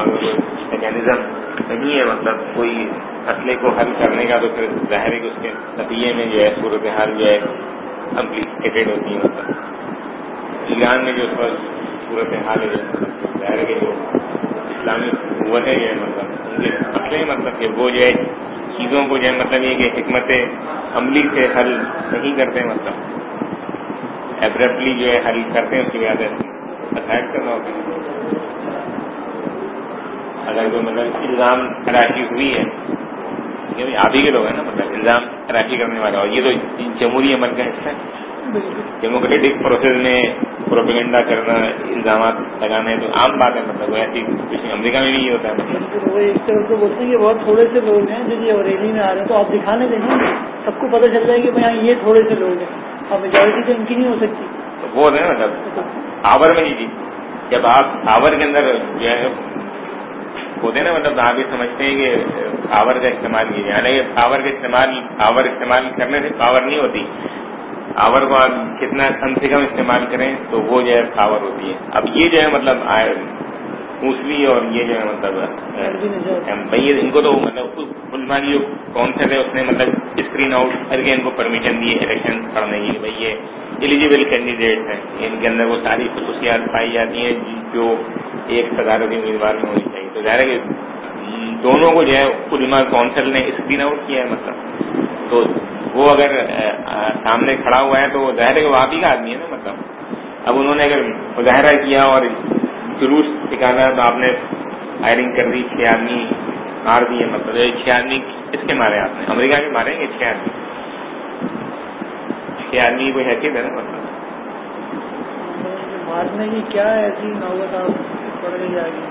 Mechanism نہیں ہے مطلب کوئی مسئلے کو حل کرنے کا، تو پھر ظاہر ہے کہ اس کے نتیجے میں جو ہے صورتحال جو ہے کمپلیکیٹڈ ہوتی ہے. مطلب ایران میں جو صورتحال ہے جو ظاہر ہے کہ جو اسلامی قوت ہے جو ہے مطلب ان کے مسئلے مطلب کہ وہ جو ہے چیزوں کو جو ہے مطلب یہ کہ حکمت عملی سے حل نہیں کرتے، مطلب ایبرپٹلی جو ہے حل کرتے ہیں، اس کی وجہ سے افیکٹ کرنا ہوتا ہے. اگر کوئی مطلب الزام تراشی ہوئی ہے، آپ ہی کے لوگ ہیں نا مطلب الزام تراشی کرنے والا، اور یہ تو جمہوری عمل کا حصہ ہے. ڈیموکریٹک پروسیس میں پروپیگنڈا کرنا، الزامات لگانا ہے تو عام بات ہے. مطلب وہ ایسی امریکہ میں بھی یہ ہوتا ہے. مطلب وہ ایک طرف سے بولتے ہیں کہ بہت تھوڑے سے لوگ ہیں جو یہ ریلی میں آ رہے ہیں، تو آپ دکھانے دیں نا، سب کو پتہ چل جائے کہ بھائی یہ تھوڑے سے لوگ ہیں، اب میجورٹی تو ان کی نہیں ہو سکتی. وہ ہے مطلب آور میں نہیں، جب آپ آور کے اندر جو ہے ہوتے ہیں نا، مطلب آپ یہ سمجھتے ہیں کہ پاور کا استعمال کیجیے، حالانکہ پاور استعمال کرنے سے پاور نہیں ہوتی. پاور کو آپ کتنا کم سے کم استعمال کریں تو وہ جو ہے پاور ہوتی ہے. اب یہ جو ہے مطلب موسوی اور یہ جو ہے مطلب بھائی ان کو تو مطلب علماء کی جو کونسل ہے اس نے مطلب اسکرین آؤٹ کر کے ان کو پرمیشن دی الیکشن کرنے کی، بھائی یہ ایلیجیبل کینڈیڈیٹ ہیں، ان کے اندر وہ ساری خصوصیات پائی جاتی ہیں جو ایک صدارتی امیدوار میں ہونی چاہیے. تو ظاہر ہے کہ دونوں کو جو ہے علماء کونسل نے اسکرین آؤٹ کیا ہے. مطلب تو وہ اگر سامنے کھڑا ہوا ہے تو ظاہر ہے کہ وہ آپ ہی کا آدمی ہے نا. مطلب اب انہوں نے اگر مظاہرہ کیا اور جلوس نکالا تو آپ نے فائرنگ کر دی، 6 آدمی مار دیے. مطلب 6 آدمی کس کے مارے آپ نے؟ امریکہ کے مارے گے 6 آدمی؟ 6 آدمی کوئی حیثیت ہے نا. مطلب مارنے کی کیا ایسی نوبت آپ پڑ گئی آگے؟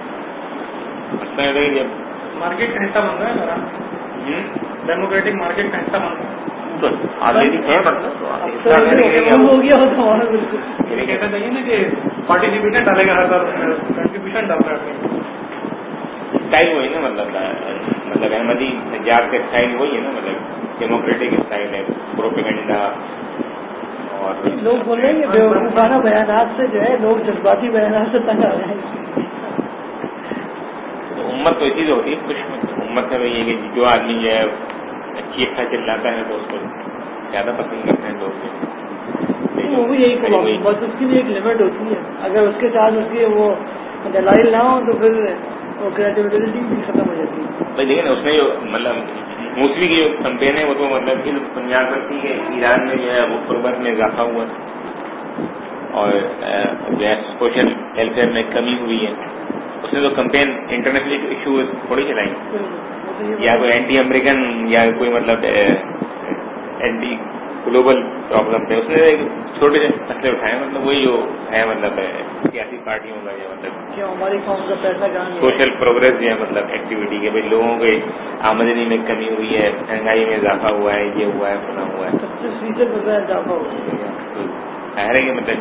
مارکیٹ کا حصہ بن رہا ہے میرا، ڈیموکریٹک مارکیٹ کا حصہ بن رہا ہے. آلریڈی ہے مطلب ہو گیا ہوتا ہمارا. بالکل یہ کہنا چاہیے نا کہ پارٹیسپیشن ڈالے گا، ہر بار کنٹریبیوشن ڈال رہا ہے. اسٹائل وہی نا، مطلب احمدی نجات کا اسٹائل وہی ہے نا. مطلب ڈیموکریٹک اسٹائل ہے، پروپیگنڈا. اور لوگ بول رہے ہیں کہ بیوقوفانہ بیانات سے جو ہے لوگ جذباتی بیانات سے تنگ آ رہے ہیں. امت تو اسی سے ہوتی ہے خوش. امت میں یہ کہ جو آدمی جو ہے اچھی اچھا چلاتا ہے تو اس کو زیادہ پسند کرتے ہیں لوگ. وہ بھی یہی بس اس کی بھی ایک لمٹ ہوتی ہے. اگر اس کے ساتھ اس کی وہ دلائل نہ ہو تو پھر وہ کریڈیبلٹی بھی ختم ہو جاتی ہے. بھائی دیکھیں نا، اس میں جو مطلب موسوی کی جو کمپین ہے وہ تو مطلب اس بنیاد پر تھی کہ ایران میں جو ہے وہ غربت میں اضافہ ہوا اور جو ہے سوشل ویلفیئر میں کمی ہوئی ہے. اس نے تو کمپین انٹرنیشنل ایشو تھوڑی چلائی، یا کوئی اینٹی امریکن یا کوئی مطلب اینٹی گلوبل پرابلم تھے. اس نے چھوٹے سے مسئلے اٹھائے. مطلب وہی جو ہے مطلب سیاسی پارٹیوں کا جو مطلب ہماری قوم کا پیسہ سوشل پروگرس جو ہے مطلب ایکٹیویٹی کے بھائی لوگوں کے آمدنی میں کمی ہوئی ہے، مہنگائی میں اضافہ ہوا ہے، یہ ہوا ہے، فلاں ہوا ہے. 25% اضافہ ہو گیا. ظاہر ہے کہ مطلب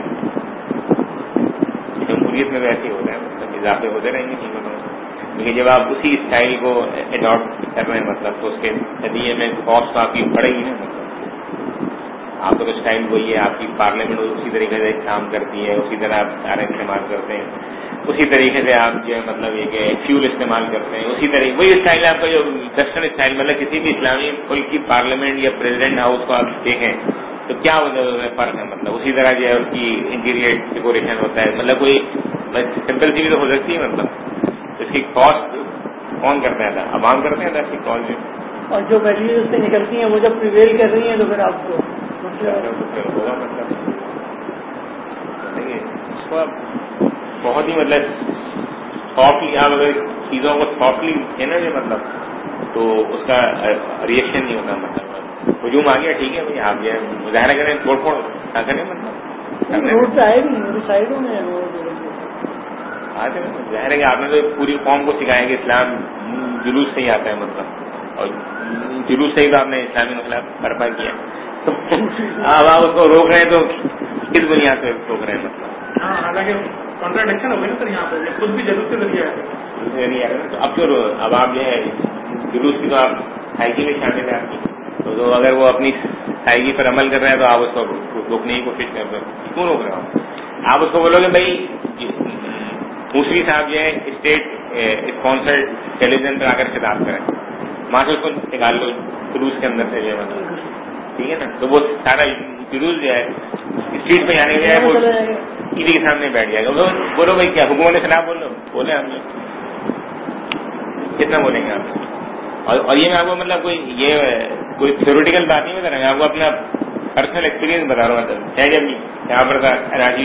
جمہوریت میں ویسے ہو رہا ہے، مطلب اضافے ہوتے رہیں گے قیمتوں میں. لیکن جب آپ اسی اسٹائل کو اڈاپٹ کر رہے ہیں مطلب تو اس کے نتیجے میں کاسٹ آپ کی بڑھے گی نا. مطلب آپ کا اسٹائل وہی ہے، آپ کی پارلیمنٹ اسی طریقے سے کام کرتی ہے، اسی طرح آپ سارے استعمال کرتے ہیں، اسی طریقے سے آپ جو ہے مطلب یہ کہ فیول استعمال کرتے ہیں، اسی طریقے وہی اسٹائل آپ کا جو ویسٹرن اسٹائل مطلب کسی بھی اسلامی ملک کی پارلیمنٹ یا پریزیڈنٹ ہاؤس کو آپ دیکھیں تو کیا فرق ہے. مطلب اسی طرح جو ہے اس کی انٹیریئر ڈیکوریشن ہوتا ہے. مطلب کوئی سمپل سی بھی تو ہو سکتی ہے. مطلب اس کی کاسٹ کون کرتا ہے؟ عوام کرتے ہیں اس کی کاسٹ جو، اور جو ویلیوز اس سے نکلتی ہیں وہ جب پریویل کر رہی ہیں تو پھر آپ کو ہوگا. مطلب اس کو بہت ہی مطلب سافٹلی آپ اگر چیزوں کو سافٹلی ہے نا جو مطلب تو اس کا ریئیکشن نہیں ہوتا. مطلب ہجوم آ گیا ٹھیک ہے بھائی آپ جو ہے مظاہرہ کریں، توڑ پھوڑ نہ کریں. مطلب روڈ سے آئے بھی نہیں، سائڈوں میں ظاہر ہے کہ آپ نے تو پوری قوم کو سکھایا کہ اسلام جلوس سے ہی آتا ہے. مطلب اور جلوس سے ہی تو آپ نے اسلامی مسئلہ برپا کیا. تو اب آپ اس کو روک رہے ہیں تو کس بنیاد پہ روک رہے ہیں؟ مطلب حالانکہ کانٹراڈکشن ہو گئی نا سر یہاں پہ، خود بھی جلوس سے ذریعہ ہے تو اب جو اب آپ جو ہے جلوس کی تو آپ سائیکی میں شامل ہے آپ کی، تو اگر وہ اپنی سائیکی پر عمل کر رہے ہیں تو آپ اس کو روکنے کی کوشش کر رہے ہیں. کیوں روک رہے ہو؟ آپ اس کو بولو گے بھائی موسوی صاحب جو ہے اسٹیٹ स्पॉन्सर्ड टेलीविजन पर आकर खिताब करें, वहां से उसको निकाल लो जुलूस के अंदर से जो है मतलब, ठीक है ना। तो वो सारा जुलूस जो है स्ट्रीट पे जाने के लिए वो टीवी के सामने बैठ जाएगा। बोलो भाई क्या हुकूमत के खिलाफ बोले हम लोग कितना बोलेंगे आप। और ये मैं आपको मतलब कोई थ्योरेटिकल बात नहीं बता रहा, आपको अपना पर्सनल एक्सपीरियंस बता रहा हूँ। मतलब है जब यहाँ पर था राजी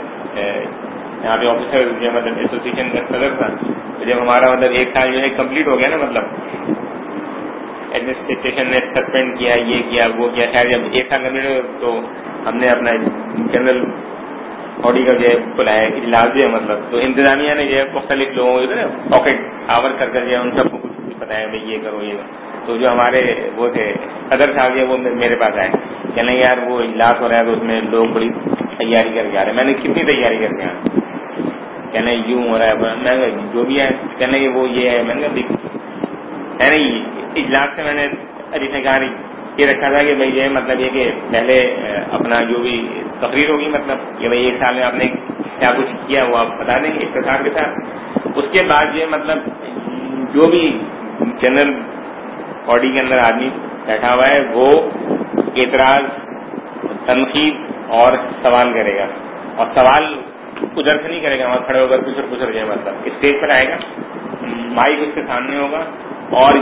यहाँ पे ऑफिसर जो मतलब एसोसिएशन का सदर था, तो जब हमारा मतलब 1 साल जो है कंप्लीट हो गया ना, मतलब एडमिनिस्ट्रेशन ने सस्पेंड किया, ये किया वो किया, शायद जब 1 साल कंप्लीट हो तो हमने अपना जनरल बॉडी का जो है बुलाया इजलास जो है मतलब, तो इंतजामिया ने जो है मुख्तलिफ लोगों को पॉकेट आवर कर जो है उन सबको कुछ बताया भाई ये करो ये करो। तो जो हमारे वो थे सदर साहब वो मेरे पास आए, कहने यार वो इजलास हो रहा है तो उसमें लोग बड़ी तैयारी करके आ रहे हैं। मैंने कितनी तैयारी करके आ, कहने यूं हो रहा है, मैं जो भी है कहने वो ये है। मैंने कहने इजलास से मैंने अली से कहा ये रखा था कि भाई ये मतलब ये कि पहले अपना जो भी तकरीर होगी मतलब ये भाई 1 साल में आपने क्या कुछ किया वो आप बता देंगे इख्तिसार के साथ। उसके बाद ये मतलब जो भी जनरल बॉडी के अंदर आदमी बैठा हुआ है वो एतराज, तनकीद और सवाल करेगा, और सवाल उधर से नहीं करेगा, वहां खड़े होकर पुसर जाए मतलब स्टेज पर आएगा, माइक उसके सामने होगा, और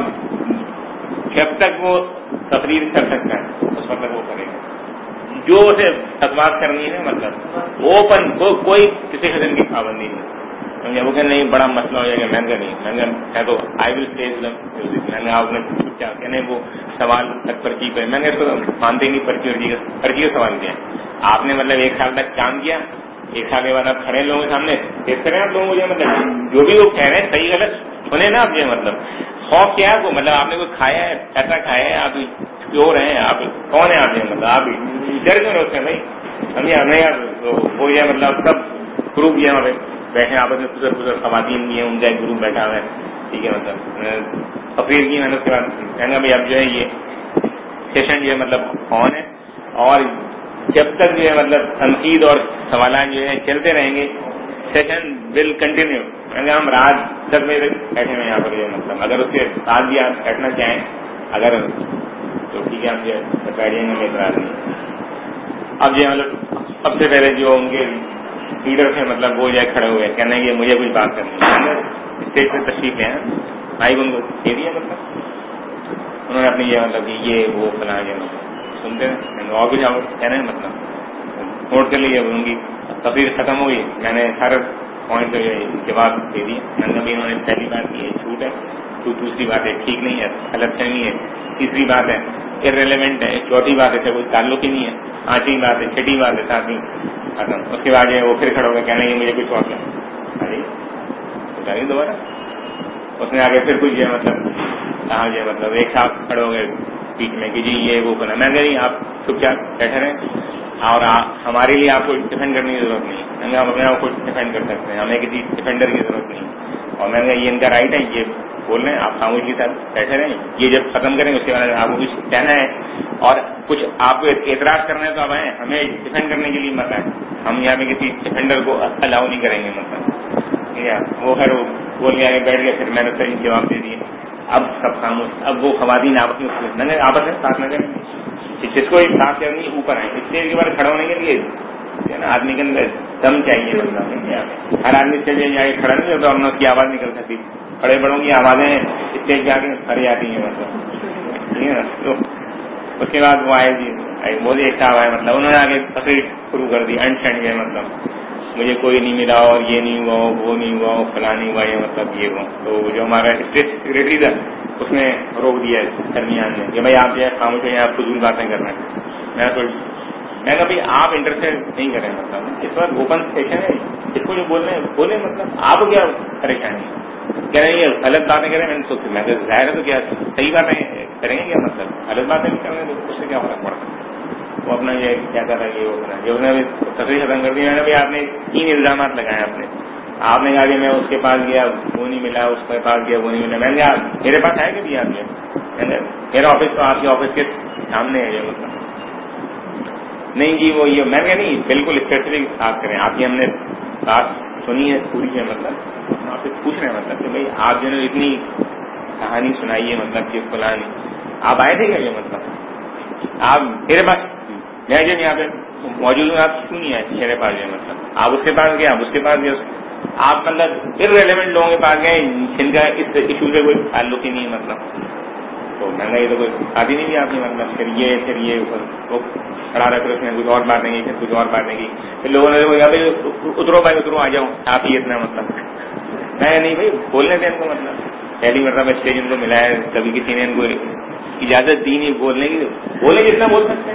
जब तक वो तकरीर कर सकता है उस वक्त वो करेगा। जो उसे बकवास करनी है मतलब ओपन, कोई किसी किस्म की पाबंदी नहीं। वो कहने नहीं बड़ा मसला हो जाएगा, महंगा नहीं महंगा है तो आई विल स्टेज मैंने आपने क्या कहने वो सवाल तक पर्ची पे मैंने इसको मानते नहीं, पर्ची का सवाल किया आपने मतलब 1 साल तक काम किया, 1 साल के बाद आप खड़े लोगों के सामने पेश करें आप लोगों को मतलब जो भी वो कह रहे हैं सही गलत सुने ना आप, ये मतलब खौफ क्या है आपको, मतलब आपने कोई खाया है पैसा खाया है, आप क्यों रहे हैं, आप कौन है आप, मतलब आप डर क्यों रहे भाई समझे हमें यार। वो ये मतलब सब ग्रुप ये हमारे बैठे आपस में पुसर खवातीन भी है, उनका एक ग्रुप बैठा हुआ है, ठीक है मतलब तकरीर की मैंने उसके बाद कहना भाई अब जो है ये सेशन जो है मतलब ऑन है, और जब तक जो है मतलब तनकीद और सवाल जो है चलते रहेंगे सेशन विल कंटिन्यू। हम रात 10 बजे बैठे हुए यहाँ पर मतलब अगर उसके बाद भी आप बैठना चाहें अगर तो ठीक है, हम जो बैठ जाएंगे में इतराज नहीं। अब जो मतलब सबसे पहले जो उनके लीडर थे मतलब वो जो खड़े हुए कहने कि मुझे कुछ बात करनी है, स्टेज पे तशरीफ है भाई उनको दे दिया मतलब उन्होंने अपनी ये मतलब ये वो फला ये मतलब सुनते हैं और भी जाओ कहने मतलब नोट कर लीजिए। उनकी तकरीर खत्म हुई, मैंने हर पॉइंट का जवाब दे दिया। मैंने भी इन्होंने पहली बात की है झूठ है, दूसरी बात है ठीक नहीं है, गलतफहमी है, तीसरी बात है इररिलेवेंट है, चौथी बात है कोई ताल्लुक ही नहीं है, 8वीं बात है, 6वीं बात है, 7वीं खत्म। उसके बाद वो फिर खड़े हो गए कहने मुझे कुछ और क्या दोबारा उसने आगे फिर कुछ जो मतलब कहा जो मतलब एक साथ खड़े हो गए बीच में कि जी ये वो करना। मैं नहीं आप चुपचाप बैठे रहें और हमारे लिए आपको डिफेंड करने की जरूरत नहीं, हम अपने आप को डिफेंड कर सकते हैं, हमें किसी डिफेंडर की जरूरत नहीं। और मैंने ये इनका राइट है, ये बोल रहे हैं आप खामोशी के साथ बैठे रहें, ये जब खत्म करेंगे उसके बाद आपको कुछ कहना है और कुछ आपको एतराज करना है तो आप आए, हमें डिफेंड करने के लिए मत आए, हम यहाँ पे किसी डिफेंडर को अलाउ नहीं करेंगे मतलब या वो खैर बोल के आगे बैठ गए। फिर मैंने सही जवाब दे दिए। अब सब खामोश, अब वो खवातीन आपस में आपस में साथ न करें, जिसको एक साथ करनी ऊपर आए स्टेज के बाद खड़ा होने के लिए है ना आदमी के अंदर दम चाहिए मतलब हर आदमी स्टेज जाके खड़ा नहीं होता, हमने उसकी आवाज निकल सकती, खड़े बड़ों की आवाजें स्टेज पे आके खड़ी आती है मतलब ठीक है ना। तो उसके बाद वो आए जी मोदी एक साहब आए मतलब उन्होंने आगे तकरीर शुरू कर दी अंट शंट गए मतलब मुझे कोई नहीं मिला और ये नहीं हुआ वो नहीं हुआ फला नहीं हुआ ये मतलब ये हुआ। तो जो हमारा स्टेट सेक्रेटरी था उसने रोक दिया दरमियान में कि भाई आप जो है खामोश हैं, आप फजूल बातें कर रहे हैं। मैं कहा भाई आप इंटरफेयर नहीं करें मतलब इस बार ओपन सेशन है, इसको जो बोल रहे हैं बोले मतलब आपको क्या परेशानी कह रहे हैं ये गलत बातें करें। मैंने सोचा मैं जाहिर है तो क्या सही बातें करेंगे क्या मतलब गलत बातें नहीं करेंगे तो उससे क्या फर्क पड़ता। वो अपना ये कहता था कि वो अपना जो उसने तकरीर खत्म कर दी। मैंने भाई आपने 3 इल्जाम लगाए आपने कहा कि मैं उसके पास गया वो नहीं मिला, उसके पास गया वो नहीं मिला। मैंने कहा मेरे पास है कभी आप मैंने मेरा ऑफिस तो आपके ऑफिस के सामने है मतलब नहीं जी वो ये मैंने कहा नहीं बिल्कुल स्पेसिफिक बात करें आपकी हमने बात سنی ہے پوری ہے مطلب ہم آپ سے پوچھ رہے ہیں مطلب کہ بھائی آپ جو ہے اتنی کہانی سنائی ہے مطلب کہ فلاں آپ آئے تھے کیا یہ مطلب آپ میرے پاس میں جب یہاں پہ موجود ہوں آپ کیوں نہیں آئے میرے پاس جو مطلب آپ اس کے پاس گئے آپ اس کے پاس گئے آپ مطلب ریلیونٹ لوگوں کے پاس گئے جن کا اس ایشو سے کوئی تعلق ہی نہیں ہے مطلب تو مہنگا یہ تو کوئی آتی نہیں آپ نے مطلب پھر یہ وہ کھڑا رکھ رکھے ہیں کچھ اور باتیں کی پھر کچھ اور باتیں کی پھر لوگوں نے اترو بھائی اترو آ جاؤ آپ ہی اتنا مطلب میں نہیں بھائی بولنے دیں ان کو مطلب پہلی مرتبہ اسٹیج ان کو ملا ہے کبھی کسی نے ان کو اجازت دی نہیں بولنے کی بولے جتنا بول سکتے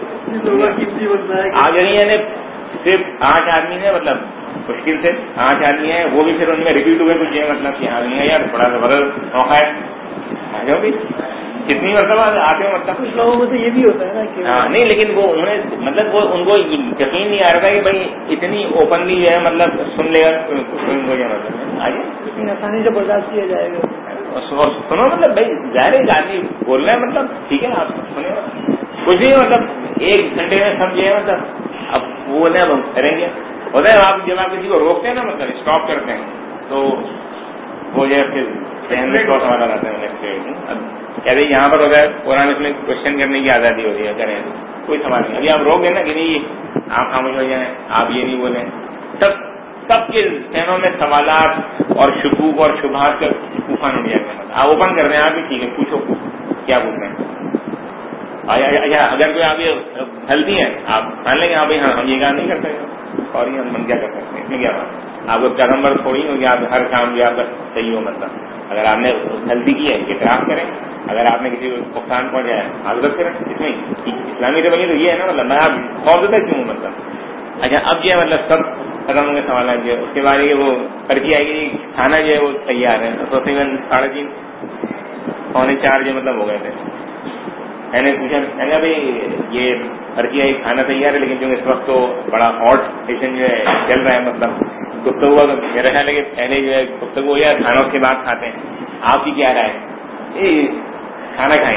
ہیں آج یعنی صرف 8 آدمی ہیں مطلب مشکل سے 8 آدمی ہیں وہ بھی پھر ان میں ریپیٹ ہوئے کچھ یہ مطلب کہ آدمی ہے یار تھوڑا سا بدل موقع ہے آ جاؤ بھی کتنی مرتبہ آتے ہو مطلب کچھ لوگوں کو تو یہ بھی ہوتا ہے نا کہ ہاں نہیں لیکن وہ انہوں نے مطلب وہ ان کو یقین نہیں آ رہا تھا کہ بھائی اتنی اوپنلی جو ہے مطلب سن لے گا مطلب آئیے اتنی آسانی سے برداشت کیا جائے گا سنو مطلب بھائی ظاہر ہے آدمی بول رہے ہیں مطلب ٹھیک ہے آپ سنیں کچھ نہیں مطلب 1 گھنٹے میں سب جو ہے مطلب اب وہ بولے اب ہم کریں گے ہوتا ہے آپ جب آپ کسی کو روکتے ہیں نا مطلب اسٹاپ کرتے ہیں تو وہ جو ہے پھر ذہن میں تھوڑا سوال آتا ہے اب کہتے یہاں پر ہوتا ہے قرآن اس میں کوشچن کرنے کی آزادی ہوتی ہے کریں کوئی سوال نہیں ابھی آپ روک دیں نا کہ نہیں آپ خاموش ہو جائیں آپ یہ نہیں بولیں سب کے ذہنوں میں سوالات اور شکوک اور شبہات کا طوفان اٹھ جائے گا آپ اوپن کر رہے ہیں آپ بھی ٹھیک ہے پوچھو کیا پوچھ رہے ہیں اگر کوئی آپ یہ غلطی ہے آپ مان لیں گے ہاں بھائی ہم یہ کام نہیں کر سکتے اور یہ ہم کیا کر سکتے ہیں اس میں کیا بات آپ کو قدم پر تھوڑی ہو کہ آپ ہر کام جو آپ کا صحیح ہو مطلب اگر آپ نے غلطی کی ہے اعتراف کریں اگر آپ نے کسی کو نقصان پہنچایا معذرت کریں اس میں اسلامی رویہ تو یہ ہے نا مطلب میں آپ خوف دیتا کیوں مطلب اچھا اب یہ مطلب سب ختم ہوں گے سوالات جو ہے اس کے بعد یہ وہ پرچی آئے گی کھانا جو ہے وہ تیار ہے تو تقریباً 3:30 پونے 4 جو مطلب ہو گئے تھے میں نے پوچھا میں نے بھائی یہ پرچی آئی کھانا تیار ہے لیکن چونکہ اس وقت تو بڑا ہاٹ سیشن جو ہے چل رہا ہے مطلب گفتگو میرا خیال ہے کہ پہلے جو ہے گفتگو ہو جائے کھانا اس کے بعد کھاتے ہیں آپ کی کیا رائے ہے کھانا کھائیں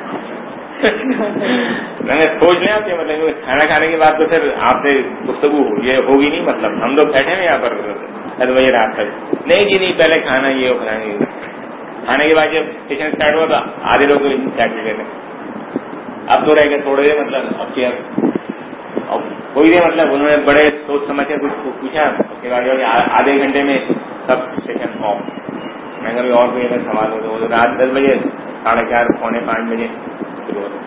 میں نے سوچ لیا آپ مطلب کھانا کھانے کے بعد تو پھر آپ سے گفتگو یہ ہوگی نہیں مطلب ہم لوگ بیٹھے ہیں یہاں پر 7 بجے رات تک نہیں جی نہیں پہلے کھانا یہ ہو کھانے کے بعد جب سیشن اسٹارٹ ہوا تو آدھے لوگ اسٹارٹ کر تھے اب تو رہ گئے تھوڑے مطلب اب چیئر اب کوئی نہیں مطلب انہوں نے بڑے سوچ سمجھ کے کچھ پوچھا اس کے بعد آدھے گھنٹے میں سب سیشن آف میں کبھی اور کوئی اگر سوال ہو تو رات 10 بجے 4:30 پونے 5 بجے شروع ہوتا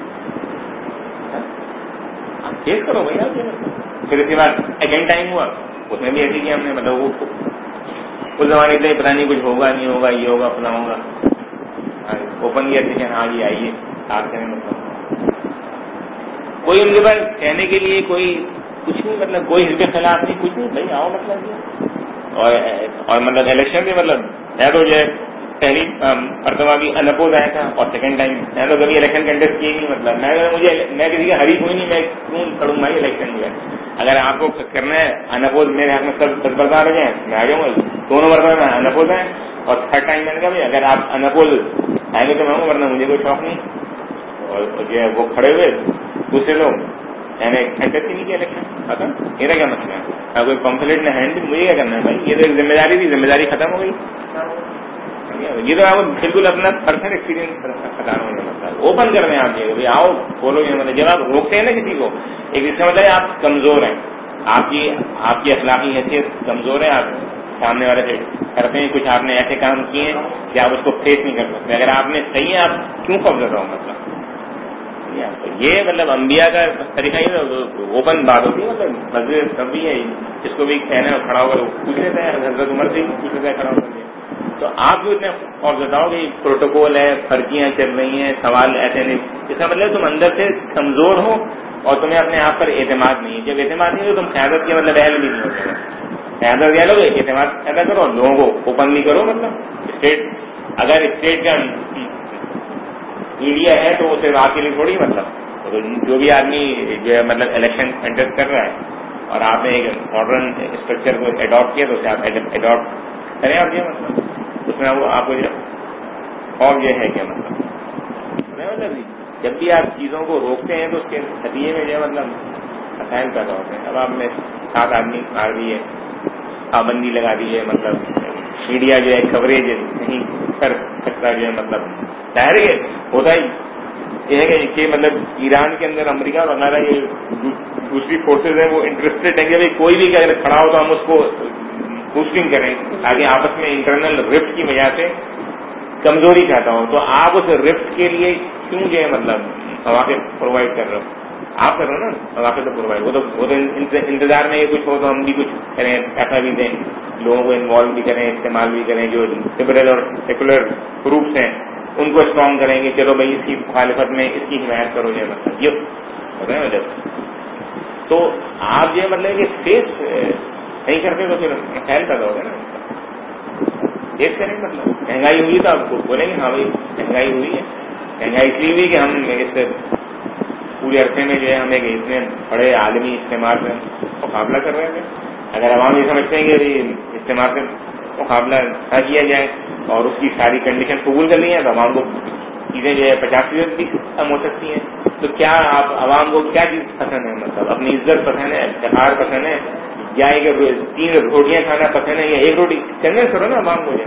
آپ چیک کرو بھائی پھر اس کے بعد سیکنڈ ٹائم ہوا اس میں بھی ایسے کیا ہم نے مطلب وہ اس زمانے سے پتہ نہیں کچھ ہوگا نہیں ہوگا یہ ہوگا اپنا ہوگا اوپن کیا سیشن ہاں جی آئیے آپ کریں مطلب کوئی ان کے پاس کہنے کے لیے کوئی کچھ نہیں مطلب کوئی اس کے خلاف نہیں کچھ نہیں بھائی آؤ مطلب اور مطلب الیکشن بھی مطلب میں تو جو ہے پہلی مرتبہ بھی انپوز آیا تھا اور سیکنڈ ٹائم میں تو کبھی الیکشن کنٹیسٹ کیے نہیں مطلب میں کسی کا حریف ہوئی نہیں میں کیوں کھڑوں گا الیکشن جو ہے اگر آپ کو کرنا ہے انپوز میرے ہاتھ میں سب 10 بردار ہو جائیں میں آ جاؤں گا دونوں مرتبہ میں انپوز ہیں اور 3rd ٹائم میں نے کہا اگر آپ انپوز آئیں گے تو میں ہوں ورنہ مجھے کوئی شوق نہیں اور جو ہے وہ کھڑے ہوئے دوسرے لوگ میں نے کنٹیسٹ ہی نہیں کیا الیکشن پتا میرا کیا مسئلہ ہے کوئی پمفلیٹ نے ہینڈ مجھے کیا کرنا ہے بھائی یہ تو ایک ذمہ داری تھی ذمہ داری ختم ہو گئی یہ تو آپ بالکل اپنا پرسنل ایکسپیرینس ختم ہونے مطلب اوپن کر رہے ہیں آپ یہ بھائی آؤ بولو یہ مطلب جب آپ روکتے ہیں نا کسی کو ایک اس کا مطلب ہے آپ کمزور ہیں آپ کی اخلاقی حیثیت کمزور ہے آپ سامنے والے سے کرتے ہیں کچھ آپ نے ایسے کام کیے ہیں کہ آپ اس کو فیس نہیں کر سکتے اگر آپ نے صحیح ہے آپ کیوں قبض رہا ہو مطلب یہ مطلب انبیاء کا طریقہ یہ اوپن بات ہوتی ہے مطلب مسجد سب بھی ہے جس کو بھی کہنا ہے کھڑا ہوا پوچھ لیتا ہے حضرت عمر سے پوچھ لیتا ہے کھڑا ہو کر تو آپ بھی اتنے اور بتاؤ کہ پروٹوکول ہے فرقیاں چل رہی ہیں سوال ایسے نہیں اس کا مطلب تم اندر سے کمزور ہو اور تمہیں اپنے آپ پر اعتماد نہیں ہے جب اعتماد نہیں ہو تم قیادت کے مطلب اہل بھی نہیں ہو سکے قیادت کہہ لو اعتماد پیدا کرو لوگوں کو اوپنلی کرو مطلب اسٹیٹ اگر اسٹیٹ کا میڈیا ہے تو اسے آپ کے لیے تھوڑی مطلب جو بھی آدمی جو ہے مطلب الیکشن کنٹیسٹ کر رہا ہے اور آپ نے ایک ماڈرن اسٹرکچر کو اڈاپٹ کیا تو اسے آپ اڈاپٹ کریں اور یہ مطلب اس میں آپ کو اور یہ ہے کیا مطلب جب بھی آپ چیزوں کو روکتے ہیں تو اس کے نتیجے میں جو ہے مطلب مسائل پیدا ہوتے ہیں اب آپ نے 7 آدمی مار دیے پابندی لگا دی ہے, مطلب میڈیا جو ہے کوریج نہیں کر سکتا, جو ہے مطلب ظاہر ہے ہوتا ہی یہ ہے کہ مطلب ایران کے اندر امریکہ وغیرہ یہ دوسری فورسز ہیں وہ انٹرسٹڈ ہیں کہ کوئی بھی اگر کھڑا ہو تو ہم اس کو بوسٹنگ کریں تاکہ آپس میں انٹرنل رفٹ کی وجہ سے کمزوری چاہتا ہوں. تو آپ اس رفٹ کے لیے کیوں جو ہے مطلب مواقع پرووائڈ کر رہے ہو؟ آپ کر رہے ہو نا مواقع تو پرووائڈ. وہ تو انتظار میں یہ کچھ ہو تو ہم بھی کچھ کریں, پیسہ بھی دیں, لوگوں کو انوالو بھی کریں, استعمال بھی کریں. جو لبرل اور سیکولر گروپس ہیں ان کو اسٹرانگ کریں گے, چلو بھائی اس کی مخالفت میں اس کی حمایت کرو, جو مطلب یہ ہوتا ہے مطلب. تو آپ جو مطلب کہ فیس نہیں کرتے تو پھر خیال پیدا ہوگا نا. فیس کریں مطلب مہنگائی ہوئی تو آپ کو بولیں گے ہاں بھائی مہنگائی ہوئی ہے. مہنگائی اس لیے ہوئی کہ ہم اس پورے عرصے میں جو ہے ہم ایک اتنے بڑے عالمی استعمال میں مقابلہ کر رہے تھے. اگر عوام یہ سمجھتے ہیں کہ استعمال سے مقابلہ نہ کیا جائے اور اس کی ساری کنڈیشن قبول کر لی ہیں تو عوام کو چیزیں جو ہے 50% بھی کم ہو سکتی ہیں. تو کیا آپ عوام کو کیا چیز پسند ہے؟ مطلب اپنی عزت پسند ہے, افتخار پسند ہے, یا ایک 3 روٹیاں کھانا پسند ہے, یا 1 روٹی کنوینس کرو نا عوام کو.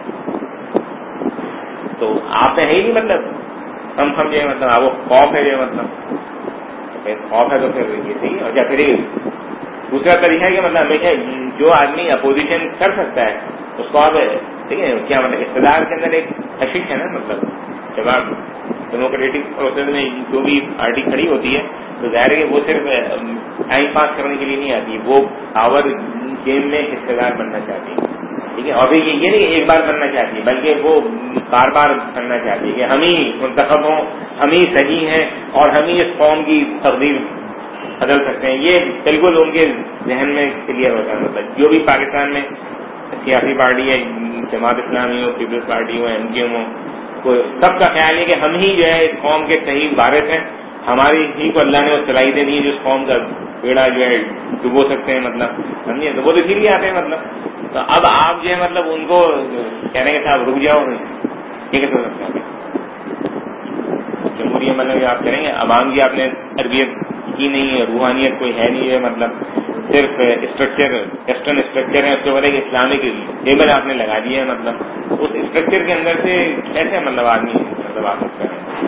تو آپ میں ہے ہی نہیں مطلب ہم جو ہے مطلب آپ کو خوف ہے, جو ہے مطلب خوف ہے تو پھر یہ صحیح. اور کیا پھر دوسرا طریقہ ہے کہ مطلب ہمیشہ جو آدمی اپوزیشن کر سکتا ہے اس کو آپ ٹھیک ہے کیا مطلب اقتدار کے اندر ایک حشیش ہے نا. مطلب جب آپ ڈیموکریٹک پروسیس میں جو بھی پارٹی کھڑی ہوتی ہے تو ظاہر ہے کہ وہ صرف ٹائم پاس کرنے کے لیے نہیں آتی, وہ پاور گیم میں حصہ بننا چاہتی ہے. ٹھیک ہے, اور پھر یہ نہیں کہ ایک بار بننا چاہتی ہے بلکہ وہ بار بار بننا چاہتی ہے کہ ہم ہی منتخب ہوں, ہم ہی صحیح ہیں اور ہم ہی اس قوم کی تقدیر بدل سکتے ہیں. یہ بالکل ان کے ذہن میں کلیئر ہوتا ہے. مطلب جو بھی پاکستان میں سیاسی پارٹی ہے, جماعت اسلامی ہو, پیپلز پارٹی ہو, MKM ہو, سب کا خیال ہے کہ ہم ہی جو ہے اس قوم کے صحیح وارث ہیں, ہماری ہی کو اللہ نے وہ صلاحیت دے دی ہے جو اس قوم کا بیڑا جو ہے ڈبو سکتے ہیں. مطلب سمجھے تو وہ تو اسی لیے آتے ہیں. مطلب تو اب آپ جو ہے مطلب ان کو کہنے کے صاحب رک جاؤ, یہ کیسے ہو سکتا ہے؟ جمہوریہ مطلب آپ کریں گے عوام کی آپ نے تربیت کی نہیں ہے, روحانیت کوئی ہے نہیں ہے, مطلب صرف اسٹرکچر ویسٹرن اسٹرکچر ہے, اس کے بعد ایک اسلامک لیبل آپ نے لگا دیا ہے. مطلب اس اسٹرکچر کے اندر سے کیسے مطلب آدمی مطلب آ سکتا ہے؟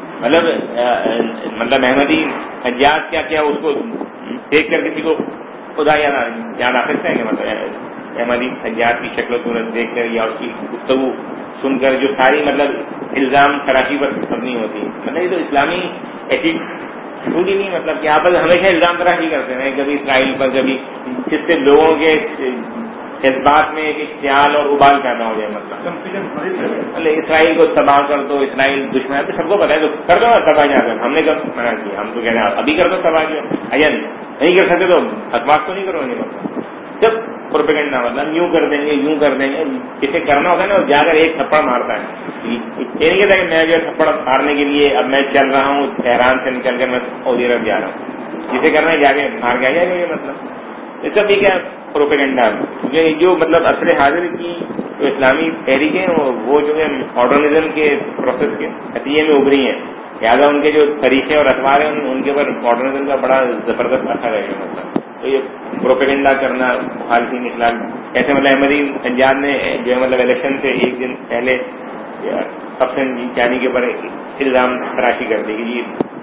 مطلب احمدی حجاز کیا کیا اس کو دیکھ کر کسی کو خدا یاد آ سکتا ہے کہ مطلب احمدی حجاز کی شکل و صورت دیکھ کر یا اس کی گفتگو سن کر جو ساری مطلب الزام تراشی پر مبنی ہوتی ہے. مطلب یہ تو اسلامی ایسی چھوٹی نہیں, مطلب کہ آپ ہمیشہ الزام تراشی کرتے ہیں, کبھی اسرائیل پر, کبھی جس سے لوگوں کے جذبات میں ایک خیال اور ابال پیدا ہو جائے. مطلب اسرائیل کو تباہ کر دو, اسرائیل دشمن ہے, تو سب کو پتا ہے تو کر دو نا تباہ جا کر. ہم نے کب منع کیا؟ ہم تو کہہ رہے ہیں ابھی کر دو تباہ کیا, ایا نہیں کر سکتے تو اخبار تو نہیں کرو گے. مطلب جب پروپیگنڈا مطلب یوں کر دیں گے, یوں کر دیں گے, جسے کرنا ہوتا ہے نا اور جا کر ایک تھپڑ مارتا ہے. یہ نہیں کہتا کہ میں جو تھپڑ مارنے کے لیے اب میں چل رہا ہوں تہران سے نکل کر میں سعودی عرب جا رہا ہوں, جسے کرنا ہے جا کے مار کے آ جائے گا. یہ مطلب یہ سب یہ کیا پروپیگنڈا جو مطلب عصر حاضر کی جو اسلامی تحریکیں وہ جو ہے ماڈرنزم کے پروسیس کے نتیجے میں ابھری ہیں, لہٰذا ان کے جو طریقے اور اخبار ہیں ان کے اوپر ماڈرنزم کا بڑا زبردست اثر ہے. مطلب تو یہ پروپیگنڈا کرنا مخالفین اسلام ایسے مطلب احمدی حجاز نے جو ہے مطلب الیکشن سے ایک دن پہلے حسن چانی کے اوپر الزام تراشی کر دی کہ جی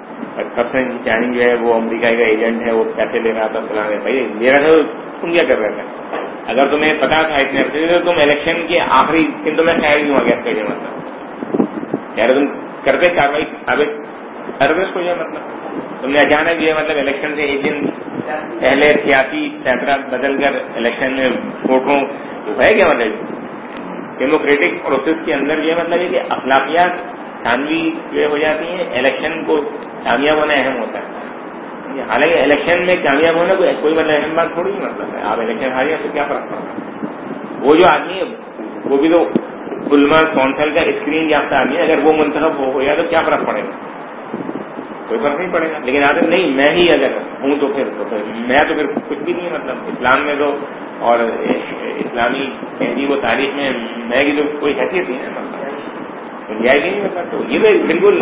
حسن چانی جو ہے وہ امریکہ کا ایجنٹ ہے, وہ پیسے لے رہا تھا فلاں. بھائی لے رہا تھا تم کیا کر رہے تھے؟ اگر تمہیں پتا تھا اتنے عرصے سے تم الیکشن کے آخری دن تمہیں خیال کیوں آ گیا اس کا؟ مطلب یار تم کرتے کاروائی ثابت سروس کو جو مطلب تم نے اچانک جو ہے مطلب الیکشن سے ایک دن پہلے سیاسی فیصلہ بدل کر الیکشن میں ووٹوں ہے کیا؟ مطلب ڈیموکریٹک پروسیس کے اندر جو ہے مطلب یہ کہ اخلاقیات ثانوی جو ہو جاتی ہیں, الیکشن کو کامیاب ہونا اہم ہوتا ہے. حالانکہ الیکشن میں کامیاب ہونا کوئی مطلب اہم بات تھوڑی ہے. مطلب ہے آپ الیکشن ہارے تو کیا فرق پڑتا؟ وہ جو آدمی ہے وہ بھی تو علماء کونسل کا اسکرین یافتہ آدمی ہے, اگر وہ منتخب ہو گیا تو کیا فرق پڑے گا؟ کوئی فرق نہیں پڑے گا. لیکن آدمی نہیں میں ہی اگر ہوں تو پھر میں تو پھر کچھ بھی نہیں. مطلب اسلام میں تو اور اسلامی تہذیب و تاریخ میں میں کی تو کوئی حیثیت نہیں ہے. مطلب جائے گی نہیں. مطلب تو یہ بالکل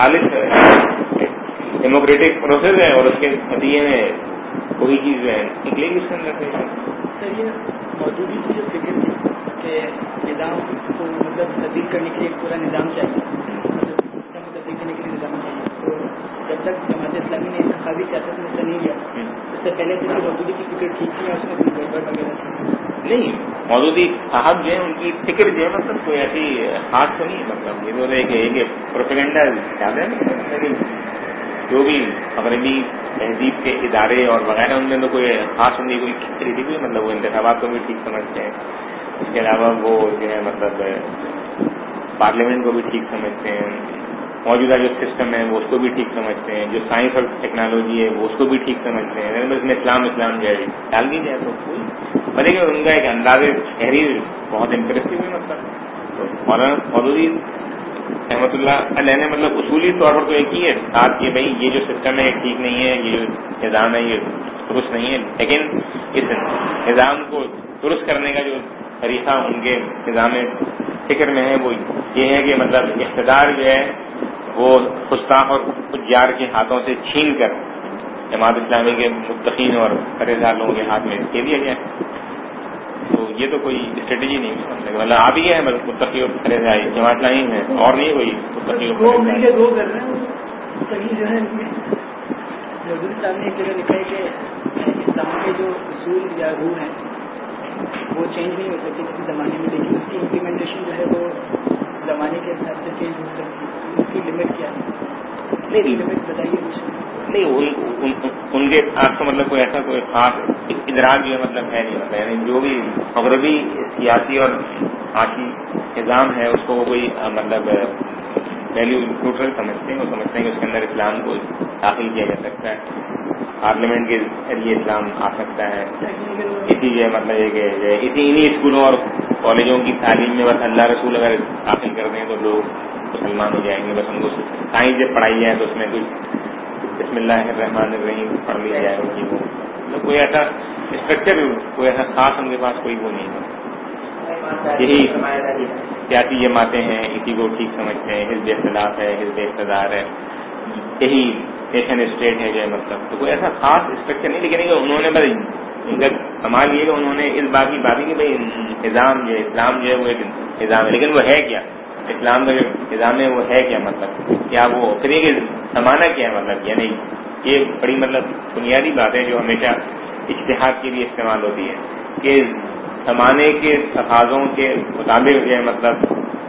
خالص ڈیموکریٹک پروسیس ہے اور اس کے نتیجے میں کوئی چیز جو ہے نکلے گی اس کے اندر سے. سر یہ موجودگی کی جو فکر تھی کہ نظام کو مطلب تبدیل کرنے کے لیے ایک پورا نظام چاہیے، مطلب تبدیل کرنے کے لیے نظام چاہیے، تو جب تک جماعت اسلامی نے انتخابی سیاست میں حصہ نہیں لیا اس سے پہلے سے موجودگی کی فکر ٹھیک تھی یا اس میں کوئی گڑبڑ وغیرہ تھی؟ نہیں، مودودی صاحب جو ہے ان کی فکر جو ہے مطلب کوئی ایسی خاص تو نہیں ہے، مطلب یہ تو ایک پروپیگنڈا زیادہ نہیں، لیکن جو بھی مغربی تہذیب کے ادارے اور وغیرہ ان میں تو کوئی خاص ان کی کوئی فکر تھی، مطلب وہ انتخابات کو بھی ٹھیک سمجھتے ہیں، اس کے علاوہ وہ جو ہے مطلب پارلیمنٹ کو بھی ٹھیک سمجھتے ہیں، موجودہ جو سسٹم ہے وہ اس کو بھی ٹھیک سمجھتے ہیں، جو سائنس اور ٹیکنالوجی ہے وہ اس کو بھی ٹھیک سمجھتے ہیں، اگر اس میں اسلام جو ہے ڈال دی جائے تو کوئی بنے گا ان کا ایک انداز تحریر بہت امپریسو ہے، مطلب تو مولانا مودودی رحمۃ اللہ علیہ نے مطلب اصولی طور پر تو ایک ہی ہے بات کہ بھائی یہ جو سسٹم ہے ٹھیک نہیں ہے، یہ جو نظام ہے یہ درست نہیں ہے، لیکن اس نظام کو درست کرنے کا جو طریقہ ان کے نظام فکر میں ہے وہ یہ ہے کہ مطلب اقتدار جو ہے وہ گستاخ اور تجار کے ہاتھوں سے چھین کر جماعت اسلامی کے متقین اور پرہیزگار لوگوں کے ہاتھ میں دے دیا گیا، تو یہ تو کوئی اسٹریٹجی نہیں ہے، مطلب آپ ہی ہے مطلب متقی اور پرہیزگار جماعت اسلامی ہے اور نہیں کوئی متقی اور کہیں جو ہے نظر اسلام نے ایک جگہ لکھا ہے کہ اسلام کے جو اصول یا روح ہیں وہ چینج نہیں ہو سکتے کسی زمانے میں، لیکن اس کی امپلیمنٹیشن جو ہے وہ زمانے کے حساب سے چینج ہو سکتی ہے، اس کی لمٹ کیا ہے؟ نہیں لمٹ بتائیے. نہیں ان کے پاس تو مطلب کوئی ایسا کوئی خاص ادراک جو ہے مطلب ہے نہیں، مطلب یعنی جو بھی مغربی سیاسی اور معاشی نظام ہے اس کو وہ کوئی مطلب ویلیو نیوٹرل سمجھتے ہیں، وہ سمجھتے ہیں کہ اس کے اندر اسلام کو داخل کیا جا سکتا ہے، پارلیمنٹ کے ذریعے اسلام آ سکتا ہے، اسی جو ہے مطلب یہ کہ انہی اسکولوں اور کالجوں کی تعلیم میں بس اللہ رسول اگر داخل کر دیں تو لوگ مسلمان ہو جائیں گے، بس ان کو سائنس جب پڑھائی جائے تو اس میں کچھ بسم اللہ الرحمن الرحیم پڑھ لی جائے گی، وہ مطلب کوئی ایسا اسٹرکچر کوئی ایسا خاص ان کے پاس کوئی وہ نہیں ہے، یہی سیاسی جماعتیں ہیں اسی کو ٹھیک سمجھتے ہیں، حزب اختلاف ہے، حزب اقتدار ہے، یہی نیشن اسٹیٹ ہے جو ہے مطلب تو کوئی ایسا خاص اسٹرکچر نہیں، لیکن انہوں نے بس ان کا کمال یہ کہ انہوں نے اس بات کی بات کی بھائی نظام جو ہے اسلام جو ہے وہ ایک نظام ہے، لیکن وہ ہے کیا اسلام کا جو نظام ہے وہ ہے کیا، مطلب کیا وہ پھر یہ زمانہ کیا ہے، مطلب یعنی یہ بڑی مطلب بنیادی بات ہے جو ہمیشہ اجتہاد کے لیے استعمال ہوتی ہے کہ زمانے کے تقاضوں کے مطابق جو ہے مطلب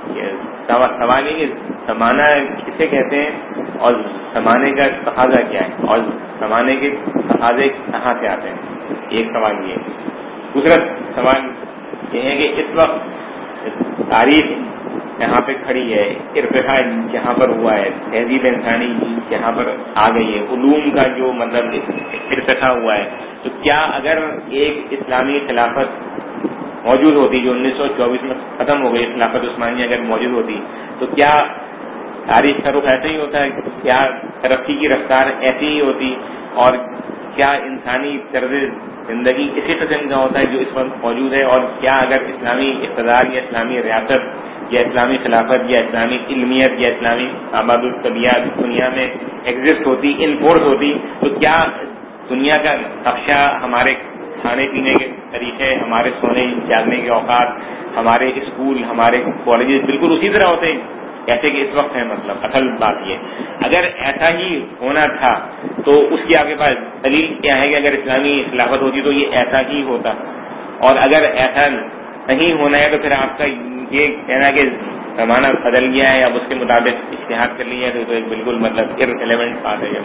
سوال یہ کہ زمانہ کسے کہتے ہیں اور زمانے کا تقاضا کیا ہے اور زمانے کے تقاضے کہاں سے آتے ہیں، ایک سوال یہ ہے. دوسرا سوال یہ ہے کہ اس وقت تاریخ جہاں پہ کھڑی ہے، ارتقاء جہاں پر ہوا ہے، تہذیب انسانی جہاں پر آ گئی ہے، علوم کا جو مطلب ارتقاء ہوا ہے، تو کیا اگر ایک اسلامی خلافت موجود ہوتی جو 1924 میں ختم ہو گئی، خلافت عثمانیہ اگر موجود ہوتی تو کیا تاریخ کا رخ ایسا ہی ہوتا ہے، کیا ترقی کی رفتار ایسی ہی ہوتی اور کیا انسانی طرز زندگی اسی قسم کا ہوتا ہے جو اس وقت موجود ہے، اور کیا اگر اسلامی اقتدار یا اسلامی ریاست یا اسلامی خلافت یا اسلامی علمیت یا اسلامی آباد الطبیعت دنیا میں ایگزسٹ ہوتی، انفورس ہوتی، تو کیا دنیا کا نقشہ، ہمارے کھانے پینے کے طریقے، ہمارے سونے جاگنے کے اوقات، ہمارے اسکول، ہمارے کالجز بالکل اسی طرح ہوتے ہیں جیسے کہ اس وقت ہے. مطلب اصل بات یہ اگر ایسا ہی ہونا تھا تو اس کی آپ کے پاس دلیل کیا ہے کہ اگر اسلامی خلافت ہوتی تو یہ ایسا ہی ہوتا، اور اگر ایسا نہیں ہونا ہے تو پھر آپ کا یہ کہنا کہ زمانہ بدل گیا ہے اب اس کے مطابق اجتہاد کر لیا ہے تو ایک بالکل مطلب ارریلیونٹ بات ہے.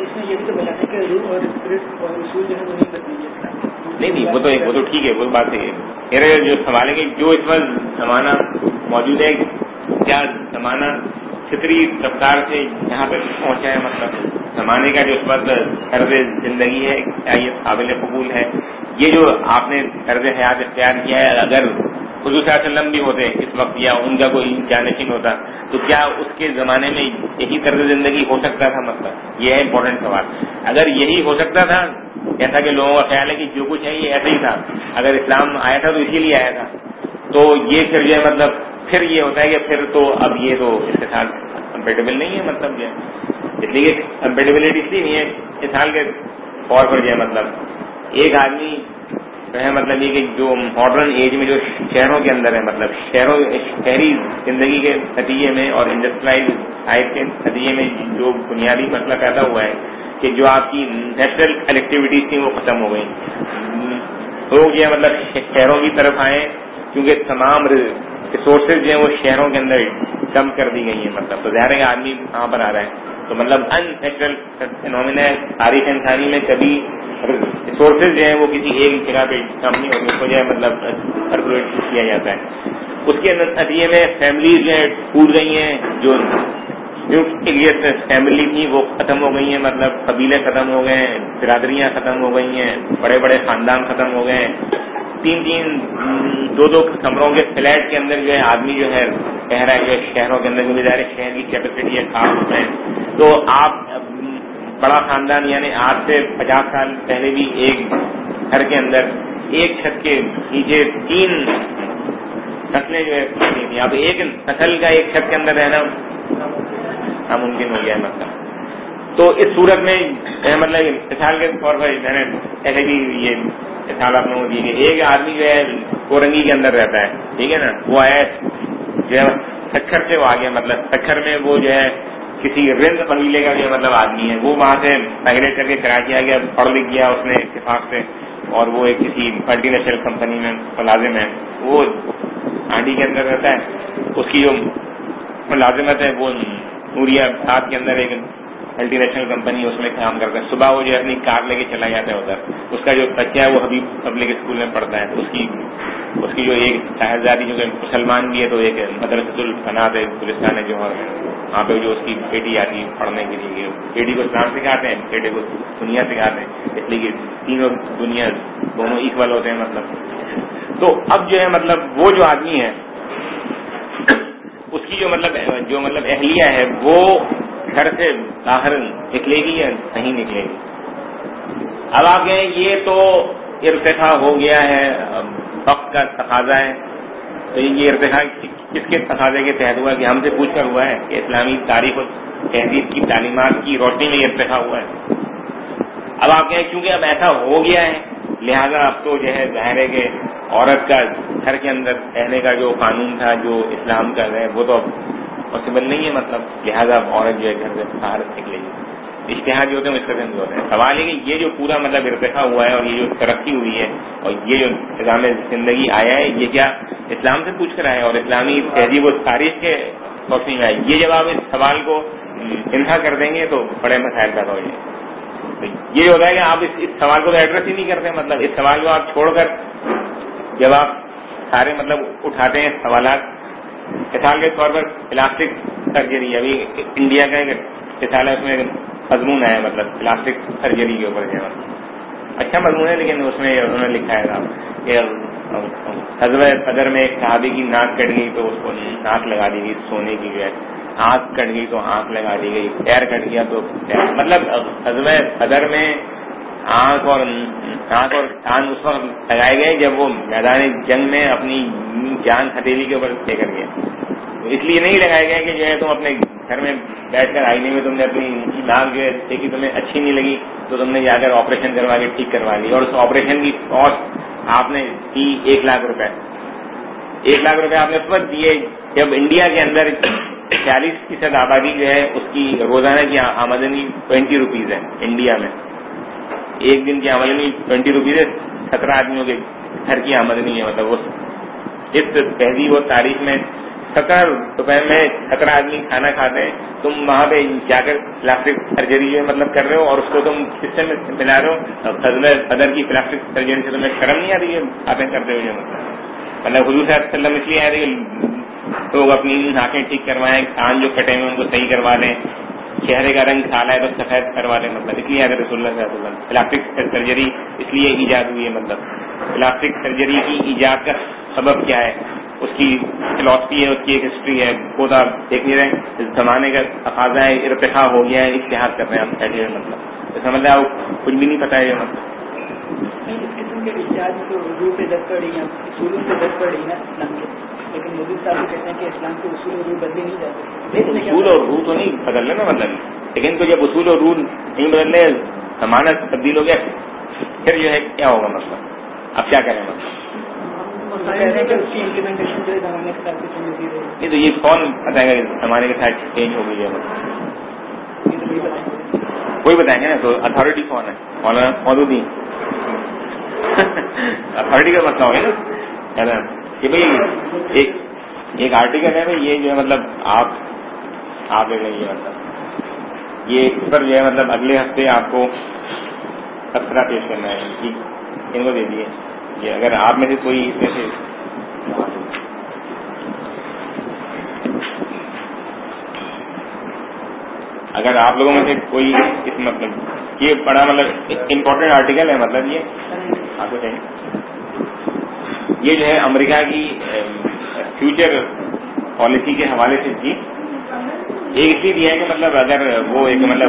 نہیں وہ تو ٹھیک ہے، وہ بات ہے. میرا جو سوال ہے کہ جو اس وقت زمانہ موجود ہے کیا زمانہ فطری رفتار سے یہاں پہ پہنچا ہے، مطلب زمانے کا جو اس وقت طرز زندگی ہے کیا یہ قابل قبول ہے؟ یہ جو آپ نے طرز حیات اختیار کیا ہے اگر حضور صلی اللہ علیہ وسلم بھی ہوتے اس وقت یا ان کا کوئی جانشین ہوتا تو کیا اس کے زمانے میں یہی طرز زندگی ہو سکتا تھا؟ مطلب یہ ہے امپورٹنٹ سوال. اگر یہی ہو سکتا تھا، جیسا کہ لوگوں کا خیال ہے کہ جو کچھ ہے یہ ایسا ہی تھا، اگر اسلام آیا تھا تو اسی لیے آیا تھا، تو یہ پھر جو ہے مطلب پھر یہ ہوتا ہے کہ پھر تو اب یہ تو اس کے ساتھ کمپیٹیبل نہیں ہے. مطلب جو ہے اس لیے کمپیٹیبلٹی اس لیے نہیں ہے، مثال کے طور پر جو ہے مطلب ایک آدمی جو ہے مطلب یہ کہ جو ماڈرن ایج میں جو شہروں کے اندر ہے, مطلب شہری زندگی کے نتیجے میں اور انڈسٹریلائز لائف کے نتیجے میں جو بنیادی مسئلہ پیدا ہوا ہے کہ جو آپ کی نیچرل ایکٹیویٹیز تھیں وہ ختم ہو گئی. لوگ جو ہے مطلب شہروں کی طرف آئے کیونکہ تمام ریسورسز جو ہیں وہ شہروں کے اندر کم کر دی گئی ہیں. مطلب تو ظاہر ہے کہ آدمی کہاں پر آ رہا ہے, تو مطلب ان نیچرل فینومینا ہے تاریخ انسانی میں. کبھی ریسورسز جو ہیں وہ کسی ایک جگہ پہ کم نہیں ہوتی, اس کو جو ہے مطلب سرکولیٹ کیا جاتا ہے. اس کے نتیجے میں فیملیز جو ہے ٹوٹ گئی ہیں, جو فیملی تھی وہ ختم ہو گئی ہیں, مطلب قبیلے ختم ہو گئے ہیں, برادریاں ختم ہو گئی ہیں, بڑے بڑے خاندان ختم ہو گئے ہیں. 3-2 کمروں کے فلیٹ کے اندر جو ہے آدمی جو ہے کہہ رہا ہے جو شہروں کے اندر کیونکہ ظاہر شہر کی کیپیسٹی ہے خاص میں, تو آپ بڑا خاندان یعنی آج سے 50 سال پہلے بھی ایک گھر کے اندر ایک چھت کے نیچے 3 نسلیں جو ہے پڑتی تھیں. اب ایک نسل کا ایک چھت کے اندر رہنا ناممکن ہو گیا ہے. مطلب تو اس صورت میں مطلب مثال کے طور پر میں نے ایسے بھی یہ مثال آپ لوگوں کو دی کہ ایک آدمی جو ہے کورنگی کے اندر رہتا ہے, ٹھیک ہے نا, وہ آیا جو ہے سکھر سے وہ آ گیا, مطلب سکھر میں وہ جو ہے کسی رند قبیلے کا جو مطلب آدمی ہے, وہ وہاں سے مائگریٹ کر کے کراچی آ گیا, پڑھ لکھ گیا اس نے اتفاق سے, اور وہ ایک کسی ملٹی نیشنل کمپنی میں ملازم ہے. وہ آنڈی کے اندر رہتا ہے, اس کی جو ملازمت ہے وہ نوریا ہاتھ کے اندر ایک ملٹی نیشنل کمپنی اس میں کام کرتا ہے. صبح وہ جو ہے اپنی کار لے کے چلا جاتا ہے ادھر. اس کا جو بچہ ہے وہ حبیب پبلک اسکول میں پڑھتا ہے, تو اس کی جو ایک صاحبزادی جو کہ مسلمان بھی ہے تو ایک مدرسۃ الفنات ہے گلستان ہے جوہر میں, وہاں پہ جو اس کی بیٹی آتی ہے پڑھنے کے لیے. بیٹی کو اسلام سکھاتے ہیں, بیٹے کو دنیا سکھاتے ہیں, اس لیے کہ تینوں دنیا دونوں ایکول ہوتے ہیں. مطلب تو اب جو ہے مطلب وہ جو آدمی ہے اس کی جو مطلب اہلیہ ہے وہ گھر سے باہر نکلے گی یا نہیں نکلے گی. اب آپ کہیں یہ تو ارتقا ہو گیا ہے, وقت کا تقاضا ہے. تو یہ ارتقا کس کے تقاضے کے تحت ہوا کہ ہم سے پوچھ کر ہوا ہے کہ اسلامی تاریخ و تہذیب کی تعلیمات کی روشنی میں یہ ارتقا ہوا ہے. اب آپ کہیں کیونکہ اب ایسا ہو گیا ہے لہذا اب تو جو ہے ظاہر ہے کہ عورت کا گھر کے اندر رہنے کا جو قانون تھا جو اسلام کا ہے وہ تو اب پاسبل نہیں ہے. مطلب لہذا اب عورت جو ہے گھر سے باہر نکلے گی. اشتہار جو ہوتے ہیں اس قسم کے ہوتے ہیں. سوال ہے کہ یہ جو پورا مطلب ارتقا ہوا ہے اور یہ جو ترقی ہوئی ہے اور یہ جو نظام زندگی آیا ہے یہ کیا اسلام سے پوچھ کر آیا اور اسلامی تہذیب و تاریخ کے روشنی میں آئی؟ یہ جب آپ اس سوال کو انہا کر دیں گے تو بڑے مسائل پیدا ہو جائیں گے. یہ ہوتا ہے کہ آپ اس سوال کو ایڈریس ہی نہیں کرتے. مطلب اس سوال کو آپ چھوڑ کر جب آپ سارے مطلب اٹھاتے ہیں سوالات, مثال کے طور پر پلاسٹک سرجری, ابھی انڈیا کا ایک مثال ہے, اس میں مضمون ہے مطلب پلاسٹک سرجری کے اوپر جو اچھا مضمون ہے, لیکن اس میں انہوں نے لکھا ہے کہ غزوہ بدر میں ایک صحابی کی ناک کٹ گئی تو اس کو ناک لگا دی گئی سونے کی, جو ہے آنکھ کٹ گئی تو آنکھ لگا دی گئی, پیر کٹ گیا تو پیر. مطلب غزوہ بدر میں آنکھ اور کان اس وقت لگائے گئے جب وہ میدان جنگ میں اپنی جان ہتھیلی کے اوپر لے کر گیا. اس لیے نہیں لگائے گئے کہ جو ہے تم اپنے گھر میں بیٹھ کر آئینے میں تم نے اپنی ناک جو ہے دیکھی تمہیں اچھی نہیں لگی تو تم نے جا کر آپریشن کروا کے ٹھیک کروا لی, اور اس آپریشن کی کاسٹ آپ نے دی 1 لاکھ روپے. 1 لاکھ روپے آپ نے اس وقت دیے جب انڈیا کے اندر 40% آبادی جو ہے اس کی روزانہ کی آمدنی 20 روپیز ہے. انڈیا میں ایک دن کی آمدنی 20 روپیز ہے. 17 آدمیوں کے گھر کی آمدنی ہے. مطلب اس تہذیب و تاریخ میں 17 روپے میں 17 آدمی کھانا کھاتے ہیں. تم وہاں پہ جا کر پلاسٹک سرجری جو ہے مطلب کر رہے ہو اور اس کو تم کس سے ملا رہے ہو. غزوہ بدر کی پلاسٹک سرجری سے تمہیں شرم نہیں آ رہی ہے باتیں کرتے ہوئے. مطلب حضور صلی اللہ علیہ وسلم اس لیے آ رہی ہے لوگ اپنی آنکھیں ٹھیک کروائیں, کان جو کٹے ہوئے ان کو صحیح کروا لیں, چہرے کا رنگ کالا ہے تو سفید کروا لیں. مطلب اس لیے اگر رسول اللہ صلی اللہ علیہ وسلم پلاسٹک سرجری اس لیے ایجاد ہوئی ہے. مطلب پلاسٹک سرجری کی ایجاد کا سبب کیا ہے, اس کی فلاسفی ہے, اس کی ایک ہسٹری ہے, وہ تو آپ دیکھ نہیں رہے. اس زمانے کا تقاضا ہے, ارتقا ہو گیا ہے, اشتہار کر رہے ہیں ہم بیٹھے ہوئے. مطلب سمجھ رہے آپ کچھ بھی نہیں پتا ہے. مطلب اس قسم کے اشتہار میں تو روح پہ دست پڑ رہی ہیں, اصولوں سے دست پڑ رہی ہے اسلام کے, لیکن مودی صاحب کہتے ہیں کہ اسلام کے اصول اور روح بدلے نہیں جاتے. اصول اور روح تو نہیں بدل رہے نا, مطلب لیکن تو جب اصول اور روح نہیں بدل رہے, زمانہ تبدیل ہو گیا, پھر جو ہے کیا ہوگا. مطلب اب کیا کریں مطلب نہیں تو یہ کون بتائے گا زمانے کے ساتھ چینج ہو گئی ہے مطلب کوئی بتائیں گے نا. تو اتھارٹی کون ہے؟ مولانا مودودی اتھارٹی کا مسئلہ ہوگا نا کہ بھائی ایک آرٹیکل ہے بھائی یہ جو ہے مطلب آپ لے لیں یہ مطلب یہ اس پر جو ہے مطلب اگلے ہفتے آپ کو تبصرہ پیش کرنا ہے ان کو دے دیے. یہ اگر آپ میں سے کوئی اس میں سے اگر آپ لوگوں میں سے کوئی اس مطلب یہ بڑا مطلب امپورٹنٹ آرٹیکل ہے مطلب یہ آپ کو چاہیے. یہ جو ہے امریکہ کی فیوچر پالیسی کے حوالے سے تھی. ایک اس لیے دیا ہے کہ مطلب اگر وہ ایک مطلب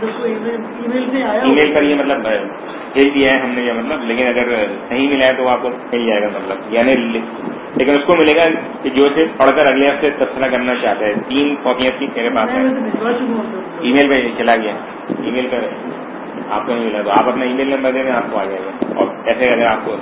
ای میل پر یہ مطلب بھیج دیا ہے ہم نے یہ مطلب لیکن اگر نہیں ملا ہے تو آپ کو مل جائے گا مطلب یعنی لیکن اس کو ملے گا کہ جو اسے پڑھ کر اگلے ہفتے تبصرہ کرنا چاہتا ہے. 3 کاپیاں تھی میرے پاس ہے. ای میل پہ چلا گیا ای میل پر آپ کو نہیں ملا تو آپ اپنا ای میل نمبر دے دیں آپ کو آ جائے گا. اور ایسے اگر آپ کو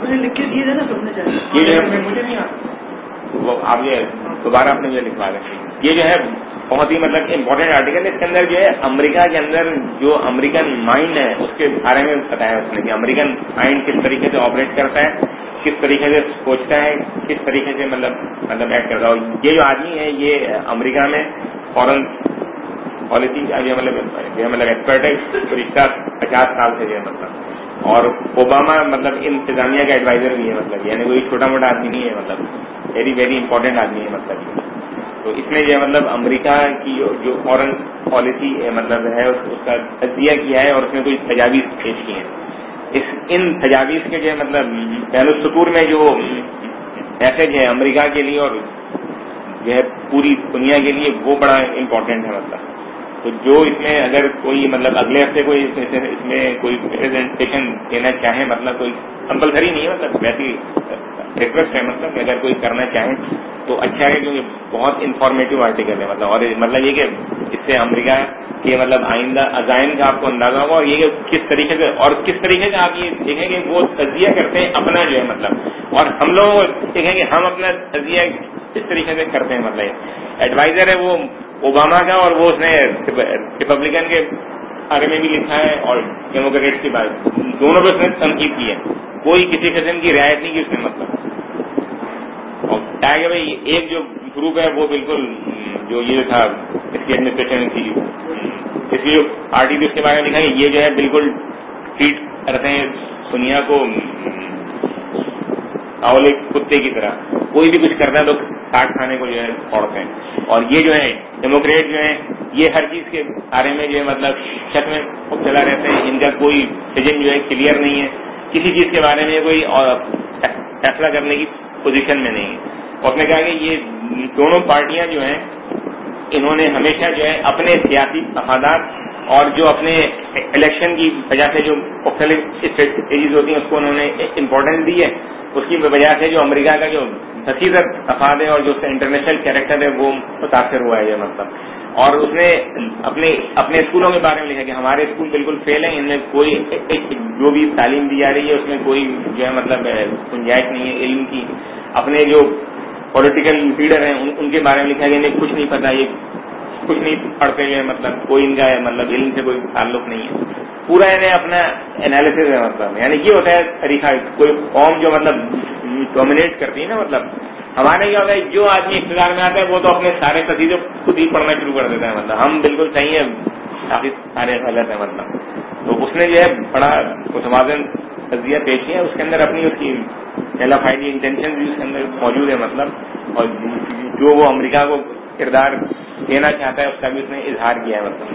یہ جو ہے مجھے نہیں وہ آپ یہ دوبارہ اپنے یہ لکھوا دیں. یہ جو ہے بہت ہی مطلب امپورٹنٹ آرٹیکل ہے. اس کے اندر جو ہے امریکہ کے اندر جو امریکن مائنڈ ہے اس کے بارے میں بتایا اس نے کہ امریکن مائنڈ کس طریقے سے آپریٹ کرتا ہے, کس طریقے سے سوچتا ہے, کس طریقے سے مطلب ایکٹ کرتا ہے. یہ جو آدمی ہے یہ امریکہ میں فورن پالیسی کا جو مطلب ایکسپرٹ ہے. گزشتہ 50 سال سے جو ہے مطلب اور اوباما مطلب انتظامیہ کا ایڈوائزر بھی ہے مطلب یعنی کوئی چھوٹا موٹا آدمی نہیں ہے مطلب ویری ویری امپورٹنٹ آدمی ہے مطلب. تو اس نے جو ہے مطلب امریکہ کی جو فورن پالیسی مطلب ہے اس کا تجزیہ کیا ہے اور اس میں کوئی تجاویز پیش کی ہیں. ان تجاویز کے جو ہے مطلب بین السطور میں جو میسج ہے امریکہ کے لیے اور جو ہے پوری دنیا کے لیے وہ بڑا امپورٹنٹ ہے مطلب. تو جو اس میں اگر کوئی مطلب اگلے ہفتے کوئی اس میں کوئی پریزنٹیشن دینا چاہے مطلب کوئی کمپلسری نہیں ہے مطلب ویسی ریکویسٹ ہے مطلب اگر کوئی کرنا چاہے تو اچھا ہے کیونکہ بہت انفارمیٹیو آرٹیکل ہے مطلب. اور مطلب یہ کہ اس سے امریکہ کے مطلب آئندہ عزائم کا آپ کو اندازہ ہوگا اور یہ کہ کس طریقے سے اور کس طریقے سے آپ یہ دیکھیں گے وہ تجزیہ کرتے ہیں اپنا جو ہے مطلب اور ہم لوگ دیکھیں گے ہم اپنا تجزیہ کس طریقے سے کرتے ہیں مطلب. ایڈوائزر ہے وہ اوباما کا اور وہ اس نے ریپبلکن کے بارے میں بھی لکھا ہے اور ڈیموکریٹس کے بارے میں دونوں پہ اس نے تنقید کی ہے. کوئی کسی قسم کی رعایت نہیں کی اس نے مطلب. اور کیا کہ بھائی ایک جو گروپ ہے وہ بالکل جو یہ تھا اس کی ایڈمنسٹریشن کی اس کی جو پارٹی تھی اس کے بارے میں لکھا ہے یہ جو ہے بالکل ٹریٹ کرتے ہیں دنیا کو اولے کتے کی طرح. کوئی بھی کچھ کرتا ہے تو کاٹ کھانے کو جو ہے چھوڑتے ہیں. اور یہ جو ہے ڈیموکریٹ جو ہے یہ ہر چیز کے بارے میں جو ہے مطلب شک میں مبتلا رہتے ہیں. ان کا کوئی ویژن جو ہے کلیئر نہیں ہے. کسی چیز کے بارے میں کوئی فیصلہ کرنے کی پوزیشن میں نہیں ہے. اور اس نے کہا کہ یہ دونوں پارٹیاں جو ہیں انہوں نے ہمیشہ جو ہے اپنے سیاسی مفادات اور جو اپنے الیکشن کی وجہ سے جو مختلف اسٹریٹجیز ہوتی ہیں اس کو انہوں نے امپورٹنس دی ہے. اس کی وجہ سے جو امریکہ کا جو حقیقت افاد ہے اور جو اس کا انٹرنیشنل کیریکٹر ہے وہ متاثر ہوا ہے یہ مطلب. اور اس نے اپنے اسکولوں کے بارے میں لکھا کہ ہمارے اسکول بالکل فیل ہیں. ان میں کوئی جو بھی تعلیم دی جا رہی ہے اس میں کوئی جو ہے مطلب گنجائش نہیں ہے علم کی. اپنے جو پولیٹیکل لیڈر ہیں ان کے بارے میں لکھا کہ انہیں کچھ نہیں پتا, یہ کچھ نہیں پڑھتے ہوئے مطلب کوئی ان کا مطلب علم سے کوئی تعلق نہیں ہے. پورا انہیں اپنا انالیسس ہے مطلب. یعنی یہ ہوتا ہے طریقہ کوئی قوم جو مطلب ڈومینیٹ کرتی ہے نا مطلب. ہمارے کیا ہوتا ہے جو آدمی اقتدار میں آتا ہے وہ تو اپنے سارے قصیدے خود ہی پڑھنا شروع کر دیتا ہے مطلب ہم بالکل صحیح ہے کافی سارے غلط ہیں مطلب. تو اس نے جو ہے بڑا متوازن تجزیہ پیش کیا. اس کے اندر اپنی اس کی کیلیفائڈ انٹینشن بھی اس کے اندر موجود ہے مطلب. اور جو وہ امریکہ کو کردار دینا چاہتا ہے اس کا بھی اس نے اظہار کیا ہے مطلب.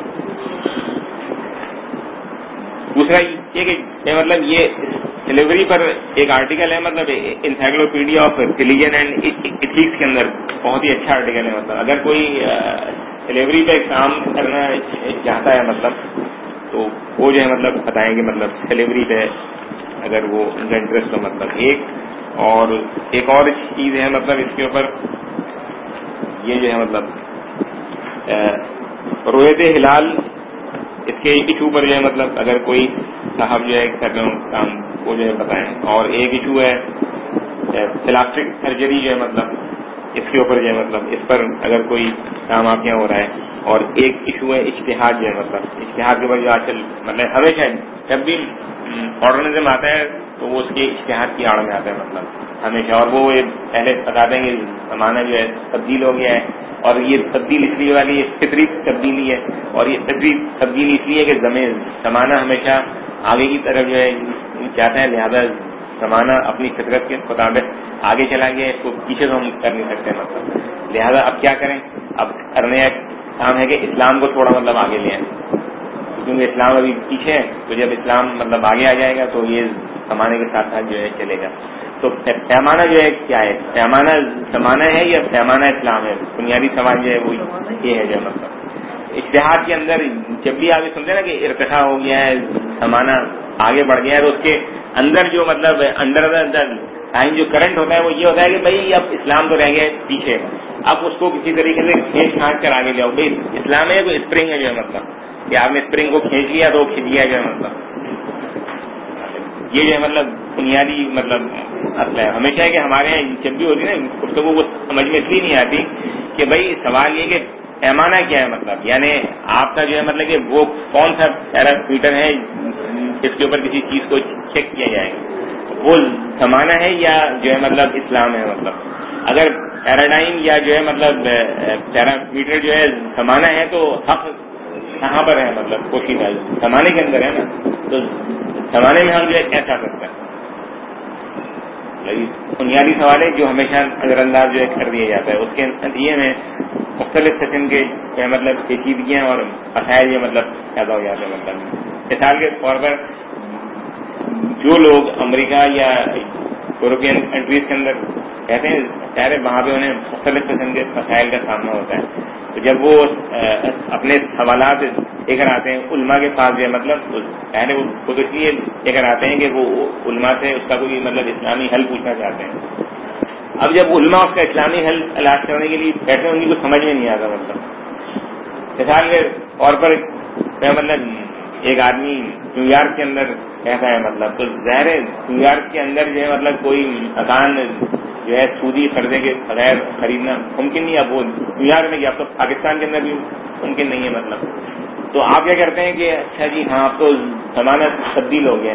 دوسرا یہ کہ مطلب یہ سلیوری پر ایک آرٹیکل ہے مطلب encyclopedia of religion and ethics کے اندر بہت ہی اچھا آرٹیکل ہے مطلب. اگر کوئی سلیوری پہ کام کرنا چاہتا ہے مطلب تو وہ جو ہے مطلب بتائیں گے مطلب سلیوری پہ اگر وہ ان کا انٹرسٹ ہو مطلب. ایک اور چیز ہے مطلب اس کے اوپر یہ جو ہے مطلب رویت ہلال اس کے ایشو پر جو ہے مطلب اگر کوئی صاحب جو ہے کام کو جو ہے بتائیں. اور ایک ایشو ہے پلاسٹک سرجری جو ہے مطلب اس کے اوپر جو ہے مطلب اس پر اگر کوئی کام آپ کے یہاں ہو رہا ہے. اور ایک ایشو ہے اجتہاد جو ہے مطلب اجتہاد کے بعد جو آج کل مطلب ہمیشہ جب بھی ماڈرنزم آتا ہے تو وہ اس کے اجتہاد کی آڑ میں آتا ہے مطلب ہمیشہ. اور وہ پہلے بتا دیں گے زمانہ جو ہے تبدیل ہو گیا ہے اور یہ تبدیل اس لیے والی فطری تبدیلی ہے. اور یہ فطری تبدیلی اس لیے کہ زمانہ ہمیشہ آگے کی طرف جو ہے چاہتے ہیں, لہذا زمانہ اپنی فطرت کے مطابق آگے چلا گیا, اس کو پیچھے تو ہم کر نہیں سکتے مطلب. لہذا اب کیا کریں, اب کرنے کا کام ہے کہ اسلام کو تھوڑا مطلب آگے لے آئیں, کیونکہ اسلام ابھی پیچھے ہے. تو جب اسلام مطلب آگے آ جائے گا تو یہ زمانے کے ساتھ ساتھ جو ہے چلے گا. تو پیمانہ جو ہے کیا ہے, پیمانہ زمانہ ہے یا پیمانہ اسلام ہے؟ بنیادی سوال جو ہے وہ یہ ہے جو مطلب اجتہاد کے اندر جب بھی آپ سمجھے نا کہ ارتقا ہو گیا ہے, زمانہ آگے بڑھ گیا ہے, تو اس کے اندر جو مطلب انڈر دا ٹائم جو کرنٹ ہوتا ہے وہ یہ ہوتا ہے کہ بھائی اب اسلام تو رہ گیا پیچھے, اب اس کو کسی طریقے سے کھینچ کھانچ کر آگے جاؤ. بھائی اسلام ہے کوئی اسپرنگ ہے جو ہے مطلب کہ آپ نے اسپرنگ کو کھینچ لیا تو کھینچ لیا جو ہے مطلب یہ جو ہے مطلب بنیادی مطلب اصل ہے. ہمیشہ ہے کہ ہمارے یہاں جب بھی ہوتی ہے نا گفتگو وہ سمجھ میں اس لیے نہیں آتی کہ بھائی سوال یہ کہ پیمانہ کیا ہے مطلب, یعنی آپ کا جو ہے مطلب کہ وہ کون سا پیرامیٹر ہے جس کے اوپر کسی چیز کو چیک کیا جائے گا, وہ زمانہ ہے یا جو ہے مطلب اسلام ہے مطلب. اگر پیراڈائم یا جو ہے مطلب پیرامیٹر جو ہے زمانہ ہے تو حق کہاں پر ہے مطلب کوشش ہے زمانے کے اندر ہے نا, تو زمانے میں ہم جو ہے کیسا آ سکتا ہے. بنیادی سوال ہے جو ہمیشہ نظر انداز جو ہے کر دیا جاتا ہے. اس کے نتیجے میں مختلف قسم کے مطلب پیچیدگیاں اور مسائل یہ مطلب پیدا ہو جاتے ہیں. مطلب مثال کے طور پر جو لوگ امریکہ یا یورپین کنٹریز کے اندر کہتے ہیں شاید وہاں پہ انہیں مختلف قسم کے مسائل کا سامنا ہوتا ہے, تو جب وہ اپنے سوالات لے کر آتے ہیں علماء کے پاس جو ہے مطلب پہلے وہ خود اس لیے لے کر آتے ہیں کہ وہ علماء سے اس کا کوئی مطلب اسلامی حل پوچھنا چاہتے ہیں. اب جب علماء اس کا اسلامی حل تلاش کرنے کے لیے بیٹھے ان کی کچھ سمجھ میں نہیں آتا. مطلب مثال کے طور پر مطلب ایک آدمی نیو یارک کے اندر کہتا ہے مطلب, تو ظاہر ہے نیو یارک کے اندر جو ہے مطلب کوئی مکان جو ہے سودی قرضے کے بغیر خریدنا ممکن نہیں. اب وہ نیو یارک میں اب تو پاکستان کے اندر بھی ممکن نہیں ہے مطلب. تو آپ کیا کرتے ہیں کہ اچھا جی ہاں اب تو زمانہ تبدیل ہو گیا,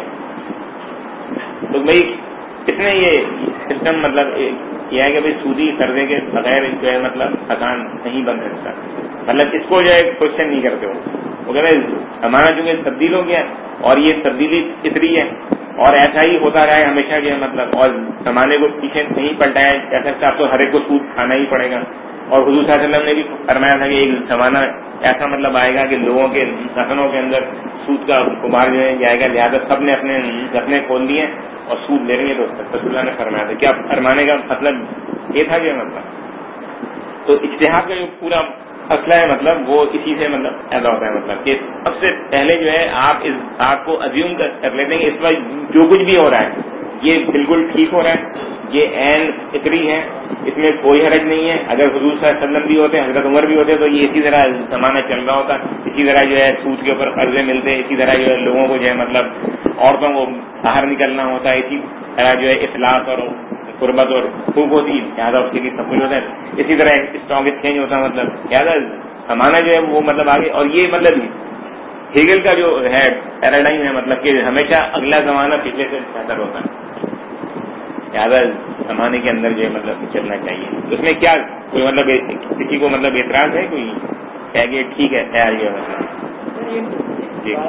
تو بھائی اس نے یہ سسٹم مطلب یہ ہے کہ بھائی سودی قرضے کے بغیر جو ہے مطلب مکان نہیں بن سکتا. مطلب اس کو جو ہے کوشچن نہیں کرتے وہ کہتے ہیں زمانہ چونکہ تبدیل ہو گیا اور یہ تبدیلی فطری ہے اور ایسا ہی ہوتا رہا ہے ہمیشہ جو ہے مطلب, اور زمانے کو پیچھے نہیں پلٹایا جا سکتا. اب تو ہر ایک کو سود کھانا ہی پڑے گا. اور حضور صلی اللہ علیہ وسلم نے بھی فرمایا تھا کہ ایک زمانہ ایسا مطلب آئے گا کہ لوگوں کے ذہنوں کے اندر سود کا غبار جو ہے جائے گا, لہٰذا سب نے اپنے ذہن کھول دیے اور سود لے رہے ہیں. تو رسول اللہ نے فرمایا تھا کیا فرمانے کا مطلب یہ تھا جو ہے مطلب. تو اجتہاد کا جو پورا مسئلہ ہے مطلب وہ اسی سے مطلب پیدا ہوتا ہے مطلب کہ سب سے پہلے جو ہے آپ اس بات کو ازیوم کر لیتے ہیں کہ اس وقت جو کچھ بھی ہو رہا ہے یہ بالکل ٹھیک ہو رہا ہے, یہ عین فطری ہے, اس میں کوئی حرج نہیں ہے. اگر حضور صلی اللہ علیہ وسلم بھی ہوتے, حضرت عمر بھی ہوتے, تو یہ اسی طرح زمانہ چل رہا ہوتا. اسی طرح جو ہے سود کے اوپر قرضے ملتے, اسی طرح جو ہے لوگوں کو جو ہے مطلب عورتوں کو باہر نکلنا ہوتا, اسی طرح جو ہے افلاس اور قربت اور بھوک ہوتی, لہٰذا اس کے لیے سب کچھ ہوتا ہے. اسی طرح اسٹاک ایکسچینج ہوتا ہے مطلب, لہٰذا زمانہ جو ہے وہ مطلب آگے. اور یہ مطلب ہیگل کا جو ہے پیراڈائم ہے مطلب کہ ہمیشہ اگلا زمانہ پچھلے سے بہتر ہوتا ہے, لہٰذا زمانے کے اندر جو ہے مطلب چلنا چاہیے. اس میں کیا کوئی مطلب کسی کو مطلب اعتراض ہے کوئی کہہ کہ ٹھیک ہے تیار جو ہے مطلب جی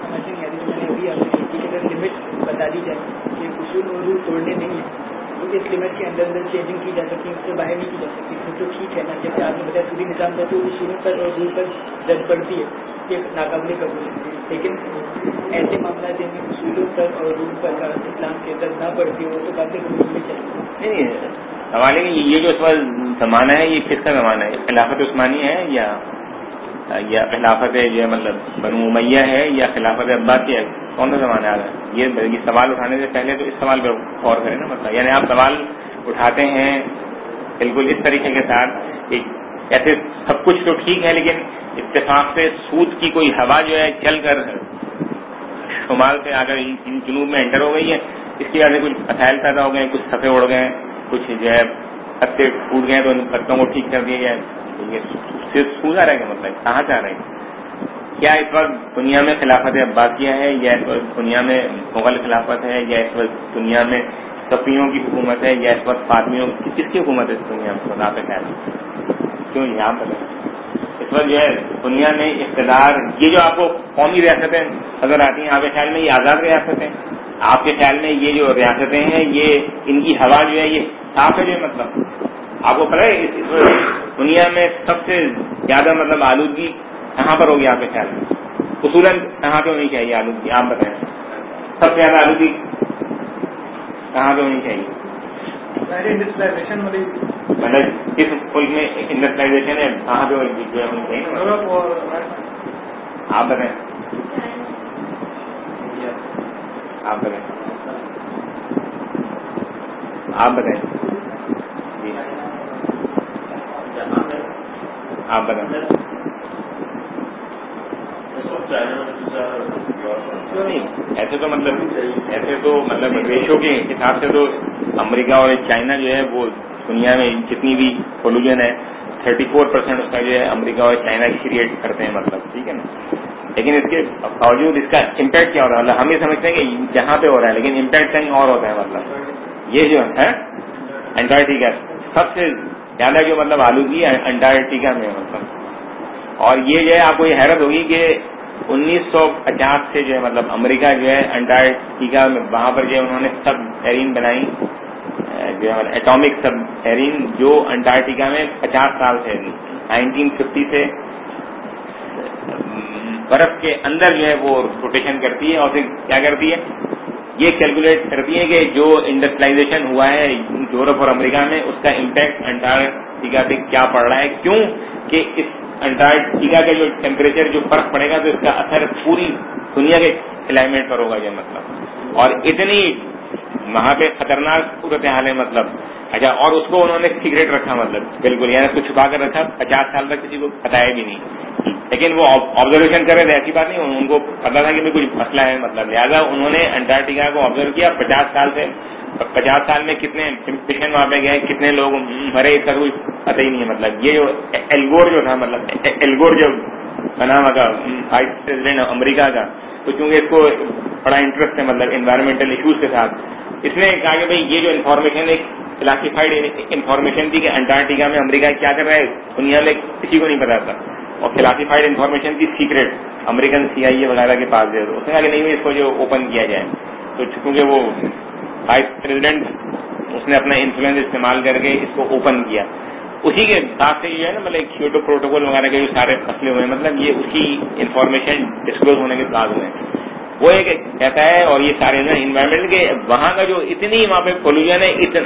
لمٹ بتا دی جائے کہ اصول اور رول توڑنے نہیں ہے, اس لمٹ کے اندر چینجنگ کی جا سکتی ہے, اس سے باہر نہیں کی جا سکتی. تو ٹھیک ہے نا, جیسے آپ نے بتایا سودی نظام کا تو اصولوں پر اور رول پر زد پڑتی ہے, یہ ناقابل قبول ہے. لیکن ایسے معاملات جن میں اصولوں پر اور رول پر اسلام کے زد نہ پڑتی ہو تو قابل قبول نہیں چلے. نہیں سوال ہے کہ یہ جو اس وقت زمانہ ہے یہ کس کا زمانہ ہے, خلافت عثمانی ہے یا خلافت جو ہے مطلب بنو امیہ ہے یا خلافت عباسی ہے, کون سا زمانہ آ رہا ہے؟ یہ سوال اٹھانے سے پہلے تو اس سوال پہ غور کریں نا. مطلب یعنی آپ سوال اٹھاتے ہیں بالکل اس طریقے کے ساتھ کہ ایسے سب کچھ تو ٹھیک ہے لیکن اتفاق سے سود کی کوئی ہوا جو ہے چل کر شمال سے آ کر جنوب میں انٹر ہو گئی ہے. اس کی وجہ سے کچھ مسائل پیدا ہو گئے, کچھ صفحے اڑ گئے, کچھ جو ہے پتے ٹوٹ گئے, تو ان پتوں کو ٹھیک کر دیا جائے. یہ سوزا رہے گا, مطلب کہاں سے آ رہے ہیں؟ کیا اس وقت دنیا میں خلافت عباسیہ ہے, یا اس وقت دنیا میں مغل خلافت ہے, یا اس وقت دنیا میں صفویوں کی حکومت ہے, یا اس وقت فاطمیوں کس کی حکومت ہے اس دنیا میں؟ خدا پہ خیال کیوں یہاں پر اس وقت جو ہے دنیا میں اقتدار, یہ جو آپ کو قومی ریاستیں نظر آتی ہیں, آپ کے خیال میں یہ آزاد ریاستیں؟ آپ کے خیال میں یہ جو ریاستیں ہیں یہ ان کی ہوا جو ہے یہ صاف ہے؟ جو مطلب آپ کو پتہ ہے دنیا میں سب سے زیادہ مطلب آلودگی کہاں پر ہوگی آپ کے خیال میں؟ اصولاً کہاں پہ ہونی چاہیے آلودگی؟ آپ بتائیں, سب سے زیادہ آلودگی کہاں پہ ہونی چاہیے؟ مطلب کس ملک میں انڈسٹریلائزیشن ہے, کہاں پہ جو ہے ہونی چاہیے؟ آپ بتائیں, آپ بتائیں, آپ بتائیں, جی آپ بتائیں. ایسے تو مطلب ریشو کے حساب سے تو امریکہ اور چائنا جو ہے وہ دنیا میں جتنی بھی پولوشن ہے 34% اس کا جو ہے امریکہ اور چائنا کریٹ کرتے ہیں, مطلب ٹھیک ہے نا. لیکن اس کے باوجود اس کا امپیکٹ کیا ہو رہا ہے؟ مطلب ہم یہ سمجھتے ہیں کہ جہاں پہ ہو رہا ہے, لیکن امپیکٹ کہیں اور ہوتا ہے. مطلب یہ جو ہے انٹارکٹیکا سب سے زیادہ جو مطلب آلودگی ہے انٹارکٹیکا میں مطلب. اور یہ جو ہے آپ کو یہ حیرت ہوگی کہ 1950 سے جو ہے مطلب امریکہ جو ہے انٹارکٹیکا میں وہاں پر جو ہے انہوں نے سب میرین بنائی, جو ہے ایٹامک سب میرین, جو انٹارکٹیکا میں 50 سال سے 1950 سے برف کے اندر جو ہے وہ روٹیشن کرتی ہے. اور پھر کیا کرتی ہے, یہ کیلکولیٹ کرتی ہے کہ جو انڈسٹریلائزیشن ہوا ہے یورپ اور امریکہ میں اس کا امپیکٹ انٹارکٹیکا پہ کیا پڑ رہا ہے. کیوں کہ اس انٹارکٹیکا کا جو ٹیمپریچر جو فرق پڑے گا تو اس کا اثر پوری دنیا کے کلائمیٹ پر ہوگا جو مطلب. اور اتنی وہاں پہ خطرناک صورت حال ہے مطلب. اچھا, اور اس کو انہوں نے سیکریٹ رکھا, مطلب بالکل یعنی اس کو چھپا کر رکھا, 50 سال تک کسی کو بتایا بھی نہیں. لیکن وہ آبزرویشن کر رہے تھے, ایسی بات نہیں, ان کو پتا تھا کہ کچھ مسئلہ ہے مطلب. لہٰذا انہوں نے انٹارکٹیکا کو آبزرو کیا 50 سال میں کتنے مشن وہاں پہ گئے, کتنے لوگ مرے, اس کا کوئی پتہ ہی نہیں ہے. مطلب یہ جو ایلگور جو تھا, مطلب ایلگور جو بنا ہوا کا وائس پریزیڈنٹ امریکہ کا, تو چونکہ اس کو بڑا انٹرسٹ ہے مطلب انوائرمنٹل ایشوز کے ساتھ, اس نے کہا کہ بھائی یہ جو انفارمیشن ایک کلاسیفائڈ انفارمیشن تھی کہ انٹارکٹیکا میں امریکہ کیا کر رہا ہے دنیا میں کسی کو نہیں پتا تھا, اور کلاسیفائڈ انفارمیشن کی سیکریٹ امریکن CIA وغیرہ کے پاس ہے. اس نے کہا کہ نہیں, اس کو جو اوپن کیا جائے. تو چونکہ وہ وائس پریزیڈنٹ, اس نے اپنا انفلوئنس استعمال کر کے اس کو اوپن کیا. اسی کے ساتھ سے جو ہے نا مطلب کیوٹو پروٹوکول وغیرہ کے جو سارے مسئلے ہوئے, مطلب یہ اسی انفارمیشن ڈسکلوز ہونے کے بعد ہوئے ہیں. وہ ایک کہتا ہے, اور یہ سارے نا انوائرمنٹ کے وہاں کا جو اتنی وہاں پہ پولوشن ہے, اتنا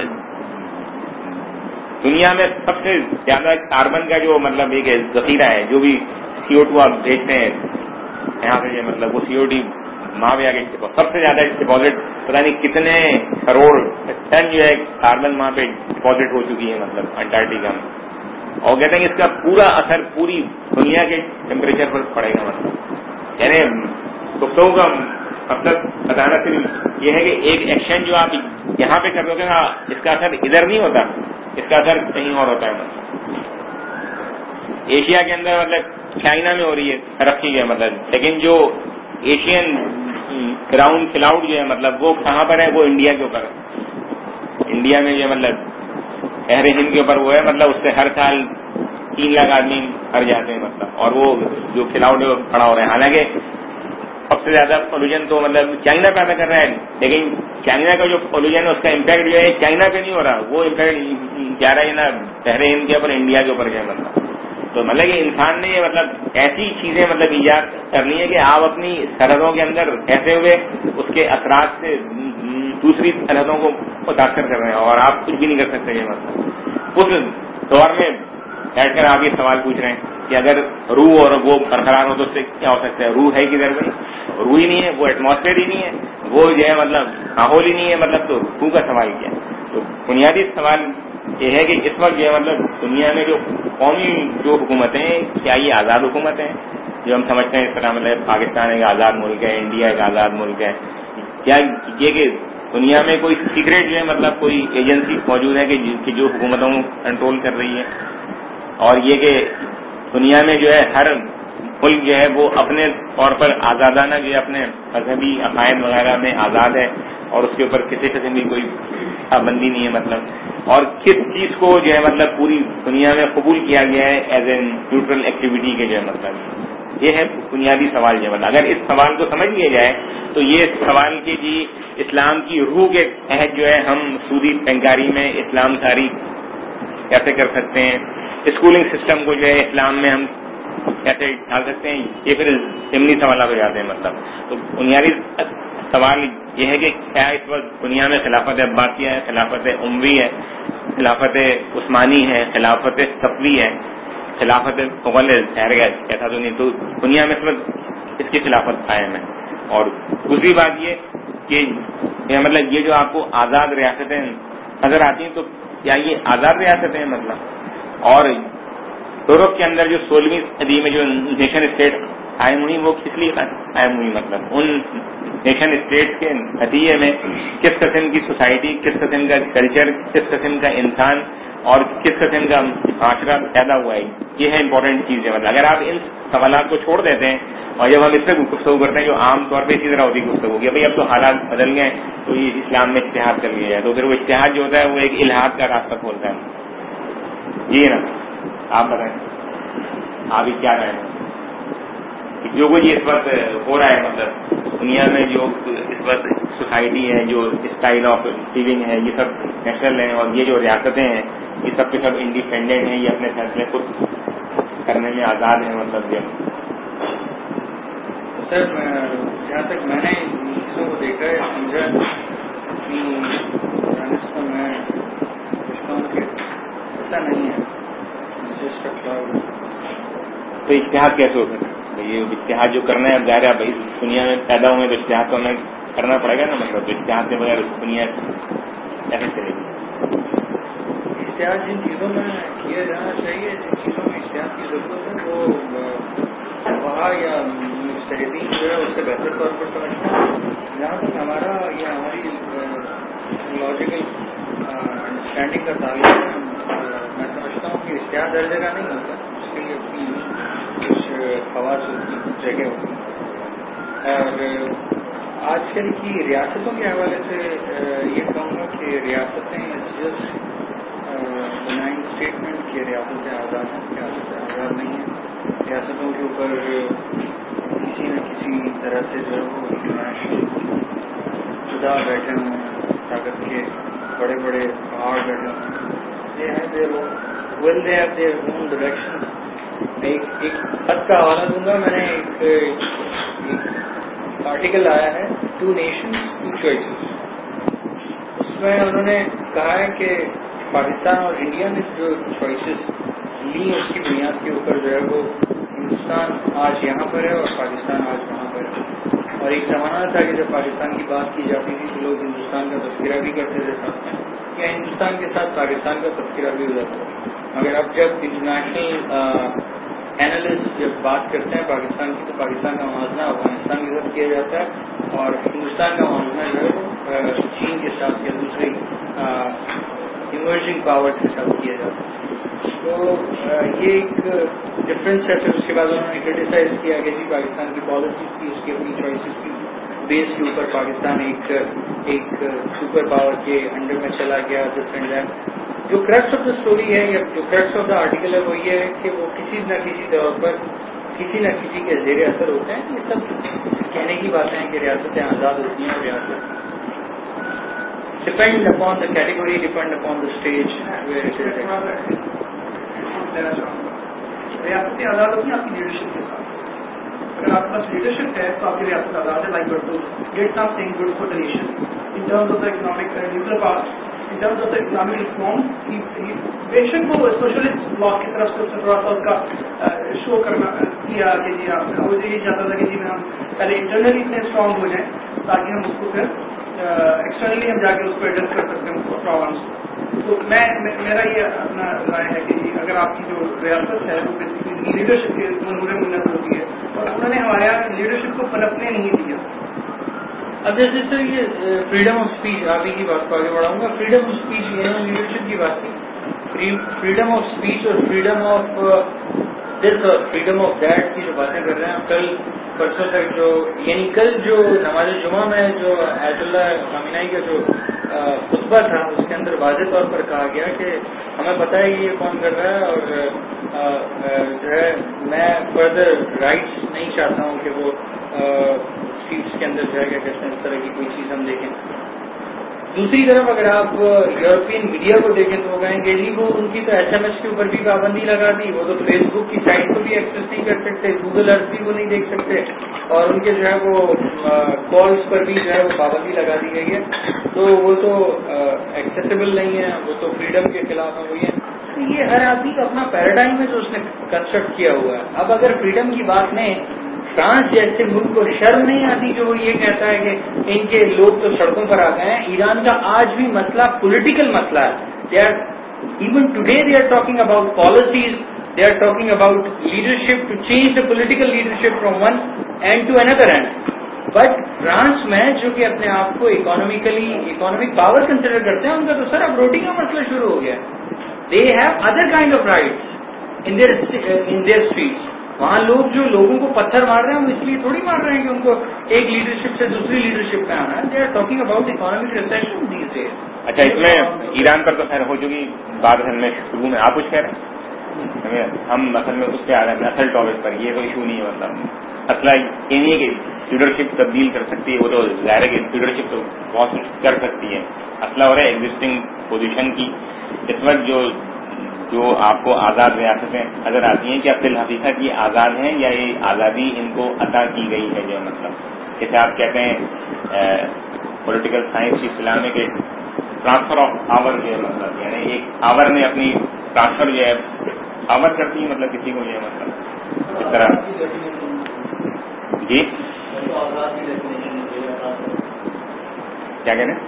دنیا میں سب سے زیادہ کاربن کا جو مطلب ایک ذخیرہ ہے, جو بھی CO2 آپ بھیجتے ہیں یہاں سے, مطلب وہ CO2 وہاں پہ آ کے سب سے زیادہ ڈپازٹ پتا نہیں کتنے کروڑ ٹن جو ہے کاربن وہاں پہ ڈپازٹ ہو چکی ہے مطلب انٹارکٹیکا میں. اور کہتے ہیں کہ اس کا پورا اثر پوری دنیا کے ٹیمپریچر پر پڑے گا. مطلب یعنی گفتگو کا مطلب بتانا صرف یہ ہے کہ ایک ایکشن جو آپ یہاں پہ کر دو گے نا, اس کا اثر ادھر نہیں ہوتا, اس کا اثر کہیں اور ہوتا ہے. مطلب ایشیا کے اندر مطلب چائنا میں ہو رہی ہے ترقی جو ہے مطلب, لیکن جو ایشین گراؤنڈ کلاؤڈ جو ہے مطلب وہ کہاں پر ہے, وہ انڈیا کے اوپر ہے. انڈیا میں جو مطلب بحر ہند کے اوپر وہ ہے, مطلب اس سے ہر سال 3 لاکھ آدمی مر جاتے ہیں مطلب. اور وہ جو کلاؤڈ ہے وہ بڑا ہو رہا ہے. حالانکہ سب سے زیادہ پولوشن تو مطلب چائنا پیدا کر رہا ہے, لیکن چائنا کا جو پولوشن ہے اس کا امپیکٹ جو ہے چائنا پہ نہیں ہو رہا, وہ امپیکٹ جا رہا ہے نا بحر ہند کے اوپر, انڈیا کے اوپر جو ہے مطلب. تو مطلب کہ انسان نے مطلب ایسی چیزیں مطلب ایجاد کرنی ہے کہ آپ اپنی سرحدوں کے اندر رہتے ہوئے اس کے اثرات سے دوسری سرحدوں کو متاثر کر رہے ہیں, اور آپ کچھ بھی نہیں کر سکتے. یہ مطلب اس دور میں بیٹھ کر آپ یہ سوال پوچھ رہے ہیں کہ اگر روح اور وہ برقرار ہو تو اس سے کیا ہو سکتا ہے. روح ہے کدھر بھائی, روح ہی نہیں ہے, وہ ایٹماسفیئر ہی نہیں ہے, وہ جو ہے مطلب ماحول ہی نہیں ہے, مطلب تو روح کا سوال کیا. تو بنیادی سوال یہ ہے کہ اس وقت جو ہے مطلب دنیا میں جو قومی جو حکومتیں ہیں, کیا یہ آزاد حکومت ہیں, جو ہم سمجھتے ہیں اس طرح مطلب پاکستان ایک آزاد ملک ہے, انڈیا ایک آزاد ملک ہے, کیا یہ کہ دنیا میں کوئی سیکریٹ جو ہے مطلب کوئی ایجنسی موجود ہے کہ جو حکومتوں کو کنٹرول کر رہی ہے, اور یہ کہ دنیا میں جو ہے ہر ملک جو ہے وہ اپنے طور پر آزادانہ جو ہے اپنے مذہبی عقائد وغیرہ میں آزاد ہے, اور اس کے اوپر کسی قسم کی کوئی پابندی نہیں ہے مطلب, اور کس چیز کو جو ہے مطلب پوری دنیا میں قبول کیا گیا ہے ایز اے نیوٹرل ایکٹیویٹی کے جو ہے مطلب یہ ہے بنیادی سوال جو ہے. اگر اس سوال کو سمجھ لیا جائے تو یہ سوال کہ جی اسلام کی روح کے تحت جو ہے ہم سودی پینکاری میں اسلام ساری کیسے کر سکتے ہیں, اسکولنگ سسٹم کو جو ہے اسلام میں ہم کیسے ڈال سکتے ہیں, یہ پھر ضمنی سوالات ہو جاتے ہیں مطلب. تو بنیادی سوال یہ ہے کہ کیا اس وقت دنیا میں خلافت عباسیہ ہے, خلافت اموی ہے, خلافت عثمانی ہے, خلافت صفوی ہے, خلافت مغل ٹھہر گیا ایسا تو نہیں, تو دنیا میں اس وقت اس کی خلافت قائم ہے. اور دوسری بات یہ کہ مطلب یہ جو آپ کو آزاد ریاستیں نظر آتی ہیں تو کیا یہ آزاد ریاستیں ہیں مطلب, اور یورپ کے اندر جو 16ویں صدی میں جو نیشن اسٹیٹ قائم ہوئی وہ کس لیے قائم ہوئی مطلب, ان نیشن اسٹیٹ کے نتیجے میں کس قسم کی سوسائٹی, کس قسم کا کلچر, کس قسم کا انسان اور کس قسم کا معاشرہ پیدا ہوا ہے, یہ ہے امپورٹنٹ چیز ہے مطلب. اگر آپ ان سوالات کو چھوڑ دیتے ہیں اور جب ہم اس سے گفتگو کرتے ہیں جو عام طور پہ اسی طرح ہوتی گفتگو کہ بھائی اب تو حالات بدل گئے تو یہ اسلام میں اجتہاد کر لیا جائے, تو پھر وہ اجتہاد جو ہوتا ہے وہ ایک الحاد کا راستہ کھولتا ہے. جی نا, آپ بتائیں آپ ہی کیا رہے ہیں جو کچھ اس وقت ہو رہا ہے مطلب دنیا میں جو اس وقت سوسائٹی ہے, جو اسٹائل آف لیونگ ہے, یہ سب نیشنل ہیں, اور یہ جو ریاستیں ہیں یہ سب کے سب انڈیپینڈنٹ ہیں, یہ اپنے فیصلے خود کرنے میں آزاد ہیں مطلب. سر جہاں تک میں نے چیزوں کو دیکھا ہے سمجھا تو میں پوچھتا ہوں کہ ایسا نہیں ہے. تو اجتہاد کیسے ہو سکتا ہے؟ یہ اجتہاد جو کرنا ہے اب ظاہر ہے بھائی دنیا میں پیدا ہوئے تو اجتہاد تو ہمیں کرنا پڑے گا نا مطلب, تو اجتہاد کے بغیر دنیا کیسے چلے گی؟ اجتہاد جن چیزوں میں کیا جانا چاہیے, جن چیزوں میں اجتہاد کی ضرورت ہے وہ وہاں یا مجتہدین جو ہے اس سے بہتر طور پر سمجھتے ہیں. جہاں تک ہمارا یا ہماری لاجیکل انڈرسٹینڈنگ کا تعلق ہے, میں سمجھتا ہوں کہ اجتہاد ہر جگہ نہیں ہوتا, اس کے لیے اپنی کچھ خواص ہوتی ہیں, جگہ ہوتی ہیں. اور آج کل کی ریاستوں کے حوالے سے یہ کہوں گا کہ ریاستیں جسٹ بنائنگ اسٹیٹمنٹ کی ریاستیں آزاد ہیں, ریاستیں آزاد نہیں ہیں. ریاستوں کے اوپر کسی نہ کسی طرح سے جو ہے وہ انٹرنیشنل خدا بیٹھے ہوئے ہیں, طاقت کے بڑے بڑے پہاڑ بیٹھے ہوئے ہیں. ایک خط کا حوالہ دوں گا, میں نے ایک آرٹیکل آیا ہے 2 Nations 2 Choices. اس میں انہوں نے کہا ہے کہ پاکستان اور انڈیا نے جو چوائسیز لی اس کی بنیاد کے اوپر جو ہے وہ ہندوستان آج یہاں پر ہے اور پاکستان آج وہاں پر ہے. اور ایک زمانہ تھا کہ جب پاکستان کی بات کی جاتی تھی تو لوگ ہندوستان کا تذکرہ بھی کرتے تھے ساتھ میں, یا ہندوستان کے ساتھ پاکستان کا تذکرہ بھی ہو جاتا ہے. مگر اب جب انٹرنیشنل اینالسٹ جب بات کرتے ہیں پاکستان کی تو پاکستان کا موازنہ افغانستان کے ساتھ کیا جاتا ہے اور ہندوستان کا موازنہ جو ہے وہ چین کے ساتھ یا دوسری ایمرجنگ پاور کے ساتھ کیا جاتا ہے. تو یہ ایک ڈفرینس ہے. پھر اس کے بعد انہوں نے کرٹیسائز کیا کہ جی پاکستان کی پالیسیز کی, اس کی اپنی چوائسیز کی بیس کے اوپر پاکستان ایک سپر پاور کے انڈر میں چلا گیا. جو کرکس آف دا اسٹوری ہے یا جو کرکس آف دا آرٹیکل ہے وہ یہ ہے کہ وہ کسی نہ کسی طور پر کسی نہ کسی کے زیر اثر ہوتے ہیں. یہ سب کہنے کی باتیں ہیں کہ ریاستیں آزاد ہوتی ہیں, اور ریاست depend upon the category, depend upon the stage where it is. ریاستیں آزاد ہوتی ہیں آپ کی لیڈرشپ کے ساتھ. اگر آپ کے پاس لیڈرشپ ہے تو آپ کی ریاست آزاد ہے. Like to get something good for the nation in terms of the economic nuclear power, in terms of the economic reform. بے شک وہ سوشلسٹ بلاک کی طرف سے تھوڑا سا اس کا شو کرنا کیا کہ جی وہ یہی چاہتا تھا کہ جی ہم پہلے انٹرنلی اتنے اسٹرانگ ہو جائیں تاکہ ہم اس کو پھر ایکسٹرنلی ہم جا کے اس کو ایڈریس کر سکتے ہیں پرابلمس. تو میرا یہ اپنا رائے ہے کہ اگر آپ کی جو ریاست ہے وہ بیسیکلی لیڈرشپ کے منور منت ہوتی ہے اور انہوں نے ہمارے یہاں لیڈرشپ کو پنپنے نہیں دیا. اب جیسے سر یہ فریڈم آف اسپیچ آپ ہی کی بات کو آگے بڑھاؤں گا. فریڈم آف اسپیچ یہ لیڈرشپ کی بات کی. فریڈم آف اسپیچ اور فریڈم آف دس اور فریڈم آف دیٹ کی جو باتیں کر رہے ہیں کل پرسوں تک یعنی کل جو نماز جمعہ میں جو آیت اللہ خامنہئی کا جو خطبہ تھا اس کے اندر واضح طور پر کہا گیا کہ ہمیں پتہ ہے کہ یہ کون کر رہا ہے اور جو ہے میں فردر رائٹس نہیں چاہتا ہوں کہ وہ اسٹریٹس کے اندر جو ہے کیا کہتے ہیں اس طرح کی کوئی چیز ہم دیکھیں. دوسری طرف اگر آپ یورپین میڈیا کو دیکھیں تو وہ کہیں گے جی وہ ان کی تو ایس ایم ایس کے اوپر بھی پابندی لگا دی, وہ تو فیس بک کی سائٹ کو بھی ایکسیس نہیں کر سکتے, گوگل ارتھ بھی وہ نہیں دیکھ سکتے, اور ان کے جو ہے وہ کالز پر بھی جو ہے وہ پابندی لگا دی گئی ہے, تو وہ تو ایکسیسیبل نہیں ہے, وہ تو فریڈم کے خلاف ہے. وہ یہ ہر آدمی کا اپنا پیراڈائم ہے جو اس نے کنسٹرکٹ کیا ہوا ہے. اب اگر فریڈم کی بات میں فرانس جیسے ملک کو شرم نہیں آتی جو وہ یہ کہتا ہے کہ ان کے لوگ تو سڑکوں پر آ گئے ہیں. ایران کا آج بھی مسئلہ پولیٹیکل مسئلہ ہے. Even today they are talking about policies, they are talking about leadership to change the political leadership from one end to another end. But France میں جو کہ اپنے آپ کو اکانومک پاور کنسیڈر کرتے ہیں ان کا تو سر اب روٹی کا مسئلہ شروع ہو گیا. They have other kind of rights in their streets. وہاں لوگ جو لوگوں کو پتھر مار رہے ہیں وہ اس لیے تھوڑی مار رہے ہیں کہ ان کو ایک لیڈرشپ سے دوسری لیڈرشپ پہ آنا ہے. They are talking about economic recession these days. اچھا, اس میں ایران پر تو خیر ہو چکی بات ہے. شروع میں آپ کچھ کہہ رہے ہیں, ہم اصل میں اس پہ آ رہے ہیں اصل ٹاپک پر. یہ تو ایشو نہیں ہے, مطلب مسئلہ یہ نہیں ہے کہ لیڈرشپ تبدیل کر سکتی ہے, وہ تو ظاہر ہے کہ لیڈرشپ تو بہت کچھ کر سکتی ہے. مسئلہ ہو رہا ہے ایگزسٹنگ پوزیشن کی. اس وقت جو آپ کو آزاد ریاستیں نظر آتی ہیں, کیا فی الحقیقت یہ آزاد ہیں یا یہ آزادی ان کو عطا کی گئی ہے؟ جو مطلب جیسے آپ کہتے ہیں پولیٹیکل سائنس کی اصطلاح میں کہ ٹرانسفر آف پاور جو ہے, مطلب یعنی ایک پاور میں اپنی ٹرانسفر جو ہے پاور کرتی ہے, مطلب کسی کو جو ہے مطلب اس طرح. جی کیا کہہ رہے ہیں؟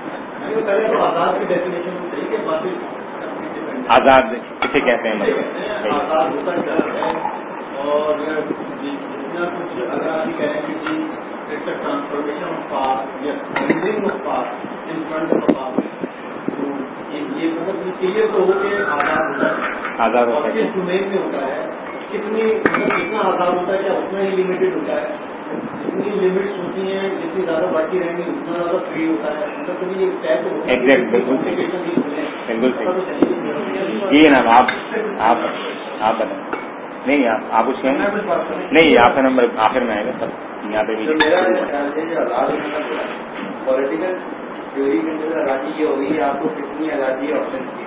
آزاد کسے کہتے ہیں مطلب آزاد ہوتا کیا ہے, اور جتنا کچھ اگر آپ یہ کہیں کہ ٹرانسفارمیشن آف پاور یا building of power in front of power, تو یہ مطلب کلیئر تو ہو کہ آزاد ہوتا ہے. آزاد ہوتا ہے کس ڈومین میں ہوتا ہے, کتنا آزاد ہوتا ہے, کیا اتنا ہی لمیٹڈ ہوتا ہے, جتنی لمٹس ہوتی ہیں جتنی زیادہ بڑھتی رہیں گی اتنا زیادہ فری ہوتا ہے. مطلب کبھی یہ طے تو ہوتا ہے. بالکل صحیح. جی جناب آپ بتائیں. نہیں آپ کچھ کہیں نہیں, آپ کا نمبر آخر میں آئے گا سب یہاں پہ بھی. پولیٹیکل تھیوری کے اندر آزادی یہ ہوگی, آپ کو کتنی آزادی آپشن کی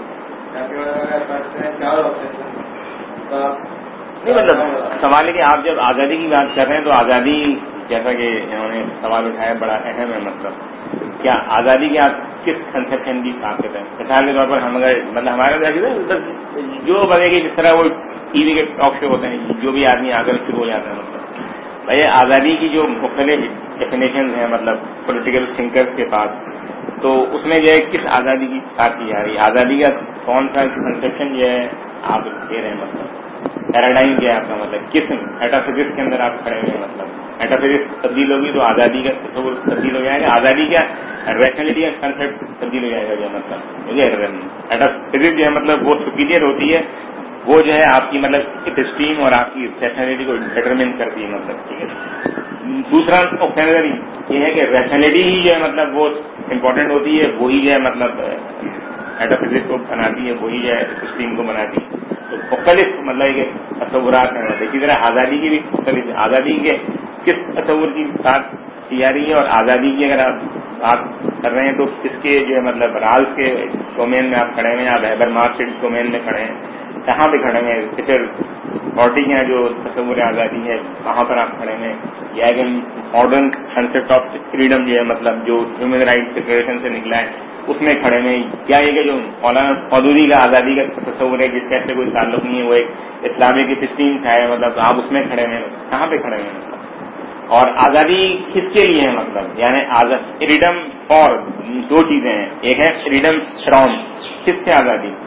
چار آپشن نہیں, مطلب سوال ہے کہ آپ جب آزادی کی بات کر رہے ہیں تو آزادی جیسا کہ انہوں نے سوال اٹھایا بڑا اہم ہے. مطلب کیا آزادی کی آپ کس کنسپشن کی بات کرتے ہیں؟ مثال کے طور پر ہم اگر مطلب ہمارے جو بنے گی جس طرح وہ ٹی وی کے ٹاک شو ہوتے ہیں, جو بھی آدمی آ کر شروع ہو جاتا ہے, مطلب بھائی آزادی کی جو مختلف ڈیفینیشن ہیں مطلب پولیٹیکل تھنکرز کے پاس, تو اس میں جو ہے کس آزادی کی بات کی جا رہی ہے, آزادی کا کون سا کنسپشن جو ہے آپ دے رہے ہیں, مطلب پیراڈائم کیا ہے آپ کا, مطلب کس میٹافزکس کے اندر آپ کھڑے ہوئے ہیں. مطلب میٹافزکس تبدیل ہوگی تو آزادی کا تصور تبدیل ہو جائے گا, آزادی کا ریشنلٹی کا کنسیپٹ تبدیل ہو جائے گا. جو مطلب میٹافزکس جو ہے مطلب وہ سپیریئر ہوتی ہے, وہ جو ہے آپ کی مطلب اسٹیم اور آپ کی ریشنلٹی کو ڈٹرمن کرتی ہے. مطلب ٹھیک ہے. دوسرا آپشن یہ ہے کہ ریشنلٹی ہی جو ہے مطلب وہ امپورٹنٹ ہوتی ہے, وہی جو ہے مطلب میٹافزکس کو بناتی ہے, وہی جو ہے اسٹیم کو بناتی ہے. تو مختلف مطلب کہ تصورات ہیں. اسی طرح آزادی کی بھی مختلف, آزادی کے کس تصور کی بات کی جا رہی ہے, اور آزادی کی اگر آپ بات کر رہے ہیں تو کس کے جو ہے مطلب رالز کے ڈومین میں آپ کھڑے ہوئے ہیں, آپ ہیبر مارکس ڈومین میں کھڑے ہیں, کہاں پہ کھڑے ہوئے ہیں, پھر پارٹی کا جو تصور آزادی ہے وہاں پر آپ کھڑے ہوئے ہیں, یا کہ ماڈرن کنسپٹ آف فریڈم جو ہے مطلب جو ہیومن رائٹس ڈکلیریشن سے نکلا ہے اس میں کھڑے ہوئے ہیں, کیا یہ کہ جو مولانا مودودی کا آزادی کا تصور ہے جس کا ایسے کوئی تعلق نہیں ہے, وہ ایک اسلامک سسٹم تھا ہے, مطلب آپ اس میں کھڑے ہوئے ہیں, کہاں پہ کھڑے ہوئے ہیں. اور آزادی کس کے لیے ہے, مطلب یعنی فریڈم فار دو چیزیں ہیں, ایک ہے فریڈم فرام, کس سے آزادی,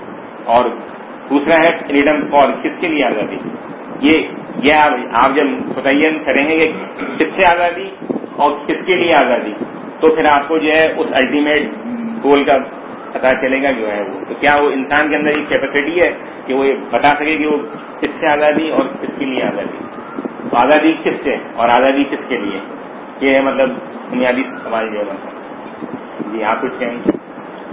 اور دوسرا ہے فریڈم فار، کس کے لیے آزادی. یہ آپ جب متعین کریں گے کہ کس سے آزادی اور کس کے لیے آزادی، تو پھر آپ کو جو ہے اس الٹیمیٹ گول کا پتا چلے گا جو ہے وہ. تو کیا وہ انسان کے اندر ایک کیپیسٹی ہے کہ وہ بتا سکے کہ وہ کس سے آزادی اور کس کے لیے آزادی. تو آزادی کس سے اور آزادی کس کے لیے، یہ ہے مطلب بنیادی سوال جو ہے مطلب. جی آپ کچھ کہیں گے؟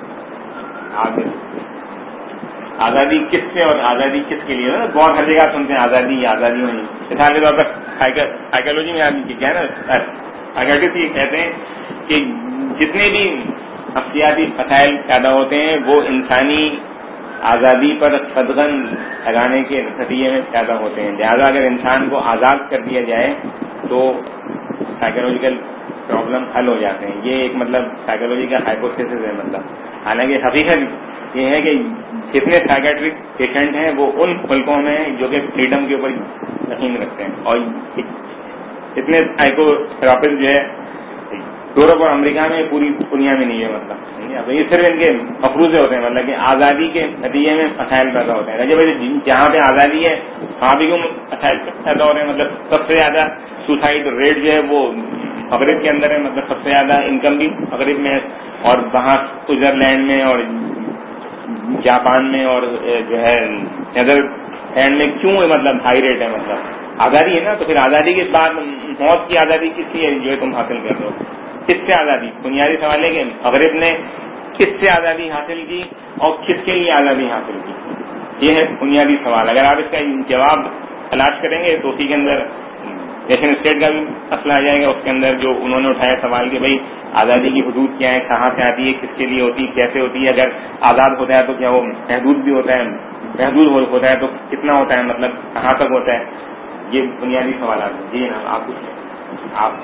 آزادی کس سے اور آزادی کس کے لیے؟ بہت ہر جگہ سنتے ہیں آزادی آزادی نہیں. مثال کے طور پر سائیکالوجی میں آدمی کیا ہے نا، سائیکالوجسٹ یہ کہتے ہیں کہ جتنے بھی نفسیاتی مسائل پیدا ہوتے ہیں وہ انسانی آزادی پر قدغن لگانے کے نتیجے میں پیدا ہوتے ہیں. لہذا اگر انسان کو آزاد کر دیا جائے تو سائیکولوجیکل پرابلم حل ہو جاتے ہیں. یہ ایک مطلب سائیکولوجی کا ہائپوتھیسس ہے. مطلب حالانکہ حقیقت یہ ہے کہ جتنے سائیکیٹرک پیشنٹ ہیں وہ ان ملکوں میں جو کہ فریڈم کے اوپر یقین رکھتے ہیں، اور اتنے سائیکو تھراپسٹ جو ہے یورپ اور امریکہ میں پوری دنیا میں نہیں ہے. مطلب یہ صرف ان کے مفروضے ہوتے ہیں، مطلب کہ آزادی کے نتیجے میں مسائل پیدا ہوتے ہیں. جب جہاں پہ آزادی ہے وہاں بھی مسائل پیدا ہو رہے ہیں. مطلب سب سے زیادہ سوسائڈ ریٹ جو ہے وہ مغرب کے اندر ہے. مطلب سب سے زیادہ انکم بھی مغرب میں ہے، اور وہاں سوئٹزرلینڈ میں اور جاپان میں اور جو ہے نیدرلینڈ میں کیوں مطلب ہائی ریٹ ہے. مطلب آزادی ہے نا، تو پھر آزادی کے بعد موت کی آزادی کس لیے جو ہے تم حاصل کر رہے ہو؟ کس سے آزادی؟ بنیادی سوال ہے کہ مغرب نے کس سے آزادی حاصل کی اور کس کے لیے آزادی حاصل کی. یہ ہے بنیادی سوال. اگر آپ اس کا جواب تلاش کریں گے تو اسی کے اندر نیشن اسٹیٹ کا بھی مسئلہ آ جائے گا. اس کے اندر جو انہوں نے اٹھایا سوال کہ بھائی آزادی کی حدود کیا ہے، کہاں سے آتی ہے، کس کے لیے ہوتی ہے، کیسے ہوتی ہے. اگر آزاد ہوتا ہے تو کیا وہ محدود بھی ہوتا ہے، محدود ہوتا ہے تو کتنا ہوتا ہے، مطلب کہاں تک ہوتا ہے. یہ بنیادی سوالات ہیں. جی نا آپ کچھ آپ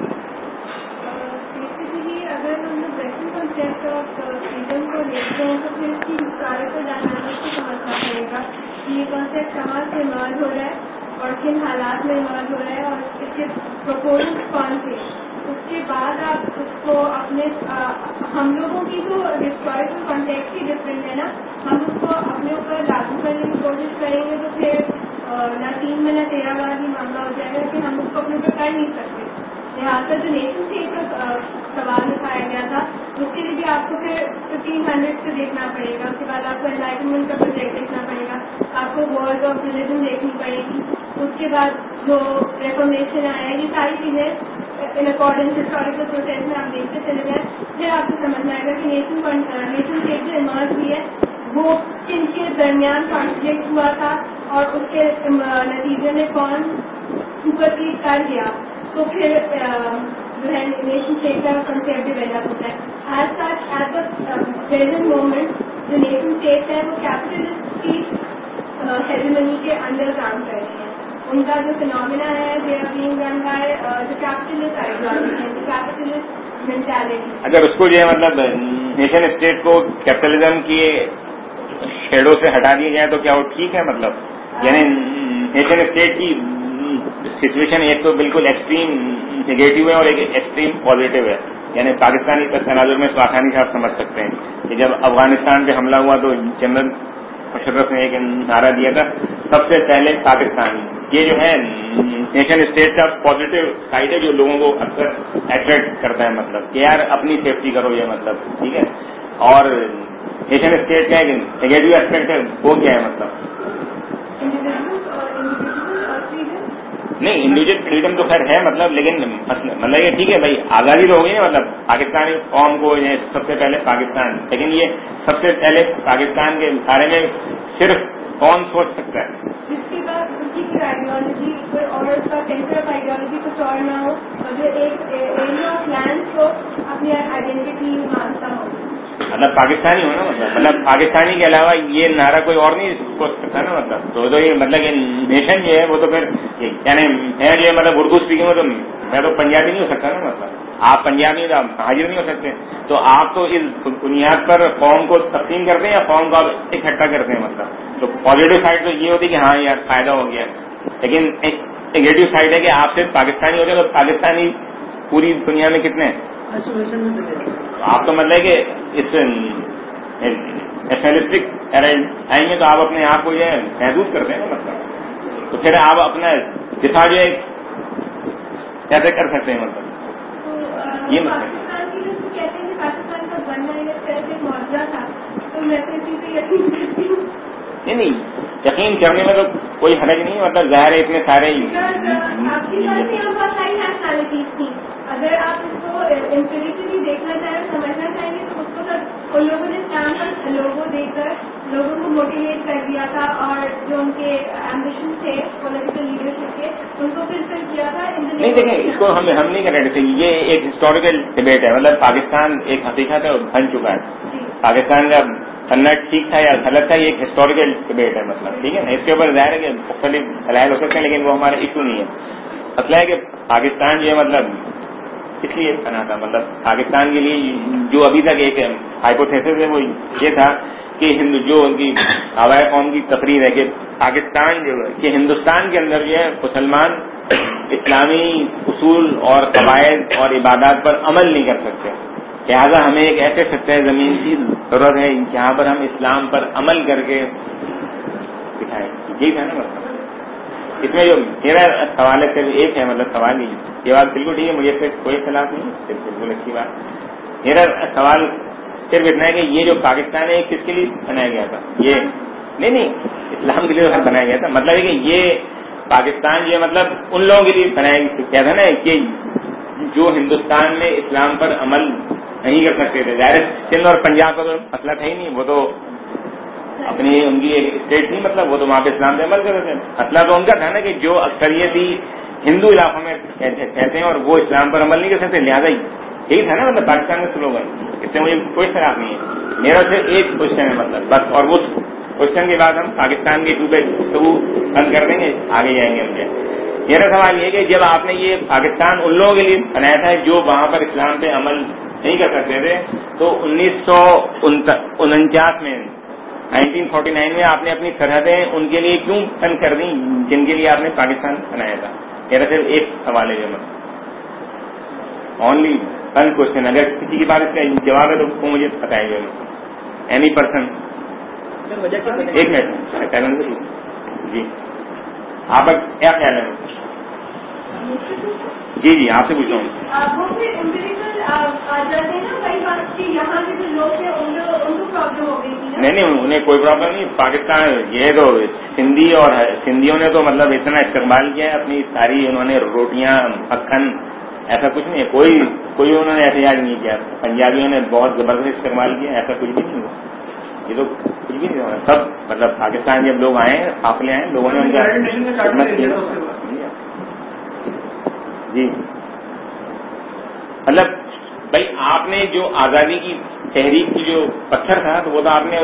اگر ہم لوگ ویسٹرن کنسیپٹ آف فریڈم کو دیکھتے ہیں تو پھر اس کی ہسٹوریکل ڈائنامکس کو سمجھنا پڑے گا کہ یہ کنسیپٹ کہاں سے ایمرج ہو رہا ہے اور کن حالات میں ایمرج ہو رہا ہے اور اس کے پروپوزل کون تھے. اس کے بعد آپ اس کو اپنے ہم لوگوں کی تو ہسٹوریکل کانٹیکٹ ہی ڈفرینٹ ہے نا، ہم اس کو اپنے اوپر لاگو کرنے کی کوشش کریں گے تو پھر نہ 3 میں نہ 13 بار بھی معاملہ ہو جائے گا کہ ہم اس کو اپنے اوپر کر نہیں سکتے. لہٰذا جو نیشن اسٹیٹ کا سوال اٹھایا گیا تھا اس کے لیے بھی آپ کو پھر 1500 سے دیکھنا پڑے گا. اس کے بعد آپ کو انلائٹمنٹ کا پروجیکٹ دیکھنا پڑے گا، آپ کو ورلڈ آف ریلیجن دیکھنی پڑے گی. اس کے بعد جو ریفارمیشن آیا یہ ساری چیزیں ان اکارڈنس ہسٹوریکل پروسیس میں آپ دیکھتے چلے جائیں. پھر آپ کو سمجھ آئے گا کہ نیشن اسٹیٹ جو ایمرج ہوئی ہے وہ کن کے درمیان کانفلکٹ ہوا تھا اور اس کے نتیجے میں کون سپر سیڈ کر گیا. تو پھر جو ہے نیشن اسٹیٹ کا کنسیپٹ ڈیولپ ہوتا ہے. As such at the present moment جو نیشن اسٹیٹ ہے وہ کیپٹلسٹ کی ہیجمنی کے اندر کام کر رہے ہیں. ان کا جو فینومینا ہے they are being run by جو کیپٹلسٹ آئیڈیالوجی ہے، کیپٹلسٹ مینٹیلٹی. اگر اس کو جو ہے مطلب نیشن اسٹیٹ کو کیپٹلزم کی شیڈو سے ہٹا دیا جائے تو کیا وہ ٹھیک ہے؟ مطلب یعنی نیشن اسٹیٹ کی سچویشن ایک تو بالکل ایکسٹریم نگیٹو ہے اور ایک ایکسٹریم پازیٹو ہے. یعنی پاکستانی پس تناظر میں تو آسانی سے آپ سمجھ سکتے ہیں کہ جب افغانستان پہ حملہ ہوا تو جنرل مشرف نے ایک نعرہ دیا تھا سب سے پہلے پاکستانی. یہ جو ہے نیشن اسٹیٹ کا پازیٹو سائڈ ہے جو لوگوں کو اکثر اٹریکٹ کرتا ہے، مطلب کہ یار اپنی سیفٹی کرو، یہ مطلب ٹھیک ہے. اور نیشن اسٹیٹ کا ایک نیگیٹو ایسپیکٹ ہے، وہ کیا ہے؟ مطلب نہیں انڈیویجل فریڈم تو خیر ہے مطلب، لیکن مطلب یہ ٹھیک ہے بھائی آزادی تو ہوگی نا، مطلب پاکستانی قوم کو سب سے پہلے پاکستان، لیکن یہ سب سے پہلے پاکستان کے بارے میں صرف کون سوچ سکتا ہے؟ جس کے بعد اس کی آئیڈیالوجی اور اس کا سینٹر آف آئیڈیالوجی کچھ اور نہ ہو اور جو ایک ایریا آف لینڈ کو اپنی آئیڈینٹی مانتا ہو، مطلب پاکستانی ہو نا، مطلب پاکستانی کے علاوہ یہ نعرہ کوئی اور نہیں سوچ سکتا نا. مطلب تو یہ مطلب کہ نیشن جو ہے وہ تو پھر یعنی میں جو ہے مطلب اردو اسپیکنگ ہوں تو میں تو پنجابی نہیں ہو سکتا نا. مطلب آپ پنجابی تو حاضر نہیں ہو سکتے. تو آپ تو اس بنیاد پر قوم کو تقسیم کرتے ہیں یا قوم کو اکٹھا کرتے ہیں. مطلب تو پازیٹو سائڈ تو یہ ہوتی ہے کہ ہاں یار فائدہ ہو گیا، لیکن ایک نیگیٹو سائڈ ہے کہ آپ صرف پاکستانی ہوتے ہیں تو پاکستانی پوری دنیا میں کتنے ہیں؟ آپ تو مطلب کہ اس नेशनलिस्टिक आएंगे तो आप अपने आप को जो है महसूस करते हैं ना, मतलब तो फिर आप अपना दिफा जो है कैसे कर सकते हैं, मतलब ये पाकिस्तान की जो कहते हैं पाकिस्तान का बनना एक मुआवजा था, तो मैं तो इसी पे यकीन करती हूँ। नहीं, यकीन करने में तो कोई हरज नहीं, मतलब ज़ाहिर है इतने सारे आपकी बात में बहुत सारी नेशनैलिटीज थी, अगर आप इसको एम्पिरिकली देखना चाहें, समझना चाहेंगे तो उसको सब उन लोगों ने इस्लाम पर लोगो देकर लोगों को मोटिवेट कर दिया था, और जो उनके एम्बिशन थे पॉलिटिकल लीडरशिप के उनको फिर किया था। नहीं देखें, इसको हम नहीं कर रहे थे, ये एक हिस्टोरिकल डिबेट है, मतलब पाकिस्तान एक हकीकत है और बन चुका है। पाकिस्तान का बनना ठीक था या गलत था, ये एक हिस्टोरिकल डिबेट है, मतलब ठीक है ना। इसके ऊपर जाहिर है कि मुख्तलिफ दलाइल हो सकते हैं, लेकिन वो हमारा इशू नहीं है। मसला है कि पाकिस्तान जो है मतलब इसलिए बना था, मतलब पाकिस्तान के लिए जो अभी तक एक हाइपोथेसिस है वो ये था कि जो उनकी आवाज़ कौम की तकरीर है कि पाकिस्तान जो है कि हिंदुस्तान के अंदर जो है मुसलमान इस्लामी उसूल और कवायद और इबादत पर अमल नहीं कर सकते, लिहाजा हमें एक ऐसे सत्य ज़मीन की जरूरत है जहाँ पर हम इस्लाम पर अमल करके दिखाएं। यही था ना मतलब। इसमें जो मेरा सवाल है सिर्फ एक है, मतलब सवाल ही ये बात बिल्कुल ठीक है, मुझे इससे कोई खिलाफ नहीं, बिल्कुल अच्छी बात। मेरा सवाल सिर्फ इतना है कि ये जो पाकिस्तान है किसके लिए बनाया गया था? ये नहीं इस्लाम के लिए बनाया गया था, मतलब है कि ये पाकिस्तान ये मतलब उन लोगों के लिए बनाया गया था ना कि जो हिंदुस्तान में इस्लाम पर अमल नहीं कर सकते थे। ज़ाहिर सिंध और पंजाब का तो मसला था ही नहीं, वो तो अपनी उनकी एक स्टेट थी, मतलब वो तो वहाँ पे इस्लाम पे अमल कर रहे थे। मसला तो उनका था ना कि जो अक्सरियती हिंदू इलाकों में कहते हैं और वो इस्लाम पर अमल नहीं कर सकते, लिहाजा यही था ना मतलब पाकिस्तान में स्लोगन। इससे मुझे कोई खराब नहीं है, मेरा सिर्फ एक क्वेश्चन है मतलब बस, और वो क्वेश्चन के बाद हम पाकिस्तान के इशू पे गुफ्तगू बंद कर देंगे, आगे जाएंगे हमसे। मेरा सवाल ये कि जब आपने ये पाकिस्तान उन लोगों के लिए बनाया था जो वहाँ पर इस्लाम पे अमल नहीं कर सकते थे, तो 1949 में 1949 में आपने अपनी सरहदें उनके लिए क्यों बंद कर दी जिनके लिए आपने पाकिस्तान बनाया था? मेरा सिर्फ एक सवाल है, ओनली वन क्वेश्चन। अगर किसी की बात इसका जवाब है तो मुझे बताएंगे एनी पर्सन। एक मिनट जी, आपका क्या ख्याल है? जी आपसे पूछ रहा हूँ। वो फिर एम्पिरिकल आ जाते हैं ना कई बार कि यहाँ के जो लोग थे उनको प्रॉब्लम हो गई थी। नहीं उन्हें कोई प्रॉब्लम नहीं। पाकिस्तान ये तो सिंधी और सिंधियों ने तो मतलब इतना इस्तेमाल किया है अपनी सारी, उन्होंने रोटियां मक्खन, ऐसा कुछ नहीं है, कोई उन्होंने एहतियात नहीं किया। पंजाबियों ने बहुत जबरदस्त इस्तेमाल किया, ऐसा कुछ भी नहीं हुआ, ये तो कुछ भी नहीं हुआ। सब मतलब पाकिस्तान जब लोग आए काफिले आए, लोगों ने उनका खिदमत की जी। मतलब भाई आपने जो आज़ादी की तहरीक की जो पत्थर था तो वो तो आपने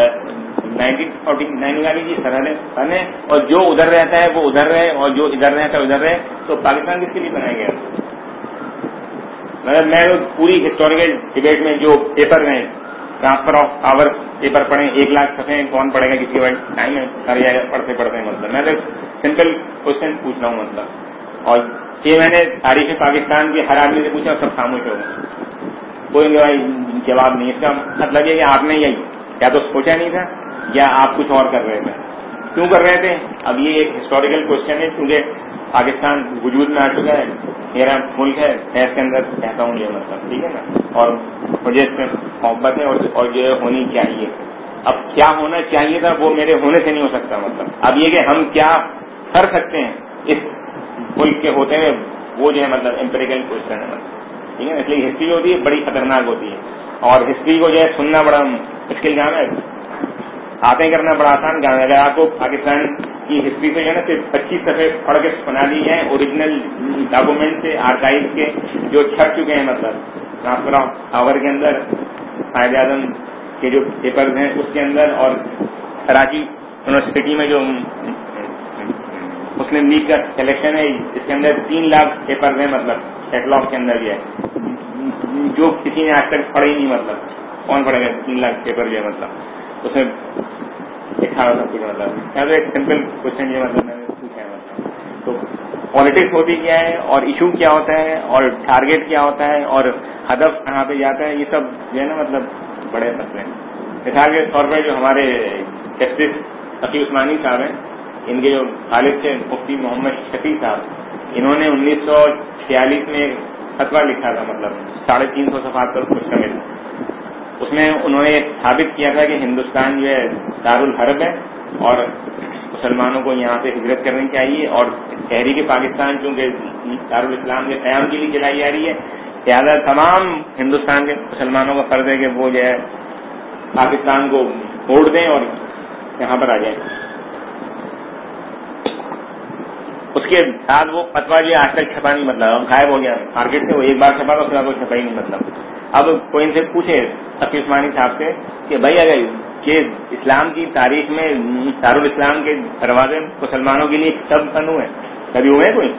1949 वाली की सरहदें बने, और जो उधर रहता है वो उधर रहे और जो इधर रहता है उधर रहे, तो पाकिस्तान किसके लिए बनाया गया? मतलब मैं पूरी हिस्टोरिकल डिबेट में जो पेपर हैं ट्रांसफर ऑफ पावर पेपर पढ़े, 1 लाख सफ़े कौन पढ़ेगा, किसी के पास टाइम है कर जाएगा पढ़ते मतलब। मैं तो सिंपल क्वेश्चन पूछ रहा हूँ मतलब, और ये मैंने तारीख पाकिस्तान के हर आदमी से पूछा, सब खामोश हो गए, कोई भाई जवाब नहीं। इसका मतलब ये कि आपने यही या तो सोचा नहीं था या आप कुछ और कर रहे थे। क्यों कर रहे थे? अब ये एक हिस्टोरिकल क्वेश्चन है, क्योंकि पाकिस्तान वजूद में आ चुका है, मेरा मुल्क है, मैं इसके अंदर कहता हूँ ये मतलब, ठीक है ना, और मुझे इसमें मोहब्बत है और जो होनी चाहिए। अब क्या होना चाहिए था वो मेरे होने से नहीं हो सकता मतलब। अब ये कि हम क्या कर सकते हैं इस मुल्क के होते हैं वो जो है मतलब एम्पिरिकल क्वेश्चन है मतलब, ठीक है ना। इसलिए हिस्ट्री होती है बड़ी खतरनाक होती है, और हिस्ट्री को जो है सुनना बड़ा मुश्किल काम है, बातें करना बड़ा आसान काम है। अगर आपको पाकिस्तान की हिस्ट्री से जो है ना सिर्फ 25 सफ़े पढ़ के सुना दी है, ओरिजिनल डॉक्यूमेंट से आर्काइव के जो छप चुके हैं मतलब ट्रांसफर ऑफ पावर के अंदर, कायदे आज़म के जो पेपर्स हैं उसके अंदर, और कराची यूनिवर्सिटी में जो मुस्लिम लीग का सिलेक्शन है इसके अंदर 3 लाख पेपर हैं मतलब कैटलॉग के अंदर ये जो किसी ने आज तक पढ़े ही नहीं, मतलब कौन पढ़ेगा 3 लाख पेपर जो है मतलब उसमें लिखा हुआ सब कुछ मतलब। एक सिंपल क्वेश्चन ये मतलब मैंने पूछा है मतलब, तो पॉलिटिक्स होती क्या है और इशू क्या होता है और टारगेट क्या होता है और हदफ कहाँ पे जाता है, ये सब जो है ना मतलब बड़े मसले हैं। مثال کے طور پر جو ہمارے جسٹس تقی عثمانی صاحب ہیں، ان کے جو خالد تھے مفتی محمد شفیع صاحب، انہوں نے 1946 میں فتویٰ لکھا تھا، مطلب 350 صفحات پر مشتمل. اس میں انہوں نے ثابت کیا تھا کہ ہندوستان جو ہے دارالحرب ہے اور مسلمانوں کو یہاں سے ہجرت کرنی چاہیے، اور تحریک پاکستان چونکہ دارالاسلام کے قیام کے لیے چلائی جا رہی ہے، لہٰذا تمام ہندوستان کے مسلمانوں کا فرض ہے کہ وہ جو ہے پاکستان کو چھوڑ دیں اور یہاں پر آ جائیں. اس کے بعد وہ فتویٰ جو آج تک چھپا نہیں، مطلب غائب ہو گیا مارکیٹ سے. وہ ایک بار چھپا تو اس کے بعد وہ چھپا ہی نہیں. مطلب اب کوئی ان سے پوچھے تقی عثمانی صاحب سے کہ بھائی اگر کہ اسلام کی تاریخ میں دارالاسلام کے دروازے مسلمانوں کے لیے کب بند ہوئے، کبھی ہوئے کوئی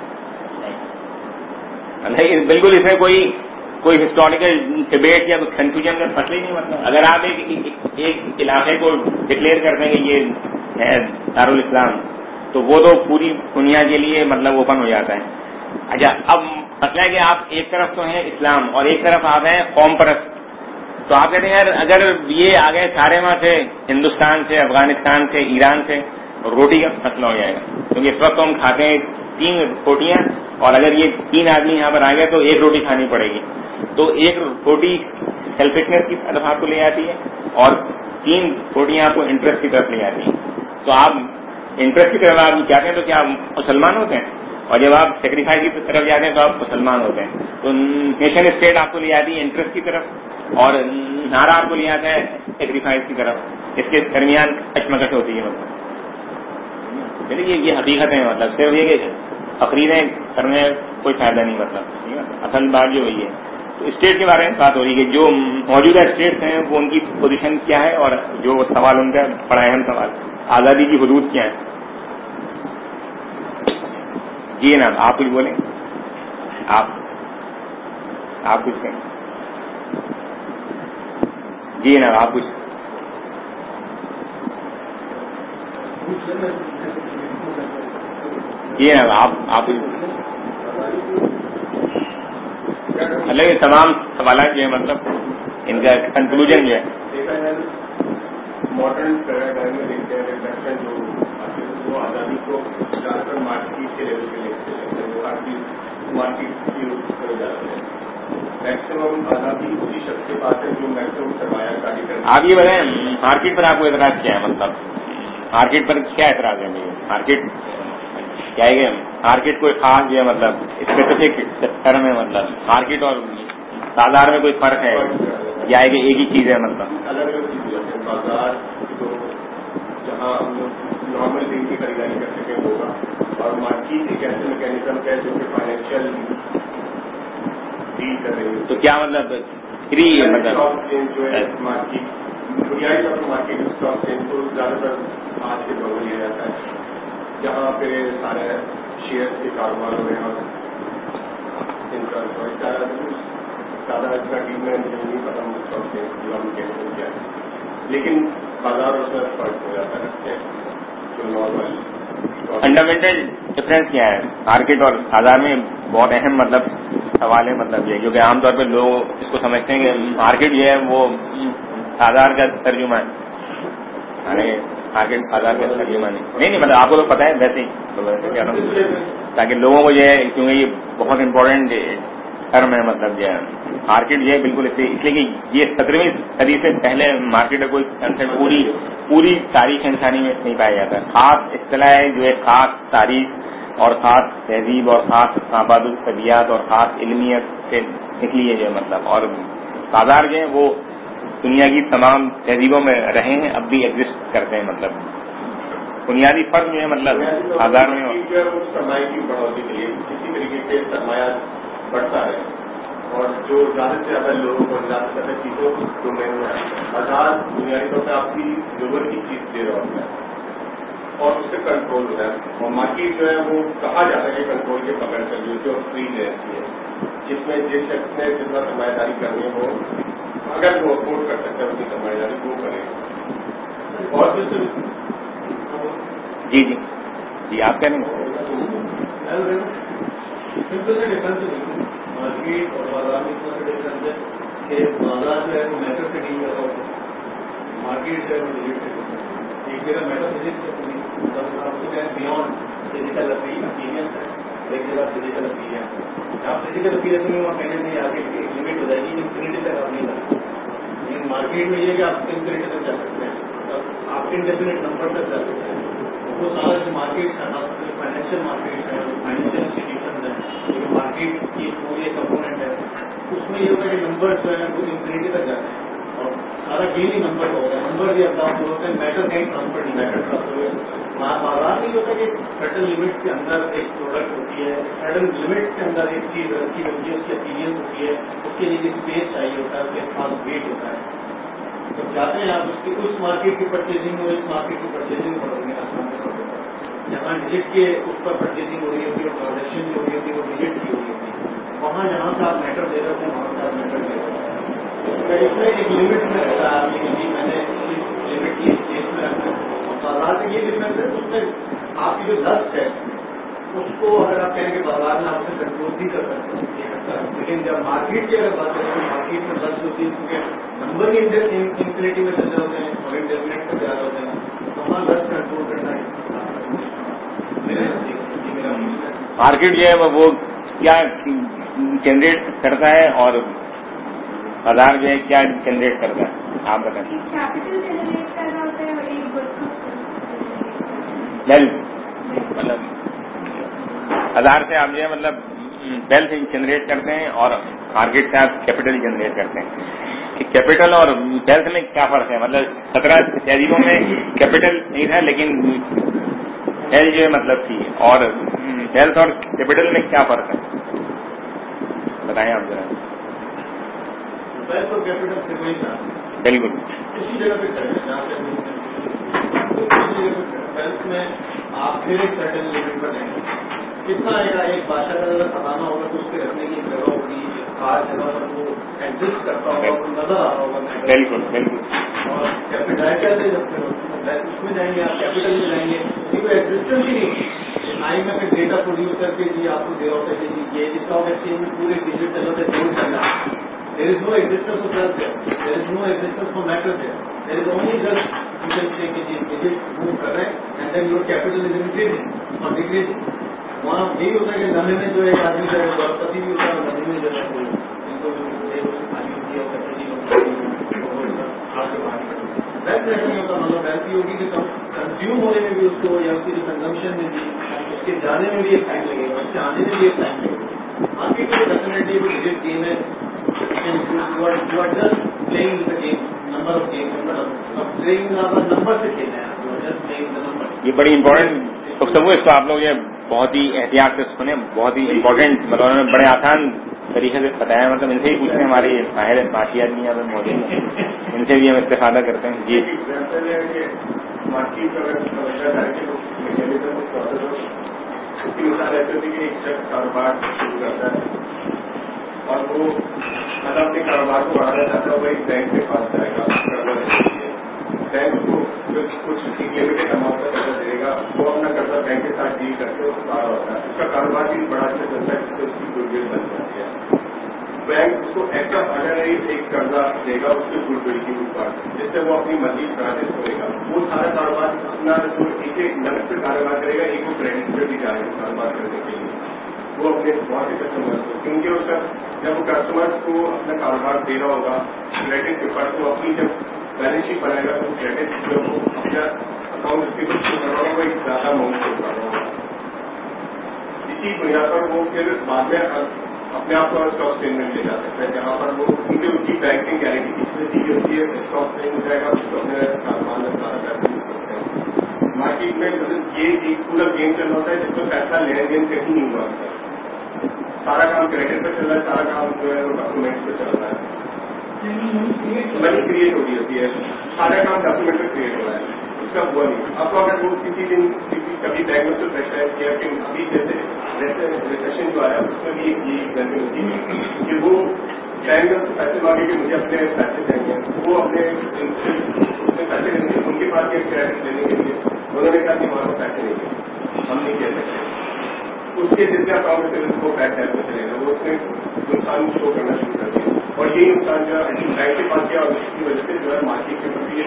نہیں. بالکل اس میں کوئی ہسٹوریکل ڈبیٹ یا کوئی کنفیوژن کا مسئلہ ہی نہیں. مطلب اگر آپ ایک علاقے کو ڈکلیئر کر دیں کہ یہ ہے دارالاسلام تو وہ تو پوری دنیا کے لیے مطلب اوپن ہو جاتا ہے. اچھا اب مسئلہ ہے کہ آپ ایک طرف تو ہیں اسلام اور ایک طرف آپ ہیں قوم پرست، تو آپ کہتے ہیں یار اگر یہ آ گئے سارے وہاں سے ہندوستان سے، افغانستان سے، ایران سے، روٹی کا مسئلہ ہو جائے گا. کیونکہ اس وقت تو ہم کھاتے ہیں 3 روٹیاں، اور اگر یہ 3 آدمی یہاں پر آ گئے تو 1 روٹی کھانی پڑے گی. تو 1 روٹی سیلفشنس کی طرف آپ کو لے جاتی ہے اور 3 روٹیاں آپ کو انٹرسٹ کی طرف لے جاتی ہیں. تو آپ انٹرسٹ کی طرف آپ جاتے ہیں تو کیا آپ مسلمان ہوتے ہیں، اور جب آپ سیکریفائس کی طرف جاتے ہیں تو آپ مسلمان ہوتے ہیں. تو نیشن اسٹیٹ آپ کو لے جاتی ہے انٹرسٹ کی طرف، اور نعرہ آپ کو لے جاتا ہے سیکریفائس کی طرف. اس کے درمیان کشمکش ہوتی ہے. مطلب چلیے یہ حقیقت ہے. مطلب صرف یہ کہ تقریریں کرنے میں کوئی فائدہ نہیں. مطلب اصل بات جو ہوئی ہے تو اسٹیٹ کے بارے میں بات ہو رہی ہے کہ جو موجودہ اسٹیٹس ہیں وہ ان کی پوزیشن کیا ہے، اور جو سوال ان کا بڑا اہم سوال آزادی کی حدود کیا ہے. جی نا آپ کچھ بولیں، آپ کچھ کہیں. جی نا آپ کچھ. جی نا آپ کچھ. مطلب یہ تمام سوالات جو ہے مطلب ان کا کنکلوژن جو ہے ماڈرن پیراڈائم میں دیکھتے ہیں جو وہ آزادی کو زیادہ تر مارکیٹ کے لیول پہ لیتے ہیں، وہ ہر چیز مارکیٹ کی طرف جاتے ہیں. میکسیمم آزادی اسی شخص کے پاس ہے جو میکسیمم سرمایہ کاری کرتے ہیں. آپ یہ بتائیں مارکیٹ پر آپ کو اعتراض کیا ہے؟ مطلب مارکیٹ پر کیا اعتراض ہے مجھے؟ مارکیٹ کیا ہے کہ مارکیٹ کوئی خاص جو ہے مطلب اسپیسیفک سیکٹر میں، مطلب مارکیٹ اور بازار میں کوئی فرق ہے یا کہ ایک ہی چیز ہے؟ مطلب الگ الگ چیزیں ہیں. بازار تو جہاں ہم لوگ نارمل دن کی خریداری کر سکیں ہوگا، اور مارکیٹ ایک ایسے میکینزم ہے جو کہ فائنینشیل ڈیل کر رہی ہے. تو کیا مطلب فری مطلب جو ہے مارکیٹ بنیادی طور پر مارکیٹ اسٹاک چینج کو زیادہ تر آج کے دور میں لیا جاتا ہے، جہاں پہ سارے شیئر کے کاروبار ہو رہے ہیں. ان کا زیادہ اتنا ٹیم میں نہیں پتا اسٹاک چینج پورا میکینزم کیا ہے، لیکن بازار اس میں فرق ہو جاتا ہے. جو نارمل فنڈامنٹل ڈفرینس کیا ہے مارکیٹ اور بازار میں؟ بہت اہم مطلب سوال ہے. مطلب یہ کیونکہ عام طور پہ لوگ اس کو سمجھتے ہیں کہ مارکیٹ جو ہے وہ بازار کا ترجمہ ہے. مارکیٹ بازار کا ترجمہ نہیں مطلب آپ کو تو پتا ہے ویسے ہی کہہ رہا ہوں تاکہ لوگوں کو جو ہے، کیونکہ یہ بہت امپورٹنٹ ٹرم ہے. مطلب جو ہے مارکیٹ جو ہے بالکل اس لیے کہ یہ 17ویں صدی سے پہلے مارکیٹ کا کوئی کنسیپٹ پوری تاریخ انسانی میں نہیں پایا جاتا. خاص اصطلاح ہے جو ہے خاص تاریخ اور خاص تہذیب اور خاص آباد الطبیعت اور خاص علمیت سے نکلی ہے جو مطلب. اور بازار جو ہے وہ دنیا کی تمام تہذیبوں میں رہے ہیں، اب بھی ایگزسٹ کرتے ہیں. مطلب بنیادی فرق جو ہے مطلب بازار میں سرمایہ کی بڑھوتی کے لیے کسی طریقے سے سرمایہ بڑھتا ہے، اور جو زیادہ سے زیادہ لوگ اور زیادہ سے زیادہ چیزوں کو ڈومین میں بازار بنیادی طور پہ آپ کی ضرورت کی چیز دے رہا ہوتا ہے اور اس سے کنٹرول ہوتا ہے. اور مارکیٹ جو ہے وہ کہا جاتا ہے کہ کنٹرول کے پکڑ کر جو فری رہتی ہے، جس میں جس شخص نے جتنا سرمایہ داری کرنی ہے وہ اگر وہ افورڈ کر سکتا ہے اپنی سرمایہ داری وہ کرے. اور جی آپ کہہ رہے ہیں مارکیٹ اور بازار میں اتنا ڈفرنس ہے کہ بازار جو ہے وہ میٹر سے ڈیل کر رہا ہوتا ہے मार्केट है वो डिलीट है। एक जगह मेटाफिजिक्स है बियॉन्ड फिजिकल अपीयरेंस है, एक जगह फिजिकल अपीयरेंस है। आप फिजिकल अपीयरेंस में वहाँ कहने नहीं आगे लिमिट हो जाएगी, इंफिनिटी तक आप नहीं जा सकते। लेकिन मार्केट में ये कि आप इंफिनिटी तक जा सकते हैं, आप इनडेफिनेट नंबर तक जा सकते हैं। वो सारा जो मार्केट है, फाइनेंशियल मार्केट है, फाइनेंशियल इंस्टीट्यूशन है, मार्केट की पूरी कंपोनेंट है, उसमें ये होता है कि नंबर जो है वो इंफिनिटी तक जाते हैं और सारा गेम ही नंबर का होता है। नंबर भी अप डाउन होते हैं, मैटर कहीं ट्रांसफर नहीं, मैटर ट्रांसफर बाजार में होता है कि सर्टन लिमिट के अंदर एक प्रोडक्ट होती है, सर्टन लिमिट के अंदर एक चीज रखी होती है, उसकी अपीलियंस होती है, उसके लिए स्पेस चाहिए होता है, उसके पास वेट होता है। तो चाहते हैं आप उसकी उस मार्केट की परचेजिंग और इस मार्केट की परचेजिंग करोगे आसान से करोगे, जहाँ डिजिट के उस पर परचेजिंग हो रही होती है, ट्रांजेक्शन जो हो रही होती है वो डिजिट की हो रही होती है, वहाँ जहाँ से आप मैटर दे रहे हो वहाँ से आप मैटर दे रहे हो। इसमें एक लिमिट में रहता है आपने कि मैंने इस लिमिट की स्पेस में रखना है। बाजार में ये डिफरेंस है, उसमें आपकी जो लस्ट है उसको अगर आप कहेंगे बाजार में आपसे कंट्रोल भी कर सकते हैं, लेकिन जब मार्केट की अगर बात करें तो मार्केट में लस्ट होती है क्योंकि नंबर ही इंफिनिटी में चल रहे होते हैं और इंडेफिनिट पर जा रहे होते हैं, तो वहाँ लस्ट कंट्रोल करना मार्केट जो है वो क्या जनरेट करता है और बाजार जो है क्या जनरेट करता है, आप बताएं। कैपिटल जनरेट कर रहा होता है और एक वेल्थ, मतलब बाजार से आप जो है मतलब वेल्थ जनरेट करते हैं और मार्केट से आप कैपिटल जनरेट करते हैं। कैपिटल और वेल्थ में क्या फर्क है? मतलब 17 तहजीबों में कैपिटल नहीं था लेकिन वेल्थ जो है मतलब थी, और वेल्थ और कैपिटल में क्या फर्क है बताएं आप जरा। वेल्थ और कैपिटल से वही था, बिल्कुल उसी जगह पे खड़े हैं जहाँ पे वेल्थ में आप फिर एक सर्टेन लिमिट पर रहेंगे। कितना आएगा, एक बादशाह का अगर खजाना होगा तो उसके रखने की जगह होगी, खास जगह पर वो एग्जिस्ट करता होगा, वो नजर आ रहा होगा। बिल्कुल बिल्कुल। और कैपिटल कैसे उसमें जाएंगे आप, कैपिटल में जाएंगे, कोई एग्जिस्टेंस ही नहीं। आई में फिर डेटा प्रोड्यूस करके जी आपको दे रहा होता है कि ये स्टॉक एक्सचेंज में पूरे डिजिटल होते हैं, चल रहा है। There is no existence of wealth there. There is no existence for matter there. There is only just you can say कि जी digit move कर रहे हैं and then your capital is increasing or decreasing. वहाँ यही होता है कि नमे में जो एक आदमी जो है करोड़पति भी होता है और नदी में जो है इनको खाली होती है कैपेसिटी हाथ से बाहर निकलती है। वेल्थ ऐसा नहीं होता, मतलब वेल्थ ही होगी कि कंज्यूम होने में भी उसको या उसकी जो कंजम्पशन में भी उसके जाने में भी एक टाइम लगेगा, उसके आने में भी एक टाइम लगेगा। मार्केट में डेफिनेटली वो डिजिट गेम है, you are just playing the game, number of games, playing number से खेलना है, you are just playing the number। ये बड़ी इम्पोर्टेंट गुफ्तगू, इसको आप लोग ये बहुत ही एहतियात से सुने, बहुत ही इम्पोर्टेंट, मतलब उन्होंने बड़े आसान तरीके से बताया, मतलब इनसे ही पूछते हैं, हमारे माहिर माशी आदमी यहाँ पे मौजूद हैं, इनसे भी हम इस्तेफादा करते हैं। जी मार्केट अगर मिसाल ऐसे होती है कि एक शख्स कारोबार शुरू करता है और वो मतलब अपने कारोबार को बढ़ाना चाहता है, वो एक बैंक के पास जाएगा, कर्जा लेने, बैंक को कुछ लिमिटेड अमाउंट का कर्जा देगा, वो अपना कर्जा बैंक के साथ डील करके उसको बाहर होता है, उसका कारोबार भी बड़ा अच्छा चलता है, जिससे उसकी गुडविल बन जाती है। बैंक उसको ऐसा ऑर्डिनरी एक कर्जा देगा उसके गुडविल के ऊपर, जिससे वो अपनी मर्जी कराने छोड़ेगा। वो सारा कारोबार अपना जो एक नकद पे कारोबार करेगा, एक वो क्रेडिट पे भी जाएगा कारोबार करने के लिए, वो अपने बहुत से कस्टमर्स को, क्योंकि उसका जब वो कस्टमर्स को अपना कारोबार दे रहा होगा क्रेडिट के ऊपर, तो अपनी जब बैलेंस शीट बनाएगा तो क्रेडिट जो वो अपना अकाउंट स्टेटमेंट शो कर रहा होगा, एक ज्यादा अमाउंट शो कर रहा होगा। इसी बुनियाद पर वो फिर बाद में अपने आप को स्टॉक स्टेटमेंट ले जा सकता है, जहाँ पर वो क्योंकि उसकी बैंकिंग गारंटी किसने दी होती है, स्टॉक स्टेटमेंट हो जाएगा, उसको अपने कारोबार में सारा पैसा मिल सकते हैं। मार्केट में मतलब ये एक पूरा गेम चल रहा होता है जिसमें पैसा लेन देन कहीं नहीं हुआ होता है, सारा काम क्रेडिट पर चल रहा है, सारा काम जो है वो डॉक्यूमेंट पर चल रहा है, मनी क्रिएट हो रही होती है, सारा काम डॉक्यूमेंट पर क्रिएट हो रहा है, उसका हुआ नहीं। आपको अगर वो किसी दिन कभी बैंक में से प्रेशराइज किया कि अभी जैसे रिसेशन जो आया उसमें भी ये गलती होती है कि वो बैंक में पैसे मांगे कि मुझे अपने पैसे चाहिए, वो अपने पैसे लेंगे, उनके पास भी क्रेडिट लेने के लिए उन्होंने कहा कि वहाँ पैसे नहीं है, हम नहीं कह सकते, उसके जितने अकाउंट से वो पैसे में चलेगा, वो उसने नुकसान शो करना शुरू कर दिया। اور یہی نقصان جو ہے لائف کے پاس کیا اور اس کی وجہ سے جو ہے مارکیٹ کے پرتی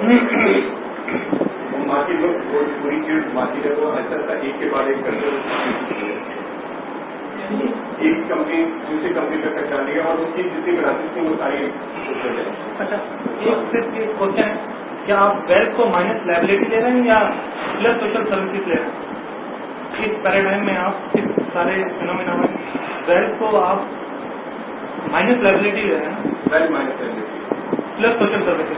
مارکیٹ میں پوری چیز مارکیٹ ہے وہ ایسا ایک کے بعد ایک کرتے ایک کمپنی دوسری کمپنی پہ پہچان لیا اور اس کی جتنی برانچز تھی وہ ساری. اچھا ایک صرف ایک کوشچن ہے, کیا آپ ویلتھ کو مائنس لائبلٹی لے رہے ہیں یا پلس سوشل سروسز لے رہے ہیں؟ اس پیراڈائم میں آپ اس سارے فینومینا میں ویلتھ کو آپ مائنس لائبلٹی لے رہے ہیں, wealth minus liability plus social services.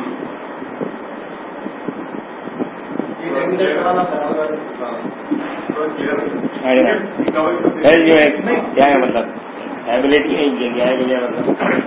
جو ہے کیا ہے مطلب ایبلٹی نہیں کیا ہے مطلب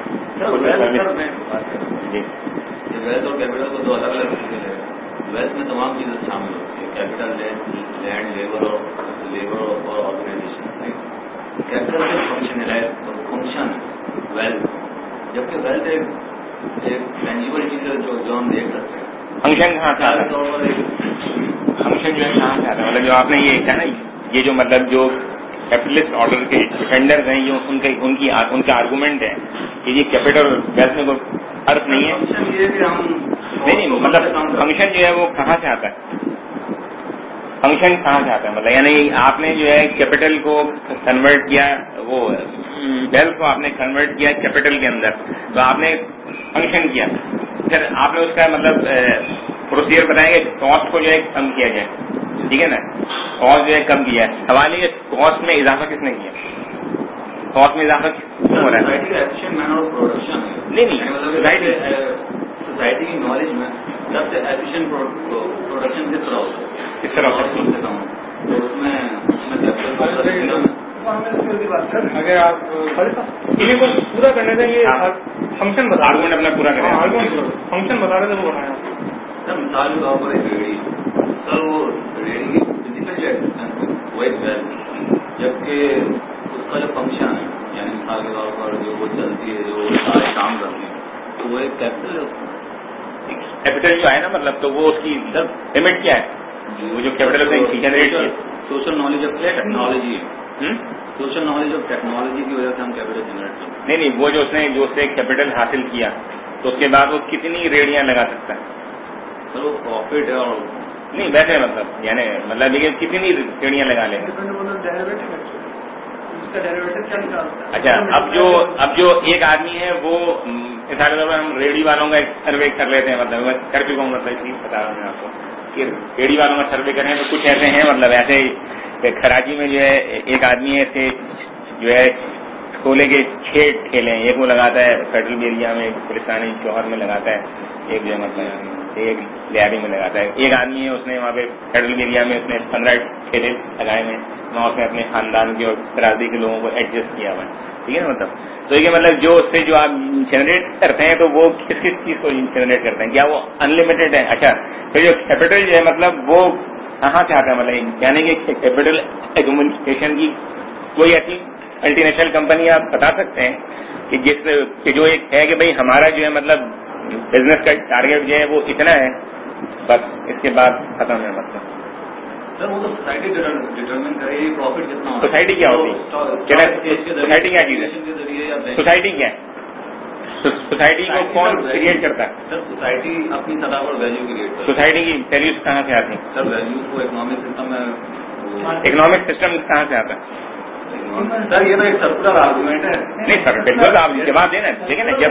جی ویلتھ اور کیپٹل کو دو الگ الگ چیزیں ہیں. ویلتھ میں تمام چیزیں شامل ہوتی ہیں, کیپٹل لینڈ لیبر اور آرگنائزیشن. کیپٹل سے فنکشن ہے ویلتھ, جبکہ ویلتھ ایک ٹینجیبل چیز ہے جو ہم دیکھ سکتے ہیں. فنکشن کہاں سے آتا ہے, فنکشن جو ہے کہاں سے آتا ہے, مطلب جو آپ نے یہ کہا نا یہ جو مطلب جو کیپٹلسٹ آرڈر کے ڈیفینڈرز ہیں یہ ان کا آرگومنٹ ہے کہ یہ کیپٹل ویلتھ میں کوئی فرق نہیں ہے. نہیں مطلب فنکشن جو ہے وہ کہاں سے آتا ہے, فنکشن کہاں سے آتا ہے, مطلب یعنی آپ نے جو ہے کیپٹل کو کنورٹ کیا, وہ ویلتھ کو آپ نے کنورٹ کیا کیپٹل کے اندر, تو آپ نے فنکشن کیا, پھر آپ نے اس کا مطلب پروسیجر بتایا کہ کاسٹ کو جو ہے کم کیا جائے, ٹھیک ہے نا, کاسٹ جو ہے کم کیا ہے. سوال یہ کاسٹ میں اضافہ کس نے کیا, کاسٹ میں اضافہ کیوں ہو رہا ہے؟ نہیں سوسائٹی کی نالج میں سب سے ایفیشینٹ پروڈکشن کس طرح ہوتا ہے تو اس میں اگر آپ انہیں کو پورا کرنے سے یہ فنکشن بتا آرگومنٹ اپنا پورا کریں, فنکشن بتا رہے تھے وہ بنایا سر. مثال کے طور پر ایک ریڑھی, سر وہ ریڑھی کی فزیکل جو ایکزسٹینس ہے وہ ایک ویلتھ, جبکہ اس کا جو فنکشن ہے یعنی مثال کے طور پر جو وہ چلتی ہے جو سارے کام کرتی ہے تو وہ ایک کیپٹل کیپٹل جو ہے نا مطلب, تو وہ اس کی لمٹ کیا ہے, وہ جو کیپٹل جنریٹ کی social knowledge of technology, social knowledge of technology کی وجہ سے ہم کیپٹل جنریٹ کرتے ہیں. نہیں وہ جو اس نے کیپٹل حاصل کیا تو اس کے بعد وہ کتنی ریڑیاں لگا سکتا ہے, سر وہ پروفٹ ہے اور نہیں ویسے مطلب یعنی مطلب لیکن کتنی ریڑیاں لگا لیں. اچھا اب جو ایک آدمی ہے وہ مثال کے طور پر ہم ریڑھی والوں کا سروے کر لیتے ہیں, مطلب کر چکا ہوں, مطلب چیز بتا رہا ہوں میں آپ کو کہ ریڑھی والوں کا سروے کریں تو کچھ ایسے ہیں مطلب ایسے کراچی میں جو ہے ایک آدمی ایسے جو ہے چھولے کے 6 ٹھیلے ہیں, ایک وہ لگاتا ہے فیڈرل ایریا میں, ایک پولیسانی شوہر میں لگاتا ہے, ایک جو ہے مطلب ایک لیاری میں لگاتا ہے. ایک آدمی ہے اس نے وہاں پہ فیڈرل ایریا میں اس نے 15 ٹھیلے لگائے ہوئے, وہاں اس نے اپنے خاندان کے اور برادری کے لوگوں کو ایڈجسٹ کیا ہوا ہے, ٹھیک ہے نا. مطلب تو یہ مطلب جو اس سے جو آپ جنریٹ کرتے ہیں تو وہ کس چیز کو جنریٹ کرتے ہیں, کیا وہ انلمیٹڈ ہے؟ اچھا پھر جو کیپٹل جو ہے مطلب وہ کہاں سے آتا ہے, مطلب یعنی کہ کیپٹل ایکوموڈیشن کی کوئی ایسی ملٹی نیشنل کمپنی آپ بتا سکتے ہیں کہ جو ایک ہے کہ بھئی ہمارا جو ہے مطلب بزنس کا ٹارگیٹ جو ہے وہ اتنا ہے, بس اس کے بعد ختم ہے. مطلب سر وہ تو سوسائٹی ڈیٹرمن کرے گی پروفٹ کتنا ہوتا ہے. سوسائٹی کیا ہوتی ہے, سوسائٹی کیا چیز ہے, سوسائٹی کیا ہے, سوسائٹی کو کون کریٹ کرتا ہے؟ سر سوسائٹی اپنی سطح پر ویلیو کریٹ کرتا ہے. سوسائٹی کی ویلیوز کہاں سے آتی ہیں؟ سر ویلیوز کو اکنامک سسٹم میں, اکنامک سسٹم کہاں سے آتا ہے؟ سر یہ تو ایک سرکولر آرگومنٹ ہے. نہیں سر بالکل آپ جواب دیں نا, لیکن جب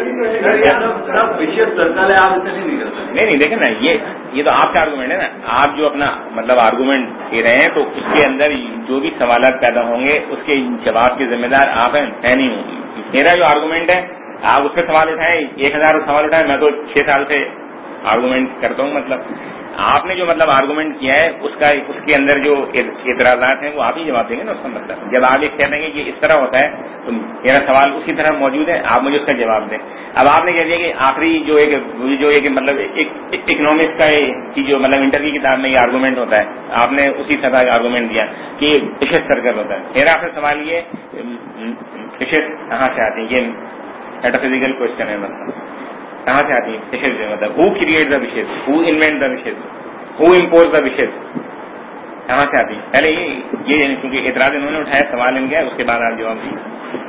سرکل ہے آپ اسے نہیں کر سکتے. نہیں دیکھیں نا یہ تو آپ کا آرگومنٹ ہے نا, آپ جو اپنا مطلب آرگومنٹ دے رہے ہیں تو اس کے اندر جو بھی سوالات پیدا ہوں گے اس کے جواب کے ذمہ دار آپ ہیں, میں نہیں ہوں. میرا جو آرگومنٹ ہے آپ اس پہ سوال اٹھائیں, 1000 سوال اٹھائیں, میں تو 6 سال سے آرگومنٹ کرتا ہوں. مطلب آپ نے جو مطلب آرگومنٹ کیا ہے اس کے اندر جو اعتراضات ہیں وہ آپ ہی جواب دیں گے نا اس کا مطلب. جب آپ یہ کہہ دیں گے کہ اس طرح ہوتا ہے تو میرا سوال اسی طرح موجود ہے, آپ مجھے اس کا جواب دیں. اب آپ نے کہہ دیا کہ آخری جو ایک مطلب اکنامکس کا جو مطلب انٹر کی کتاب میں یہ آرگومنٹ ہوتا ہے, آپ نے اسی طرح کا آرگومنٹ دیا کہ وشیش سرکل ہوتا ہے. میرا آپ سے سوال یہ وشیش کہاں سے آتی ہے, یہ میٹافزیکل کوشچن ہے. مطلب کہاں سے آتی ہے وشیش, مطلب who create the wishes, who invent the wishes, who impose the wishes, کہاں سے آتی ہے؟ پہلے یہ چونکہ اعتراض انہوں نے اٹھایا, سوال ان گیا, اس کے بعد آپ جواب دیے.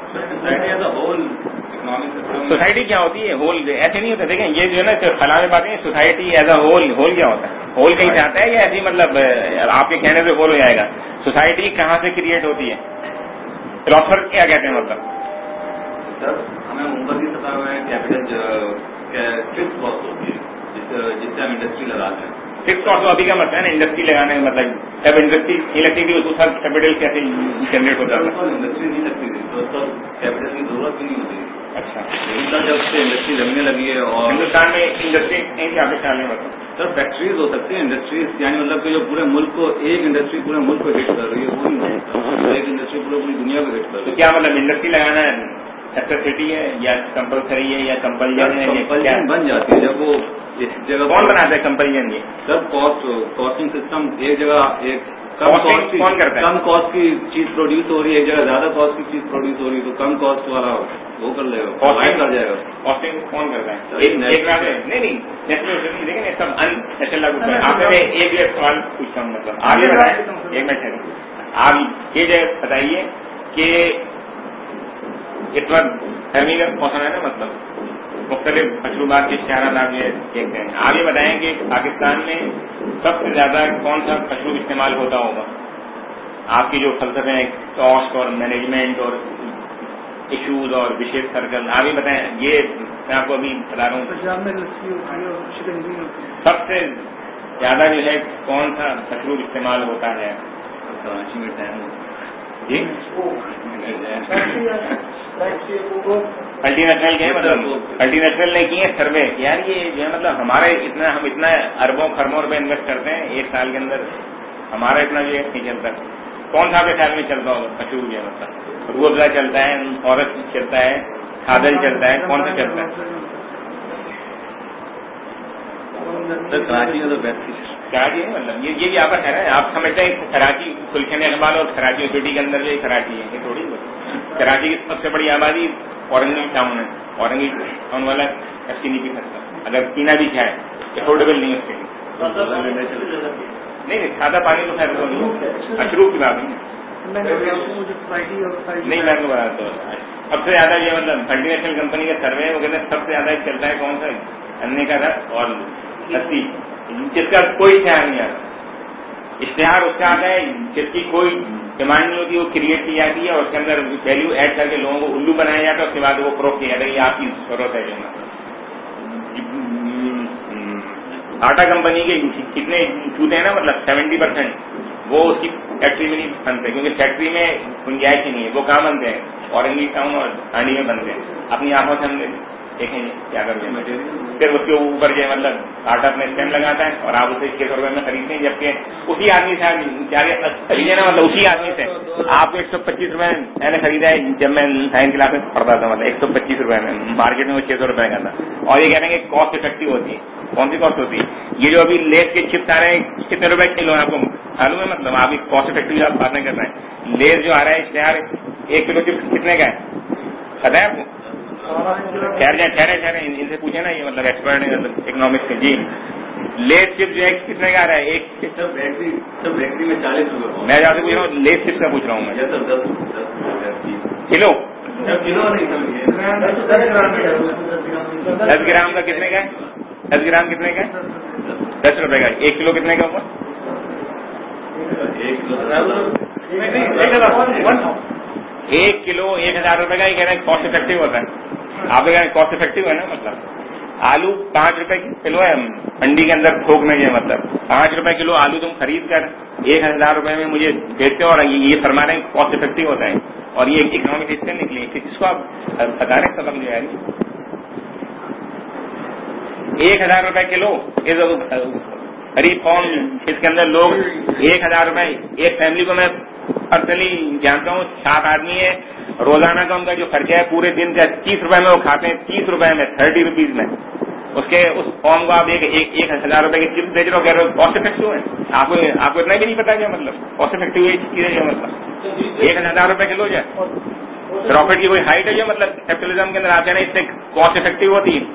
सोसाइटी क्या होती है? होल ऐसे नहीं होता. देखें ये जो है ना खला में बातें, society as a whole. Whole क्या होता है? होल कहीं से आता है या ऐसी मतलब आपके कहने से होल हो जाएगा? सोसाइटी कहाँ से क्रिएट होती है? फिलोसफर क्या कहते हैं मतलब? सर हमें ऊपर की सतह में कैपिटल फिक्स कॉस्ट होती है जिससे हम इंडस्ट्री लगाते हैं. फिक्स कॉस्ट तो अभी का मतलब है ना इंडस्ट्री लगाने का मतलब. जब इंडस्ट्री नहीं लगती थी उसको सब कैपिटल कैसे जनरेट होता था? इंडस्ट्री नहीं लगती थी तो सर कैपिटल की जरूरत भी नहीं होती. अच्छा. लेकिन जब से इंडस्ट्री लगने लगी है और हिंदुस्तान में इंडस्ट्री नहीं थी आपके ख्याल में मतलब? सर फैक्ट्रीज हो सकती है. इंडस्ट्रीज यानी मतलब कि जो पूरे मुल्क को एक इंडस्ट्री पूरे मुल्क को हिट कर रही है वो नहीं हो सकता. एक इंडस्ट्री पूरी दुनिया को हिट कर रही है. क्या मतलब इंडस्ट्री लगाना नेसेसिटी है या कंपलसरी है या कंपल्जन है? कंपल्जन बन जाती है जब वो इस जगह. कौन बनाता है कंपल्जन? ये सर कॉस्टिंग सिस्टम एक जगह एक कम कॉस्ट की चीज प्रोड्यूस हो रही है, एक जगह ज्यादा कॉस्ट की चीज प्रोड्यूस हो रही है तो कम कॉस्ट वाला वो कर लेगा, कॉस्टिंग कर जाएगा. कॉस्टिंग कौन करता है? नहीं देखें सब अननेचुरल लागू है. आपने एक सवाल पूछता हूँ मतलब आप ये बताएं. एक मिनट है आप ये बताइए कि इस वक्त गर्मी का मौसम है ना मतलब मुख्तलिफ मशरूबात के इश्तिहारात आप ये देखते हैं. आप ये बताएं कि पाकिस्तान में सबसे ज्यादा कौन सा मशरूब इस्तेमाल होता होगा? आपकी जो फलसफे हैं कॉस्ट और मैनेजमेंट और इश्यूज और विशेष सर्कल, आप ही बताएं. ये मैं आपको अभी बता रहा हूँ. सबसे ज्यादा जो है कौन सा मशरूब इस्तेमाल होता है कराची में? टाइम जी मल्टीनेशनल के मतलब मल्टीनेशनल ने किए सर्वे यार. ये जो है मतलब हमारे हम इतना अरबों खरबों रुपए इन्वेस्ट करते हैं एक साल के अंदर, हमारा इतना जो है नहीं चलता. कौन सा आपके ख्याल में चलता होगा मशहूर जो है मतलब? रूह अफ़ज़ा चलता है, फॉरेस्ट चलता है, खादल चलता है, कौन सा चलता है? कराची में तो बेस्ट कराची है मतलब ये भी आपका खैर है. आप समझते हैं कराची गुलशन इकबाल और कराची सिटी के अंदर जो कराची है ये थोड़ी. कराची की सबसे बड़ी आबादी औरंगी टाउन है. औरंगी टाउन वाला ऐसी नहीं पी सकता. अगर पीना भी चाहे अफोर्डेबल नहीं उसके लिए. नहीं सादा पानी तो खैर अशरूफ की बात नहीं. नहीं मैं आपको बताता हूँ सबसे ज्यादा ये मतलब मल्टीनेशनल कंपनी का सर्वे है वो कहते हैं सबसे ज्यादा चलता है कौन सा? अन्य का रस और लस्सी, जिसका कोई इश्तेहार नहीं आता. इश्तेहार उसका आता है जिसकी कोई डिमांड नहीं होती, वो क्रिएट की जाती है और उसके अंदर वैल्यू ऐड करके लोगों को उल्लू बनाया जाता है. उसके बाद वो प्रूफ किया जाता है ये आपकी जरूरत है. जो टाटा कंपनी के कितने जूते हैं ना मतलब 70% वो उसकी फैक्ट्री में नहीं बनते क्योंकि फैक्ट्री में गुंजाइश ही नहीं है. वो कहाँ बनते हैं? औरंगी टाउन और हांडी में बनते हैं. अपनी आंखों से हम देखेंगे क्या करते हैं. फिर उसके ऊपर जो मतलब टाटा अपने स्टैम्प लगाता है और आप उसे 600 रुपए में खरीदते हैं, जबकि उसी आदमी से खरीदे ना मतलब उसी आदमी से आपको 125 रुपए मैंने खरीदा है जब मैं 9th क्लास में पढ़ता था. मतलब 125 रुपए में मार्केट में वो 600 रुपए का था. और ये कह रहे हैं कि कॉस्ट इफेक्टिव होती है. कौन सी कॉस्ट होती है? ये जो अभी लेस के चिप्स आ रहे हैं कितने रुपए किलो है आपको मालूम है? मतलब आप कॉस्ट इफेक्टिव आप बात नहीं कर रहे हैं. लेस जो आ रहा है इश्तेहार 1 किलो चिप्स कितने का है पता है आपको? ठहरे इनसे पूछे ना ये मतलब एक्सपर्ट है इकोनॉमिक्स के. जी लेस चिप जो है कितने का आ रहा है? एक फैक्ट्री में 40 रुपए. मैं आपसे पूछ रहा हूँ लेस चिप्स का पूछ रहा हूँ मैं. 10 किलो किलो नहीं 10 ग्राम का कितने का है? 10 ग्राम कितने का है? 10 रुपए का. 1 किलो कितने का हुआ? 1 किलो 1000 रुपए का. ये कह रहे हैं कॉस्ट इफेक्टिव होता है. आप कह रहे हैं कॉस्ट इफेक्टिव है ना मतलब. आलू 5 रुपए किलो है मंडी के अंदर थोक में. ये मतलब 5 रुपए किलो आलू तुम खरीद कर 1000 रुपए में मुझे बेचते हो और ये फरमा रहे हैं कॉस्ट इफेक्टिव होता है. और ये इकोनॉमिक इससे निकली किसको आप बता रहे हैं सबक जो है 1000 रुपए किलो. गरीब कौन इसके अंदर लोग 1000 रुपए एक फैमिली को मैं पर्सनली जानता हूँ 7 आदमी है. रोजाना का उनका जो खर्चा है पूरे दिन का 30 रुपए में वो खाते हैं. 30 रुपए में 30 रुपीज में उसके उस फॉर्म को आप 1000 रुपए की चिप्स बेच रहे हो. कह रहे हो कॉस्ट इफेक्टिव है. आपको इतना भी नहीं पता क्या मतलब कॉस्ट इफेक्टिव ये चीज है. मतलब 1000 रुपए किलो जो प्रॉफिट की कोई हाइट है जो मतलब कैपिटलिज्म के अंदर आते हैं इससे कॉस्ट इफेक्टिव होती है.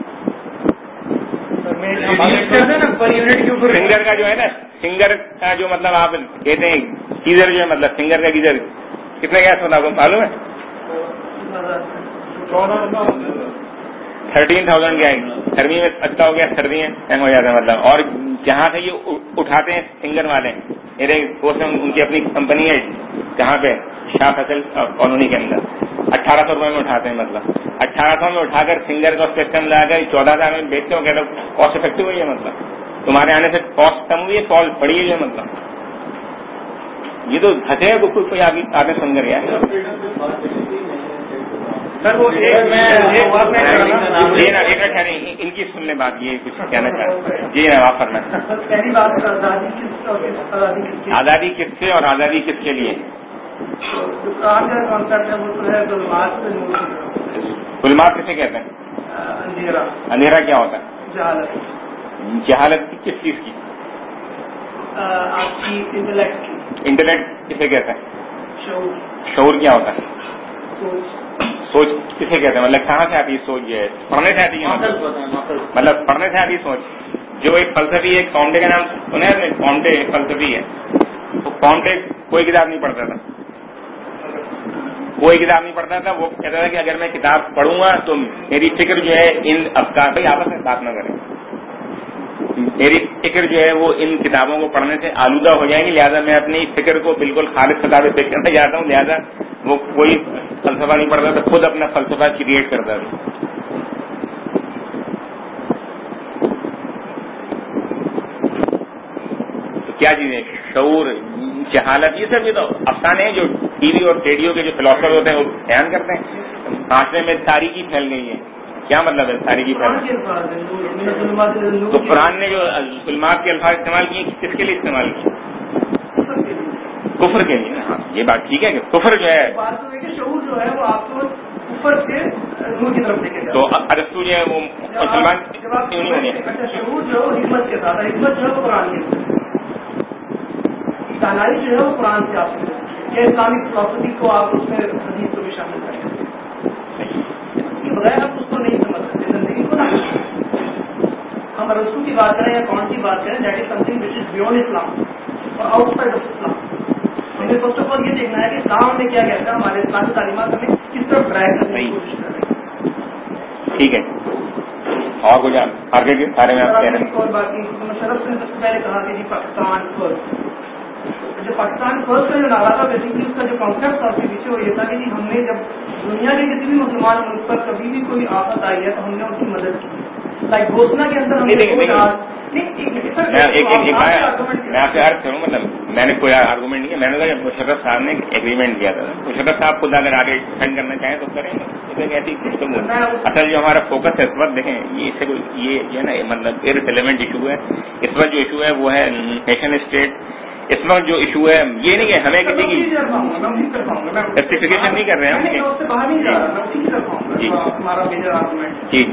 सिंगर का जो है ना सिंगर का जो मतलब आप कहते हैं गीजर जो है मतलब सिंगर का गीजर कितने गैस होता है आपको मालूम है? 13,000 क्या है, गर्मी में अच्छा हो गया, सर्दी में हैंग हो जाता है मतलब। और जहाँ से ये उठाते हैं सिंगर वाले, मेरे दोस्त उनकी अपनी कंपनी है जहाँ पे शाह फैसल कॉलोनी के अंदर 1800 रुपये में उठाते हैं, मतलब 1800 में उठाकर सिंगर का सिस्टम लगाकर 14,000 में बेचते हो, कहते कॉस्ट इफेक्टिव हुई है, मतलब तुम्हारे आने से कॉस्ट कम हुई है, कॉस्ट बढ़ी है, मतलब ये तो हंसे कोई आगे सुन कर गया। सर वो जी ना, एक ठहरे, इनकी सुन ले बात, ये कुछ कहना चाहते जी ना, आप फरमाएं। पहली बात आज़ादी किससे और आज़ादी किसके लिए? कुरान का कॉन्सेप्ट है वो तो है जुल्मात से नूर। जुल्मात किसे कहते हैं? अंधेरा। अंधेरा क्या होता है? जहालत। जहालत किस चीज की? आपकी इंटेलेक्ट की। इंटेलेक्ट किसे कहते हैं? शऊर। शऊर क्या होता है? सोच। सोच किसे कहते हैं? मतलब कहाँ से आती है सोच? ये पढ़ने से आती है, मतलब पढ़ने से आती है सोच। जो एक फलसफी, एक कॉम्टे का नाम सुना है? कॉम्टे एक फलसफी है, तो कॉम्टे कोई किताब नहीं पढ़ता था, कोई किताब नहीं पढ़ता था। वो कहता था कि अगर मैं किताब पढ़ूंगा तो मेरी फिक्र जो है इन अफकार, भाई आपस में बात न करें, मेरी फिक्र जो है वो इन किताबों को पढ़ने से आलूदा हो जाएगी, लिहाजा मैं अपनी फिक्र को बिल्कुल खालिद किताबें पेश करना चाहता हूँ। लिहाजा वो कोई फलसफा नहीं पढ़ता था, खुद अपना फलसफा क्रिएट करता था। तो क्या चीज है? शऊर, जहालत, ये सब ये तो अफसाने हैं जो टीवी और रेडियो के जो फिलोसफर होते हैं वो बयान करते हैं। माशरे में तारीकी फैल गई है। क्या मतलब है तारीकी फैल? तो कुरान ने जो जुल्मात के अल्फाज इस्तेमाल किए, किसके लिए इस्तेमाल किए? कुफर के लिए। हाँ, ये बात ठीक है कि कुफर जो है, बात तो है कि शऊर जो है वो आपको ऊपर से नूर की तरफ लेके जाता है। तो अरस्तू जो है वो मुसलमान क्यों नहीं होंगे? अच्छा, शऊर जो है वो हिकमत के साथ है, हिकमत जो है वो कुरान के साथ, दानाई जो है वो कुरान से आपको, या इस्लामिक फिलोसफी को आप उसमें हदीस को भी शामिल करें, इसके बगैर आप उसको नहीं समझ सकते जिंदगी को ना। हम अरस्तू की बात करें या कौन की बात करें, that is something which is beyond Islam और आउटसाइड ऑफ इस्लाम। हमें फर्स्ट ऑफ ऑल ये देखना है कि इस्लाम में क्या कहता है, हमारे इस्लामी तालीमात हमें किस तरफ ड्राइव करने की कोशिश कर रहे हैं। ठीक है, और कुछ आगे के बारे में आप कह रहे हैं? और बाकी शरफ ने सबसे पहले कहा कि जी पाकिस्तान फर्स्ट, जो पाकिस्तान फर्स्ट का जो नारा था, बेसिकली उसका जो कॉन्सेप्ट था उसके पीछे वो ये था कि जी हमने जब दुनिया के किसी भी मुसलमान मुल्क पर कभी भी कोई आफत आई है तो हमने उसकी मदद की। लाइक घोषणा के अंदर हमने मैं आपसे अर्ज करूँ, मतलब मैंने कोई आर्गूमेंट नहीं है, मैंने कहा मुशर्रफ साहब ने एग्रीमेंट किया था, मुशर्रफ साहब खुद अगर आगे डिफेंड करना चाहें तो करेंगे, ऐसी गुफ्तगू। असल जो हमारा फोकस है इस वक्त, देखें ये इससे कोई ये जो है ना, मतलब इररिलेवेंट इशू है। इस वक्त जो इशू है वो है नेशन स्टेट। इस वक्त जो इशू है ये नहीं है हमें किसी की जस्टिफिकेशन नहीं कर रहे हैं हम जी।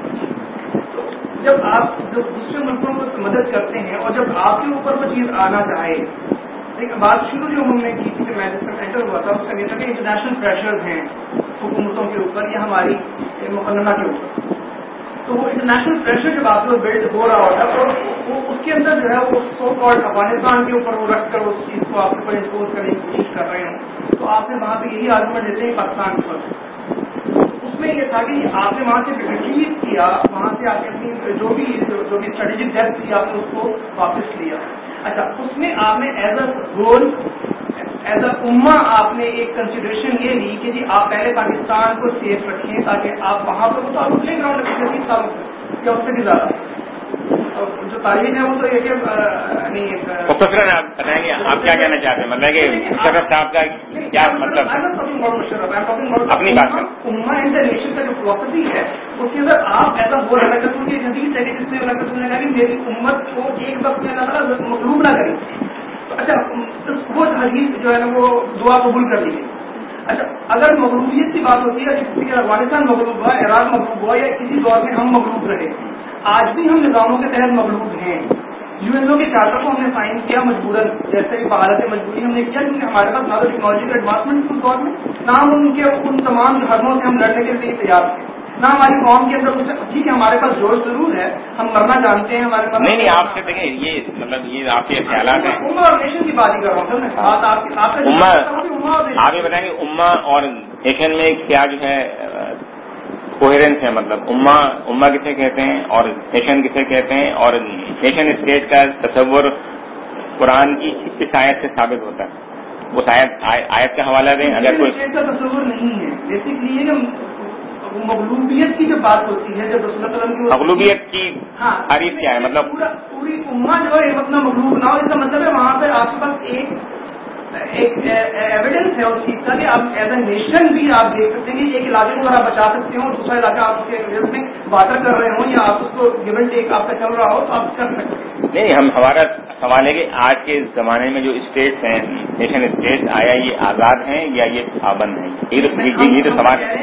जब आप जब दूसरे मुल्कों को मदद करते हैं और जब आपके ऊपर वो चीज आना चाहे, एक बात शुरू जो हमने की थी कि मैं जिसमें एंटर हुआ था उसका ये था कि इंटरनेशनल प्रेशर्स हैं हुकूमतों के ऊपर या हमारी मुकन्ना के ऊपर, तो वो इंटरनेशनल प्रेशर जब आप लोग बिल्ड हो रहा होता है तो वो उसके अंदर जो है वो सो कॉल्ड अफगानिस्तान के ऊपर वो रख कर उस चीज को आपके ऊपर इम्पोज करने की कोशिश कर रहे हैं, तो आपने वहाँ पे यही आर्गूमेंट देते हैं पाकिस्तान पर। उसमें ये था कि आपने वहाँ से रिट्रीव किया, वहाँ से आपने अपनी जो भी स्ट्रेटेजिक डेप्थ थी आपने उसको वापस लिया। अच्छा, उसमें आपने as a role as a उम्मा आपने एक कंसिडरेशन ये ली कि जी आप पहले पाकिस्तान को सेफ रखें ताकि आप वहाँ पर, तो आप प्ले ग्राउंड में 30 सालों से या उससे भी ज्यादा जो तारीख है वो तो एक मुख्तसरन आप बताएंगे आप क्या कहना चाहते हैं, मतलब कि मुशर्रफ साहब का क्या मतलब अपनी बात में उम्मा एंड द नेशन का जो फिलोसफी है उसके अंदर आप ऐसा हो रहा है कि हदीस है कि जिसमें अल्लाह ने कहा कि मेरी उम्मत को एक वक्त में अल्लाह मखलूब ना करे। अच्छा, वो हदीस जो है ना वो दुआ कबूल कर ली गई। अच्छा, अगर मखलूबियत की बात होती है, जैसे अफगानिस्तान मखलूब हुआ, इराक मखलूब हुआ या किसी दौर में हम मखलूब रहे, आज भी हम निजामों के तहत मखलूब हैं। यूएनओ के चार्टर को हमने साइन किया मजबूरन, जैसे कि भारत मजबूरी हमने किया क्योंकि हमारे पास ना तो टेक्नोलॉजी का एडवांसमेंट उस दौर में, ना हम उनके उन तमाम धर्मों से हम लड़ने के लिए तैयार थे, ना हमारी कौम के अंदर कुछ। ठीक है, हमारे पास जोश जरूर है, हम मरना जानते हैं, हमारे पास नहीं आपसे देखें ये मतलब ये आपके ख्याल हैं। उम्मा और नेशन की बात ही कर रहा हूँ सर मैं, बात आपकी آپ یہ بتائیں کہ امہ اور نیشن میں کیا جو ہے کوہیرنس ہے, مطلب امہ کسے کہتے ہیں اور نیشن کسے کہتے ہیں, اور نیشن اسٹیٹ کا تصور قرآن کی اس آیت سے ثابت ہوتا ہے. اس آیت کا حوالہ دیں اگر کوئی. اسٹیٹ کا تصور نہیں ہے, بیسکلی یہ مغلوبیت کی جو بات ہوتی ہے, جب رسول اللہ صلی اللہ علیہ وسلم کی مغلوبیت کی تعریف کیا ہے, مطلب پوری امہ جو ہے مطلب مغلوب نہ ہو, اس کا مطلب ہے وہاں پہ آپ کے پاس ایک ایویڈنس ہے اس چیز کا کہ آپ ایز اے نیشن بھی آپ دیکھ سکتے ہیں کہ ایک علاقے کو اگر آپ بچا سکتے ہو, دوسرا علاقہ آپ اس کے میں بارٹر کر رہے ہوں یا آپ اس کو گیو اینڈ ٹیک آپ کا چل رہا ہو تو آپ کر سکتے ہیں. نہیں, ہمارا سوال ہے کہ آج کے زمانے میں جو اسٹیٹس ہیں, نیشن اسٹیٹس, آیا یہ آزاد ہیں یا یہ پابند ہیں؟ یہ تو سوال ہے.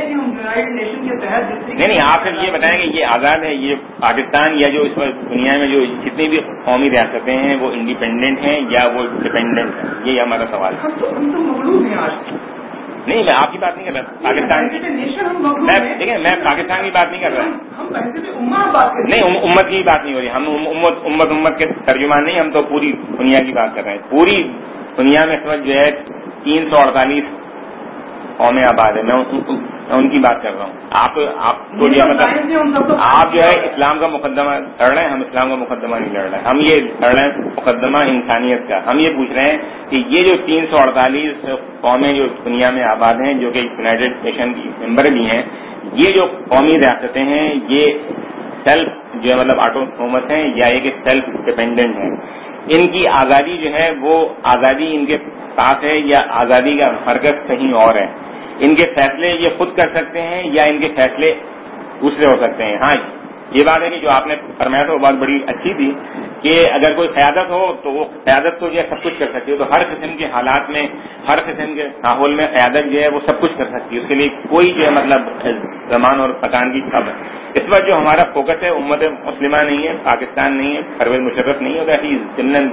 نہیں, آپ یہ بتائیں کہ یہ آزاد ہے, یہ پاکستان یا جو اس وقت دنیا میں جو جتنی بھی قومی ریاستیں ہیں وہ انڈیپینڈنٹ ہیں یا وہ ڈپینڈنٹ ہیں, یہ ہمارا سوال ہے. ہم تو مغلوب ہیں آج. نہیں, میں آپ کی بات نہیں کر رہا, پاکستان کی. دیکھیں, میں پاکستان کی بات نہیں کر رہا. نہیں, امت کی بات نہیں ہو رہی. ہم امت کے ترجمان نہیں, ہم تو پوری دنیا کی بات کر رہے ہیں. پوری دنیا میں اس وقت جو ہے 348 قومیں آباد ہیں. میں ان کی بات کر رہا ہوں. آپ کو جو مطلب آپ جو ہے اسلام کا مقدمہ لڑ رہے ہیں, ہم اسلام کا مقدمہ نہیں لڑ رہے ہیں. ہم یہ لڑ رہے ہیں مقدمہ انسانیت کا. ہم یہ پوچھ رہے ہیں کہ یہ جو 348 قومیں جو دنیا میں آباد ہیں, جو کہ یونائیٹڈ نیشن کی ممبر بھی ہیں, یہ جو قومی ریاستیں ہیں یہ سیلف جو ہے مطلب آٹونومس ہیں یا یہ کہ سیلف ڈپینڈنٹ ہیں. ان کی آزادی جو ہے وہ آزادی ان کے پاس ہے یا آزادی کا مرکز کہیں اور ہے؟ ان کے فیصلے یہ خود کر سکتے ہیں یا ان کے فیصلے دوسرے ہو سکتے ہیں؟ ہاں, یہ بات ہے کہ جو آپ نے فرمایا تھا وہ بات بڑی اچھی تھی کہ اگر کوئی قیادت ہو تو وہ قیادت تو جو ہے سب کچھ کر سکتی ہے. تو ہر قسم کے حالات میں, ہر قسم کے ماحول میں قیادت جو ہے وہ سب کچھ کر سکتی ہے. اس کے لیے کوئی جو ہے مطلب زمان اور مکان کی خبر. اس وقت جو ہمارا فوکس ہے امت مسلمہ نہیں ہے, پاکستان نہیں ہے, پرویز مشرف نہیں ہے, ویسے ضمن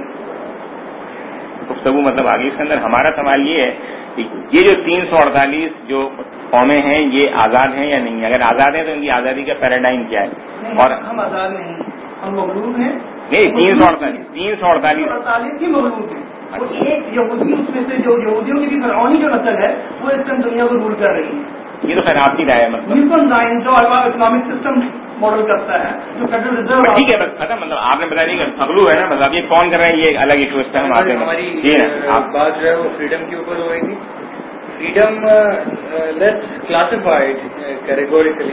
گفتگو مطلب آگے. اس کے اندر ہمارا سوال یہ ہے کہ یہ جو 348 جو قومیں ہیں یہ آزاد ہیں یا نہیں؟ اگر آزاد ہیں تو ان کی آزادی کا پیراڈائم کیا ہے؟ اور ہم آزاد نہیں, ہم مغلوب ہیں. نہیں, 348 ہی مغلوب ہیں. وہ ایک یہودی اس میں سے جو یہودیوں کی بھی فرعونی جو نسل ہے وہ اس ٹائم دنیا کو رول کر رہی ہے. یہ تو خیر آپ کی رائے ہے, مطلب جو اکنامک سسٹم ماڈل کرتا ہے, جو فیڈرل ریزرو. ٹھیک ہے, بس ختم. مطلب آپ نے بتا دیا کہ مغلوب ہے نا, بس اب یہ کون کر رہے ہیں یہ ایک الگ ایشو. اس ٹائم ہماری بات جو ہے وہ فریڈم کے اوپر ہوئے گی. Freedom let's classified categorically.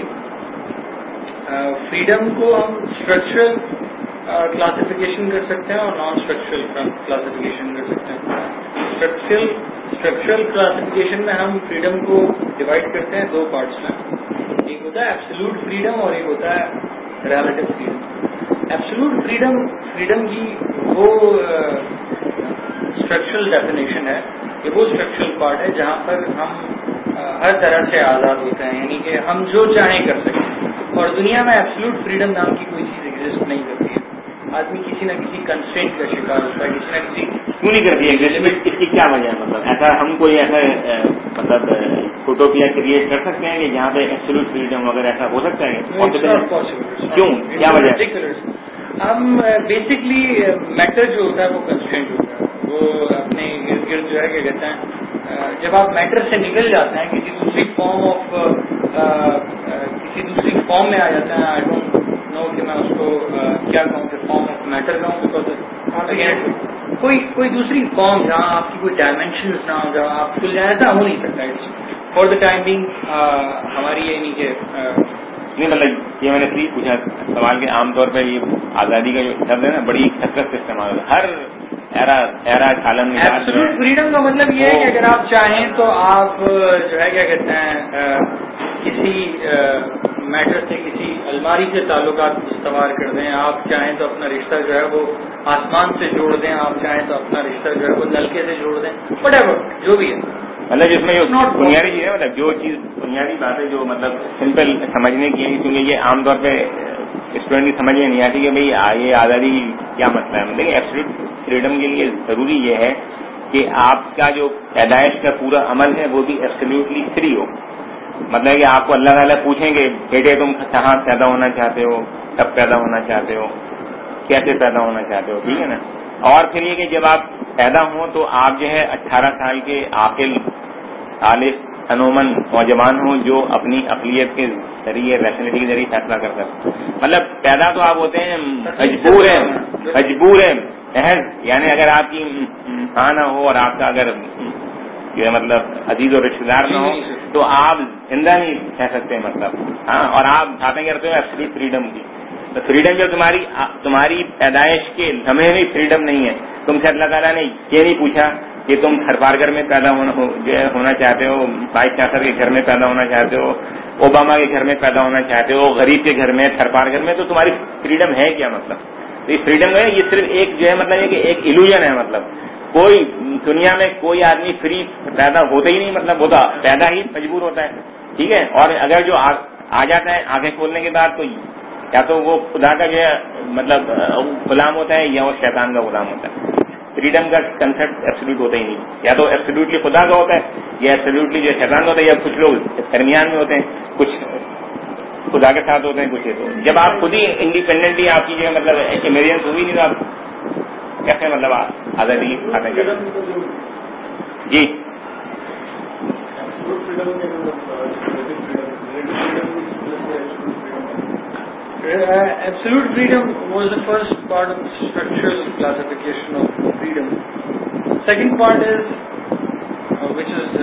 Freedom کو ہم اسٹرکچرل کلاسیفیکیشن کر سکتے ہیں اور نان اسٹرکچرل کلاسیفیکیشن کر سکتے ہیں. اسٹرکچرل کلاسیفیکیشن میں ہم فریڈم کو ڈیوائڈ کرتے ہیں دو پارٹس میں. ایک ہوتا ہے ایبسولوٹ فریڈم اور ایک ہوتا ہے ریلیٹو فریڈم. ایبسولوٹ فریڈم کی وہ اسٹرکچرل ڈیفینیشن ہے کہ وہ اسٹرکچرل پارٹ ہے جہاں پر ہم ہر طرح سے آزاد ہوتے ہیں, یعنی کہ ہم جو چاہیں کر سکیں. اور دنیا میں ایبسولوٹ فریڈم نام کی کوئی چیز ایگزسٹ نہیں کرتی ہے. آدمی کسی نہ کسی کنسٹرینٹ کا شکار ہوتا ہے, کسی نہ کسی. کیوں نہیں کرتی ہے؟ اس کی کیا وجہ ہے؟ مطلب ایسا ہم کوئی ایسا مطلب فوٹوپیا کریٹ کر سکتے ہیں کہ جہاں پہ ایبسولوٹ فریڈم وغیرہ ایسا ہو سکتا ہے؟ کیوں, کیا وجہ ہے؟ ہم بیسکلی میٹر جو ہوتا ہے وہ کنسٹرینٹ ہوتا ہے, وہ اپنے ارد گرد جو ہے کیا کہتے ہیں, جب آپ میٹر سے نکل جاتے ہیں کسی دوسری فارم میں آ جاتے ہیں. آئی ڈونٹ نو کہ میں اس کو کیا کہوں کہ فارم آف میٹر کہوں, بیکاز کوئی دوسری فارم جہاں آپ کی کوئی ڈائمینشنز نہ ہو, جہاں آپ کھل جائیں, ایسا ہو نہیں سکتا. فار دا ٹائم بینگ ہماری یہ نہیں کہ نہیں, مطلب یہ میں نے صحیح پوچھا سوال کہ عام طور پہ یہ آزادی کا جو لفظ ہے نا بڑی کثرت سے استعمال ہوتا ہے ہر ایرا کالم میں. ایبسولوٹ فریڈم کا مطلب یہ ہے کہ اگر آپ چاہیں تو آپ جو ہے کیا کہتے ہیں کسی میٹر سے, کسی الماری سے تعلقات استوار کر دیں. آپ چاہیں تو اپنا رشتہ جو ہے وہ آسمان سے جوڑ دیں, آپ چاہیں تو اپنا رشتہ جو ہے وہ نلکے سے جوڑ دیں, وٹ ایور جو بھی ہے. مطلب اس میں جو بنیادی چیز ہے, مطلب جو چیز بنیادی بات ہے جو مطلب سمپل سمجھنے کی ہے, کیونکہ یہ عام طور پہ اسٹوڈنٹ کی سمجھ میں نہیں آتی کہ بھئی یہ آزادی کیا مسئلہ ہے. مطلب ایبسولوٹ فریڈم کے لیے ضروری یہ ہے کہ آپ کا جو پیدائش کا پورا عمل ہے وہ بھی ایبسولوٹلی فری ہو. مطلب کہ آپ کو اللہ تعالیٰ پوچھیں کہ بیٹے تم کہاں پیدا ہونا چاہتے ہو, کب پیدا ہونا چاہتے ہو, کیسے پیدا ہونا چاہتے ہو, ٹھیک ہے نا. اور پھر یہ کہ جب آپ پیدا ہوں تو آپ جو ہے 18 سال کے عاقل आलिफ अनोमन नौजवान हो जो अपनी अकलियत के जरिए रैशनलिटी के जरिए फैसला कर सकते। मतलब पैदा तो आप होते हैं मजबूर है महज, यानी अगर आपकी मां ना हो और आपका अगर जो है मतलब अजीज और रिश्तेदार ना हो तो आप जिंदा नहीं कह सकते मतलब। हाँ, और आप बातें करते हो एब्सोल्यूट फ्रीडम की, तो फ्रीडम जो तुम्हारी पैदाइश के लम्हे में फ्रीडम नहीं है। तुमसे अल्लाह ताला ने ये नहीं पूछा कि तुम थरपारकर में पैदा होना चाहते हो, वाइस चांसलर के घर में पैदा होना चाहते हो, ओबामा के घर में पैदा होना चाहते हो, गरीब के घर में, थरपारकर में, तो तुम्हारी फ्रीडम है क्या मतलब? तो इस फ्रीडम में ये सिर्फ एक जो है मतलब ये कि एक इल्यूजन है। मतलब कोई दुनिया में कोई आदमी फ्री पैदा होता ही नहीं, मतलब होता पैदा ही मजबूर होता है, ठीक है। और अगर जो आ जाता है आंखें खोलने के बाद, तो या तो वो खुदा का जो है मतलब गुलाम होता है या वो शैतान का गुलाम होता है। फ्रीडम का कंसेप्ट एब्सोल्यूट होता ही नहीं, या तो एब्सोल्यूटली खुदा का होता है या एब्सोल्यूटली जो शैतान का होता है, या कुछ लोग दरमियान में होते हैं, कुछ खुदा के साथ होते हैं, कुछ है। तो जब आप खुद ही इंडिपेंडेंटली आपकी जो है मतलब इमरजेंस हुई नहीं, तो आप कैसे मतलब आप आजादी हासिल करें? जी absolute freedom was the first part of the structural classification of freedom. Second part is which is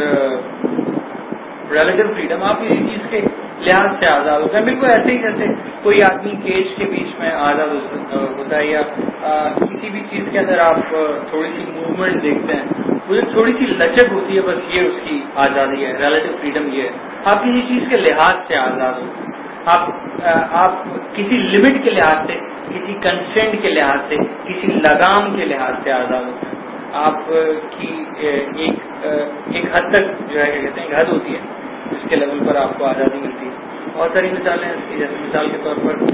relative freedom. आप किसी चीज के लिहाज से आजाद होते हैं, बिल्कुल ऐसे ही जैसे कोई आदमी केज के बीच में आजाद होता है, या किसी भी चीज के अंदर आप थोड़ी सी मूवमेंट देखते हैं, वो जो थोड़ी सी लचक होती है, बस ये उसकी आजादी है। रिलेटिव फ्रीडम ये है, आप किसी चीज के लिहाज से आजाद होते हैं। आप किसी लिमिट के लिहाज से, किसी कंस्ट्रेंट के लिहाज से, किसी लगाम के लिहाज से आजाद होते हैं। आप की एक हद तक जो है क्या कहते हैं हद होती है, जिसके लेवल पर आपको आज़ादी मिलती है। बहुत सारी मिसालें हैं इसकी, जैसे मिसाल के तौर पर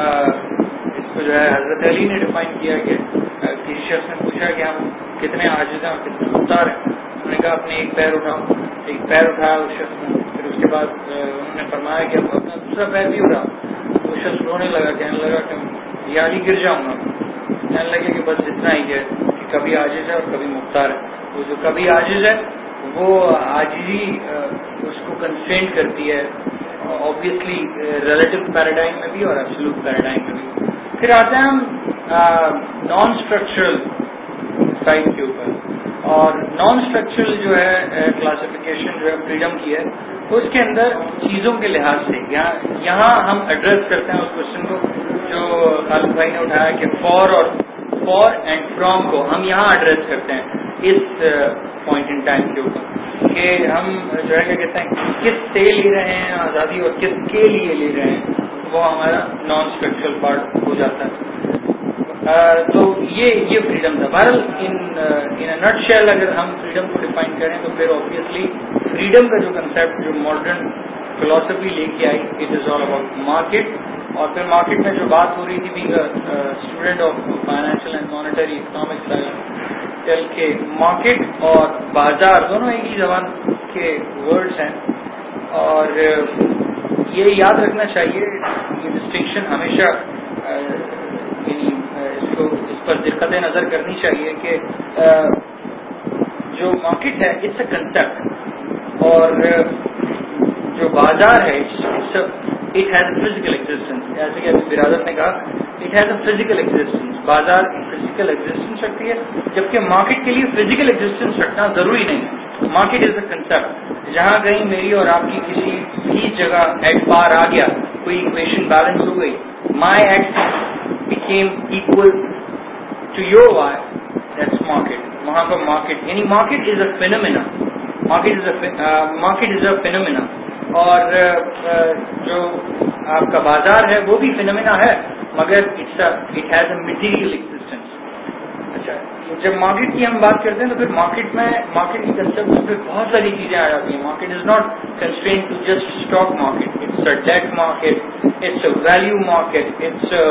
इसको जो है हजरत अली ने डिफाइन किया कि किसी शख्स ने पूछा कि हम कितने आजिज़ हैं और कितने मुख्तार हैं। उन्होंने कहा अपने एक पैर उठाओ। एक पैर उठाया उस शख्स ने, फिर उसके बाद उन्होंने फरमाया कि अब अपना दूसरा पैर भी उठाओ। वो शख्स रोने लगा, कहने लगा कि या ही गिर जाऊंगा। कहने लगे कि बस इतना ही है कि कभी आजिज़ है और कभी मुख्तार है। वो जो कभी आजिज़ है वो आजिज़ी उसको कंस्ट्रेंट करती है, ऑब्वियसली रिलेटिव पैराडाइम में भी और एब्सोल्यूट पैराडाइम में भी। फिर आते हैं हम नॉन स्ट्रक्चरल साइड के ऊपर, और नॉन स्ट्रक्चरल जो है क्लासिफिकेशन जो है फ्रीडम की है, उसके अंदर चीज़ों के लिहाज से यहाँ हम एड्रेस करते हैं उस क्वेश्चन को जो खालिद भाई ने उठाया कि फॉर एंड फ्रॉम को हम यहाँ एड्रेस करते हैं इस पॉइंट इन टाइम के ऊपर कि हम जो है क्या कहते हैं किस से ले रहे हैं आज़ादी और किस के लिए ले रहे हैं, वो हमारा नॉन स्ट्रक्चरल पार्ट हो जाता है। तो ये फ्रीडम था। बहरहाल इन अ नटशेल अगर हम फ्रीडम को डिफाइन करें तो फिर ऑब्वियसली फ्रीडम का जो कंसेप्ट जो मॉडर्न फिलॉसफी लेके आई, it is all about market. और फिर मार्केट में जो बात हो रही थी, being student of financial and monetary economics चल के मार्केट और बाजार दोनों एक ही जबान के वर्ड्स हैं, और ये याद रखना चाहिए, ये डिस्टिंक्शन हमेशा इस पर दिक्कत नज़र करनी चाहिए कि जो मार्केट है इट्स अ कंसेप्ट, और जो बाजार है it has a physical existence. जैसे कि अभी बिरादत ने कहा it has a physical existence, बाजार फिजिकल एग्जिस्टेंस रखती है, जबकि मार्केट के लिए फिजिकल एग्जिस्टेंस रखना जरूरी नहीं है। मार्केट इज अ कंसेप्ट, जहाँ कहीं मेरी और आपकी किसी भी जगह एट पार आ गया, कोई इक्वेशन बैलेंस हो गई, my X became equal to your Y, that's market. वहाँ पर मार्केट यानी market is a phenomena, market is a phenomena. और जो आपका बाजार है वो भी फिनोमेना है, मगर it has a material existence. अच्छा, जब मार्केट की हम बात करते हैं तो फिर मार्केट की कंसेप्ट में बहुत सारी चीजें आ जाती हैं। Market is not constraint to just stock market, it's a debt market, it's a value market,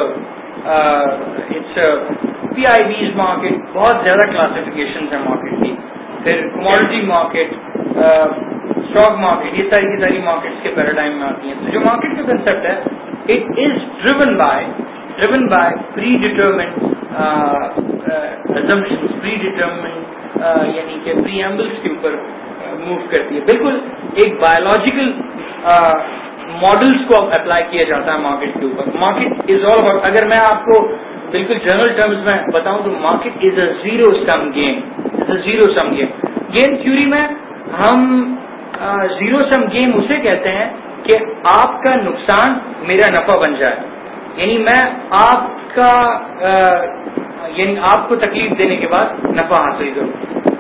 it's PIBs market, बहुत ज्यादा क्लासिफिकेशन है मार्केट की। फिर कमोडिटी मार्केट, स्टॉक मार्केट, ये सारी की सारी मार्केट्स के पैराडाइम में आती हैं। तो जो मार्केट का कंसेप्ट है it is driven by predetermined assumptions, predetermined یعنی کہ پریمبلس کے اوپر موو کرتی ہے. بالکل ایک بایولوجیکل ماڈلس کو اپلائی کیا جاتا ہے مارکیٹ کے اوپر. مارکیٹ از آل اباؤٹ, اگر میں آپ کو بالکل جنرل ٹرمز میں بتاؤں تو market is a zero sum game. Zero sum game. Game theory میں ہم زیرو سم گیم اسے کہتے ہیں کہ آپ کا نقصان میرا نفع بن جائے, یعنی میں آپ کا یعنی آپ کو تکلیف دینے کے بعد نفع حاصل کروں.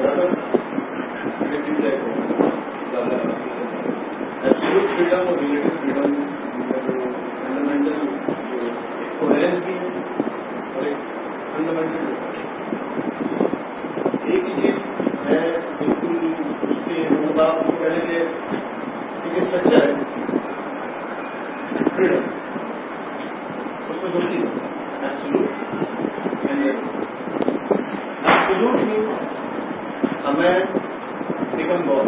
ایک ہی چیز میں بالکل اس کے پہلے کہ سچا ہے فریڈم, اس میں دو چیز ہمیں بیکم گاڈ.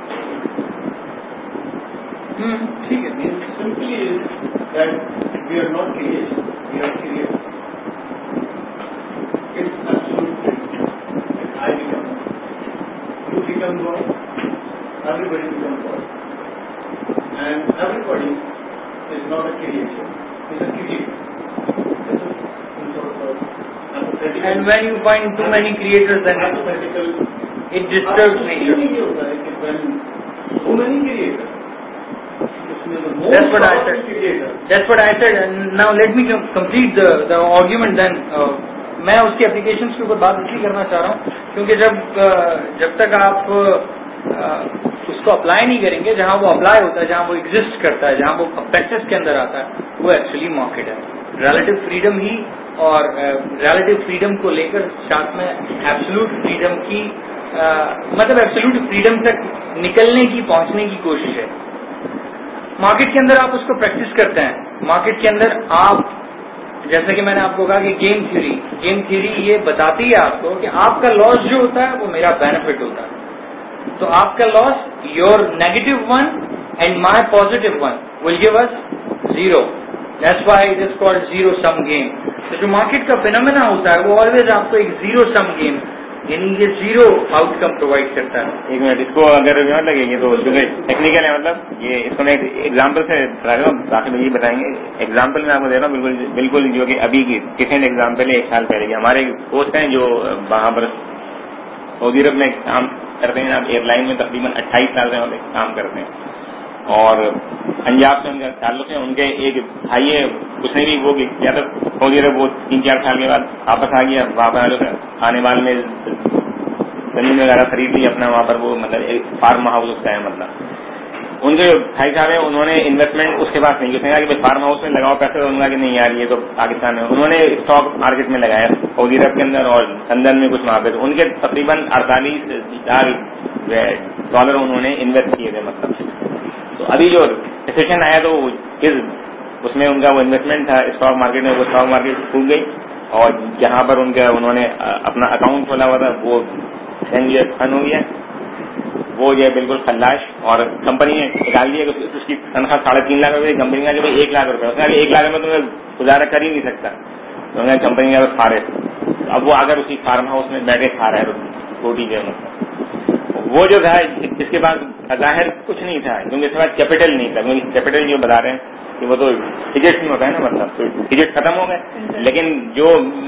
ٹھیک ہے. Simply is that we are not creation, we are created. It's absolute freedom. I become God. You become God. Everybody becomes God. And everybody is not a creation, it's a creator. It's a sort of hypothetical. And when you find too many creators, then hypothetical, it disturbs nature. When so many creators. That's what I said. And now let me complete the argument then. میں اس کی applications کے اوپر بات اس لیے کرنا چاہ رہا ہوں کیونکہ جب تک آپ اس کو اپلائی نہیں کریں گے, جہاں وہ اپلائی ہوتا ہے, جہاں وہ ایگزسٹ کرتا ہے, جہاں وہ پریکٹس کے اندر آتا ہے, وہ ایکچولی مارکیٹ ہے. ریلیٹو فریڈم ہی, اور ریلیٹو فریڈم کو لے کر ساتھ میں ایبسولوٹ فریڈم کی مطلب ایبسولوٹ فریڈم تک نکلنے کی, پہنچنے کی کوشش ہے. مارکیٹ کے اندر آپ اس کو پریکٹس کرتے ہیں. مارکیٹ کے اندر آپ, جیسا کہ میں نے آپ کو کہا کہ گیم تھیوری یہ بتاتی ہے آپ کو کہ آپ کا لاس جو ہوتا ہے وہ میرا بینیفٹ ہوتا ہے. تو آپ کا loss, your negative one and my positive one will give us zero. That's why it is called zero sum game. تو جو مارکیٹ کا فینومینا ہوتا ہے وہ آلویز آپ کو ایک زیرو سم گیم, یعنی یہ زیرو آؤٹ کم پرووائڈ کرتا ہے. ایک منٹ, اس کو اگر لگے گی تو ٹیکنیکل ہے, مطلب یہ اس کو میں ایگزامپل سے باقی یہ بتائیں گے. ایگزامپل میں آپ کو دے رہا ہوں بالکل جو کہ ابھی کی ریسنٹ ایگزامپل ہے, 1 سال پہلے کی. ہمارے دوست ہیں جو وہاں پر سعودی عرب میں کام کرتے ہیں, آپ ایئر لائن میں تقریباً 28 سال سے کام کرتے ہیں, اور پنجاب سے ان کا تعلق ہے. ان کے ایک بھائی ہے, اس نے بھی وہ کیا تھا سعودی عرب, وہ 3-4 سال کے بعد واپس آ گیا. وہاں پر آنے والے میں زمین وغیرہ خرید لی اپنا وہاں پر, وہ مطلب ایک فارم ہاؤس اس کا ہے. مطلب ان کے بھائی صاحب ہیں, انہوں نے انویسٹمنٹ اس کے پاس نہیں, اس نے کہا کہ فارم ہاؤس میں لگاؤ پیسے. انہوں نے کہا کہ نہیں یار یہ تو پاکستان میں. انہوں نے اسٹاک مارکیٹ میں لگایا سعودی عرب کے اندر اور لندن میں کچھ وہاں پہ. ان کے تقریباً 48 ڈالر انہوں نے انویسٹ کیے تھے. مطلب تو ابھی جو ریسیشن آیا تو اس میں ان کا وہ انویسٹمنٹ تھا اسٹاک مارکیٹ میں, وہ اسٹاک مارکیٹ کھل گئی, اور جہاں پر انہوں نے اپنا اکاؤنٹ کھولا ہوا تھا وہ بند ہو گیا. وہ جو ہے بالکل خلاش, اور کمپنی نے نکال دیا کہ اس کی تنخواہ 3.5 لاکھ روپئے. کمپنی کا جو 1 لاکھ روپئے, اس نے 1 لاکھ روپئے تمہیں گزارا کر ہی نہیں سکتا. تو کمپنی کا کھا رہے. اب وہ اگر اسی فارم ہاؤس میں بیٹھے کھا رہا ہے روٹی جو وہ جو تھا, اس کے پاس ظاہر کچھ نہیں تھا کیونکہ اس کے پاس کیپٹل نہیں تھا. کیونکہ کیپٹل جو بتا رہے ہیں کہ وہ تو ٹکٹ نہیں ہوتا ہے نا, مطلب تو ٹکٹ ختم ہو گئے. لیکن جو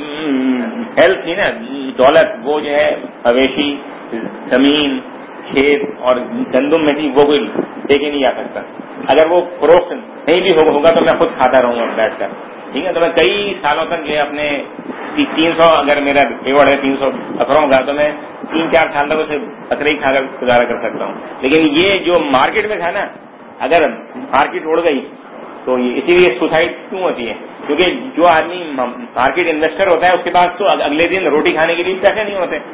ہیلتھ تھی نا, دولت, وہ جو ہے مویشی, زمین, کھیت اور گندم میں تھی, وہ کوئی لے کے نہیں جا سکتا. اگر وہ فروخت نہیں بھی ہوگا تو میں خود کھاتا رہوں گا بیٹھ کر, ٹھیک ہے. تو میں کئی سالوں تک جو ہے اپنے 300 اگر میرا ریوارڈ ہے 300 بکروں کا, تو میں 3-4 سال تک اسے بکرے ہی کھا کر گزارا کر سکتا ہوں. لیکن یہ جو مارکیٹ میں تھا نا, اگر مارکیٹ اڑ گئی تو اسی لیے سوسائڈ کیوں ہوتی ہے, کیونکہ جو آدمی مارکیٹ انویسٹر ہوتا ہے اس کے پاس تو اگلے دن روٹی کھانے کے لیے پیسے نہیں ہوتے.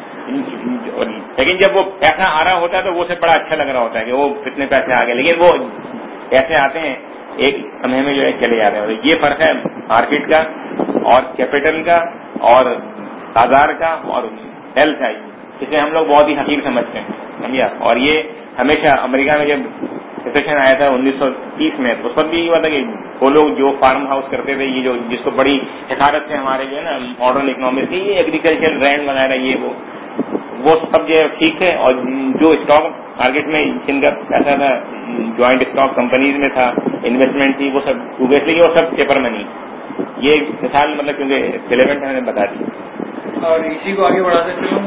لیکن جب وہ پیسہ آ رہا ہوتا ہے تو وہ اسے بڑا اچھا لگ رہا ہوتا ہے کہ وہ کتنے پیسے آ گئے. لیکن وہ پیسے آتے ہیں ایک لمحے میں جو ہے چلے جاتے ہیں. یہ فرق ہے مارکیٹ کا اور کیپٹل کا اور بازار کا اور ہیلتھ ہے. اسے ہم لوگ بہت ہی حقیر سمجھتے ہیں, سمجھا. اور یہ ہمیشہ امریکہ میں جب ریسیشن آیا تھا 1930 میں, اس وقت بھی یہ ہوا تھا کہ وہ لوگ جو فارم ہاؤس کرتے تھے, یہ جو جس کو بڑی حفاظت سے ہمارے جو ہے نا ماڈرن اکنامکس کی, یہ ایگریکلچر لینڈ وغیرہ, یہ وہ سب جو ٹھیک ہے. اور جو اسٹاک مارکیٹ میں جن کا پیسہ تھا جوائنٹ اسٹاک کمپنیز میں تھا, انویسٹمنٹ تھی, وہ سب اوبیسلی وہ سب پیپر منی. یہ مثال مطلب کیونکہ ریلیونٹ ہے, میں نے بتا دی. اور اسی کو آگے بڑھاتے چلوں,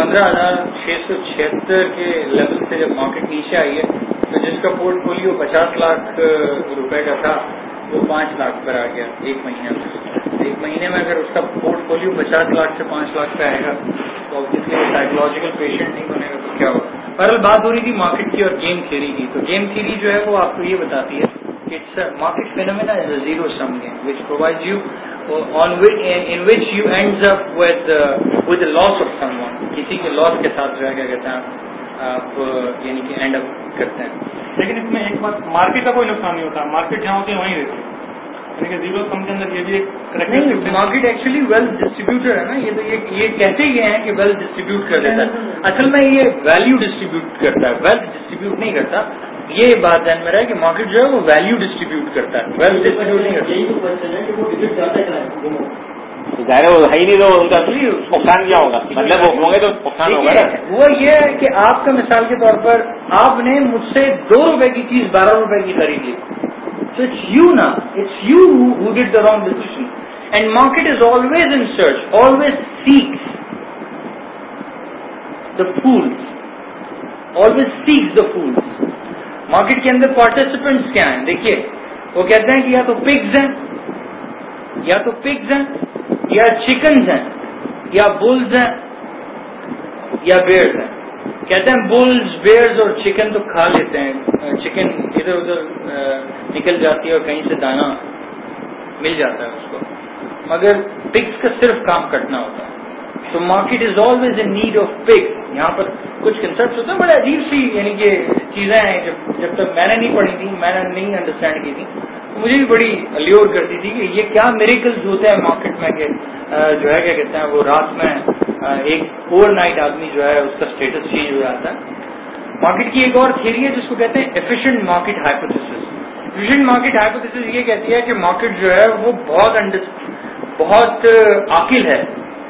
15,676 کے لیول سے جب مارکیٹ نیچے آئی ہے تو جس کا پورٹ فولیو 50 لاکھ روپے کا تھا وہ 5 لاکھ پر آ گیا ایک مہینے میں. ایک مہینے میں اگر اس کا پورٹ فولیو 50 لاکھ سے 5 لاکھ پہ آئے گا تو اس کے سائیکولوجیکل پیشنٹ نہیں بنے گا تو کیا ہوگا. بہرحال بات ہو رہی تھی مارکیٹ کی اور گیم تھیوری کی. تو گیم تھیوری جو ہے وہ آپ کو یہ بتاتی ہے کہ it's market phenomena is a zero sum game which provides you in which you ends up with the loss of someone. کسی کے لاس کے ساتھ جو ہے کیا کہتے ہیں آپ یعنی کہ اینڈ اپ کرتے ہیں. لیکن اس میں ایک بات, مارکیٹ کا کوئی نقصان نہیں ہوتا, مارکیٹ جہاں ہوتی ہے وہیں رہتی ہے. یعنی کہ زیرو سم کے اندر یہ بھی ایک مارکیٹ ایکچولی ویل ڈسٹریبیوٹر ہے نا. یہ تو یہ کہتے یہ ہیں کہ ویل ڈسٹریبیوٹ کر دیتا ہے, اصل میں یہ ویلیو ڈسٹریبیوٹ کرتا ہے, ویلتھ ڈسٹریبیوٹ نہیں کرتا. یہ بات ذہن میں رہے کہ مارکیٹ جو ہے وہ ویلیو ڈسٹریبیوٹ کرتا ہے, ویلتھ ڈسٹریبیوٹ نہیں کرتا. ظاہر وہ ہے ہی نہیں, تو ان کا نقصان کیا ہوگا, مطلب وہ ہوں گے تو نقصان ہوگا نا. وہ یہ ہے کہ آپ کا مثال کے طور پر آپ نے مجھ سے 2 روپے کی چیز 12 روپے کی خرید لی, so it's you now, it's you who did the wrong decision. And market is always in search, always seeks the fools, always seeks the fools. Market کے اندر پارٹیسپینٹس کیا ہیں دیکھیے, وہ کہتے ہیں کہ یا تو پگز ہیں, یا تو پگز ہیں, یا چکنز ہیں, یا بلز ہیں, یا بیئرز ہیں. کہتے ہیں بلز بیئرز اور چکن تو کھا لیتے ہیں, چکن ادھر ادھر نکل جاتی ہے اور کہیں سے دانا مل جاتا ہے اس کو, مگر پگز کا صرف کام کٹنا ہوتا ہے. تو market is always in need of pig. یہاں پر کچھ کنسپٹ ہوتے ہیں بڑے عجیب سی یعنی کہ چیزیں ہیں, جب تک میں نے نہیں پڑھی تھی, میں نے نہیں انڈرسٹینڈ کی تھی, تو مجھے بھی بڑی الیور کرتی تھی کہ یہ کیا میریکلز ہوتے ہیں مارکیٹ میں کہ جو ہے کیا کہتے ہیں وہ رات میں ایک اوور نائٹ آدمی جو ہے اس کا اسٹیٹس چینج ہو جاتا ہے. مارکیٹ کی ایک اور تھیوری ہے جس کو کہتے ہیں efficient market hypothesis. Efficient market hypothesis یہ کہتی ہے کہ مارکیٹ جو ہے وہ بہت عاقل ہے,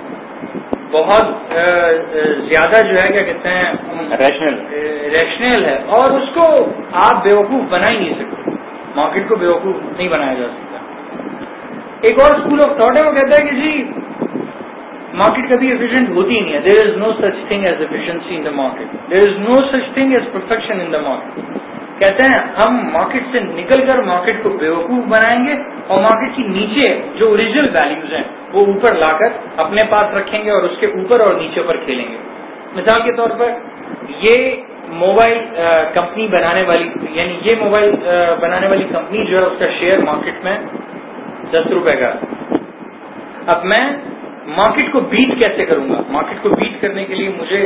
بہت زیادہ جو ہے کیا کہتے ہیں ریشنل ہے, اور اس کو آپ بیوقوف بنا ہی نہیں سکتے. مارکیٹ کو بیوقوف نہیں بنایا جا سکتا. ایک اور اسکول آف تھاٹ ہے, وہ کہتا ہے کہ جی مارکیٹ کبھی ایفیشینٹ ہوتی نہیں ہے. There is no such thing as efficiency in the market, there is no such thing as perfection in the market. کہتے ہیں ہم مارکیٹ سے نکل کر مارکیٹ کو بیوقوف بنائیں گے اور مارکیٹ کی نیچے جو اوریجنل ویلیوز ہیں وہ اوپر لا کر اپنے پاس رکھیں گے اور اس کے اوپر اور نیچے پر کھیلیں گے. مثال کے طور پر یہ موبائل کمپنی بنانے والی, یعنی یہ موبائل بنانے والی کمپنی جو ہے اس کا شیئر مارکیٹ میں 10 روپے کا. اب میں مارکیٹ کو بیٹ کیسے کروں گا؟ مارکیٹ کو بیٹ کرنے کے لیے مجھے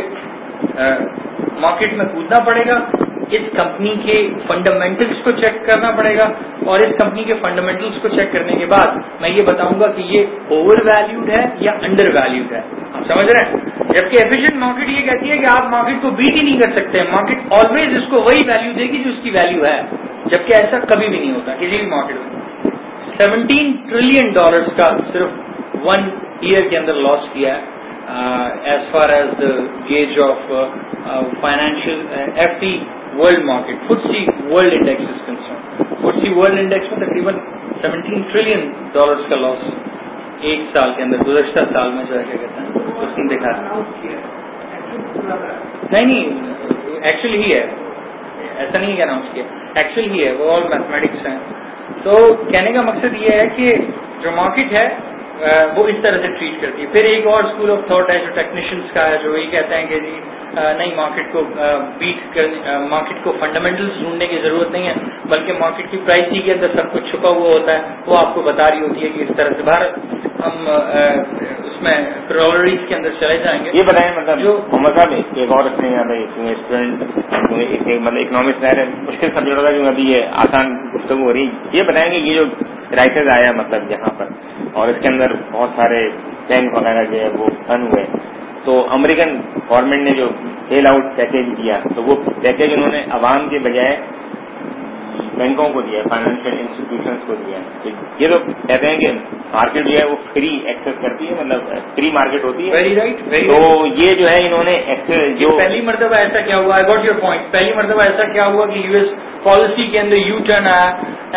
مارکیٹ میں کودنا پڑے گا, اس کمپنی کے فنڈامنٹلز کو چیک کرنا پڑے گا, اور اس کمپنی کے فنڈامنٹلز کو چیک کرنے کے بعد میں یہ بتاؤں گا کہ یہ اوور ویلیوڈ ہے یا انڈر ویلیوڈ ہے. آپ سمجھ رہے ہیں؟ جبکہ ایفیشینٹ مارکیٹ یہ کہتی ہے کہ آپ مارکیٹ کو بیٹ ہی نہیں کر سکتے, مارکیٹ آلویز اس کو وہی ویلیو دے گی جو اس کی ویلیو ہے, جبکہ ایسا کبھی بھی نہیں ہوتا کسی بھی مارکیٹ میں. $17 ٹریلین کا صرف 1 ایئر کے اندر لاس کیا ہے as far as the gauge of financial FT world market. FTSE world index is concern. FTSE world index میں تقریباً $17 ٹریلین کا لاس ایک سال کے اندر, گزشتہ سال میں جو ہے کیا کہتے ہیں اس نے دکھا. نہیں ایکچولی ہی ہے, ایسا نہیں ہے اناؤنس کیا, ایکچولی ہی ہے, وہ آل میتھمیٹکس ہیں. تو کہنے کا مقصد یہ ہے کہ جو مارکیٹ ہے وہ اس طرح سے ٹریٹ کرتی ہے. پھر ایک اور اسکول آف تھاٹ ہے جو ٹیکنیشینس کا ہے, جو یہ کہتے ہیں کہ جی نہیں, مارکیٹ کو بیٹ کرنے, مارکیٹ کو فنڈامنٹلز ڈھونڈنے کی ضرورت نہیں ہے, بلکہ مارکیٹ کی پرائسنگ کے اندر سب کچھ چھپا ہوا ہوتا ہے, وہ آپ کو بتا رہی ہوتی ہے کہ اس طرح سے. باہر ہم اس میں پرولریز کے اندر چلے جائیں گے. یہ بتائیں مطلب جو محمد صاحب ایک اور اس میں اسٹوڈنٹ مطلب اکنامکس ہے, مشکل سبجیکٹ ہوگا جو ابھی یہ آسان گفتگو ہو رہی, یہ بتائیں گے یہ جو کرائسس آیا مطلب یہاں پر, اور اس کے اندر بہت سارے بینک وغیرہ جو ہے وہ بند ہوئے, تو امریکن گورنمنٹ نے جو بیل آؤٹ پیکیج دیا, تو وہ پیکیج انہوں نے عوام کے بجائے बैंकों को दिया है, फाइनेंशियल इंस्टीट्यूशंस को दिया है। तो ये तो कहते हैं कि मार्केट जो है वो फ्री एक्सेस करती है, मतलब फ्री मार्केट होती है। Very right. तो ये जो है इन्होंने एक्सेस जो पहली मरतबा ऐसा क्या हुआ, आई गॉट योर पॉइंट, पहली मरतबा ऐसा क्या हुआ कि यूएस पॉलिसी के अंदर यू टर्न आया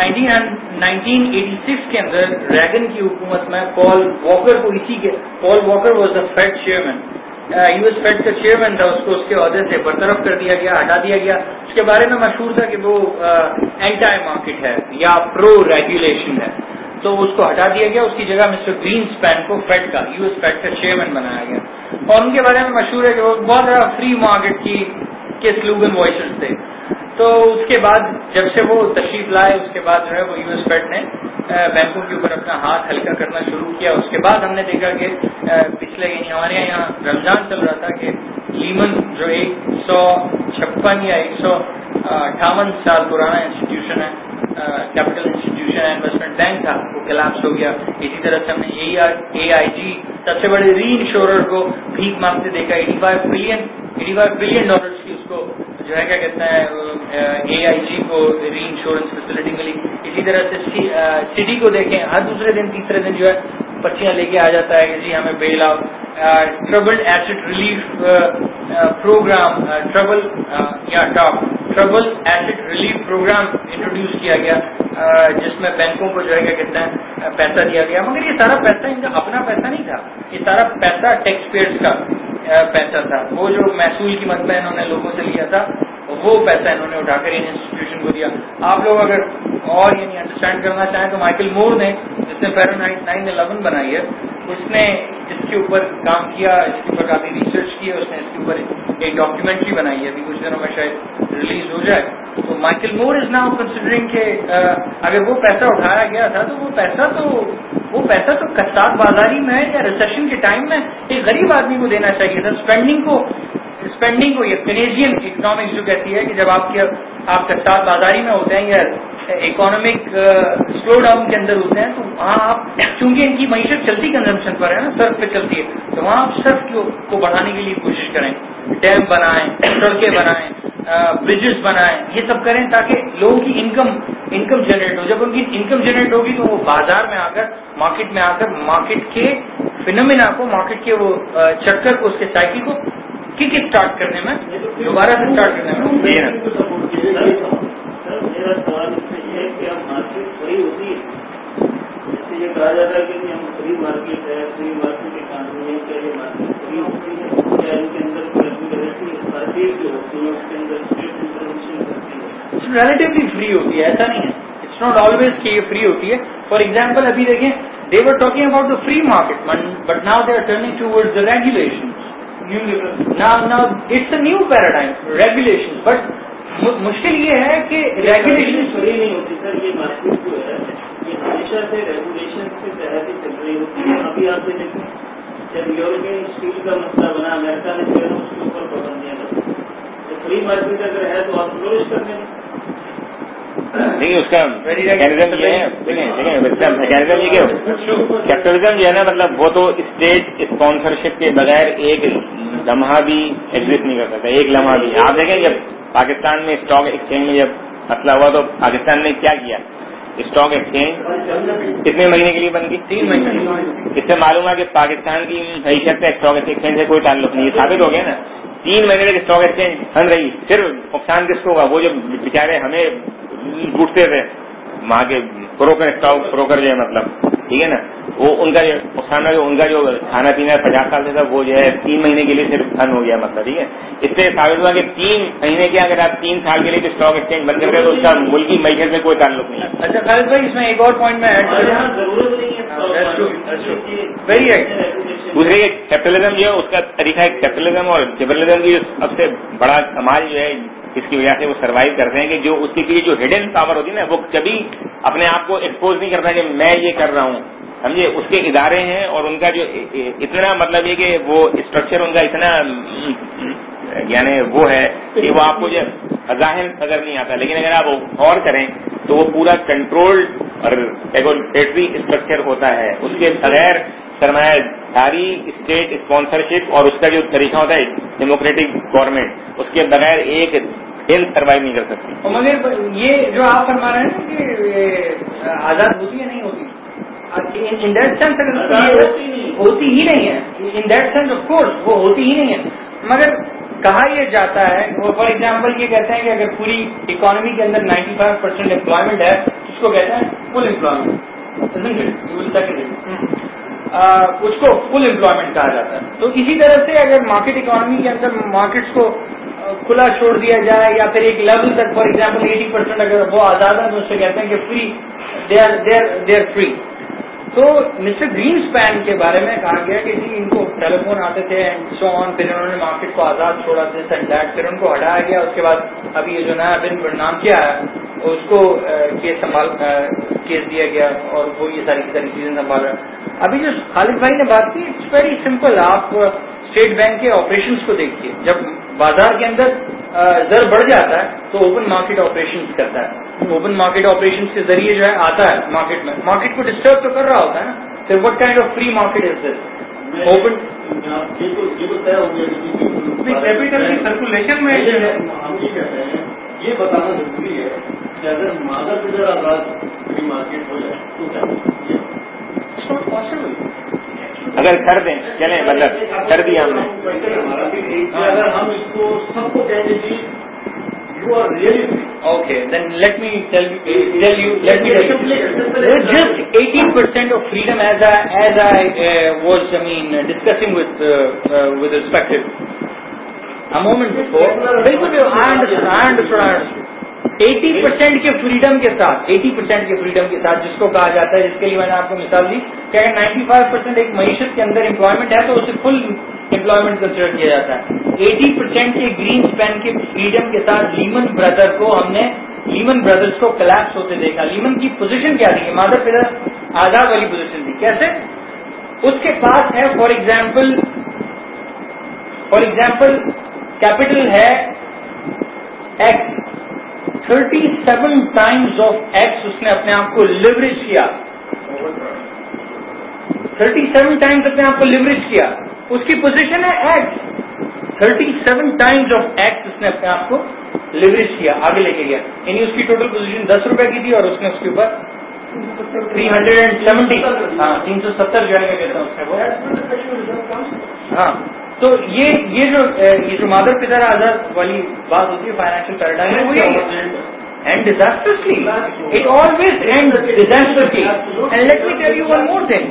1986 के अंदर रैगन की हुकूमत में पॉल वॉकर को Paul Volcker was the Fed chairman, US Fed का चेयरमैन था, उसको उसके ओहदे से बरतरफ कर दिया गया, हटा दिया गया। उसके बारे में मशहूर था कि वो एंटी मार्केट है या प्रो रेगुलेशन है, तो उसको हटा दिया गया। उसकी जगह मिस्टर ग्रीनस्पैन को फेड का यूएस फेड का चेयरमैन बनाया गया। और उनके बारे में मशहूर है कि वो बहुत ज़्यादा फ्री मार्केट के स्लोगन वॉइसेस थे। तो उसके बाद जब से वो तशरीफ लाए, उसके बाद जो है वो यूएस फेड ने बैंकों के ऊपर अपना हाथ हल्का करना शुरू किया। उसके बाद हमने देखा कि पिछले यानी हमारे यहाँ रमजान चल रहा था कि लीमन जो 156 या 158 साल पुराना इंस्टीट्यूशन है, कैपिटल इंस्टीट्यूशन है, इन्वेस्टमेंट बैंक था, वो कोलैप्स हो गया। इसी तरह से हमने AIG सबसे बड़े री इंश्योरर को भीख मांगते देखा, $85 बिलियन की उसको जो है क्या कहते हैं AIG को री इंश्योरेंस फैसिलिटी मिली। इसी तरह से सिटी को देखें, हर दूसरे दिन तीसरे दिन जो है पर्चियां लेके आ जाता है कि जी हमें bail out, troubled asset relief programme, trouble asset relief programme introduce किया गया, जिसमें बैंकों को जो है क्या कहते हैं पैसा दिया गया। मगर ये सारा पैसा इनका अपना पैसा नहीं था, ये सारा पैसा टैक्स पेयर्स का पैसा था। वो जो महसूल की मद में इन्होंने लोगों से लिया था, वो पैसा इन्होंने उठाकर इन इंस्टीट्यूशन को दिया। आप लोग अगर और यानी अंडरस्टैंड करना चाहें तो माइकल मोर ने, जिसने फ़ारेनहाइट 9/11 बनाई है, उसने इसके ऊपर काम किया, इसके ऊपर काफी रिसर्च की है, उसने इसके ऊपर एक डॉक्यूमेंट्री बनाई है, अभी कुछ दिनों में शायद रिलीज हो जाए। तो Michael Moore is now considering के अगर वो पैसा उठाया गया था तो वो पैसा तो कसाद बाजारी में या रिसेशन के टाइम में एक गरीब आदमी को देना चाहिए था। स्पेंडिंग को ये केनेडियन इकोनॉमिक्स जो कहती है कि जब आप कसाद बाजारी में होते हैं या इकोनॉमिक स्लो डाउन के अंदर होते हैं, तो वहाँ आप चूंकि इनकी मईशत चलती कंजम्पशन पर है ना, सर्फ पे चलती है, तो वहाँ आप सर्फ को बढ़ाने के लिए कोशिश करें, डैम बनाएं, सड़कें बनाएं, ब्रिजेस बनाएं, ये सब करें ताकि लोगों की इनकम जनरेट हो। जब उनकी इनकम जनरेट होगी तो वो बाजार में आकर मार्केट के फिनोमिना को, मार्केट के वो चक्कर को, उसके साइकिल को किक स्टार्ट करने में, दोबारा से स्टार्ट करने में। मेरा सवाल इसमें ये है कि अब मार्केट फ्री होती है, जैसे ये कहा जाता है कि हम फ्री मार्केट है, फ्री मार्केट के कानून है, क्या ये मार्केट फ्री होती है, क्या इनके अंदर मार्केट जो होती है उसके अंदर स्टेट इंटरवेंशन होती है? रिलेटिवली फ्री होती है, ऐसा नहीं है, इट्स नॉट ऑलवेज कि ये फ्री होती है। फॉर एग्जाम्पल अभी देखें, they were talking about the free market, but now they are turning towards the regulation. Now it's a new paradigm, regulations. But मुश्किल ये है कि रेगुलेशन फ्री नहीं होती सर। ये मार्केट जो है ये हमेशा से रेगुलेशन के तहत ही चल रही होती है। अभी आप देखें, जब यूरोपियन स्टील का मसला बना, अमेरिका ने जो है उसके ऊपर पाबंदियां लगी। तो फ्री मार्केट अगर है तो आप फ्लोरिश कर दें। देखिए उसका मैकेनिज्म ये है, मैकेनिज्म ये कैपिटलिज्म जो है ना, मतलब वो तो स्टेट स्पॉन्सरशिप के बगैर एक लम्हा भी एग्जिस्ट नहीं कर सकता, एक लम्हा भी। आप देखें जब पाकिस्तान में स्टॉक एक्सचेंज में जब मसला हुआ तो पाकिस्तान ने क्या किया, स्टॉक एक्सचेंज कितने महीने के लिए बंद की? 3 महीने। इससे मालूम है कि पाकिस्तान की हैसियत से स्टॉक एक्सचेंज से कोई ताल्लुक नहीं, साबित हो गया ना। 3 महीने तक स्टॉक एक्सचेंज बंद रही, फिर नुकसान किसको होगा? वो जो बेचारे हमें लूटते थे वहाँ के ब्रोकर, स्टॉक ब्रोकर जो है, मतलब ठीक है ना, वो उनका जो नुकसान है, उनका जो खाना पीना 50 साल से था वो जो है 3 महीने के लिए सिर्फ बंद हो गया, मतलब ठीक है। इससे साबित हुआ कि 3 महीने के अगर आप 3 साल के लिए स्टॉक एक्सचेंज बंद करते तो उसका मुल्की मैशत में कोई ताल्लुक नहीं। अच्छा खालिद भाई, इसमें एक और पॉइंट में ऐड कर, जरूरत नहीं है वेरी राइट। दूसरे कैपिटलिज्म जो है उसका तरीका है, कैपिटलिज्म और लिबरलिज्म की सबसे बड़ा कमाल जो है इसकी वजह से वो सर्वाइव करते हैं कि जो उसके लिए जो हिडन पावर होती है ना, वो कभी अपने आप को एक्सपोज नहीं करता कि मैं ये कर रहा हूँ, समझे। उसके इदारे हैं और उनका जो इतना मतलब ये कि वो स्ट्रक्चर उनका इतना यानी वो है कि वो आपको जो ज़ाहिर नजर नहीं आता, लेकिन अगर आप गौर करें तो वो पूरा कंट्रोल्ड और रेगुलेटरी स्ट्रक्चर होता है। उसके बगैर सरमायादारी, स्टेट स्पॉन्सरशिप और उसका जो तरीका होता है डेमोक्रेटिक गवर्नमेंट, उसके बगैर एक हेल्थ सर्वाइव नहीं कर सकती। और मगर ये जो आप फरमा रहे हैं ना कि आजाद होती है नहीं होती, इन दैट सेंस अगर होती ही नहीं है, in that sense of course वो होती ही नहीं है, मगर कहा यह जाता है, वो फॉर एग्जाम्पल ये कहते हैं कि अगर पूरी इकोनॉमी के अंदर 95% एम्प्लॉयमेंट है, उसको कहते हैं फुल एम्प्लॉयमेंट, उसको फुल एम्प्लॉयमेंट कहा जाता है। तो इसी तरह से अगर मार्केट इकोनॉमी के अंदर मार्केट्स को खुला छोड़ दिया जाए या फिर एक लेवल तक, फॉर एग्जाम्पल 80% अगर वो आजाद है तो उससे कहते हैं कि फ्री, दे आर फ्री। तो मिस्टर ग्रीनस्पैन के बारे में कहा गया कि जी इनको टेलीफोन आते थे एंड सो ऑन, फिर उन्होंने मार्केट को आजाद छोड़ा दिस एंड दैट, फिर उनको हटाया गया। उसके बाद अभी ये जो नया बिन नाम किया है उसको केस दिया गया और वो ये सारी की सारी चीजें संभाल रहा है। अभी जो खालिद भाई ने बात की, इट्स वेरी सिंपल। आप स्टेट बैंक के ऑपरेशंस को देखिए, जब बाजार के अंदर दर बढ़ जाता है तो ओपन मार्केट ऑपरेशंस करता है। ओपन मार्केट ऑपरेशंस के जरिए जो है आता है मार्केट में, मार्केट को डिस्टर्ब तो कर रहा होता है ना, फिर what kind of free market is this? Open ये तो तय हो गया कैपिटल की सर्कुलेशन में हम ये कहते हैं, ये बताना जरूरी है कि अगर मादक इधर आजाद फ्री मार्केट हो जाए तो क्या नॉट पॉसिबल। अगर कर दें, चले मतलब कर दिया हमने, अगर हम इसको सबको कहेंगे कि you are really free, okay, then let me tell you just 18% of freedom as I was discussing with respect to a moment before. बिल्कुल I understood 80% के फ्रीडम के साथ, 80% के फ्रीडम के साथ जिसको कहा जाता है, जिसके लिए मैंने आपको मिसाल दी कि अगर 95% एक मईशत के अंदर एम्प्लॉयमेंट है तो उसे फुल एम्प्लॉयमेंट कंसिडर किया जाता है। 80% के ग्रीनस्पैन के फ्रीडम के साथ लीमन ब्रदर को हमने लीमन ब्रदर्स को कोलैप्स होते देखा। लीमन की पोजीशन क्या थी? मादर पिता आजाद वाली पोजीशन थी। कैसे? उसके पास है फॉर एग्जाम्पल कैपिटल है एक्स, 37 टाइम्स ऑफ एक्स उसने अपने आप को लिवरेज किया, 37 टाइम्स अपने आप को लिवरेज किया। उसकी पोजीशन है एक्स, 37 टाइम्स ऑफ एक्स उसने अपने आप को लिवरेज किया, आगे लेके गया। यानी उसकी टोटल पोजीशन 10 रुपए की थी और उसने उसके ऊपर 370 जो है कहते हैं उसने वो। हाँ, तो ये जो मादर पिता आजाद वाली बात होती है फाइनेंशियल पैराडाइम, वो यही है। And disastrously, it always end disastrously. And let me tell you one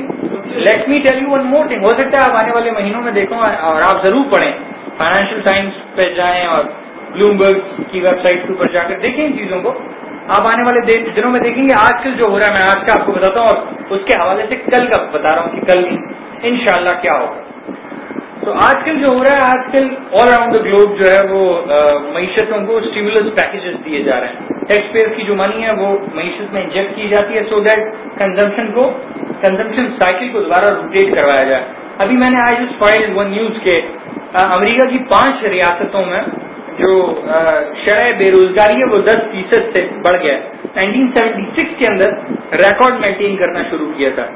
more thing, हो सकता है आप आने वाले महीनों में देखो और आप जरूर पढ़ें, फाइनेंशियल टाइम्स पे जाएं और ब्लूमबर्ग की वेबसाइट के ऊपर जाकर देखें इन चीजों को। आप आने वाले दिनों में देखेंगे आजकल जो हो रहा है, मैं आज का आपको बताता हूँ और उसके हवाले से कल का बता रहा हूँ कि कल इंशाल्लाह क्या होगा। तो आजकल जो हो रहा है, आजकल ऑल अराउंड द ग्लोब जो है वो मईशतों को स्टिमुलस पैकेजेस दिए जा रहे हैं। टैक्स पेयर की जो मनी है वो मईशत में इंजेक्ट की जाती है सो दैट कंजम्पशन साइकिल को दोबारा रोटेट करवाया जाए। अभी मैंने आज जस्ट फाइल्ड वन न्यूज के अमेरिका की 5 रियासतों में जो शरह बेरोजगारी है वो 10% से बढ़ गया है। 1976 के अंदर रिकॉर्ड मेंटेन करना शुरू किया था।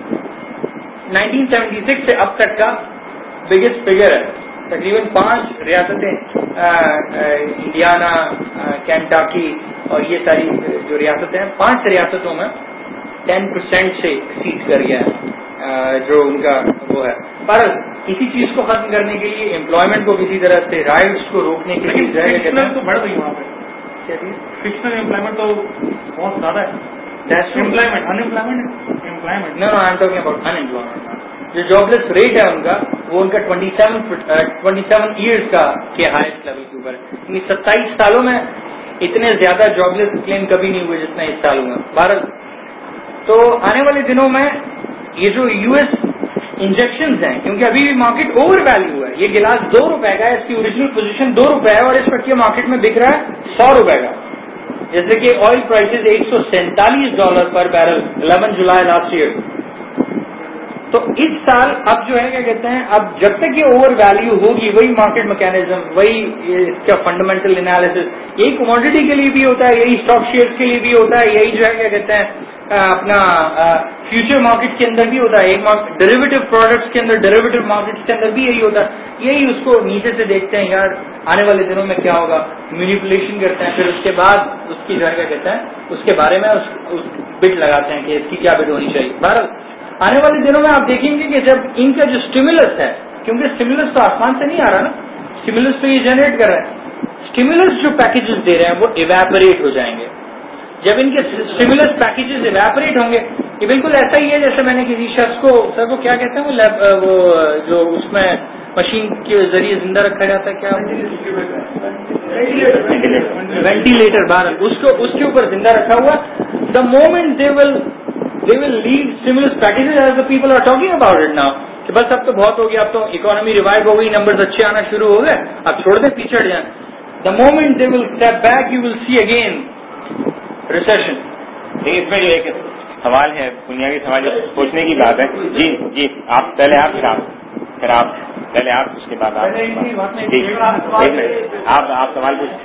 1976 से अब तक का बिगेस्ट फिगर है। तकरीबन 5 रियासतें, इंडियाना, केंटाकी और ये सारी जो रियासतें हैं, 5 रियासतों में 10% से एक्सीड कर गया है जो उनका वो है। पर किसी चीज को खत्म करने के लिए, एम्प्लॉयमेंट को किसी तरह से, राइट्स को रोकने के लिए तो बढ़ गई वहाँ पे। क्या चीज? फिक्शनल एम्प्लॉयमेंट तो बहुत ज्यादा है। Employment, unemployment no, I am talking about unemployment. जो जॉबलेस रेट है उनका, वो उनका 27 ईयर्स का के हाईएस्ट लेवल के ऊपर है। 27 सालों में इतने ज्यादा जॉबलेस क्लेम कभी नहीं हुए जितना इस साल हुआ भारत। तो आने वाले दिनों में ये जो यूएस इंजेक्शंस हैं, क्योंकि अभी भी मार्केट ओवर वैल्यू है, ये गिलास 2 रुपए का है, इसकी ओरिजिनल पोजीशन 2 रुपए है और इस वक्त ये मार्केट में बिक रहा है 100 रुपए का। जैसे कि ऑयल प्राइसेस $147 पर बैरल 11 जुलाई लास्ट ईयर। तो इस साल अब जो है क्या कहते हैं, अब जब तक ये ओवर वैल्यू होगी, वही मार्केट मैकेनिज्म, वही इसका फंडामेंटल एनालिसिस, यही कमोडिटी के लिए भी होता है, यही स्टॉक शेयर्स के लिए भी होता है, यही जो है क्या कहते हैं अपना फ्यूचर मार्केट के अंदर भी होता है, एक डेरिवेटिव प्रोडक्ट्स के अंदर, डेरिवेटिव मार्केट्स के अंदर भी यही होता है। यही उसको नीचे से देखते हैं यार آنے والے دنوں میں کیا ہوگا, مینیپولیشن کرتے ہیں, پھر اس کے بعد اس کی جو ہے کیا کہتے ہیں اس کے بارے میں اس بٹ لگاتے ہیں کہ اس کی کیا بٹ ہونی چاہیے. بہرحال آنے والے دنوں میں آپ دیکھیں گے کہ جب ان کا جو اسٹیمولس ہے, کیونکہ اسٹیمولس تو آسمان سے نہیں آ رہا نا, اسٹیمولس تو یہ جنریٹ کر رہے ہیں, اسٹیمولس جو پیکیجز دے رہے ہیں وہ ایویپوریٹ ہو جائیں گے. جب ان کے اسٹیمولس پیکیجز ایویپوریٹ ہوں گے, یہ بالکل ایسا ہی ہے جیسے میں نے کسی شخص کو, سر وہ کیا کہتے ہیں وہ جو اس میں مشین کے ذریعے زندہ رکھا جاتا ہے, کیا وینٹیلیٹر, بہرحال اس کے اوپر زندہ رکھا ہوا. The moment they will leave stimulus packages as the people are talking about it now, کہ بس اب تو بہت ہو گیا, اب تو اکانومی ریوائو ہو گئی, نمبرز اچھے آنا شروع ہو گئے, اب چھوڑ دیں پیچھڑ جائیں. The moment they will step back you will see again recession. اس میں جو ایک سوال ہے, بنیادی سوال سوچنے کی بات ہے. جی آپ پہلے پھر آپ پہلے آپ اس کے بعد آپ سوال پوچھ.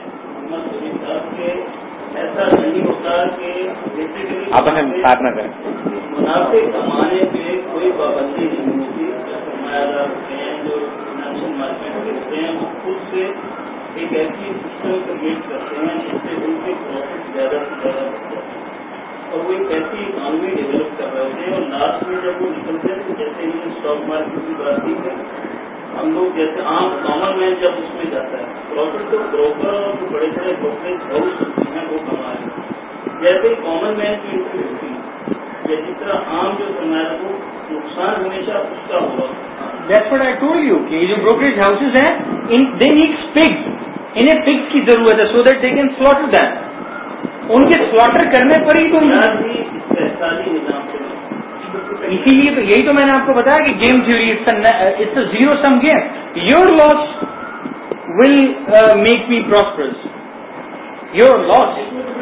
ایسا نہیں ہوتا کہ آپ بات نہ کریں. منافع کمانے پہ کوئی پابندی نہیں ہوتی. سرمایہ دار ہوتے ہیں جو فائنینشیل مارکیٹ میں ہوتے ہیں, وہ خود سے ایک ایسی سسٹم کریٹ کرتے ہیں جس سے ان کے پروفٹ زیادہ سے زیادہ ہوتا ہے, اور وہ ایک ایسی اکانومی ڈیولپ کر رہے تھے. اور لاسٹ میں جب وہ نکلتے ہیں تو جیسے ہی اسٹاک مارکیٹ کی بات کی ہے, ہم لوگ جیسے عام کامن مین جب اس میں جاتا ہے, پروفٹ تو بروکر اور جو بڑے بڑے بروکریج ہاؤس ہوتے ہیں وہ کما رہے ہیں, جیسے ہی کامن مین کی انٹری ہوتی ہے, یا جس طرح عام جو سرمایہ کو نقصان ہمیشہ اس کا ہوگا. That's what I told you کہ یہ جو بروکریج ہاؤسز ہیں, they need pigs, انہیں پگس کی ضرورت ہے so that they can slaughter them. ان کے سلاٹر کرنے پر ہی تو استحصالی نظام سے, اسی لیے تو یہی تو میں نے آپ کو بتایا کہ game theory it's a zero sum game. Your loss will make me prosperous, your loss.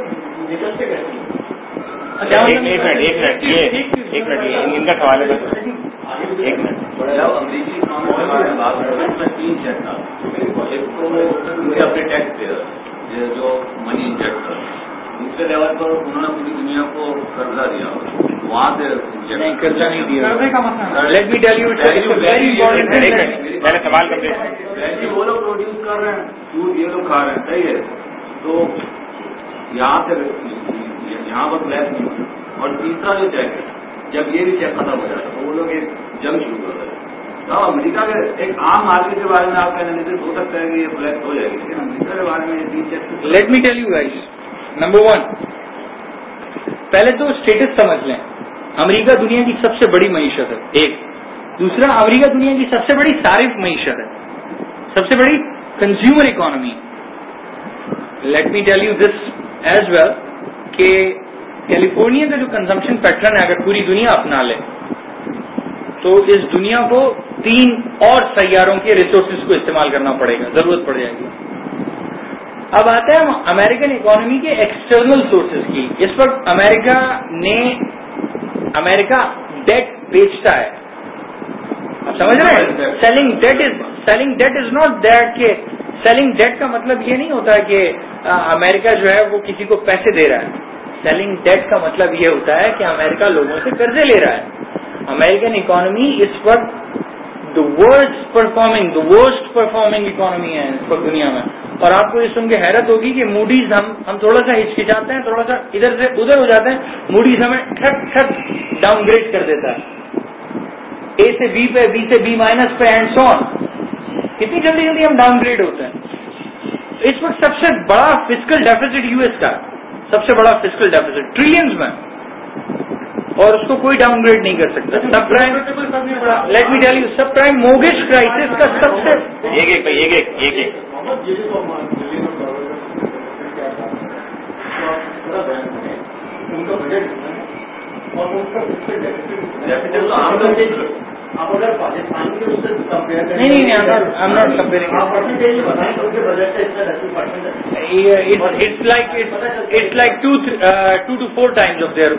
ایک منٹ ان کا سوال ہے. ایک منٹ. امریکی قانون کے بارے میں بات کریں میں 3 چیک تھا. ایک تو اپنے ٹیکس پیئر جو منی انجیکٹ کر, دوسرے لیول پر انہوں نے پوری دنیا کو قرضہ دیا, وہاں سے نہیں قرضہ نہیں دیا. Let me tell you very important. میں نے سوال کر وہ لوگ پروڈیوس کر رہے ہیں, دودھ یہ لوگ کھا رہے ہیں, صحیح ہے, تو یہاں سے یہاں پر بلیک نہیں ہوتا. اور تیسرا جو چیک ہے, جب یہ بھی چیک ختم ہو جاتا تو وہ لوگ ایک جنگ شروع کر رہے ہیں. تو امریکہ کے ایک عام مارکیٹ کے بارے میں آپ کا انالیسس ہو سکتا ہے کہ یہ بلیک ہو جائے گی, لیکن امریکہ کے بارے میں یہ 3 check. Let me tell you guys, نمبر 1 پہلے تو اسٹیٹس سمجھ لیں. امریکہ دنیا کی سب سے بڑی معیشت ہے, ایک. دوسرا, امریکہ دنیا کی سب سے بڑی صارف معیشت ہے, سب سے بڑی consumer economy. Let me tell you this as well کہ کیلیفورنیا کا جو کنزمپشن پیٹرن ہے اگر پوری دنیا اپنا لے تو اس دنیا کو 3 اور سیاروں کے ریسورسز کو استعمال کرنا پڑے گا, ضرورت پڑ جائے گی. اب آتے ہیں ہم امریکن اکانومی کے ایکسٹرنل سورسز کی. اس وقت امریکہ ڈیٹ بیچتا ہے, آپ سمجھ رہے ہیں. Ceiling date is not that کہ سیلنگ ڈیٹ کا مطلب یہ نہیں ہوتا ہے کہ امریکہ جو ہے وہ کسی کو پیسے دے رہا ہے. سیلنگ ڈیٹ کا مطلب یہ ہوتا ہے کہ امریکہ لوگوں سے قرضے لے رہا ہے. امریکن اکانومی اس وقت ورسٹ پرفارمنگ اکانومی ہے اس وقت دنیا میں. اور آپ کو یہ سن کے حیرت ہوگی کہ موڈیز ہم تھوڑا سا ہچکچاتے ہیں, تھوڑا سا ادھر سے ادھر ہو جاتے ہیں, موڈیز ہمیں ٹھک ڈاؤن گریڈ کر دیتا ہے, اے سے بی پہ, بی سے بی مائنس پہ, اینڈ سو آن. کتنی جلدی ہم ڈاؤن گریڈ ہوتے ہیں. اس وقت سب سے بڑا فسکل ڈیفیسٹ یو ایس کا, سب سے بڑا فسکل ڈیفیسٹ ٹریلینز میں, اور اس کو کوئی ڈاؤن گریڈ نہیں کر سکتا. Subprime, let me tell you, subprime mortgage crisis کا سب سے ایک آپ اگر پاکستان کے اس سے کمپیئر کریں, نہیں, I'm not comparing. آپ پرسنٹیج بتائیں کہ ان کے بجٹ سے اتنا 10%. It's like 2 to 4 times of their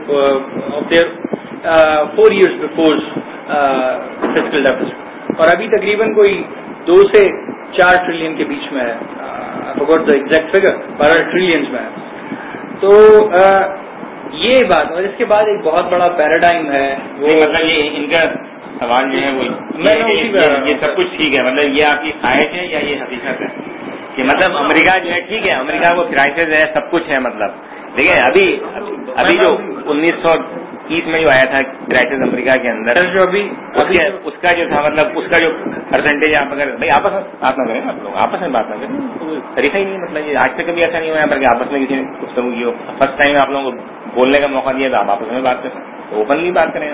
4 years before fiscal deficit. اور ابھی تقریباً کوئی 2 سے 4 ٹریلین کے بیچ میں ہے. I forgot the exact figure, 12 trillions میں ہے. تو یہ بات, اور اس کے بعد ایک بہت بڑا پیراڈائم ہے وہ, مطلب یہ ان کا سوال جو ہے وہ یہ سب کچھ ٹھیک ہے, مطلب یہ آپ کی خواہش ہے یا یہ حقیقت ہے کہ مطلب امریکہ جو ہے ٹھیک ہے, امریکہ کو کرائسس ہے, سب کچھ ہے مطلب, لیکن ابھی جو 1930 میں جو آیا تھا کرائسس امریکہ کے اندر, جو ابھی اس کا جو تھا مطلب اس کا جو پرسنٹیج, آپ اگر بھائی آپس میں بات نہ کریں, آپ لوگ آپس میں بات نہ کریں, طریقہ ہی نہیں, مطلب یہ آج تک کبھی ایسا نہیں ہوا ہے کہ آپس میں کسی نے گفتگو کی ہو. فرسٹ ٹائم آپ لوگوں کو بولنے کا موقع دیا تو آپ آپس میں بات کریں, اوپنلی بات کریں.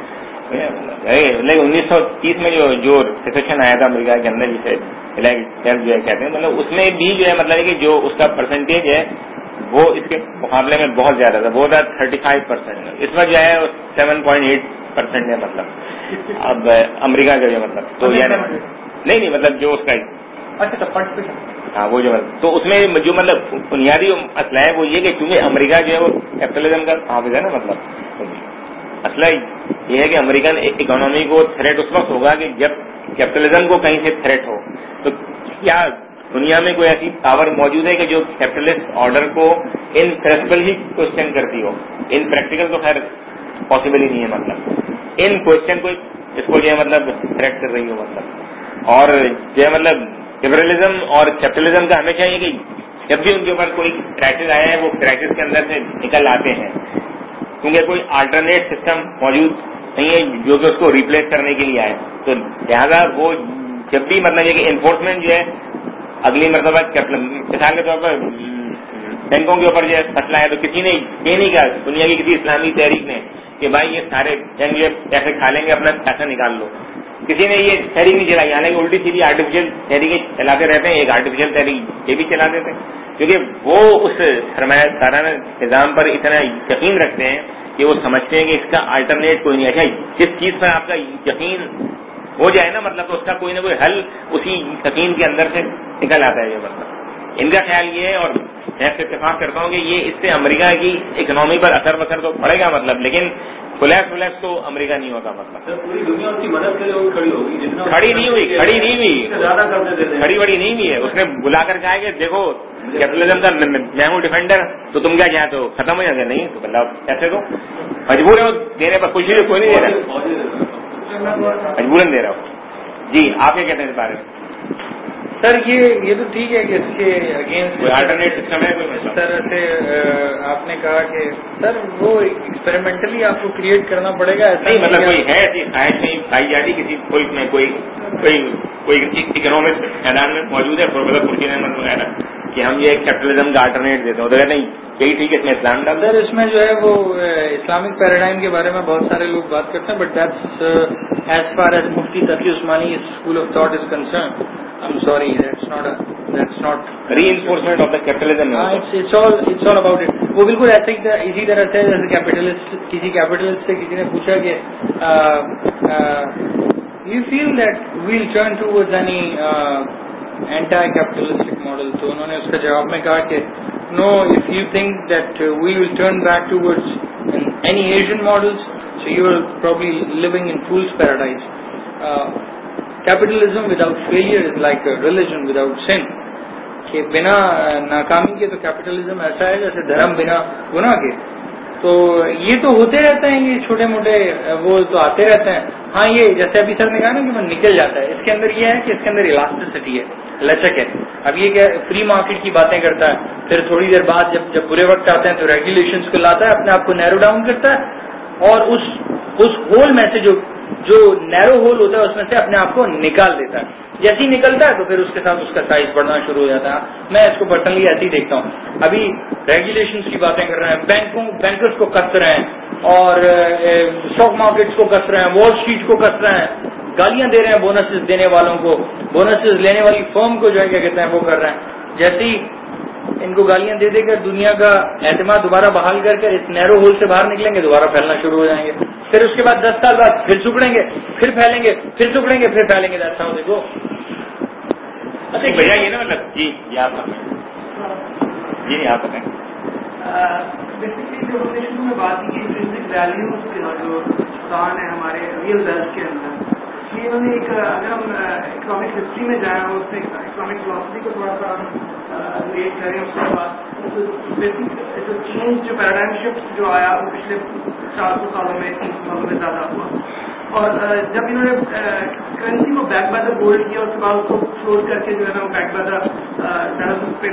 1930 میں جو سیسیشن آیا تھا امریکہ کے اندر, جسے جو ہے کہتے ہیں, مطلب اس میں بھی جو ہے مطلب کہ جو اس کا پرسنٹیج ہے وہ اس کے مقابلے میں بہت زیادہ تھا, وہ تھا 35%. اس وقت جو ہے 7.8% ہے مطلب اب امریکہ کا جو مطلب, تو یعنی نہیں مطلب جو اس کا ہاں وہ جو تو اس میں جو مطلب بنیادی مسئلہ ہے وہ یہ کہ چونکہ امریکہ جو ہے وہ کیپٹلزم کا حافظ ہے نا, مطلب مسئلہ یہ ہے کہ امریکن اکانومی کو تھریٹ اس وقت ہوگا کہ جب کیپٹلزم کو کہیں سے تھریٹ ہو. تو کیا دنیا میں کوئی ایسی پاور موجود ہے کہ جو کیپٹلسٹ آرڈر کو ان پرنسپل ہی کوشچن کرتی ہو؟ ان پریکٹیکل تو خیر پاسبل ہی نہیں ہے, مطلب ان کوشچن کو اس کو جو ہے مطلب تھریٹ کر رہی ہو مطلب. اور جو ہے مطلب لبرلزم اور کیپٹلزم کا ہمیشہ یہ کہ جب بھی ان کے اوپر کوئی کرائسس آیا ہے وہ کرائسس کے اندر سے نکل آتے ہیں, کیونکہ کوئی الٹرنیٹ سسٹم موجود نہیں ہے جو کہ اس کو ریپلیس کرنے کے لیے آئے. تو لہٰذا وہ جب بھی مطلب یہ کہ انفورسمنٹ جو ہے اگلی مرتبہ مثال کے طور پر بینکوں کے اوپر جو ہے مسئلہ ہے, تو کسی نے یہ نہیں کہا, دنیا کی کسی اسلامی تحریک نے, کہ بھائی یہ سارے بینک جو پیسے کھا لیں گے, اپنا پیسہ نکال لو. کسی نے یہ تحریک نہیں چلائی, حالانکہ الٹی سیدھی آرٹیفیشل تحریکیں چلاتے رہتے ہیں. ایک آرٹیفیشل تحریک یہ بھی چلا دیتے ہیں, کیونکہ وہ اس سرمایہ کارانہ نظام پر اتنا یقین رکھتے ہیں کہ وہ سمجھتے ہیں کہ اس کا الٹرنیٹ کوئی نہیں. اچھا جس چیز پر آپ کا یقین ہو جائے نا مطلب, تو اس کا کوئی نہ کوئی حل اسی یقین کے اندر سے نکل آتا ہے. یہ مطلب ان کا خیال یہ ہے, اور میں اتفاق کرتا ہوں کہ یہ اس سے امریکہ کی اکنامی پر اثر بسر تو پڑے گا مطلب, لیکن فلیکس تو امریکہ نہیں ہوتا مطلب. پوری دنیا اس کی مدد کے لیے کھڑی ہوگی, کھڑی نہیں ہوئی ہے. اس نے بلا کر کہا کہ دیکھو کیپٹلزم کا میں ہوں ڈیفینڈر, تو تم کیا چاہتے ہو, ختم ہو جائے. نہیں تو مطلب ایسے تو مجبور ہے دینے پر, کچھ کوئی نہیں دے رہا, مجبوراً دے رہا ہوں. جی آپ کیا کہتے ہیں اس بارے میں؟ سر یہ تو ٹھیک ہے کہ اس کے اگینسٹ کوئی الٹرنیٹ سسٹم ہے کوئی اس طرح سے آپ نے کہا کہ سر وہ ایکسپیریمنٹلی آپ کو کریٹ کرنا پڑے گا. نہیں مطلب کوئی ہے ایسی خواہش نہیں پائی جاتی کسی ملک میں, کوئی اکنامک میدان میں موجود ہے پروفیسر خورشید احمد وغیرہ کہ ہم یہ کیپٹلزم کا الٹرنیٹ دیتے ہیں, تو کہتے ہیں یہی ٹھیک ہے, اس میں اسلام ڈال سر. اس میں جو ہے وہ اسلامک پیراڈائم کے بارے میں بہت سارے لوگ بات کرتے ہیں, but that's as far as Mufti Taqi Usmani school of thought is concerned, I'm sorry, that's not reinforcement of the capitalism. It's all about it. وہ بالکل اسی طرح سے جیسے کسی کیپٹلسٹ سے کسی نے پوچھا کہ you feel that we'll turn towards any anti-capitalistic model. تو انہوں نے اس کا جواب میں کہا کہ no, if you think that we will turn back towards any Asian models, so you are probably living in fool's paradise. Capitalism without failure is like a religion without sin. کہ بنا ناکامی کے تو کیپٹلزم ایسا ہے جیسے دھرم بنا گناہ کے. تو یہ تو ہوتے رہتے ہیں, یہ چھوٹے موٹے وہ تو آتے رہتے ہیں. ہاں یہ جیسے ابھی سر نے کہا نا کہ وہ نکل جاتا ہے, اس کے اندر یہ ہے کہ اس کے اندر الاسٹیسٹی ہے, لچک ہے. اب یہ کہ فری مارکیٹ کی باتیں کرتا ہے, پھر تھوڑی دیر بعد جب برے وقت آتے ہیں تو ریگولیشنز کو لاتا ہے, اپنے آپ کو نیرو ڈاؤن کرتا ہے, اور اس ہول میں سے جو نیرو ہول ہوتا ہے اس میں سے اپنے آپ کو نکال دیتا ہے. جیسے ہی نکلتا ہے تو پھر اس کے ساتھ اس کا سائز بڑھنا شروع ہو جاتا ہے. میں اس کو پرسنلی ایسے ہی دیکھتا ہوں. ابھی ریگولیشنز کی باتیں کر رہے ہیں, بینکرز کو کس رہے ہیں, اور اسٹاک مارکیٹس کو کس رہے ہیں, وال اسٹریٹ کو کس رہے ہیں, گالیاں دے رہے ہیں بونسز دینے والوں کو, بونسز لینے والی فرم کو جو ہے کیا کہتے ہیں وہ کر رہے ہیں. جیسے ہی ان کو گالیاں دے کر دنیا کا اعتماد دوبارہ بحال کر اس نیرو ہول سے باہر نکلیں گے, دوبارہ پھیلنا شروع ہو جائیں گے. پھر اس کے بعد 10 سال بعد پھر سکڑیں گے, پھر پھیلیں گے, پھر سکڑیں گے, پھر پھیلیں گے. ایسا ہو دیکھو بھیا یہ نا مطلب جی آپ جی آپ بتائیں. بیسکلی جو ہم نے شروع میں بات کی انٹرنسک ویلیوز جو انسان ہے ہمارے ریئل ویلتھ کے اندر, یہ انہوں نے ایک اگر ہم اکنامک ہسٹری میں جائیں اور اس میں اکنامک فلاسفی کو تھوڑا سا ہم ریلیٹ کریں, اس کے بعد بیسک جو چینج جو پیراڈائم شفٹ جو آیا وہ پچھلے 400 سالوں میں 300 سالوں میں زیادہ ہوا. اور جب انہوں نے کرنسی کو بیک بائی دا گولڈ کیا, اس کے بعد اس کو فلور کر کے جو ہے نا بیک بائی دا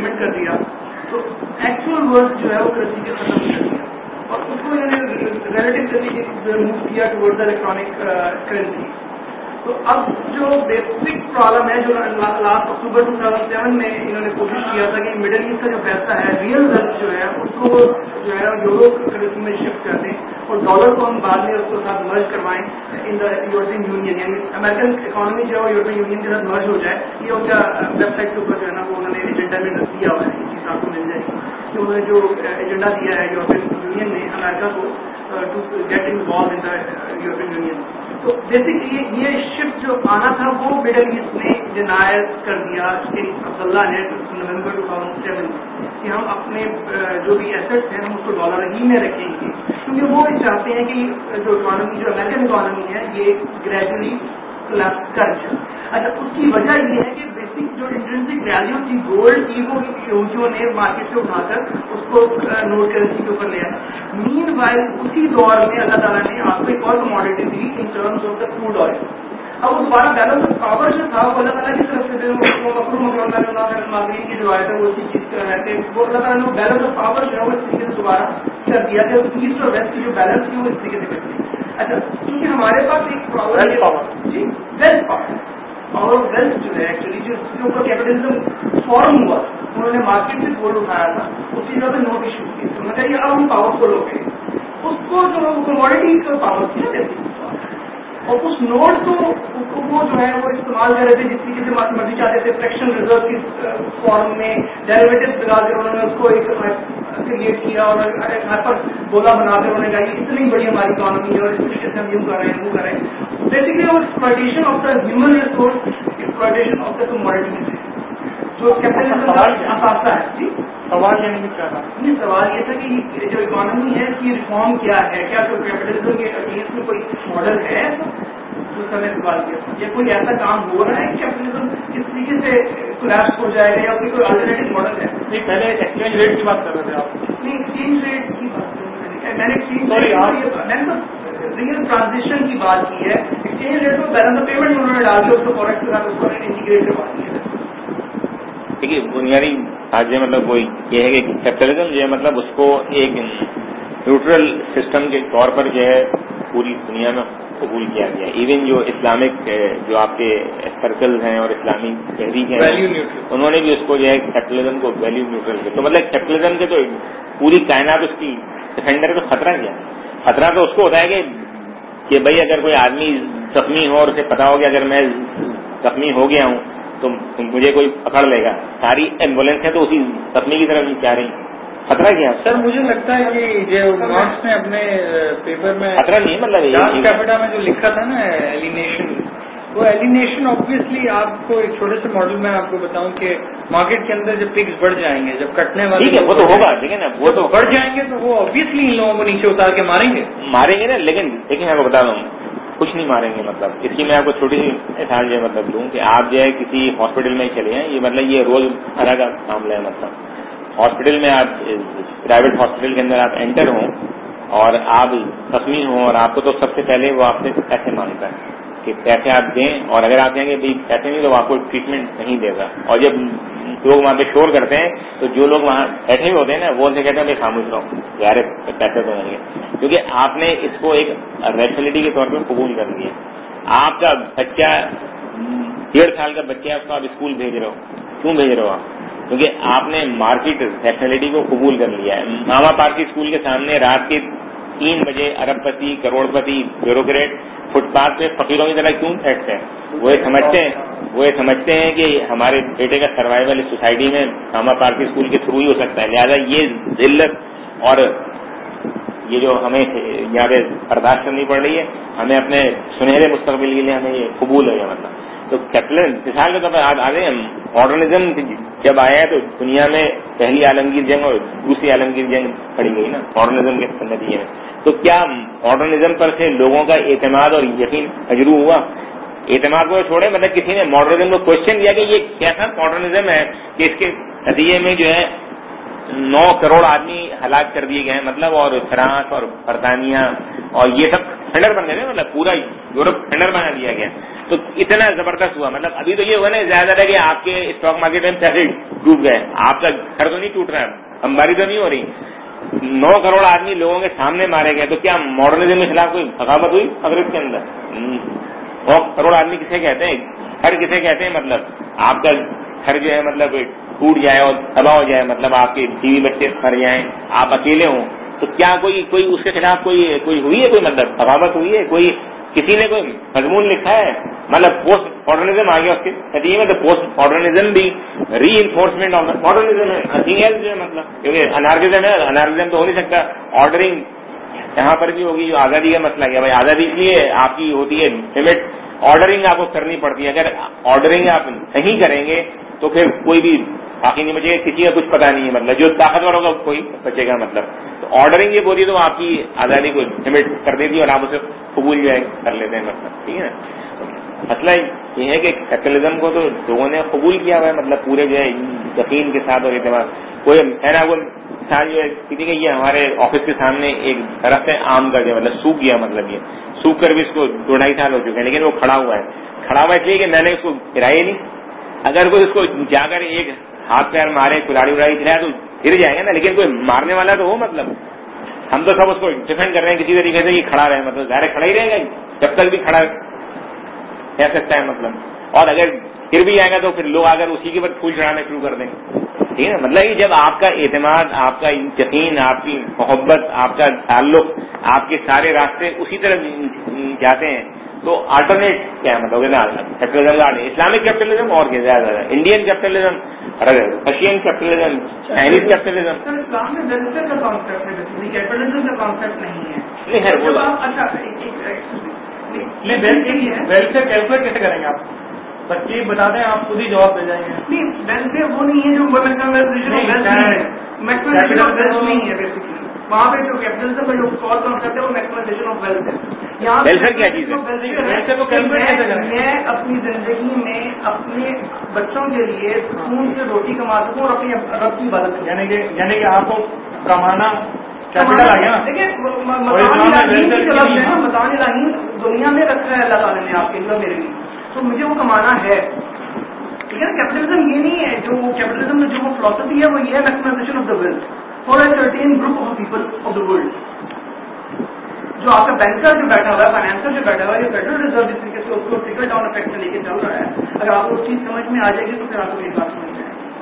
पेमेंट कर दिया, तो एक्चुअल वर्थ जो है वो करंसी के खत्म कर दिया और उसको इन्होंने रिलेटिव करके मूव किया टुवर्ड्स इलेक्ट्रॉनिक करेंसी। तो अब जो बेसिक प्रॉब्लम है जो लास्ट अक्टूबर 2007 में इन्होंने कोशिश किया था कि मिडिल ईस्ट का जो पैसा है रियल वेल्थ जो है उसको जो है यूरो करेंसी में शिफ्ट कर दें और डॉलर को हम बाद में उसके साथ मर्ज करवाएं इन द यूरोपियन यूनियन, यानी अमेरिकन इकोनॉमी जो है यूरोपियन यूनियन के साथ मर्ज हो जाए। ये उनका वेबसाइट के ऊपर जो है ना वो उन्होंने एजेंडा में दिया हुआ है, इस चीज आपको मिल जाएगी कि उन्होंने जो एजेंडा दिया है यूरोपियन यूनियन ने अमेरिका को to get involve in the European Union. तो बेसिकली ये शिफ्ट जो आना था वो मिडल ईस्ट ने डिनाय कर दिया अब्दुल्ला ने नवंबर 2007 कि हम अपने जो भी एसेट्स हैं हम उसको डॉलर ही में रखेंगे, क्योंकि वो चाहते हैं कि जो इकोनॉमी जो अमेरिकन इकोनॉमी है ये ग्रेजुअली कोलैप्स कर जाए। अच्छा, उसकी वजह ये है कि बेसिक जो इंट्रिंसिक वैल्यू थी गोल्ड की वो यूरोपियों ने मार्केट से उठाकर उसको नोट करेंसी के ऊपर ले आया। मीनवाइल उसी दौर में अल्लाह ताला ने आपको एक और कमोडिटी दी in terms of the crude oil. अब वो दोबारा बैलेंस ऑफ पावर जो था वो अल्लाह ताला की तरफ से मार्केट की जो आया था वो उसी चीज कर रहे थे, वो अल्लाह ताला ने बैलेंस ऑफ पावर जो है वो इस तरीके से दोबारा कर दिया कि ईस्ट और वेस्ट की जो बैलेंस थी वो इस तरीके से करती है। अच्छा, क्योंकि हमारे पास एक प्रॉब्लम जी वेल्थ पावर ऑफ वेल्थ जो है एक्चुअली जो इसके ऊपर कैपिटलिज्म फॉर्म हुआ, उन्होंने मार्केट से गोल्ड उठाया था, उसी जगह पे नोट इशू किए, तो मतलब अब हम पावरफुल हो गए। उसको जो कमोडिटी का पावर थी ना और उस नोट को वो जो है वो इस्तेमाल कर रहे थे जिस तरीके से मर्जी चाहते थे, फ्रैक्शन रिजर्व की फॉर्म में डेरिवेटिव लगाकर उन्होंने उसको एक क्रिएट किया और हाइपर बोला बनाकर उन्होंने कहा इतनी बड़ी हमारी इकोनॉमी है और इस तरीके से हम यूं कर रहे हैं वो कर रहे हैं। बेसिकली वो exploitation of the human resource, exploitation of the commodity जो कैपिटलिज्म का असासा है। जी सवाल यानी क्या था? नहीं, सवाल ये था कि जो इकोनॉमी है इसकी रिफॉर्म क्या है, क्या तो कैपिटलिज्म के अगेंस्ट में कोई मॉडल है जो समय सवाल किया, या कोई ऐसा काम हो रहा है कि कैपिटलिज्म इस तरीके से कोलैप्स हो जाएगा या कोई अल्टरनेटिव मॉडल है? नहीं, पहले एक्सचेंज रेट की बात कर रहे थे आप। नहीं, एक्सचेंज रेट की बात मैंने एक्सचेंज रियल ट्रांजिशन की बात की है। एक्सचेंज रेट को बैलेंस ऑफ पेमेंट उन्होंने डाल दिया, उसको फॉरेक्स के साथ उसको इंटीग्रेट करवा दिया। देखिए, बुनियादी बात जो मतलब वो ये है कि कैपिटलिज्म जो है मतलब उसको एक न्यूट्रल सिस्टम के तौर पर जो है पूरी दुनिया में कबूल किया गया। इवन जो इस्लामिक जो आपके सर्कल्स हैं और इस्लामी तहरीक हैं उन्होंने भी उसको जो है कैपिटलिज्म को वैल्यू न्यूट्रल किया। तो मतलब कैपिटलिज्म के तो पूरी कायनात उसकी डिफेंडर तो खतरा क्या? खतरा तो उसको होता है कि भाई अगर कोई आदमी जख्मी हो और उसे पता हो कि अगर मैं जख्मी हो गया हूँ तो मुझे कोई पकड़ लेगा, सारी एम्बुलेंस है तो उसी जख्मी की तरफ नहीं जा रही, खतरा क्या? सर मुझे लगता है कि जो मार्क्स ने अपने पेपर में खतरा नहीं मतलब कैपिटा में जो लिखा था ना एलिनेशन, वो एलिनेशन ऑब्वियसली आपको एक छोटे से मॉडल में आपको बताऊं कि मार्केट के अंदर जब पिग्स बढ़ जाएंगे, जब कटने वाले ठीक है वो तो होगा, लेकिन ना वो तो बढ़ जाएंगे तो वो ऑब्वियसली इन लोगों को नीचे उतार के मारेंगे ना। लेकिन मैं आपको बता दूं कुछ नहीं मारेंगे। मतलब इसकी मैं आपको छोटी सी मिसाल जो मतलब दूं कि आप जो है किसी हॉस्पिटल में चले हैं, ये मतलब ये रोजमर्रा का मामला है। मतलब हॉस्पिटल में आप प्राइवेट हॉस्पिटल के अंदर आप एंटर हों और आप जख्मी हों और आपको तो सबसे पहले वो आपसे पैसे मांगता है कि पैसे आप दें, और अगर आप कहेंगे भाई पैसे नहीं तो आपको ट्रीटमेंट नहीं देगा। और जब लोग वहाँ पे शोर करते हैं तो जो लोग वहाँ बैठे हुए होते हैं ना वो उनसे कहते हैं भाई खामोश रहो, यार पैसे तो होंगे, क्योंकि आपने इसको एक रैशनैलिटी के तौर पर कबूल कर लिया। आपका बच्चा 1.5 साल का बच्चा है, उसको आप स्कूल भेज रहे हो, क्यों भेज रहे हो आप? क्योंकि आपने मार्केट रैशनैलिटी को कबूल कर लिया है। मामा पार्क स्कूल के सामने रात के 3 बजे अरबपति, करोड़पति, ब्यूरोक्रेट फुटपाथ पे फकीरों की तरह क्यों बैठते हैं? वो ये समझते हैं कि हमारे बेटे का सर्वाइवल इस सोसाइटी में मामा पार्क स्कूल के थ्रू ही हो सकता है। लिहाजा ये जिल्लत और ये जो हमें यहाँ पे बर्दाश्त करनी पड़ रही है, हमें अपने सुनहरे मुस्तकबिल के लिए हमें ये कबूल है। मतलब तो कैपिटल मिसाल के तौर पर आ गए, मॉडर्निज्म जब आया तो दुनिया में पहली आलमगीर जंग और दूसरी आलमगीर जंग पड़ी गई ना मॉडर्निज्म के नतीजे में। तो क्या मॉडर्निज्म पर से लोगों का एतमाद और यकीन मजरू हुआ? एतमाद को छोड़े, मतलब किसी ने मॉडर्निज्म को क्वेश्चन किया कि ये कैसा मॉडर्निज्म है कि इसके नतीजे में जो है 9 करोड़ आदमी हलाक कर दिए गए हैं, मतलब और फ्रांस और बरतानिया और ये सब खंडर बन गए, मतलब पूरा यूरोप खंडर बना दिया गया। तो इतना जबरदस्त हुआ, मतलब अभी तो ये हुआ ना ज्यादा है कि आपके स्टॉक मार्केट में पैसे डूब गए, आपका घर तो नहीं टूट रहा, अंबारी तो नहीं हो रही, 9 करोड़ आदमी लोगों के सामने मारे गए। तो क्या मॉडर्निज्म के खिलाफ कोई बगावत हुई मगरिब के अंदर? 9 करोड़ आदमी किसे कहते हैं, घर किसे कहते हैं? मतलब आपका घर जो है मतलब टूट जाए और तबाह हो जाए, मतलब आपके बीवी बच्चे मर जाएं, आप अकेले हों, तो क्या कोई उसके खिलाफ कोई हुई है, कोई मतलब बगावत हुई है? कोई किसी ने कोई मजमून लिखा है? मतलब पोस्ट मॉडर्निज्म आ गया उसके नतीजे में, तो पोस्ट मॉडर्निज्म भी री इन्फोर्समेंट ऑफ मॉडर्निज्म है, नथिंग एल्स जो है, मतलब क्योंकि अनार्किज्म है, अनार्किज्म तो हो नहीं सकता। ऑर्डरिंग यहाँ पर भी होगी, जो आजादी का मसला है, भाई आजादी इसलिए आपकी होती है लिमिट, ऑर्डरिंग आपको करनी पड़ती है। अगर ऑर्डरिंग आप नहीं करेंगे तो फिर कोई भी बाकी नहीं बचेगा, किसी का कुछ पता नहीं है, मतलब जो ताकतवर होगा कोई बचेगा। मतलब तो ऑर्डरिंग ये बोली तो आपकी आजादी को लिमिट कर देती है और आप उसे कबूल जो है कर लेते हैं, मतलब ठीक है ना। मसला ये है कि कैपिटलिज्म को तो लोगों ने कबूल किया हुआ है, मतलब पूरे जो है यकीन के साथ और एतमाद। कोई है ना, वो साल जो है किसी के, ये हमारे ऑफिस के सामने एक दरख्त है आम का, जो मतलब सूख गया, मतलब ये सूख कर भी इसको 2-2.5 साल हो चुके हैं, लेकिन वो खड़ा हुआ है। खड़ा हुआ इसलिए कि मैंने उसको गिराया नहीं। अगर कोई उसको जाकर एक हाथ पैर मारे, कुल्हाड़ी उड़ाड़ी खिलाए तो गिर जाएगा ना, लेकिन कोई मारने वाला तो हो। मतलब हम तो सब उसको डिफेंड कर रहे हैं किसी तरीके से कि खड़ा रहे, मतलब ज़ाहिर खड़ा ही रहेगा जब तक भी खड़ा रह सकता है, मतलब। और अगर गिर भी जाएगा तो फिर लोग आकर उसी के ऊपर फूल चढ़ाना शुरू कर देंगे, ठीक है ना। मतलब ये जब आपका एतमाद, आपका यकीन, आपकी मोहब्बत, आपका ताल्लुक, आपके सारे रास्ते उसी तरफ जाते हैं, तो अल्टरनेट क्या है, मतलब कैपिटलिज्म, इस्लामिक कैपिटलिज्म और क्या ज्यादा, Indian capitalism, Russian capitalism, Chinese capitalism. इस्लाम में वेलफेयर का कॉन्सेप्ट है, बेसिकली कैपिटलिज्म का कॉन्सेप्ट नहीं है। नहीं है वो। अच्छा वेलफेयर कैलकुलेट कैसे करेंगे आप? बच्चे बता दें, आप खुद ही जवाब दे जाएंगे। नहीं, वेलफेयर वो नहीं है जो मैक्सिमाइजेशन ऑफ वेल्थ नहीं है, मैक्सिमाइजेशन ऑफ वेल्थ नहीं है बेसिकली। वहाँ पे जो कैपिटलिज्म का जो कॉल कॉन्सेप्ट है वो मैक्सिमाइजेशन ऑफ वेल्थ है। यहाँ वेलफेयर क्या चीज है? वेलफेयर को कैलकुलेट कैसे करेंगे? मैं अपनी जिंदगी में अपने बच्चों के लिए खून से रोटी कमा सकूँ और अपनी रब की इबादत करूँ, यानी कि आपको कमाना कैपिटल आ गया ना। देखिए मकान इलाही दुनिया में रखा है अल्लाह ताला ने आपके लिए मेरे लिए, तो मुझे वो कमाना है। ठीक है, कैपिटलिज्म ये नहीं है, जो कैपिटलिज्म में जो फिलॉसफी है वो ये है maximization of the wealth for a certain group of people of the world. जो आपका बैंकर जो बैठा हुआ है, फाइनेंसर जो बैठा हुआ है, ये फेडरल रिजर्व जिस तरीके से उसको ट्रिकल डाउन इफेक्ट में लेके चल रहा है, अगर आपको उस चीज समझ में आ जाएगी तो फिर आपको मेरी बात समझ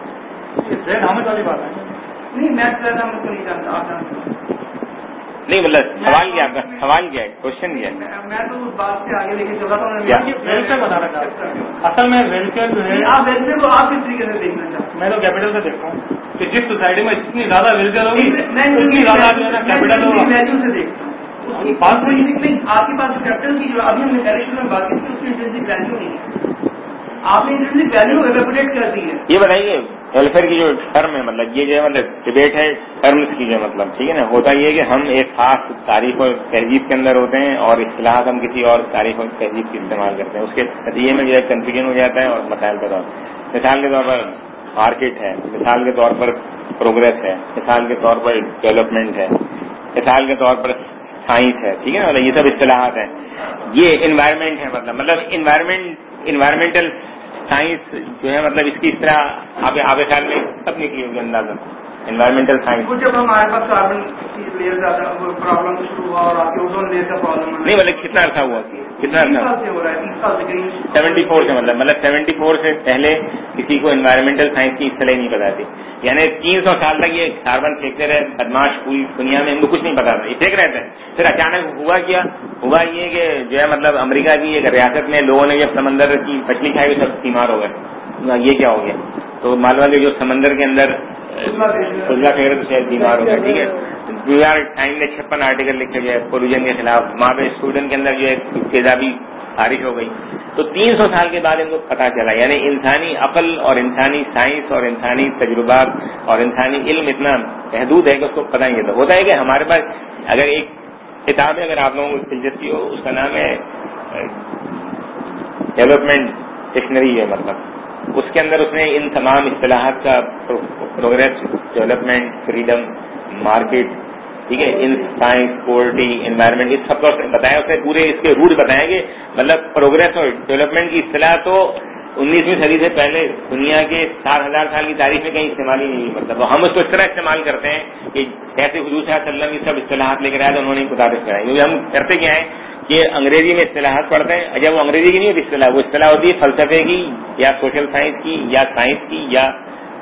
में आएगी। हमें वाली बात है नहीं, मैं हमको नहीं जानता, आप जानते नहीं, मतलब सवाल क्या आपका, सवाल क्या है, क्वेश्चन क्या है? मैं तो उस बात से आगे लेके चला था। वेलफेयर बता रहा था असल में वेलफेयर जो है, आप वेलफेयर को आप किस तरीके से देखना चाहते हैं? मैं तो कैपिटल से देखता हूँ कि जिस सोसाइटी में जितनी ज्यादा वेलफेयर होगी मैं उतनी ज्यादा जो है ना कैपिटल होगा। वैल्यू से देखता हूँ उसकी बात नहीं। आपके पास जो कैपिटल की जो अभी हमने पहले शुरू में बात की थी उसकी इंट्रिंसिक वैल्यू नहीं है, आपने इंट्रिंसिक वैल्यू एवेपोरेट कर दी है। ये बताइए वेलफेयर की जो टर्म है, मतलब ये जो है मतलब डिबेट है टर्म्स की जो मतलब, ठीक है ना। होता ये है कि हम एक खास तारीफ और तहजीब के अंदर होते हैं और इस्तिलाहात हम किसी और तारीफ और तहजीब की इस्तेमाल करते हैं, उसके नतीजे में जो है कंफ्यूजन हो जाता है। और मसाइल के तौर मिसाल के तौर पर मार्केट है, मिसाल के तौर पर प्रोग्रेस है, मिसाल के तौर पर डेवलपमेंट है, मिसाल के तौर पर साइंस है, ठीक है ना। मतलब ये सब इस्तिलाहात हैं। ये एनवायरमेंट है, मतलब इन्वायरमेंटल साइंस जो है, मतलब इसकी इस तरह आगे साल में सब निकली होगी अंदाजा। एनवायरमेंटल साइंस वो जब हमारे पास कार्बन की लेयर ज्यादा प्रॉब्लम शुरू हुआ और आपके ओजोन लेयर का प्रॉब्लम नहीं, मतलब कितना अर्सा हुआ, कितना अर्सा हो रहा है? 30 साल से करीब 74 से, मतलब 74 से पहले किसी को एनवायरमेंटल साइंस की इस्तलाह नहीं पता थी। यानी 300 साल तक ये कार्बन फेंकते रहे बदमाश पूरी दुनिया में, इनको कुछ नहीं पता था, ये फेंक रहे थे। फिर अचानक हुआ क्या, हुआ ये कि जो है मतलब अमेरिका की एक रियासत में लोगों ने जब समंदर की मछली खाई सब बीमार हो गए। ये क्या हो गया? तो मालूम है कि जो समंदर के अंदर उजला फेंक रहे तो शायद बीमार हो गया, ठीक है। न्यूयॉर्क टाइम ने 56 आर्टिकल लिखे जो है पोल्यूशन के खिलाफ। वहाँ पे स्वीडन के अंदर जो है तेजाबी बारिश हो गई। तो 300 साल के बाद इनको पता चला, यानी इंसानी अकल और इंसानी साइंस और इंसानी तजुर्बात और इंसानी इल्म इतना महदूद है कि उसको पता नहीं था। होता है कि हमारे पास अगर एक किताब है, अगर आप लोगों को दिलचस्पी हो, उसका नाम है डेवलपमेंट डिक्शनरी है, मतलब उसके अंदर उसने इन तमाम इस्तिलाहात का प्रोग्रेस, डेवलपमेंट, फ्रीडम, मार्केट, ٹھیک ہے. ان سائنس, پورٹی, انوائرمنٹ, اس سب کا بتایا, اس نے پورے اس کے روٹ بتائے کہ مطلب پروگریس اور ڈیولپمنٹ کی اصطلاح تو 19ویں صدی سے پہلے دنیا کے 7,000 سال کی تاریخ میں کہیں استعمال ہی نہیں ہوئی. مطلب ہم اس کو اس طرح استعمال کرتے ہیں کہ جیسے حضور صلی اللہ علیہ وسلم یہ سب اصطلاحات لے کر آئے تو انہوں نے متعارف کرائی. کیونکہ ہم کرتے کیا ہے کہ انگریزی میں اصطلاحات پڑھتے ہیں. جب وہ انگریزی کی نہیں ہوتی اصطلاح, وہ اصطلاح ہوتی ہے فلسفے کی یا سوشل سائنس کی یا سائنس کی یا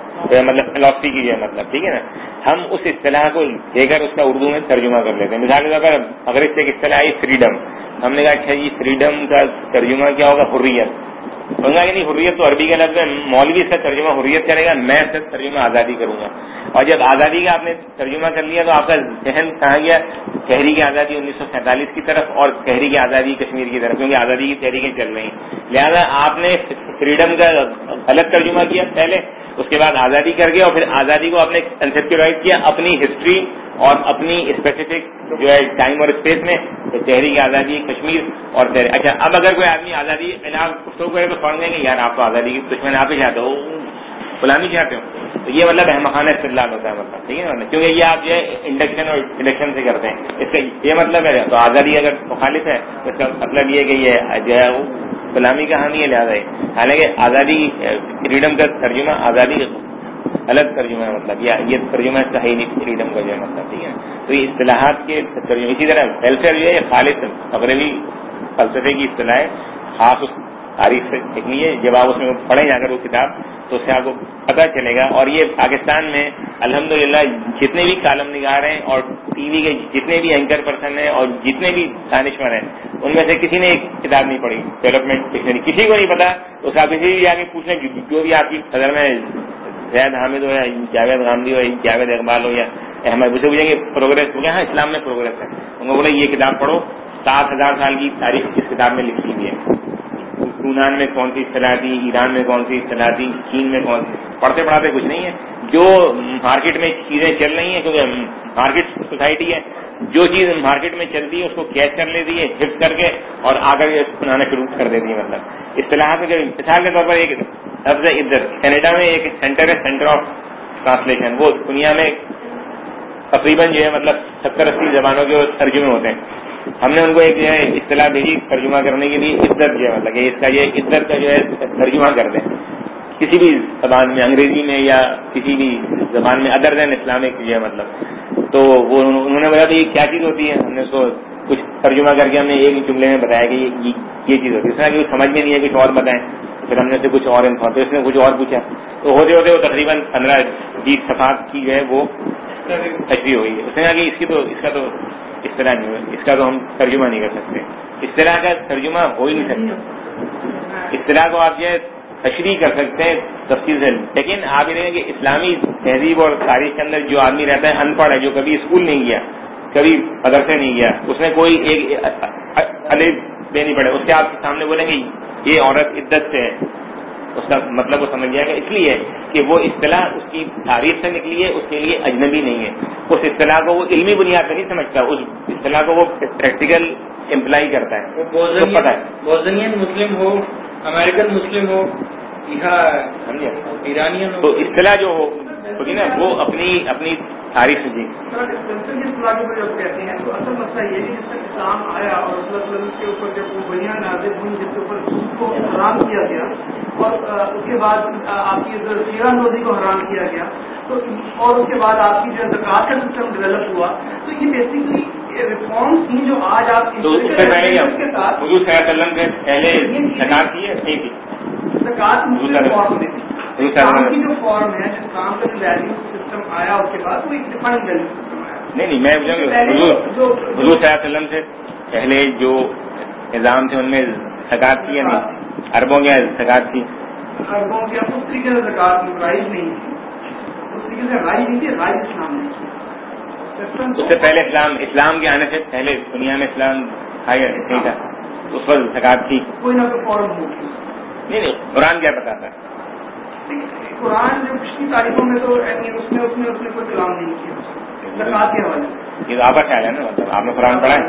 مطلب فلسفی کی جو ہے مطلب, ٹھیک ہے نا. ہم اس اصطلاح کو لے کر اس کا اردو میں ترجمہ کر لیتے ہیں. مثال کے طور پر اگر اس سے ایک اصطلاح آئی فریڈم, ہم نے کہا اچھا جی فریڈم کا ترجمہ کیا ہوگا, حریت. سمجھا کہ نہیں, حریت تو عربی کا لفظ ہے, مولوی اس کا ترجمہ حریت کرے گا, میں اس کا ترجمہ آزادی کروں گا. اور جب آزادی کا آپ نے ترجمہ کر لیا تو آپ کا ذہن کہاں گیا, تحریک آزادی 1947 کی طرف اور تحریک آزادی کشمیر کی طرف, کیونکہ آزادی کی تحریکیں چل رہی ہیں. لہذا آپ نے فریڈم کا غلط ترجمہ کیا پہلے, اس کے بعد آزادی کر گیا, اور پھر آزادی کو آپ نے کنسیپچوائز کیا اپنی ہسٹری اور اپنی اسپیسیفک جو ہے ٹائم اور اسپیس میں, تحریک آزادی کشمیر اور اچھا اب اگر کوئی آدمی آزادی گفتگو کرے تو فوراً کہیں گے یار آپ تو آزادی کی دشمن آپ ہی چاہتے ہو, غلامی چاہتے ہو. تو یہ مطلب احمقانہ استدلال ہوتا ہے مطلب, ٹھیک ہے نا, کیونکہ یہ آپ جو ہے انڈکشن اور ڈڈکشن سے کرتے ہیں. اس کا یہ مطلب ہے تو آزادی اگر مخالف ہے تو اس کا مطلب یہ کہ یہ جو ہے وہ غلامی کا حامی ہے. لہٰذا حالانکہ آزادی فریڈم کا ترجمہ آزادی الگ ترجمہ ہے مطلب, یہ ترجمہ صحیح نہیں فریڈم کا جو ہے مطلب, ٹھیک ہے. تو یہ اصطلاحات کے ترجمے اسی طرح ویلفیئر جو ہے یہ خالص مغربی فلسفے کی اصطلاح ہے, خاص اس تاریخ سے لکھنی ہے. جب آپ اس میں پڑھیں جا کر وہ کتاب تو اس سے آپ کو پتہ چلے گا. اور یہ پاکستان میں الحمدللہ جتنے بھی کالم نگار ہیں اور ٹی وی کے جتنے بھی اینکر پرسن ہیں اور جتنے بھی دانشور ہیں, ان میں سے کسی نے ایک کتاب نہیں پڑھی ڈیولپمنٹ ڈکشنری. کسی کو نہیں پتا تو آپ کسی بھی آگے پوچھیں, جو بھی آپ کی صدر میں زید حامد ہو یا جاوید غامدی ہو یا جاوید اقبال ہو یا احمد, اسے پوچھیں کہ پروگریس ہو گیا, ہاں اسلام میں پروگریس ہے. ان کو بولے یہ کتاب پڑھو, 7,000 سال کی تاریخ اس کتاب میں لکھی ہوئی ہے. یونان میں کون سی اصطلاح تھی, ایران میں کون سی اصطلاح تھی, چین میں کون سی. پڑھتے پڑھاتے کچھ نہیں ہے. جو مارکیٹ میں چیزیں چل رہی ہیں, کیونکہ مارکیٹ سوسائٹی ہے, جو چیز مارکیٹ میں چلتی ہے اس کو کیچ کر لیتی ہے حفظ کر کے اور آ کر کے بنانا شروع کر دیتی ہے. مطلب اصطلاحات میں مثال کے طور پر ایک لفظ عزت, کینیڈا میں ایک سینٹر ہے, سینٹر آف ٹرانسلیشن. وہ دنیا میں تقریباً جو ہے مطلب 70-80 زبانوں کے ترجمے ہوتے ہیں. ہم نے ان کو ایک جو ہے اصطلاح بھیجی ترجمہ کرنے کے لیے, عزت جو ہے مطلب کہ اس کا یہ عزت کا جو ہے ترجمہ کر دیں کسی بھی زبان میں, انگریزی میں یا کسی بھی زبان میں ادر دین اسلامک جو ہے مطلب. تو وہ انہوں نے بتایا یہ کیا چیز ہوتی ہے. ہم نے اس کو کچھ ترجمہ کر کے ہم نے ایک جملے میں بتایا کہ یہ چیز ہوتی ہے. اس طرح کہ سمجھ میں نہیں ہے, کچھ اور بتائیں. پھر ہم نے سے کچھ اور تو اس نے کچھ اور پوچھا, تو ہوتے ہوتے وہ تقریباً 15-20 صفحات کی جو ہے وہ تشریح ہوئی ہے. اس نے کہا کہ اس کا تو اس طرح نہیں ہے, اس کا تو ہم ترجمہ نہیں کر سکتے. اس طرح کا ترجمہ ہو ہی نہیں سکتا. اصطلاح کو آپ جو ہے تشریح کر سکتے ہیں تفصیل سے, لیکن آپ یہ دیکھیں کہ اسلامی تہذیب اور تاریخ کے اندر جو آدمی رہتا ہے ان پڑھ ہے, جو کبھی اسکول نہیں گیا, کبھی مدرسے نہیں گیا, اس نے کوئی ایک الف بے نہیں پڑھے, اس کے آپ کے سامنے بولیں گے یہ عورت عدت سے ہے, اس کا مطلب وہ سمجھ جائے گا. اس لیے کہ وہ اصطلاح اس کی تاریخ سے نکلی ہے, اس کے لیے اجنبی نہیں ہے. اس اصطلاح کو وہ علمی بنیاد پہ نہیں سمجھتا, اس اصطلاح کو وہ پریکٹیکل امپلائی کرتا ہے. وہ پتہ ہے بوزنین مسلم ہو, امریکن مسلم ہو یا ایرانین ہو, تو اصطلاح جو ہوگی نا وہ اپنی تاریخ سے. جی اصطلاح کے اوپر جب کہتے ہیں تو اصل مسئلہ یہ ہے جس طرح اسلام آیا اور رسول اللہ صلی اللہ علیہ وسلم کے اوپر جب وہ بنیاد نازل ہوئی جس کے اوپر سود کو حرام کیا گیا اور اس کے بعد آپ کی سیرہ نوزی کو حرام کیا گیا, تو اور اس کے بعد آپ کی جو زکوٰۃ کا سسٹم ڈیولپ ہوا, تو یہ بیسکلی ریفارمس تھی جو آج آپ تو اس سے پہلے کے ساتھ حضور صلی اللہ علیہ وسلم سے پہلے زکوٰۃ کی ہے نہیں تھی. زکوٰۃ مختلف فارم میں تھی. اسلام کی جو فارم ہے, اسلام کا جو ویلیو سسٹم آیا اس کے بعد وہ ایک ڈیفائنڈ ویلیو سسٹم آیا. نہیں میں حضور صلی اللہ علیہ وسلم سے پہلے جو نظام تھے ان میں زکوٰۃ کی ہے نہیں, عربوں کے زکوٰۃ تھی, عربوں کے اس طریقے سے زکوٰۃ کی رائج نہیں تھی, اس طریقے سے رائج نہیں تھی, رائج اسلام نہیں تھی. اس سے پہلے اسلام کے آنے سے پہلے دنیا میں اسلام نہیں تھا, اس وقت زکوٰۃ تھی کوئی نہ کوئی فارم ہوگی. نہیں قرآن کیا بتاتا ہے. قرآن جو پچھلی تاریخوں میں تو اس نے کوئی کلام نہیں کیا زکوٰۃ کے حوالے. یہ تو آپ کا خیال ہے نا, مطلب آپ نے قرآن پڑھا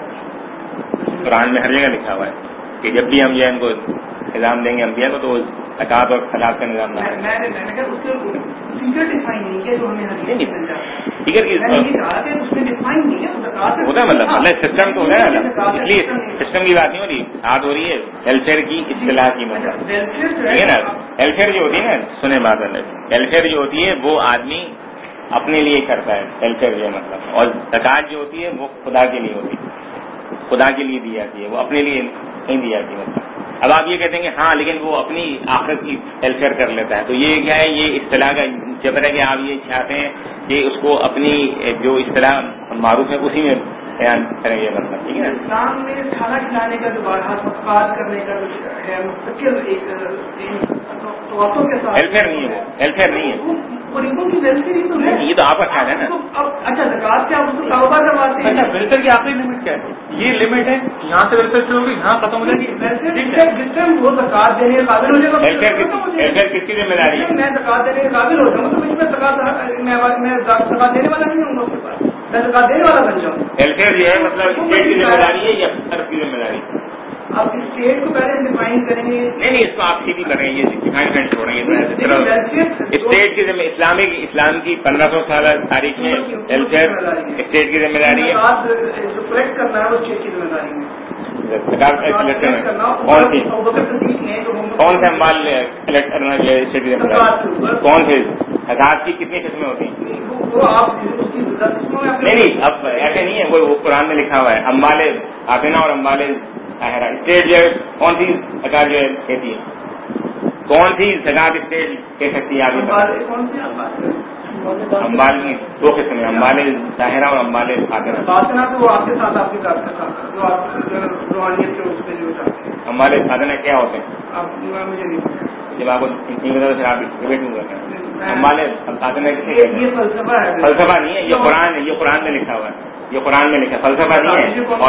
ہے, قرآن میں ہر جگہ لکھا ہوا ہے کہ جب بھی ہم جو ہے ان کو نظام دیں گے انبیاء کو تو زکات اور خلاف کا نظام نہ ہوتا ہے مطلب سسٹم تو ہوتا ہے نا، اس لیے سسٹم کی بات نہیں ہو رہی، بات ہو رہی ہے ویلفیئر کی اصطلاح کی، مطلب ٹھیک ہے نا. ویلفیئر جو ہوتی ہے نا، سنیں بات ہے، ویلفیئر جو ہوتی ہے وہ آدمی اپنے لیے کرتا ہے، ویلفیئر جو ہے مطلب، اور زکات جو ہوتی ہے وہ خدا کے لیے ہوتی ہے، خدا کے لیے دی جاتی ہے، وہ اپنے لیے نہیں دی جاتی. مطلب اب آپ یہ کہتے ہیں کہ ہاں لیکن وہ اپنی آخرت کی ویلفیئر کر لیتا ہے، تو یہ کیا ہے، یہ اصطلاح کا جبر ہے کہ آپ یہ چاہتے ہیں کہ اس کو اپنی جو اصطلاح معروف ہے اسی میں بیان کریں گے، مطلب ٹھیک ہے نا. اسلام میں کھانا کھلانے کا جو بارہا صدقات کرنے کا جو ہے مستقل ایک توقع کے ساتھ ویلفیئر نہیں ہے، وہ ویلفیئر نہیں ہے، اور ان کو کی ویلفیئر ہی تو ہے. یہ تو آپ کا خیال ہے نا. اچھا زکات کیا اس کو کاروبار کرواتے ہیں؟ اچھا ویلفیئر کی آخری لمٹ کیا ہے؟ یہ لمٹ ہے، یہاں سے ویلفیئر شروع ہوگی، یہاں ختم ہو جائے گی. جس ٹائم وہ زکات دینے کے قابل ہو جائے گا، ویلفیئر کس کی ذمہ داری ہے؟ میں زکات دینے کے قابل ہو جاؤں تو میں زکات دینے والا نہیں ہوں گا، اپنے پاس میں زکات دینے والا بن جاؤں. ویلفیئر جو ہے مطلب اسٹیٹ کی ذمہ داری ہے یا طرف کی ذمہ داری؟ آپ اسٹیٹ کو پہلے ڈیفائن کریں گے. نہیں اس کو آپ سیدھی کر رہے ہیں، یہ ڈیفائنمنٹ چھوڑیں گے. اسٹیٹ کی ذمہ اسلام کی 1500 سالہ تاریخ میں ویلفیئر اسٹیٹ کی ذمہ داری ہے. کلیکٹ کرنا ہے وہ اسٹیٹ کی ذمہ داری ہے. کون سے اموال کلیکٹ کرنا جو ہے اسٹیٹ کی ذمہ داری؟ کون سے زکات کی کتنی قسمیں ہوتی ہیں؟ نہیں اب ایسے نہیں ہے، وہ قرآن میں لکھا ہوا ہے اموال حاضنہ اور اموال ظاہرہ. اسٹیٹ جو ہے کون سی زکات جو ہے کہتی ہے، کون سی زکات اسٹیٹ کہہ سکتی ہے؟ آپ اموال میں دو قسم ہیں، اموال ظاہرہ اور اموال حاضنہ. تو وہ آپ کے ساتھ آپ کی بات کا ساتھ جو آپ روحانیت کے اس میں جو چاہتے ہیں. اموال حاضنہ کیا ہوتے ہیں؟ مجھے نہیں پتا. جب آپ کو نہیں پتا پھر آپ ڈبیٹ نہیں کرتے. اموال حاضنہ یہ فلسفہ ہے، فلسفہ نہیں ہے، یہ قرآن ہے، یہ قرآن میں لکھا ہوا ہے، یہ قرآن میں لکھا، فلسفہ نہیں ہے.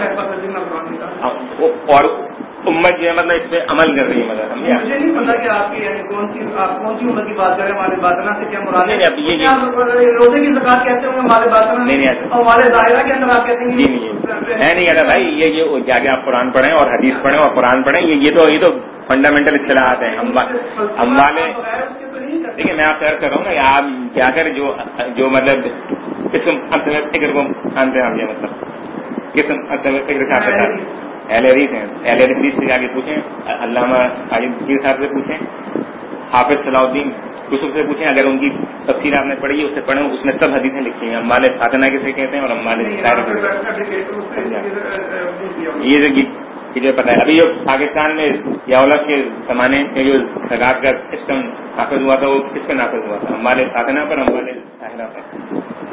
اور امت جو ہے مطلب اس پہ عمل کر رہی ہے، مطلب سمجھے. مجھے نہیں پتا کہ آپ کی یعنی کون سی امت کی بات کریں. ہمارے باطنہ سے کیا مراد ہے؟ روزے کی زکات کہتے ہوں ہمارے باطنہ نہیں اور ہمارے ظاہرہ کے اندر آپ کہتے ہیں. جی میں نہیں کہتا بھائی، یہ جا کے آپ قرآن پڑھیں اور حدیث پڑھیں اور قرآن پڑھیں، یہ تو فنڈامنٹل اصطلاحات ہیں. اموال دیکھیے میں آپ سے عرض کر رہا ہوں نا کہ آپ جا کر جو مطلب قسم فکر کو مانتے ہیں آپ، یہ مطلب قسم فکر کا اہل حدیث ہیں، اہل حدیث سے جا کے پوچھیں، علامہ عالم پیر صاحب سے پوچھیں، حافظ صلاح الدین یوسف سے پوچھیں، اگر ان کی تفسیر آپ نے پڑھی ہے اس سے پڑھیں، اس میں سب حدیثیں لکھی ہیں. اموال حاضنہ کسے کہتے ہیں اور اموال ظاہرہ کسے کہتے ہیں، یہ جو پتہ ہے. ابھی جو پاکستان میں یاولف کے زمانے میں جو زکات کا سسٹم نافذ ہوا تھا وہ کس پہ نافذ ہوا تھا؟ اموال حاضنہ پر، اموال ظاہرہ پر.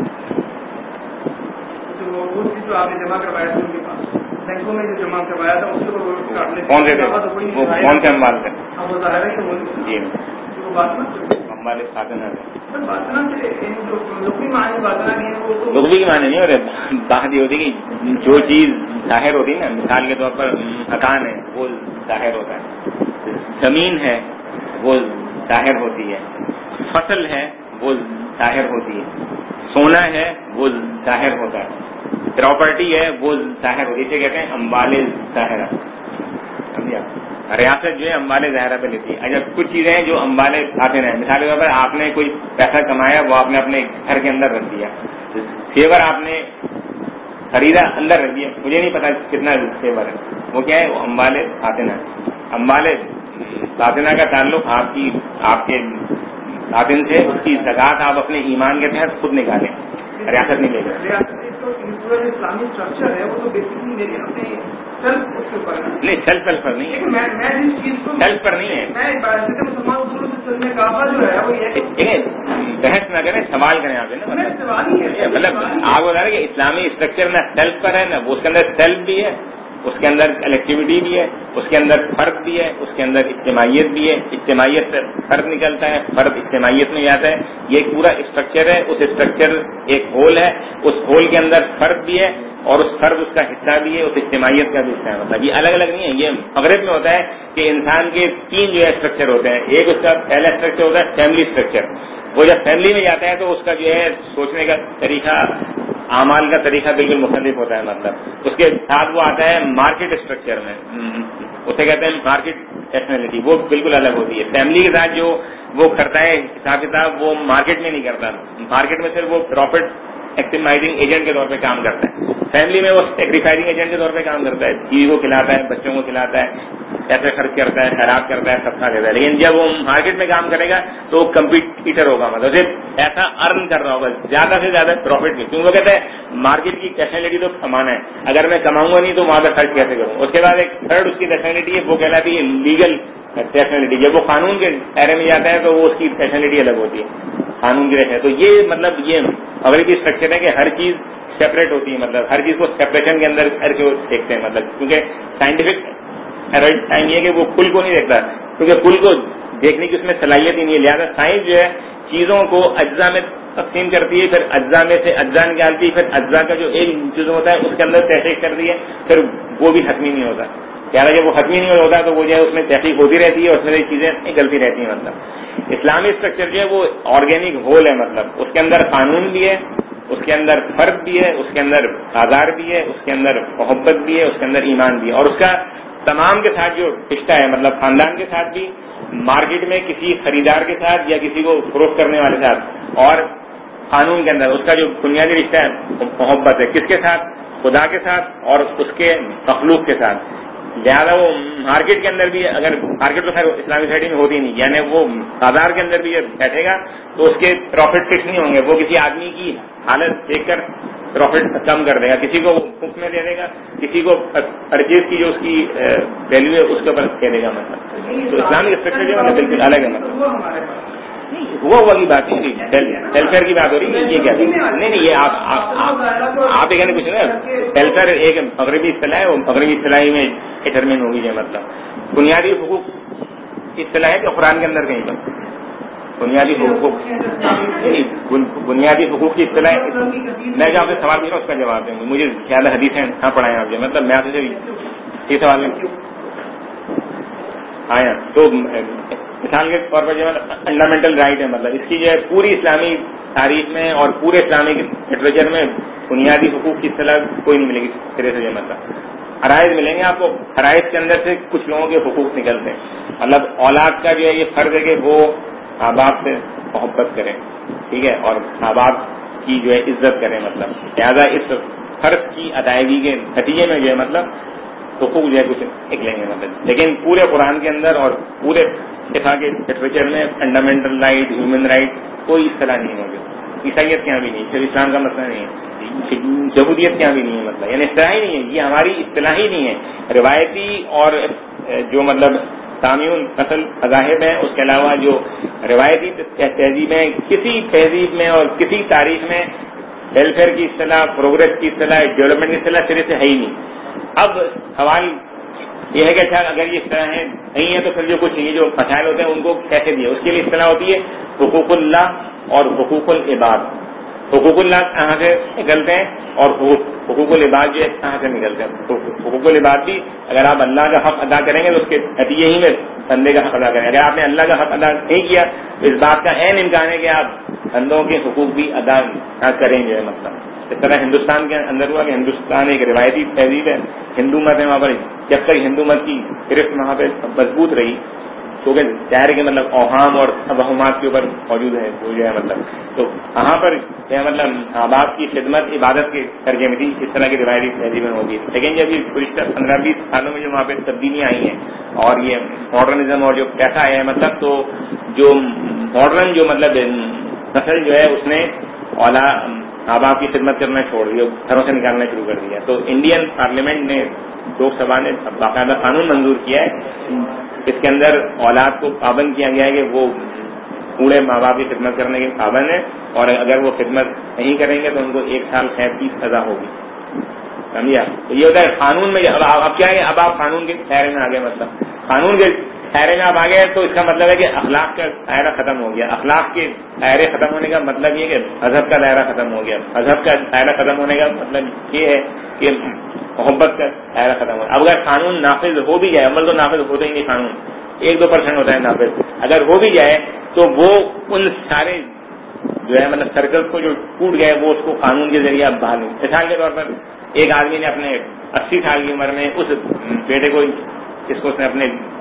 جو آپ نے جمع کروایا تھا ان کے پاس بینکوں میں جو جمع کروایا تھا اس کو کون سے وہ کون سے اموال تھے؟ وہ ظاہر ہے کہ جی وہ بات اموال حاضنہ لغوی کی معنی نہیں ہو رہے. بات یہ ہوتی کہ جو چیز ظاہر ہوتی ہے نا، مثال کے طور پر مکان ہے وہ ظاہر ہوتا ہے، زمین ہے وہ ظاہر ہوتی ہے، فصل ہے وہ ظاہر ہوتی ہے، سونا ہے وہ ظاہر ہوتا ہے، پراپرٹی ہے وہ ظاہر ہوتی ہے. اسے کہتے ہیں اموال ظاہرہ. سمجھا؟ ریاست جو ہے اموال ظاہرہ پہ لیتی ہے. اچھا کچھ چیزیں ہیں جو اموال حاضنہ ہیں. مثال کے طور پر آپ نے کوئی پیسہ کمایا، وہ آپ نے اپنے گھر کے اندر رکھ دیا. فیور آپ نے خریدا، اندر رکھ دیا، مجھے نہیں پتا کتنا فیور ہے، وہ کیا ہے؟ وہ اموال حاضنہ ہے. اموال حاضنہ کا تعلق آپ کے باطن سے، اس کی زکات آپ اپنے ایمان کے تحت خود نکالیں، ریاست نہیں لے گا. اسلامی اسٹرکچر ہے وہ تو بیسکلی میرے اپنے نہیں سیلف پر نہیں ہے، میں جس چیز کو سیلف پر نہیں ہے. میں مسلمان اصولوں سے چلنے کا جو ہے وہ یہ بحث نہ کریں، سوال کریں آپ نا. مطلب آپ بتا رہے کہ اسلامی اسٹرکچر نہ سیلف پر ہے، نہ وہ اس کے اندر سیلف بھی ہے، اس کے اندر کلیکٹیوٹی بھی ہے، اس کے اندر فرد بھی ہے، اس کے اندر اجتماعیت بھی ہے. اجتماعیت سے فرد نکلتا ہے، فرد اجتماعیت میں جاتا ہے. یہ ایک پورا اسٹرکچر ہے. اس اسٹرکچر ایک ہول ہے، اس ہول کے اندر فرد بھی ہے اور اس فرد اس کا حصہ بھی ہے، اس اجتماعیت کا بھی حصہ ہے. مطلب یہ الگ الگ نہیں ہے. یہ مغرب میں ہوتا ہے کہ انسان کے 3 جو ہے اسٹرکچر ہوتے ہیں. ایک اس کا پہلا اسٹرکچر ہوتا ہے فیملی اسٹرکچر. وہ جب فیملی میں جاتا ہے تو اس کا جو ہے سوچنے کا طریقہ، اعمال کا طریقہ بالکل مختلف ہوتا ہے. مطلب اس کے ساتھ وہ آتا ہے مارکیٹ اسٹرکچر میں، اسے کہتے ہیں مارکیٹ ریشنلٹی وہ بالکل الگ ہوتی ہے. فیملی کے ساتھ جو وہ کرتا ہے حساب کتاب وہ مارکیٹ میں نہیں کرتا. مارکیٹ میں صرف وہ پروفٹ ایکٹیمائزنگ ایجنٹ کے طور پہ کام کرتا ہے. فیملی میں وہ سیکریفائزنگ ایجنٹ کے طور پہ کام کرتا ہے. بیوی کو کھلاتا ہے, بچوں کو کھلاتا ہے, پیسے خرچ کرتا ہے, خراب کرتا ہے, سب کھا لیتا ہے. لیکن جب وہ مارکیٹ میں کام کرے گا تو وہ کمپیٹیٹر ہوگا, مطلب صرف ایسا ارن کر رہا ہوگا زیادہ سے زیادہ پروفٹ میں, کیونکہ وہ کہتے ہیں مارکیٹ کی ریشنلٹی تو کمانا ہے, اگر میں کماؤں گا نہیں تو وہاں پہ خرچ کیسے کروں. اس کے بعد ایک تھرڈ اس کی ریشنلٹی ہے, وہ کہلاتی ہے لیگل ریشنلٹی. جب وہ قانون کے دائرے میں جاتا ہے تو وہ اس کی ریشنلٹی الگ ہوتی ہے, قانون کی ریشن. تو یہ مطلب یہ مغربی اسٹرکچر ہے کہ ہر چیز سیپریٹ ہوتی ہے, مطلب ہر چیز کو سیپریشن کے اندر کر کے دیکھتے ہیں, مطلب کیونکہ سائنٹیفک ٹائم یہ کہ وہ کل کو نہیں دیکھتا, کیونکہ کل کو دیکھنے کی اس میں صلاحیت ہی نہیں ہے. لہٰذا سائنس جو ہے چیزوں کو اجزاء میں تقسیم کرتی ہے, پھر اجزاء میں سے اجزاء نکالتی ہے, پھر اجزاء کا جو ایک چیز ہوتا ہے اس کے اندر تحقیق کرتی ہے, پھر وہ بھی حتمی نہیں ہوتا. کیا جب وہ حتمی نہیں ہوتا تو وہ جو ہے اس میں تحقیق ہوتی رہتی ہے, اس میں چیزیں نکلتی رہتی ہیں. مطلب اسلامی اسٹرکچر جو ہے وہ آرگینک ہول ہے, مطلب اس کے اندر قانون بھی ہے, اس کے اندر فرد بھی ہے, اس کے اندر آزار بھی ہے, اس کے اندر محبت بھی ہے, اس کے اندر ایمان بھی ہے, اور اس کا تمام کے ساتھ جو رشتہ ہے, مطلب خاندان کے ساتھ بھی, مارکیٹ میں کسی خریدار کے ساتھ یا کسی کو فروخت کرنے والے ساتھ, اور قانون کے اندر اس کا جو بنیادی رشتہ ہے محبت ہے. کس کے ساتھ؟ خدا کے ساتھ اور اس کے مخلوق کے ساتھ. لہٰذا وہ مارکیٹ کے اندر بھی, اگر مارکیٹ تو خیر اسلامی سوسائٹی میں ہوتی نہیں, یعنی وہ بازار کے اندر بھی بیٹھے گا تو اس کے پروفٹ فکس نہیں ہوں گے. وہ کسی آدمی کی حالت دیکھ کر پروفٹ کم کر دے گا, کسی کو مفت میں دے دے گا, کسی کو پرچیز کی جو اس کی ویلیو ہے اس کے اوپر دے دے گا. مطلب تو اسلامک اسٹرکچر جو ہے بالکل الگ ہے. مطلب ہوا کی بات نہیں, ویلفیئر کی بات ہو رہی ہے. یہ کیا نہیں, یہ آپ یہ کہنے کچھ نہیں. ویلفیئر ایک مغربی اصطلاح ہے, وہ مغربی اصطلاحی میں ڈٹرمن ہوگی ہے. مطلب بنیادی حقوق کی اصطلاح ہے کہ قرآن کے اندر کہیں پر بنیادی حقوق, بنیادی حقوق کی اصطلاح. میں جو آپ سے سوال پوچھ رہا ہوں اس کا جواب دیں گے. مجھے زیادہ حدیثیں کہاں پڑھائیں آپ جو, مطلب میں آپ سے یہ سوال میں آیا تو مثال کے طور پر جو ہے فنڈامنٹل رائٹ ہے, مطلب اس کی جو ہے پوری اسلامی تاریخ میں اور پورے اسلامک لٹریچر میں بنیادی حقوق کی اصطلاح کوئی نہیں ملے گی سرے سے. مطلب فرائض ملیں گے آپ کو, فرائض کے اندر سے کچھ لوگوں کے حقوق نکلتے ہیں. مطلب اولاد کا جو ہے یہ فرض ہے کہ وہ ماں باپ سے محبت کریں, ٹھیک ہے, اور ماں باپ کی جو ہے عزت کریں. مطلب لہٰذا اس فرض کی ادائیگی کے نتیجے میں جو ہے مطلب حقوق جو ہے کچھ نکلیں گے. مطلب لیکن پورے قرآن کے اندر اور پورے فقہ کے لٹریچر میں فنڈامنٹل رائٹ, ہیومن رائٹ کوئی اصطلاح نہیں ہوگی. عیسائیت کے یہاں بھی نہیں, صرف اسلام کا مسئلہ نہیں ہے, یہودیت کے یہاں بھی نہیں ہے. مطلب یعنی اصطلاح ہی نہیں ہے, یہ ہماری اصطلاح ہی نہیں ہے. روایتی اور جو مطلب تامیون نسل مذاہب ہیں, اس کے علاوہ جو روایتی تہذیب ہیں, کسی تہذیب میں اور کسی تاریخ میں ویلفیئر کی اصطلاح, پروگریس کی اصطلاح, ڈیولپمنٹ کی اصطلاح سرے سے ہے ہی نہیں. اب سوال یہ ہے کہ اچھا اگر یہ اصطلاح ہے نہیں ہے تو پھر جو کچھ یہ جو مسائل ہوتے ہیں ان کو کیسے دیا, اس کے لیے اصطلاح ہوتی ہے حقوق اللہ اور حقوق العباد. حقوق اللہ کہاں سے نکلتے ہیں اور حقوق العباد جو ہے کہاں سے نکلتے ہیں. تو حقوق العباد بھی اگر آپ اللہ کا حق ادا کریں گے تو اس کے نتیجے ہی میں بندے کا حق ادا کریں گے. اگر آپ نے اللہ کا حق ادا نہیں کیا تو اس بات کا عین امکان ہے کہ آپ بندوں کے حقوق بھی ادا نہ کریں گے. مطلب اس طرح ہندوستان کے اندر ہوا کہ ہندوستان ایک روایتی تہذیب ہے, ہندو مت ہے وہاں پر. جب تک ہندو مت کی گرفت وہاں پہ مضبوط رہی تو کہ ظاہر ہے کہ مطلب اوہام اور توہمات کے اوپر موجود ہے وہ جو ہے مطلب, تو وہاں پر جو ہے مطلب ماں باپ کی خدمت عبادت کے درجے میں تھی, اس طرح کی روایتی تہذیبیں ہوگی. لیکن جب یہ گزشتہ 15-20 سالوں میں جو وہاں پہ تبدیلیاں آئی ہیں اور یہ ماڈرنزم اور جو پیسہ آیا ہے, مطلب تو جو ماڈرن جو مطلب نسل جو ہے اس نے ماں باپ کی خدمت کرنا چھوڑ دیا, گھروں سے نکالنا شروع کر دیا. تو انڈین پارلیمنٹ نے, لوک سبھا نے باقاعدہ قانون منظور کیا ہے, اس کے اندر اولاد کو پابند کیا گیا ہے کہ وہ پورے ماں باپ کی خدمت کرنے کے پابند ہیں, اور اگر وہ خدمت نہیں کریں گے تو ان کو 1 سال قید کی سزا ہوگی. سمجھے آپ؟ تو یہ ہوتا ہے قانون میں. اب کیا ہے, اب آپ قانون کے دائرے میں آگے, مطلب قانون کے دائرے میں آپ آگے تو اس کا مطلب ہے کہ اخلاق کا دائرہ ختم ہو گیا. اخلاق کے دائرے ختم ہونے کا مطلب یہ کہ مذہب کا دائرہ ختم ہو گیا. مذہب کا دائرہ ختم ہونے کا مطلب یہ ہے کہ محبت کا دائرہ ختم ہو. اب اگر قانون نافذ ہو بھی جائے, عمل تو نافذ ہوتا ہی نہیں, قانون 1-2% ہوتا ہے نافذ, اگر ہو بھی جائے تو وہ ان سارے جو ہے مطلب سرکل کو جو ٹوٹ گئے وہ اس کو قانون کے ذریعے اب بحال. مثال کے طور پر ایک آدمی نے اپنے 80 سال کی عمر میں اس بیٹے کو جس کو اس نے اپنے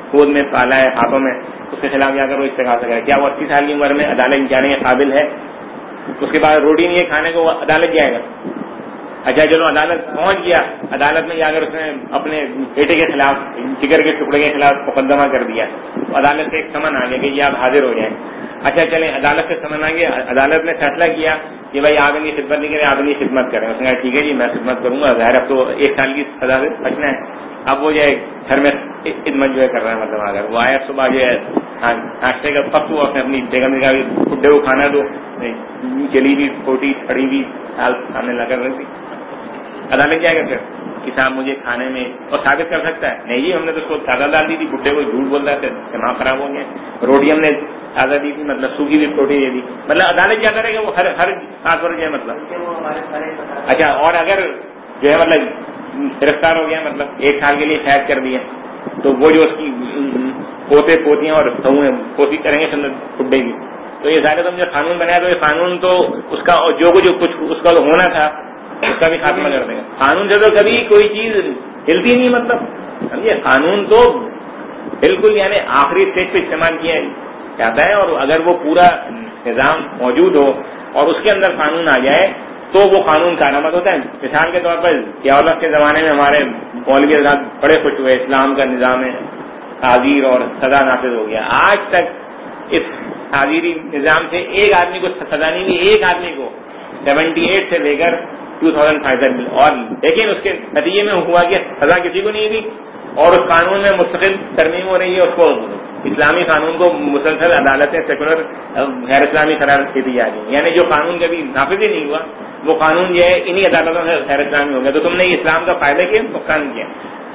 گود میں پالا ہے ہاتھوں میں, اس کے خلاف جا کر وہ استغاثہ کرے, کیا وہ 80 سال کی عمر میں عدالت جانے کے قابل ہے؟ اس کے بعد روٹی نہیں ہے کھانے کو, وہ عدالت جائے گا؟ اچھا چلو عدالت پہنچ گیا, عدالت میں جا کر اس نے اپنے بیٹے کے خلاف, جگر کے ٹکڑے کے خلاف مقدمہ کر دیا, تو عدالت سے ایک سمن آ گیا کہ یہ آپ حاضر ہو جائیں. اچھا چلیں, عدالت سے سمن آ گیا, عدالت نے فیصلہ کیا کہ بھائی آپ ان کی خدمت نہیں کریں, آپ ان کی خدمت کریں. اس نے کہا ٹھیک ہے جی میں خدمت کروں گا, ظاہر اب تو 1 سال کی سزا سے بچنا ہے. اب وہ جو ہے گھر میں خدمت جو ہے کر رہا ہے, مطلب اگر وہ آیا صبح جو ہے ناشتے کا وقت ہوا, اس نے اپنی بیگم نے کہا بڈھے کو کھانا دو, جلی ہوئی روٹی چھڑی ہوئی دال سامنے لا کر رکھ دی. عدالت جائے گا پھر کہ صاحب مجھے کھانے میں, اور ثابت کر سکتا ہے نہیں جی ہم نے تو اس کو تازہ دال دی تھی, بڈھے کو جھوٹ بول رہا تھا, دماغ خراب ہو گیا, روٹی ہم نے تازہ دی تھی, مطلب سوکھی ہوئی روٹی دے دی, مطلد عدالت کیا کرے گا وہ ہر بات پر جو ہے مطلب. اچھا اور اگر جو ہے مطلب گرفتار ہو گیا, مطلب 1 سال کے لیے قید کر دیا, تو وہ جو اس کی پوتے پوتیاں اور پوتی کریں گے بڈھے کی, تو یہ ظاہر تم جو قانون بنایا تو یہ قانون تو اس کا جو کچھ اس کا ہونا تھا اس کا بھی خاتمہ کر دے گا. قانون سے تو کبھی کوئی چیز ہلتی نہیں, مطلب سمجھے, قانون تو بالکل یعنی آخری اسٹیج پہ استعمال کیا جاتا ہے, اور اگر وہ پورا نظام موجود ہو اور اس کے اندر قانون آ جائے تو وہ قانون کارآمد ہوتا ہے. مثال کے طور پر ضیاء کے زمانے میں ہمارے مولوی حضرات بڑے خوش ہوئے, اسلام کا نظام ہے تعزیر اور سزا نافذ ہو گیا. آج تک اس تعزیری نظام سے ایک آدمی کو سزا نہیں ہوئی, ایک آدمی کو 78 سے لے کر 2005 تک, اور لیکن اس کے نتیجے میں ہوا کہ سزا کسی کو نہیں ہوئی, اور اس قانون میں مستقل ترمیم ہو رہی ہے, اس کو اسلامی قانون کو مسلسل عدالتیں سیکولر غیر اسلامی قرار دی جا رہی ہیں. یعنی جو قانون کبھی نافذ ہی نہیں ہوا وہ قانون جو ہے انہی عدالتوں سے غیر اسلامی ہو گیا. تو تم نے اسلام کا فائدہ کیا, نقصان کیا؟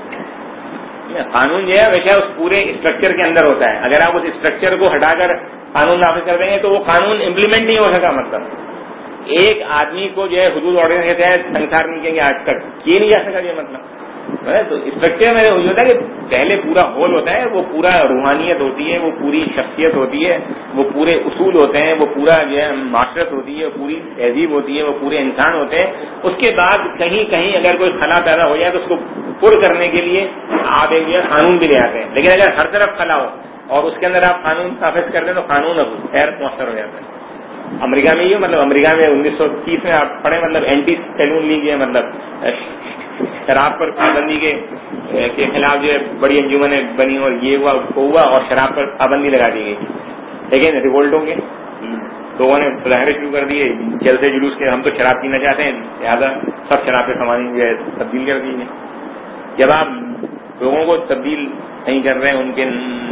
قانون جو ہے ہمیشہ اس پورے اسٹرکچر کے اندر ہوتا ہے. اگر آپ اس اسٹرکچر کو ہٹا کر قانون نافذ کر دیں گے تو وہ قانون امپلیمنٹ نہیں ہو سکا. مطلب ایک آدمی کو جو ہے حدود آرڈیننس کے تحت سنسار نہیں کہیں گے آج تک, یہ نہیں جا سکا یہ مطلب. تو اسٹرکچر میں وہی ہوتا ہے کہ پہلے پورا ہول ہوتا ہے, وہ پورا روحانیت ہوتی ہے, وہ پوری شخصیت ہوتی ہے, وہ پورے اصول ہوتے ہیں, وہ پورا جو ہے معاشرت ہوتی ہے, پوری تہذیب ہوتی ہے, وہ پورے انسان ہوتے ہیں. اس کے بعد کہیں کہیں اگر کوئی خلا پیدا ہو جائے تو اس کو پر کرنے کے لیے آپ ایک جو ہے قانون بھی لے آتے ہیں. لیکن اگر ہر طرف خلا ہو اور اس کے اندر آپ قانون نافذ کر دیں تو قانون غیر مؤثر ہو جاتا ہے. امریکہ میں یہ مطلب امریکہ میں 1930 میں آپ پڑھیں, مطلب اینٹی سیلون لیگ ہے, مطلب شراب پر پابندی کے خلاف جو ہے بڑی انجمنیں بنی اور یہ ہوا اور شراب پر پابندی لگا دی گئی. لیکن ریوولٹ ہوں گے, لوگوں نے مظاہرے شروع کر دیے, جلسے جلوس کے, ہم تو شراب پینا چاہتے ہیں, لہٰذا سب شراب کے قوانین جو ہے تبدیل کر دیے. جب آپ لوگوں کو تبدیل نہیں کر رہے ہیں, ان کے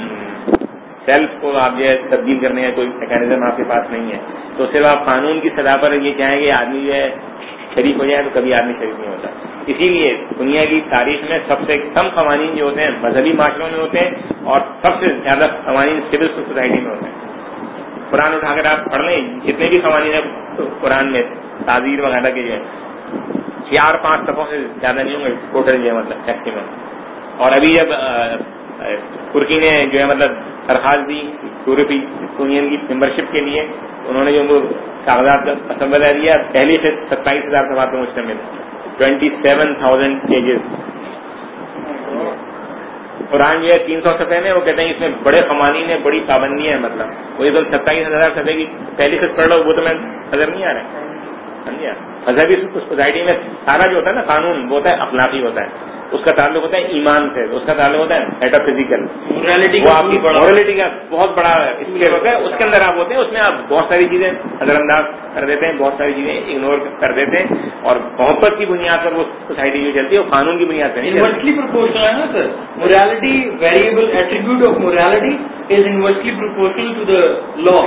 سیلف کو آپ جو ہے تبدیل کرنے کا کوئی میکینزم آپ کے پاس نہیں ہے, تو صرف آپ قانون کی سطح پر یہ چاہیں کہ آدمی جو ہے شریف ہو جائے تو کبھی آدمی شریف نہیں ہوتا. اسی لیے دنیا کی تاریخ میں سب سے کم قوانین جو ہوتے ہیں مذہبی معاشروں میں ہوتے ہیں, اور سب سے زیادہ قوانین سول سوسائٹی میں ہوتے ہیں. قرآن اٹھا کر آپ پڑھ لیں, جتنے بھی قوانین ہیں قرآن میں تعزیر وغیرہ کے جو ہے 4-5 صفحوں سے زیادہ نہیں ہوں گے ٹوٹل جو ہے مطلب میکسیمم. اور ابھی جب ترکی نے جو ہے مطلب درخواست دی یورپی یونین کی ممبرشپ کے لیے, انہوں نے جو ان کو کاغذات کا اسمبلا دیا, پہلے سے 27,000 صفحات میں مشتمل, 27,000 پیجز. قرآن جو ہے 300 صفحے میں, وہ کہتے ہیں اس میں بڑے قوانین ہیں, بڑی پابندیاں ہیں. مطلب وہی تو 27,000 صفحے کی پہلی سے پڑھ لو, وہ تو میں نظر نہیں آ رہا ہے. سمجھا, مذہبی سوسائٹی میں سارا جو ہوتا ہے نا قانون وہ ہوتا ہے اخلاقی ہوتا ہے, اس کا تعلق ہوتا ہے ایمان سے, اس کا تعلق ہوتا ہے میٹا فزیکل مورالٹی, وہ آپ کی مورالٹی کا بہت بڑا اسکیل ہوتا ہے. اس کے اندر آپ ہوتے ہیں, اس میں آپ بہت ساری چیزیں نظر انداز کر دیتے ہیں, بہت ساری چیزیں اگنور کر دیتے ہیں, اور محبت کی بنیاد پر وہ سوسائٹی جو چلتی ہے وہ قانون کی بنیاد پر نہیں چلتی. انورسلی پروپورشنل ہے نا sir, morality variable attribute of morality is inversely proportional to the law.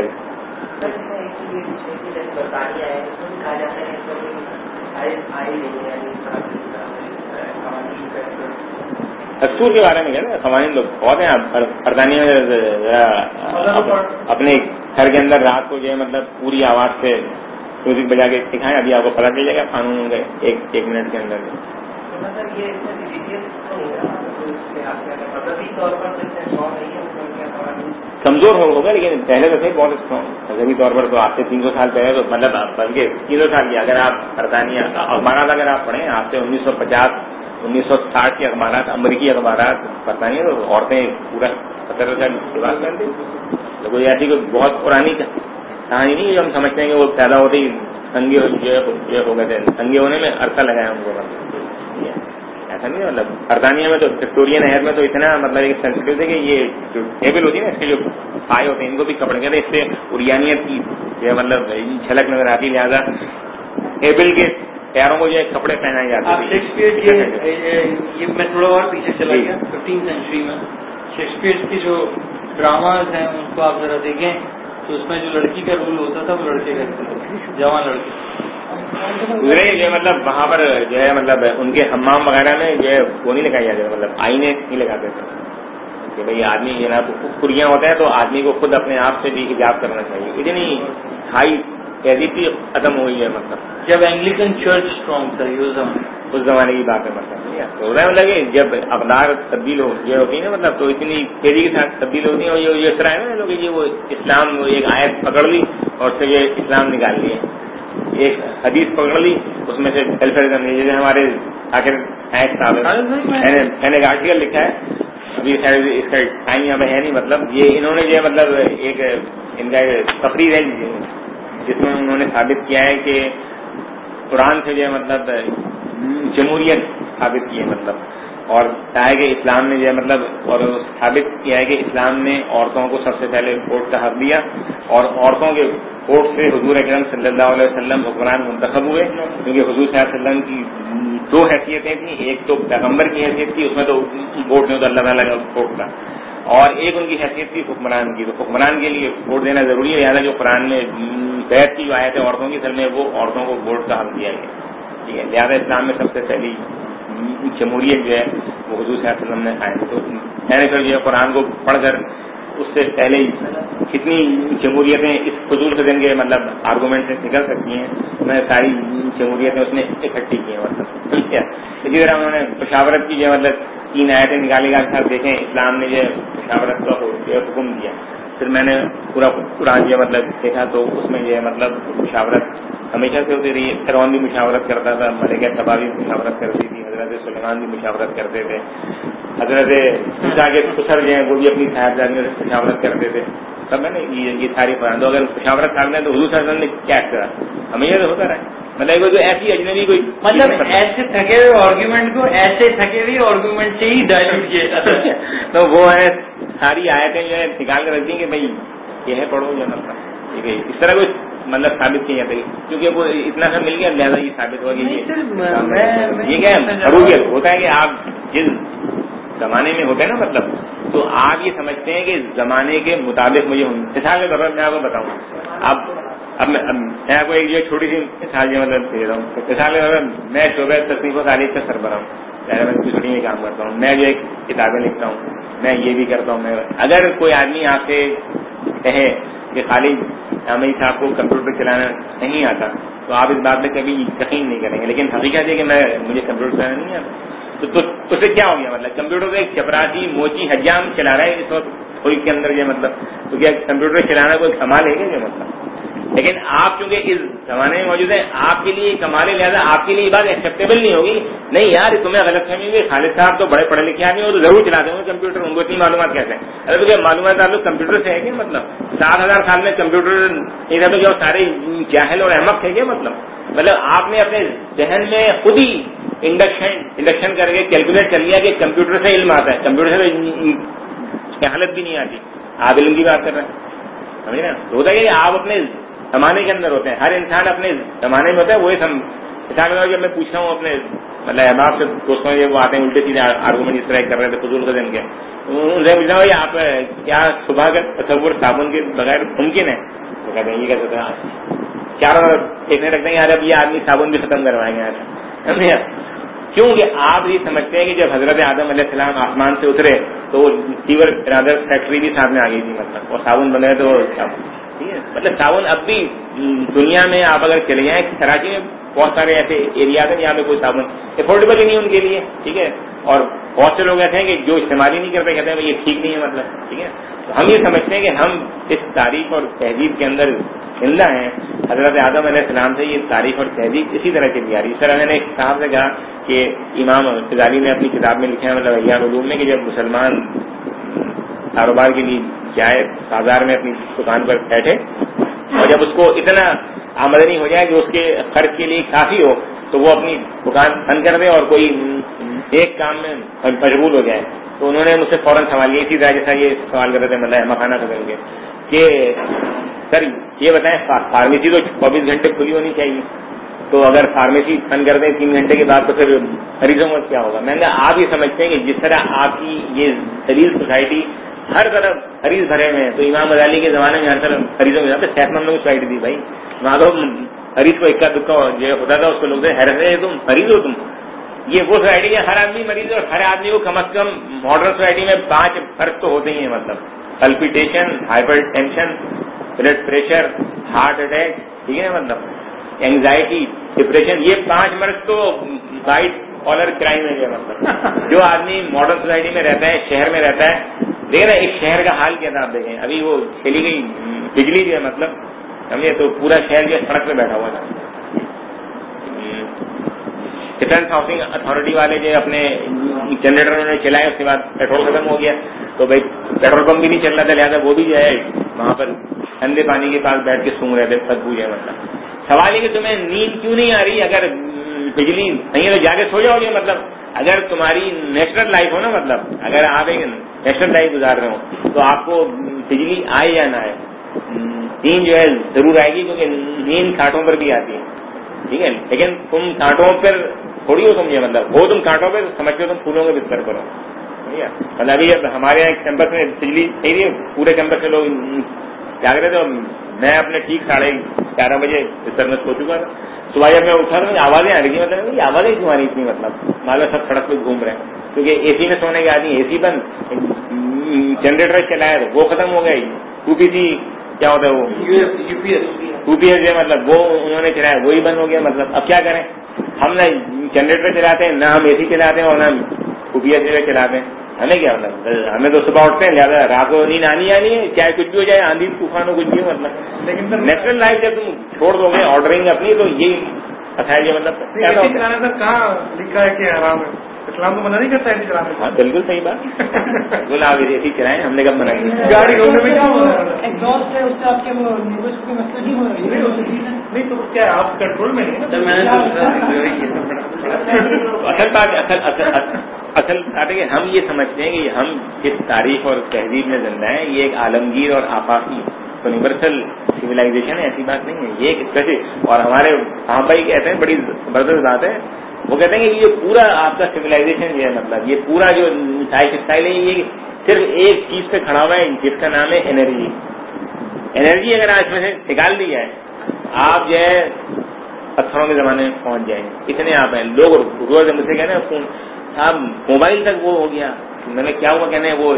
دستور کے بارے میں کہتے ہیں قوانین لوگ بہت ہیں. برطانیہ میں اپنے گھر کے اندر رات کو جو ہے مطلب پوری آواز سے میوزک بجا کے دکھائیں, ابھی آپ کو پتہ چل جائے گا قانون کا 1 منٹ کے اندر. کمزور ہوگا, لیکن پہلے تو تھے بہت اسٹرانگ مذہبی طور پر. تو آپ سے 300 سال پہلے تو مطلب بلکہ 300 سال کی اگر آپ برطانیہ اخبارات اگر آپ پڑھیں, آپ سے 1950 1960 کے اخبارات, امریکی اخبارات پتہ نہیں تو عورتیں پورا 17 کا لباس پہنتے. تو کوئی ایسی کوئی بہت پرانی کہانی نہیں جو ہم سمجھتے ہیں کہ وہ پیدا ہوتے ہی ننگے ہو گئے تھے. ننگے ہونے میں عرصہ لگایا ان کو, مطلب ایسا نہیں. مطلب برطانیہ میں تو وکٹورین ایئر میں تو اتنا مطلب ایک سینسٹیو تھے کہ یہ جو ٹیبل ہوتی ہے نا اس کے جو پائے ہوتے ہیں ان کو بھی کپڑے کہتے ہیں, اس سے اریانیت کی جو مطلب جھلک نظر آتی. لہٰذا ٹیبل کے پیروں کو جو ہے کپڑے پہنائے جاتے ہیں. شیکسپیئر کے میں تھوڑا اور پیچھے چلا گیا 15 سینچری میں. شیکسپیئر کی جو ڈراماز ہیں ان کو آپ ذرا دیکھیں تو اس میں جو لڑکی کا رول ہوتا تھا وہ لڑکے کا, جوان لڑکے گزرے جو مطلب وہاں پر جو ہے مطلب ان کے حمام وغیرہ میں جو ہے وہ نہیں لگائی جاتے, مطلب آئینے نہیں لگاتے تھے کہ بھائی آدمی جناب کریاں ہوتا ہے تو آدمی کو خود اپنے آپ سے بھی حجاب کرنا چاہیے. اتنی ہائی تہذیبی ختم ہوئی ہے. مطلب جب اینگلیکن چرچ اسٹرانگ تھا اس زمانے کی بات ہے. مطلب کہ جب اقدار تبدیل ہوتی ہے نا, مطلب تو اتنی تیزی کے ساتھ تبدیل ہوتی ہے. اور یہ اس طرح ہے نا لوگ یہ وہ اسلام وہ ایک آیت پکڑ لی اور اس سے یہ اسلام نکال لیے, ایک حدیث پکڑ لی اس میں سے ویلفیئرزم. جیسے ہمارے آخر میں نے ایک آرٹیکل لکھا ہے, ابھی خیر اس کا ٹائم یہاں پہ ہے نہیں. مطلب یہ انہوں نے جو ہے مطلب ایک ان کا تقریر ہے جس میں انہوں نے ثابت کیا ہے کہ قرآن سے جو ہے مطلب جمہوریت ثابت کی ہے, مطلب اور کہا ہے کہ اسلام نے جو ہے مطلب اور ثابت کیا ہے کہ اسلام نے عورتوں کو سب سے پہلے ووٹ کا حق دیا اور عورتوں کے ووٹ سے حضور اکرم صلی اللہ علیہ وسلم حکمران منتخب ہوئے. کیونکہ حضور صلی اللہ علیہ وسلم کی 2 حیثیتیں تھیں, ایک تو پیغمبر کی حیثیت تھی, اس میں تو ووٹ نہیں ہوتا اللہ تعالیٰ کا ووٹ تھا, اور ایک ان کی حیثیت تھی حکمران کی. تو حکمران کے لیے ووٹ دینا ضروری ہے. لہٰذا جو قرآن میں بیعت کی جو آیت ہے عورتوں کی, اصل میں وہ عورتوں کو ووٹ کا حق دیا گیا. ٹھیک ہے, لہٰذا اسلام میں سب سے پہلی جمہوریت جو ہے وہ حضور صلی اللہ علیہ وسلم نے قائم. تو میں نے جو ہے قرآن کو پڑھ کر اس سے پہلے کتنی جمہوریتیں اس فضول قسم کے مطلب آرگومنٹ سے نکل سکتی ہیں, میں ساری جمہوریتیں اس نے اکٹھی کی ہیں. مطلب ٹھیک ہے, اسی طرح انہوں نے مشاورت کی جو مطلب 3 آیتیں نکالی گا صاحب دیکھیں اسلام نے جو مشاورت کا حکم دیا. پھر میں نے پورا قرآن جو مطلب دیکھا تو اس میں جو ہے مطلب مشاورت ہمیشہ سے ہوتی رہی ہے. فرعون بھی مشاورت کرتا تھا, ملکہ سبا بھی مشاورت کرتی تھی, حضرت سلیمان بھی مشاورت کرتے تھے, حضرت موسیٰ کے خسر جو ہیں وہ بھی اپنی صاحبزادیوں سے مشاورت کرتے تھے. سب ہے نا یہ ساری قرآن. تو اگر مشاورت کرنا ہے تو حضور صلی اللہ علیہ وسلم نے کیا کرا, ہمیشہ سے ہوتا رہا. مطلب کوئی ایسی اجنبی کوئی مطلب ایسے تھکے ہوئے آرگیومنٹ کو ایسے تھکے ہوئے آرگیومنٹ سے ہی ڈائلوٹ کیا تو وہ ہے ساری آیتیں جو ہے نکال کر رکھتی ہیں کہ بھائی یہ ہے پڑھو جو مطلب ٹھیک ہے. اس طرح کوئی مطلب ثابت کیا جاتا ہے کیونکہ وہ اتنا سا مل گیا لہٰذا یہ ثابت ہوا کہ یہ کیا ضروریت ہوتا ہے کہ آپ جس زمانے میں ہوتے ہیں نا مطلب تو آپ یہ سمجھتے ہیں کہ زمانے کے مطابق مجھے مثال کے طور پر میں آپ کو بتاؤں. اب میں آپ کو ایک جو چھوٹی سی مثال جو مطلب دے رہا ہوں. مثال کے طور پر میں شعبہ تصنیف و تعریف کا سربراہ ہوں, پہلے میں چھوٹی میں کام کرتا ہوں, میں جو ایک کتابیں لکھتا ہوں, میں یہ بھی کرتا ہوں. میں اگر کوئی آدمی آپ سے کہے کہ خالی عامر صاحب کو کمپیوٹر چلانا نہیں آتا تو آپ اس بات میں کبھی یقین نہیں کریں گے. لیکن حقیقت ہے کہ مجھے کمپیوٹر چلانا نہیں آتا تو اس سے کیا ہو گیا, مطلب کمپیوٹر کو ایک چپراسی موچی حجام چلا رہا ہے اس وقت کوئی کے اندر یہ مطلب تو کیا کمپیوٹر چلانا کوئی کمال ہے کیا مطلب. لیکن آپ چونکہ اس زمانے میں موجود ہیں آپ کے لیے کمال ہے, لہٰذا آپ کے لیے یہ بات ایکسیپٹیبل نہیں ہوگی. نہیں یار تمہیں غلط فہمی ہوئی, خالد صاحب تو بڑے پڑھے لکھے آدمی وہ تو ضرور چلاتے ہوں کمپیوٹر, ان کو اتنی معلومات کیسے ہیں. ارے تو کیا معلومات آپ لوگ کمپیوٹر سے ہے کیا مطلب 7,000 سال میں کمپیوٹر نہیں تھا تو کیا سارے جاہل اور احمق تھے کیا مطلب آپ نے اپنے ذہن میں خود ہی انڈکشن کر کے کیلکولیٹ کر لیا کہ کمپیوٹر سے علم آتا ہے, کمپیوٹر سے حالت بھی نہیں آتی. آپ علم کی بات کر رہے ہیں سمجھ نا. ہوتا ہے کہ آپ اپنے زمانے کے اندر ہوتے ہیں, ہر انسان اپنے زمانے میں ہوتا ہے. وہی جب میں پوچھتا ہوں اپنے مطلب احباب سے دوستوں یہ وہ آتے ہیں الٹے سیدھے آرگومنٹ اس طرح کر رہے تھے فضول قسم کے, ان سے پوچھتا ہوں آپ کیا صبح کا تصور صابن کے بغیر ممکن ہے؟ تو کہتے ہیں یہ کہتے ہیں چاروں دیکھنے رکھتے ہیں یار اب یہ آدمی صابن بھی ختم کروائیں گے یار. کیونکہ آپ یہ سمجھتے ہیں کہ جب حضرت آدم علیہ السلام آسمان سے اترے تو وہ سیور برادر فیکٹری بھی سامنے آ گئی تھی مطلب, اور صابن بنے تو ٹھیک ہے. مطلب صابن اب بھی دنیا میں آپ اگر چلے جائیں کراچی میں بہت سارے ایسے ایریاز ہیں جہاں پہ کوئی صابن افورڈیبل ہی نہیں ان کے لیے. ٹھیک ہے, اور بہت سے لوگ ایسے ہیں کہ جو استعمال ہی نہیں کرتے, کہتے ہیں یہ ٹھیک نہیں ہے مطلب. ٹھیک ہے, تو ہم یہ سمجھتے ہیں کہ ہم اس تاریخ اور تہذیب کے اندر زندہ ہیں حضرت آدم علیہ السلام سے یہ تاریخ اور تہذیب اسی طرح چلی آ رہی ہے. اس طرح میں نے ایک صاحب سے کہا کہ امام غزالی نے اپنی کتاب میں لکھا ہے مطلب احیاء العلوم میں کہ جب مسلمان کاروبار کے لیے جائے بازار میں اپنی دکان پر بیٹھے اور جب اس کو اتنا آمدنی ہو جائے کہ اس کے خرچ کے لیے کافی ہو تو وہ اپنی دکان بند کر دے اور کوئی ایک کام میں مشغول ہو جائے. تو انہوں نے مجھ سے فوراً سوال کیا اسی طرح جیسا یہ سوال کر رہے تھے مطلب مکھانا کریں گے کہ سر یہ بتائیں فارمیسی تو 24 گھنٹے کھلی ہونی چاہیے, تو اگر فارمیسی بند کر دیں 3 گھنٹے کے بعد تو پھر مریضوں کا کیا ہوگا؟ میں نے آپ یہ سمجھتے ہیں کہ جس طرح آپ کی یہ ذلیل سوسائٹی ہر طرف مریض بھرے ہوئے ہیں, تو امام غزالی کے زمانے میں ہر طرف مریضوں کے ساتھ صحت مندوں کی سوسائٹی تھی بھائی, وہاں تو مریض کو اکا دکا جو ہوتا تھا اس کو لوگ حیرت ہے تم مریض ہو, تم یہ وہ سوسائٹی ہے ہر آدمی مریض ہے اور ہر آدمی کو کم از کم ماڈرن سوسائٹی میں 5 فرق تو ہوتے ہی ہیں, مطلب palpitation, hypertension, blood pressure, heart attack, ٹھیک ہے نا, مطلب اینگزائٹی, ڈپریشن, یہ 5 مرض تو وائٹ کالر کرائم ہے. مطلب جو آدمی ماڈرن سوسائٹی میں رہتا ہے, شہر میں رہتا ہے, دیکھیں نا ایک شہر کا حال کیا تھا آپ دیکھیں, ابھی وہ چلی گئی بجلی جو ہے مطلب سمجھے تو پورا شہر جو ہے سڑک پہ بیٹھا ہوا تھا. ڈیفینس ہاؤسنگ اتھارٹی والے جو اپنے جنریٹر انہوں نے چلائے, اس کے بعد پیٹرول ختم ہو گیا تو بھائی پیٹرول پمپ بھی نہیں چل رہا تھا, لہٰذا وہ بھی جو ہے وہاں پر ٹھنڈے پانی کے پاس بیٹھ کے سونگ رہے تھے بدبو ہے. مطلب سوال یہ کہ تمہیں نیند کیوں نہیں آ رہی؟ اگر بجلی نہیں ہے تو جا کے سو جاؤ گے. مطلب اگر تمہاری نیچرل لائف ہو نا, مطلب اگر آپ ایک نیچرل لائف گزار رہے ہو تو آپ کو بجلی آئے یا نہ آئے نیند جو ہے ضرور آئے گی, کیونکہ نیند کانٹوں پر بھی آتی ہے, ٹھیک ہے, لیکن تم کانٹوں پر تھوڑی ہو, تم یہ مطلب ہو تم کانٹوں پہ سمجھتے ہو تم پھولوں کے بستر پر ہو. مطلب ابھی اب ہمارے یہاں کیمپس میں بجلی نہیں تھی, پورے کیمپس میں لوگ جاگ رہے تھے, میں اپنے ٹھیک 11:30 بجے بستر میں سو چکا تھا. صبح جب میں اٹھا تو مجھے آوازیں آ رہی تھی, مطلب یہ آوازیں کیوں آ رہی اتنی, مطلب معلوم سب سڑک پہ گھوم رہے ہیں, کیونکہ اے سی میں سونے کے آدمی اے سی بند, جنریٹر چلایا تو وہ ختم ہو گیا, 2PC کیا ہوتا ہے وہ UPS ہے, مطلب وہ انہوں نے چلایا وہی بند ہو گیا. مطلب اب کیا کریں, ہم نہ جنریٹر چلاتے ہیں, نہ ہم اے سی چلاتے ہیں, اور نہ UPS چلاتے ہیں. ہمیں کیا مطلب, ہمیں تو صبح اٹھتے ہیں لہٰذا رات کو نیند آنی ہے, چاہے کچھ بھی ہو جائے, آندھی طوفان ہو, کچھ بھی ہو. مطلب لیکن نیچرل لائف جب تم چھوڑ دو گے آرڈرنگ اپنی, تو یہی بتایا جائے. مطلب کہاں لکھا ہے کہ حرام ہے؟ اسلام تو منع نہیں کرتا ہے چلانے. ہاں بالکل صحیح بات, بالکل آپ اے چلائیں, ہم نے کب منع کیا؟ گاڑی ہونے میں کیا ایگزاسٹ ہے اس سے آپ کے وہ نیبرس کو مسئلہ نہیں ہو رہی ہے, نہیں تو کیا آپ کنٹرول میں نہیں. اصل بات اصل بات ہے کہ ہم یہ سمجھتے ہیں کہ ہم جس تاریخ اور تہذیب میں زندہ ہیں یہ ایک عالمگیر اور آفاقی یونیورسل سویلائزیشن ہے, ایسی بات نہیں ہے. یہ ایک کیسے, اور ہمارے صحابہ ہی کہتے ہیں, بڑی زبردست بات ہے, وہ کہتے ہیں کہ یہ پورا آپ کا سویلائزیشن جو ہے, مطلب یہ پورا جو لائف اسٹائل ہے, یہ صرف ایک چیز پہ کھڑا ہوا ہے جس کا نام ہے انرجی. انرجی اگر آج میں سے نکال دی جائے, آپ جو ہے پتھروں کے زمانے میں پہنچ جائیں. اتنے آپ ہیں لوگ روز مجھ سے کہتے ہیں آپ موبائل تک وہ ہو گیا, میں نے کیا ہوا کہنے وہ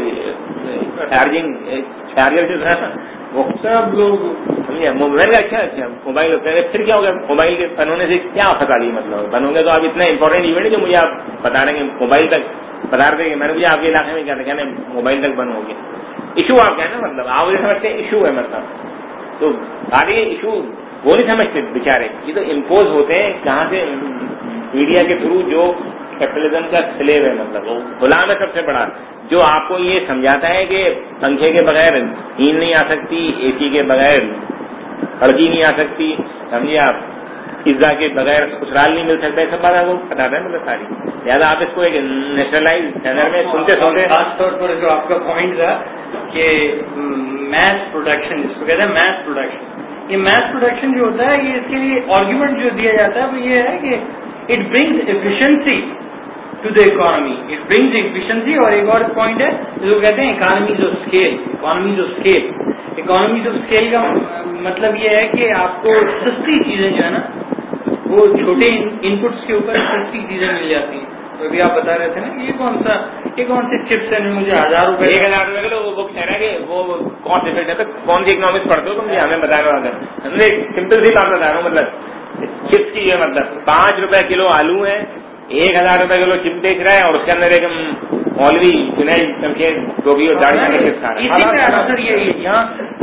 چارجر جو تھا وہ سب لوگ سمجھے موبائل کا. اچھا موبائل ہوتا ہے, پھر کیا ہوگا موبائل کے بند ہونے سے کیا آفت آ رہی ہے؟ مطلب بند ہوں گے تو آپ اتنا امپورٹنٹ ایونٹ ہے جو مجھے آپ بتا رہے ہیں کہ موبائل تک بتا رہے کہ میں نے مجھے آپ کے علاقے میں کیا تھا کہنے موبائل تک بند ہو گیا. ایشو آپ کہنا مطلب آپ یہ سمجھتے ہیں ایشو ہے, مطلب تو آگے ایشو وہ نہیں سمجھتے بیچارے, یہ تو امپوز ہوتے ہیں کہاں سے, میڈیا کے تھرو جو کیپٹلزم کا سلیب ہے, مطلب وہ غلام ہے سب سے بڑا, جو آپ کو یہ سمجھاتا ہے کہ پنکھے کے بغیر نیند نہیں آ سکتی, اے سی کے بغیر سردی نہیں آ سکتی, سمجھے آپ پیزا کے بغیر سسرال نہیں مل سکتا, سب بات آپ کو بتاتا ہے مطلب ساری. لہٰذا آپ اس کو ایک نیشنلائز چینل میں سنتے سنتے, خاص طور پر جو آپ کا پوائنٹ تھا کہ میس پروڈکشن, جس کو کہتے ہیں میس پروڈکشن, یہ میس پروڈکشن جو ہوتا ہے یہ اس کے لیے آرگیومنٹ جو دیا جاتا ہے وہ یہ ہے کہ it brings efficiency to the economy, it brings efficiency. اور ایک اور پوائنٹ ہے جس کو کہتے ہیں economies of scale. Economies of scale, economies of scale کا مطلب یہ ہے کہ آپ کو سستی چیزیں جو ہے نا وہ چھوٹے ان پٹس کے اوپر سستی چیزیں مل جاتی ہیں. تو ابھی آپ بتا رہے تھے نا یہ کون سے چپس ہیں مجھے 1000 روپے 1000 روپے کے وہ کہہ رہا ہے کہ وہ کون سے کون سی اکنامکس پڑھتے ہو تم, ہمیں بتا رہے ہو. ہم نے سمپل سی بات بتا رہا ہوں, مطلب چپس کی ہے, مطلب 5 روپے کلو آلو ہے, 1000 روپے کلو چپ بیچ رہا ہے, اور اس کے اندر ایک مولوی چنائی شمشیر جو بھی داڑھی کے چپس کھا رہا ہے. سر یہ یہاں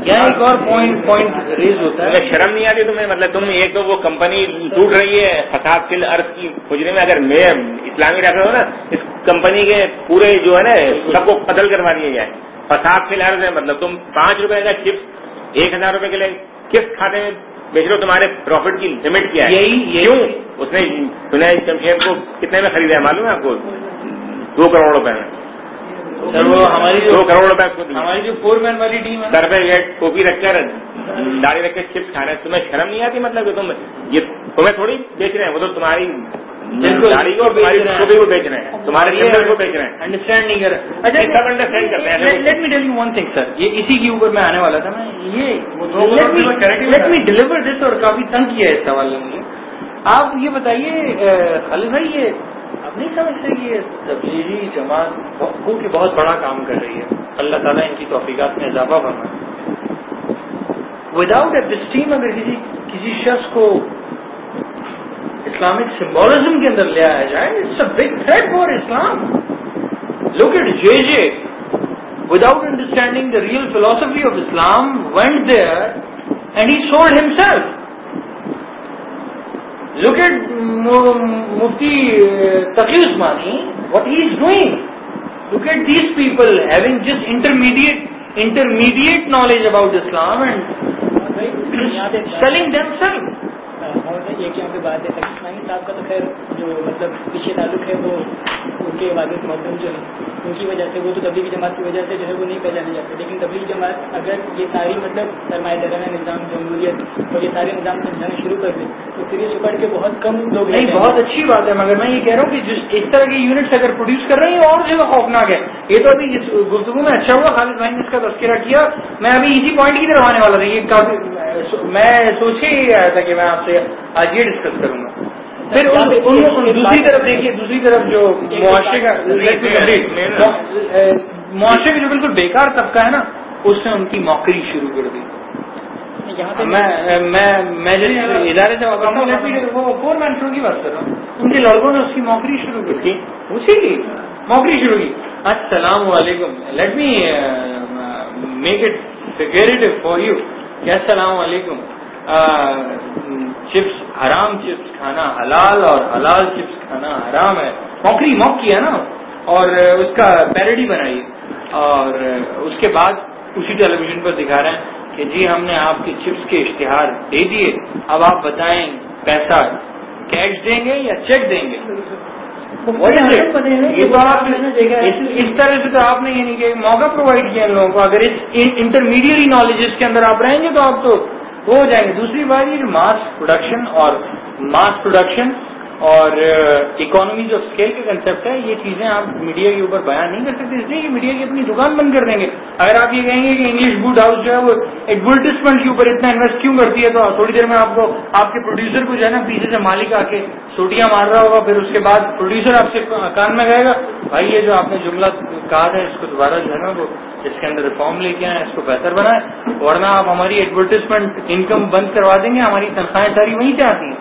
یہاں ایک اور پوائنٹ ریز ہوتا ہے. شرم نہیں آتی تمہیں؟ مطلب تم ایک تو وہ کمپنی ٹوٹ رہی ہے فساد فی الارض کی حجرے میں، اگر میں اسلامی رکھا ہو نا اس کمپنی کے پورے جو ہے نا سب کو قتل کروا دیا جائے. فساد فی الارض ہے مطلب تم 5 روپے کا چپس 1000 روپے کے لیے کس کھاتے میں بیچ رہے ہو؟ تمہارے پروفٹ کی لمٹ کیا ہے؟ کیوں اس نے سنا جمشید کو کتنے میں خریدا ہے معلوم ہے آپ کو؟ 2 کروڑ روپے میں. سر وہ ہماری 2 کروڑ روپے کو ہماری جو 4 مین والی ٹیم ہے سر پہ یہ ٹوپی رکھ کر داڑھی رکھ کے چپس کھا رہے ہیں. تمہیں شرم نہیں آتی؟ مطلب کہ تمہیں تھوڑی بیچ رہے ہیں، وہ تو تمہاری داڑھی کو تمہاری ٹوپی کو بیچ رہے ہیں، تمہارے سیمبل کو بیچ رہے ہیں. انڈرسٹینڈ نہیں کر رہے. اچھا سب انڈرسٹینڈ کرتے ہیں. Let me tell you one thing sir, یہ اسی کے اوپر میں آنے والا تھا. میں یہ لیٹ می ڈیلیور دس، اور کافی تنگ کیا ہے اس سوال نے مجھے. آپ یہ بتائیے خالد بھائی، یہ آپ نہیں سمجھتے کہ یہ تبلیغی جماعت کو کہ بہت بڑا کام کر رہی ہے، اللہ تعالیٰ ان کی توفیقات میں اضافہ فرمائے. وداؤٹ ایبسٹیم اگر کسی شخص کو اسلامک سمبولزم کے اندر لے آیا جائے، it's a big threat for Islam. Look at J without understanding the real philosophy of Islam went there and he sold himself. Look at Mufti Taqi Usmani, what he is doing. Look at these people having just intermediate knowledge about Islam and selling themselves. ایک یہاں پہ بات ہے تقی عثمانی صاحب کا تو خیر جو مطلب پیچھے تعلق ہے وہ ان کے والد محترم جو ہے ان کی وجہ سے، وہ تو تبلیغی جماعت کی وجہ سے جو ہے وہ نہیں پہچانے جاتے. لیکن تبلیغی جماعت اگر یہ ساری مطلب سرمایہ دارانہ نظام، جمہوریت اور یہ سارے نظام سمجھانا شروع کر دیں تو پھر یہ چپڑ کے بہت کم لوگ. نہیں، بہت اچھی بات ہے، مگر میں یہ کہہ رہا ہوں کہ اس طرح کے یونٹس اگر پروڈیوس کر رہے ہیں اور جو ہے خوفناک ہے. یہ تو ابھی اس گفتگو میں اچھا ہوا خالد بھائی نے اس کا تذکرہ کیا. میں ابھی اسی پوائنٹ کی طرف آنے والا تھا. یہ کافی میں سوچ کے ہی آیا تھا کہ میں آپ سے آج یہ ڈسکس کروں گا. پھر دوسری طرف دیکھیے، دوسری طرف جو معاشرے کا جو بالکل بیکار طبقہ ہے نا، اس نے ان کی موکری شروع کر دی. میں ادارے سے وہ 4 مین شو کی بات کر رہا ہوں. ان کے لڑکوں نے اس کی موکری شروع کر دی، اسی کی موکری شروع کی. السلام علیکم، let me make it figurative for you. السلام علیکم، چپس حرام، چپس کھانا حلال اور حلال چپس کھانا حرام ہے. موکری موک کیا نا، اور اس کا پیروڈی بنائی، اور اس کے بعد اسی ٹیلی ویژن پر دکھا رہے ہیں کہ جی ہم نے آپ کے چپس کے اشتہار دے دیے، اب آپ بتائیں پیسہ کیش دیں گے یا چیک دیں گے. یہ تو آپ اس طرح سے تو آپ نے یہ نہیں کہ موقع پرووائڈ کیا ان لوگوں کو. اگر اس انٹرمیڈیٹ نالجز کے اندر آپ رہیں گے تو آپ تو وہ ہو جائیں گے. دوسری بات یہ ماس پروڈکشن اور اکانومیز آف اسکیل کا کنسپٹ ہے. یہ چیزیں آپ میڈیا کے اوپر بیان نہیں کر سکتے، اس لیے کہ میڈیا کی اپنی دکان بند کر دیں گے. اگر آپ یہ کہیں گے کہ انگلش بوڈ ہاؤس جو ہے وہ ایڈورٹیزمنٹ کے اوپر اتنا انویسٹ کیوں کرتی ہے، تو تھوڑی دیر میں آپ کو آپ کے پروڈیوسر کو جو ہے نا پیچھے سے مالک آ کے سوٹیاں مار رہا ہوگا. پھر اس کے بعد پروڈیوسر آپ سے کان میں گائے گا، بھائی یہ جو آپ نے جملہ کہا تھا اس کو دوبارہ جو ہے نا وہ اس کے اندر ریفارم لے کے آئیں، اس کو بہتر بنائیں، ورنہ آپ ہماری ایڈورٹیزمنٹ انکم بند کروا دیں گے. ہماری تنخواہیں ساری وہیں سے آتی ہیں.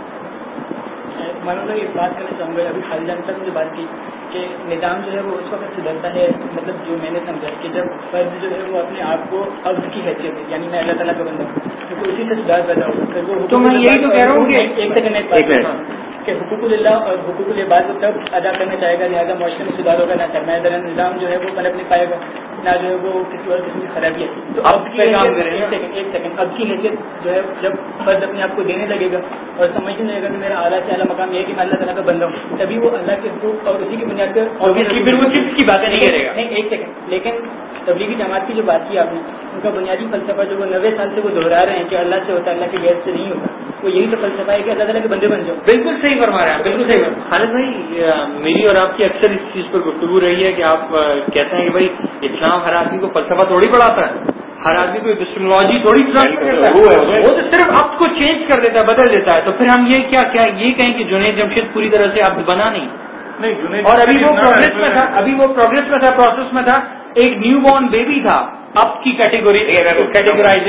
معلوم ایک بات کرنا چاہوں گا. ابھی خالد جان صاحب نے بات کی کہ نظام جو ہے وہ اس وقت سدھرتا ہے، مطلب جو میں نے سمجھا کہ جب فرد جو ہے وہ اپنے آپ کو عبد کی حیثیت ہے، یعنی میں اللہ تعالیٰ کا بندہ ہوں، کیونکہ اسی سے سدھار پیدا ہوگا. پھر وہ تو میں یہی تو کہہ رہا ہوں کہ ایک سیکنڈ کہ حقوق اللہ اور حقوق العباد کو تب ادا کرنا چاہے گا، لہٰذا معاشرے میں سدھار ہوگا، نہ سرمایہ دارانہ نظام جو ہے وہ پنپ نہیں پائے گا، نہ جو ہے وہ کسی اور قسم کی خرابی ہے. تو اب کی ایک سیکنڈ اب کی حیثیت جو ہے جب فرد اپنے آپ کو دینے لگے گا اور سمجھنے لگے گا کہ میرا اعلیٰ سے اعلیٰ مقام یہ ہے کہ میں اللہ تعالیٰ کا بندہ ہوں، تبھی وہ اللہ کے حقوق اور اسی کی بنیاد پر پھر وہ چپس کی باتیں نہیں کرے گا. نہیں ایک سیکنڈ، لیکن تبلیغی جماعت کی جو بات کی آپ نے، ان کا بنیادی فلسفہ جو وہ 90 سال سے وہ دہرا رہے ہیں کہ اللہ سے ہوتا ہے، اللہ کے غیر سے نہیں ہوتا، وہ یہی تو فلسفہ ہے کہ اللہ تعالیٰ کے بندے بن جاؤ. بالکل صحیح فرما رہے ہیں، بالکل صحیح. خالد بھائی میری اور آپ کی اکثر اس چیز پر گفتگو رہی ہے کہ آپ کہتے ہیں کہ بھائی اسلام ہر آدمی کو فلسفہ تھوڑی پڑھاتا ہے، ہر آدمی کو ایپسٹیمولوجی تھوڑی ٹرانسفر کرتا ہے، وہ تو صرف اب کو چینج کر دیتا ہے، بدل دیتا ہے. تو پھر ہم یہ کیا یہ کہیں کہ جنید جمشید پوری طرح سے اب بنا نہیں، اور ابھی وہ پروگرس میں تھا، پروسیس میں تھا. ایک نیو بورن بیبی تھا، اب کی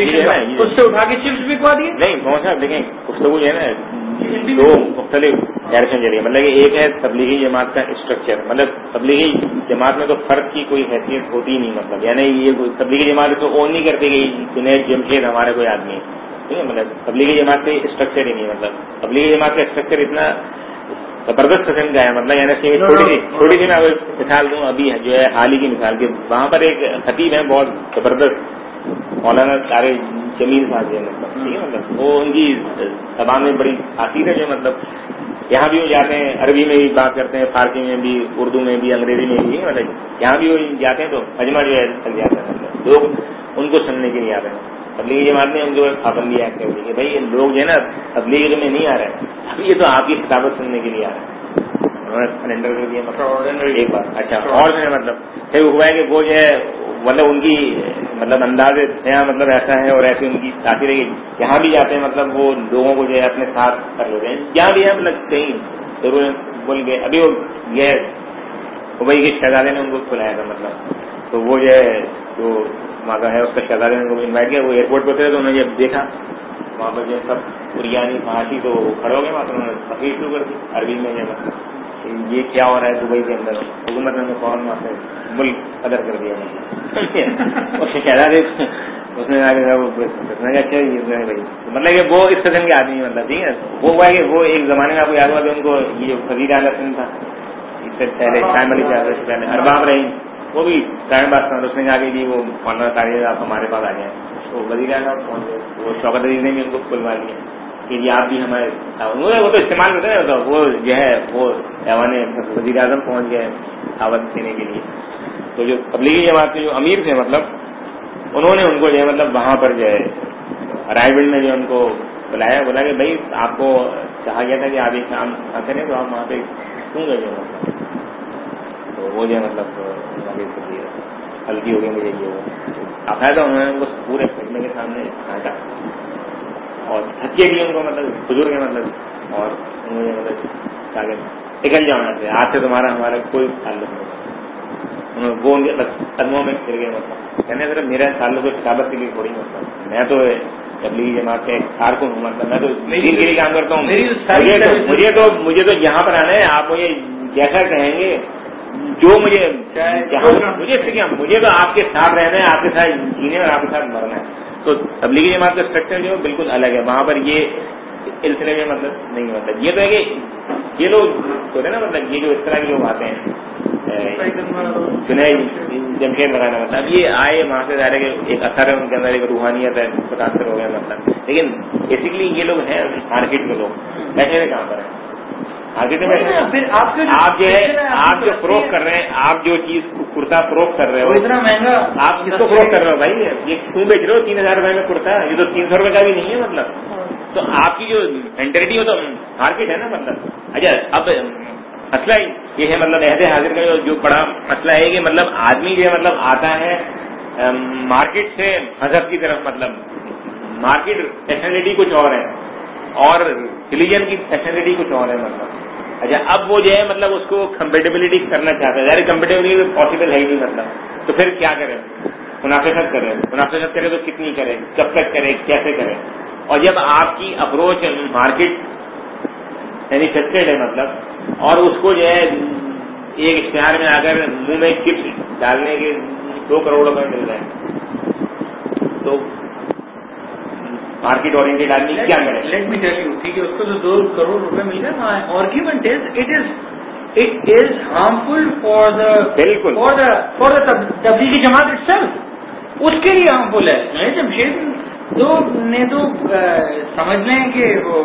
کیٹیگرائزیشن اس سے اٹھا کے چپس بکوا دیے. نہیں صاحب دیکھیں گفتگو جو ہے نا دو مختلف ڈائریکشن چلیے. مطلب کہ ایک ہے تبلیغی جماعت کا اسٹرکچر. مطلب تبلیغی جماعت میں تو فرد کی کوئی حیثیت ہوتی نہیں. مطلب یعنی یہ تبلیغی جماعت کو اون نہیں کرتی کہ جنید جمشید ہمارے کوئی آدمی ہے. ٹھیک ہے. مطلب تبلیغی جماعت کا اسٹرکچر ہی نہیں. مطلب تبلیغی جماعت کا اسٹرکچر اتنا زبردست قسم کا ہے. مطلب یعنی چھوٹی سی میں آپ کو مثال دوں. ابھی جو ہے حال ہی کی مثال کہ وہاں پر ایک خطیب ہے بہت زبردست, مولانا سارے جمیل صاحب ہے. مطلب ٹھیک ہے. مطلب وہ ان کی زبان میں بڑی خاصیت ہے. جو مطلب یہاں بھی وہ جاتے ہیں, عربی میں بھی بات کرتے ہیں, فارسی میں بھی, اردو میں بھی, انگریزی میں بھی. مطلب یہاں بھی وہ جاتے ہیں تو مجمع جو ہے چل جاتا ہے. مطلب لوگ ان کو سننے کے لیے آ رہے ہیں. تبلیغی جماعت نے ان کو پابندی ایڈ کر دی کہ بھائی لوگ جو ہے نا تبلیغ میں نہیں آ رہے ہیں, اب یہ تو آپ کی خطابت سننے کے لیے آ رہے ہیں. انہوں نے سلینڈر کر دیا مطلب ایک بار. اچھا اور مطلب پھر ہوا ہے کہ وہ جو ہے مطلب ان کی مطلب انداز یہاں مطلب ایسا ہے اور ایسی ان کی تاثیر ہے کہ جہاں بھی جاتے ہیں مطلب وہ لوگوں کو جو ہے اپنے ساتھ کر لیتے ہیں. جہاں بھی ہے مطلب کہیں ضرور بول گئے. ابھی وہ یہ دبئی کے شہزادے نے ان کو کھلایا تھا. مطلب تو وہ جو ہے جو وہاں کا ہے اس کا شہزادے نے ان کو انوائٹ کیا. وہ ایئرپورٹ پہ تھے تو انہوں نے جب دیکھا وہاں پر جو سب بریانی فحاشی تو کھڑے ہو گئے. وہاں پر انہوں نے تقریر شروع کر دی عربی میں. یہ کیا ہو رہا ہے دبئی کے اندر. حکومت نے فوراً وہاں سے ملک قدر کر دیا. شہزادے اس نے اچھا بھائی مطلب کہ وہ اس قسم کے آدمی مطلب ٹھیک ہے. وہ ہوا ہے کہ وہ ایک زمانے میں آپ کو یاد ہوا کہ ان کو یہ وزیر اعلیٰ سندھ تھا اس سے پہلے ٹائم علی سے پہلے ارباب رہی, وہ بھی ٹائم بعد تھا. اس نے کہا کہ جی وہ مولانا طاہر آپ ہمارے پاس آ جائیں. تو وزیر اعلیٰ پہنچ گئے. وہ شوکت عزیز نے بھی ان کو بلوا لیا کہ جی آپ بھی ہمارے وہ تو استعمال کرتے ہیں. وہ جو ہے وہ ایوان وزیر اعظم پہنچ گئے دعوت دینے کے لیے. تو جو تبلیغی جماعت کے جو امیر تھے مطلب انہوں نے ان کو جو ہے مطلب وہاں پر جو ہے رائے میں جو ان کو بلایا, بولا کہ بھائی آپ کو کہا گیا تھا کہ آپ ایک کام کریں تو آپ وہاں پہ کیوں گئے جو مطلب. تو وہ جو ہے مطلب ہلکی ہو گئی مجھے یہ وہ باقاعدہ انہوں نے ان کو پورے خدمے کے سامنے کھانٹا اور دھکے دیے ان کو مطلب بزرگ ہے مطلب. اور انہوں نے مطلب نکل جانا چاہیے آج سے تمہارا ہمارا کوئی تعلق نہیں. وہ ان کے قدموں میں پھر گئے. مطلب کہنے صرف میرا تعلق کتابت کے لیے تھوڑی مطلب میں تو تبلیغی جماعت کے کارکن ہوں. مطلب میں تو دین کے لیے کام کرتا ہوں. مجھے تو یہاں پر آنا ہے. آپ مجھے جیسا کہیں گے جو مجھے تو آپ کے ساتھ رہنا ہے, آپ کے ساتھ جینے اور آپ کے ساتھ مرنا ہے. تو تبلیغی جماعت کا اسٹرکچر جو بالکل الگ ہے. وہاں پر یہ سلسلے میں مطلب نہیں. مطلب یہ تو ہے کہ یہ لوگ ہوتے ہیں نا مطلب یہ جو اس طرح کے لوگ آتے ہیں جمشید وغیرہ مطلب یہ آئے وہاں سے ظاہر ہے کہ ایک اثر ہے ان کے اندر, ایک روحانیت ہے, متاثر ہو گیا مطلب. لیکن بیسکلی یہ لوگ ہیں مارکیٹ میں لوگ بیٹھے ہوئے کہاں پر ہیں مارکیٹ میں بیٹھے. آپ جو ہے آپ جو فروخت کر رہے ہیں, آپ جو چیز کرتا فروخت کر رہے ہو اتنا مہنگا آپ کس کو فروخت کر رہے ہو بھائی. یہ کیوں بیچ رہے ہو 3000 روپئے میں کرتا, یہ تو 300 روپئے کا بھی نہیں ہے مطلب. تو آپ کی جو مینٹلٹی ہو تو مارکیٹ ہے نا مطلب. اچھا اب مسئلہ یہ ہے مطلب عہد حاضر کا جو بڑا مسئلہ ہے کہ مطلب آدمی جو ہے مطلب آتا ہے مارکیٹ سے مذہب کی طرف. مطلب مارکیٹ فیشنلٹی کچھ اور ہے اور ریلیجن کی فیشنلٹی کچھ اور ہے مطلب. اچھا اب وہ جو ہے مطلب اس کو کمپیٹیبلٹی کرنا چاہتا ہے. ظاہر کمپیٹیبلٹی پاسبل ہے ہی نہیں مطلب. تو پھر کیا کرے, منافقت کرے. منافقت کرے تو کتنی کرے, کب تک کرے, کیسے کرے. اور جب آپ کی اپروچ مارکیٹ مینوفیکچرڈ ہے مطلب اور اس کو جو ہے ایک اشتہار میں اگر منہ میں چپس ڈالنے کے 2 کروڑ روپئے مل رہے ہیں تو مارکیٹ اورینٹیڈ آدمی کیا کرے. لیٹ می ٹیل یو ٹھیک ہے اس کو جو 2 کروڑ روپئے مل رہے ہیں argument it is harmful for the بالکل for the Tablighi Jamaat it self. اس کے لیے ہارمفل ہے. جمشید تو نے تو سمجھ لیں کہ وہ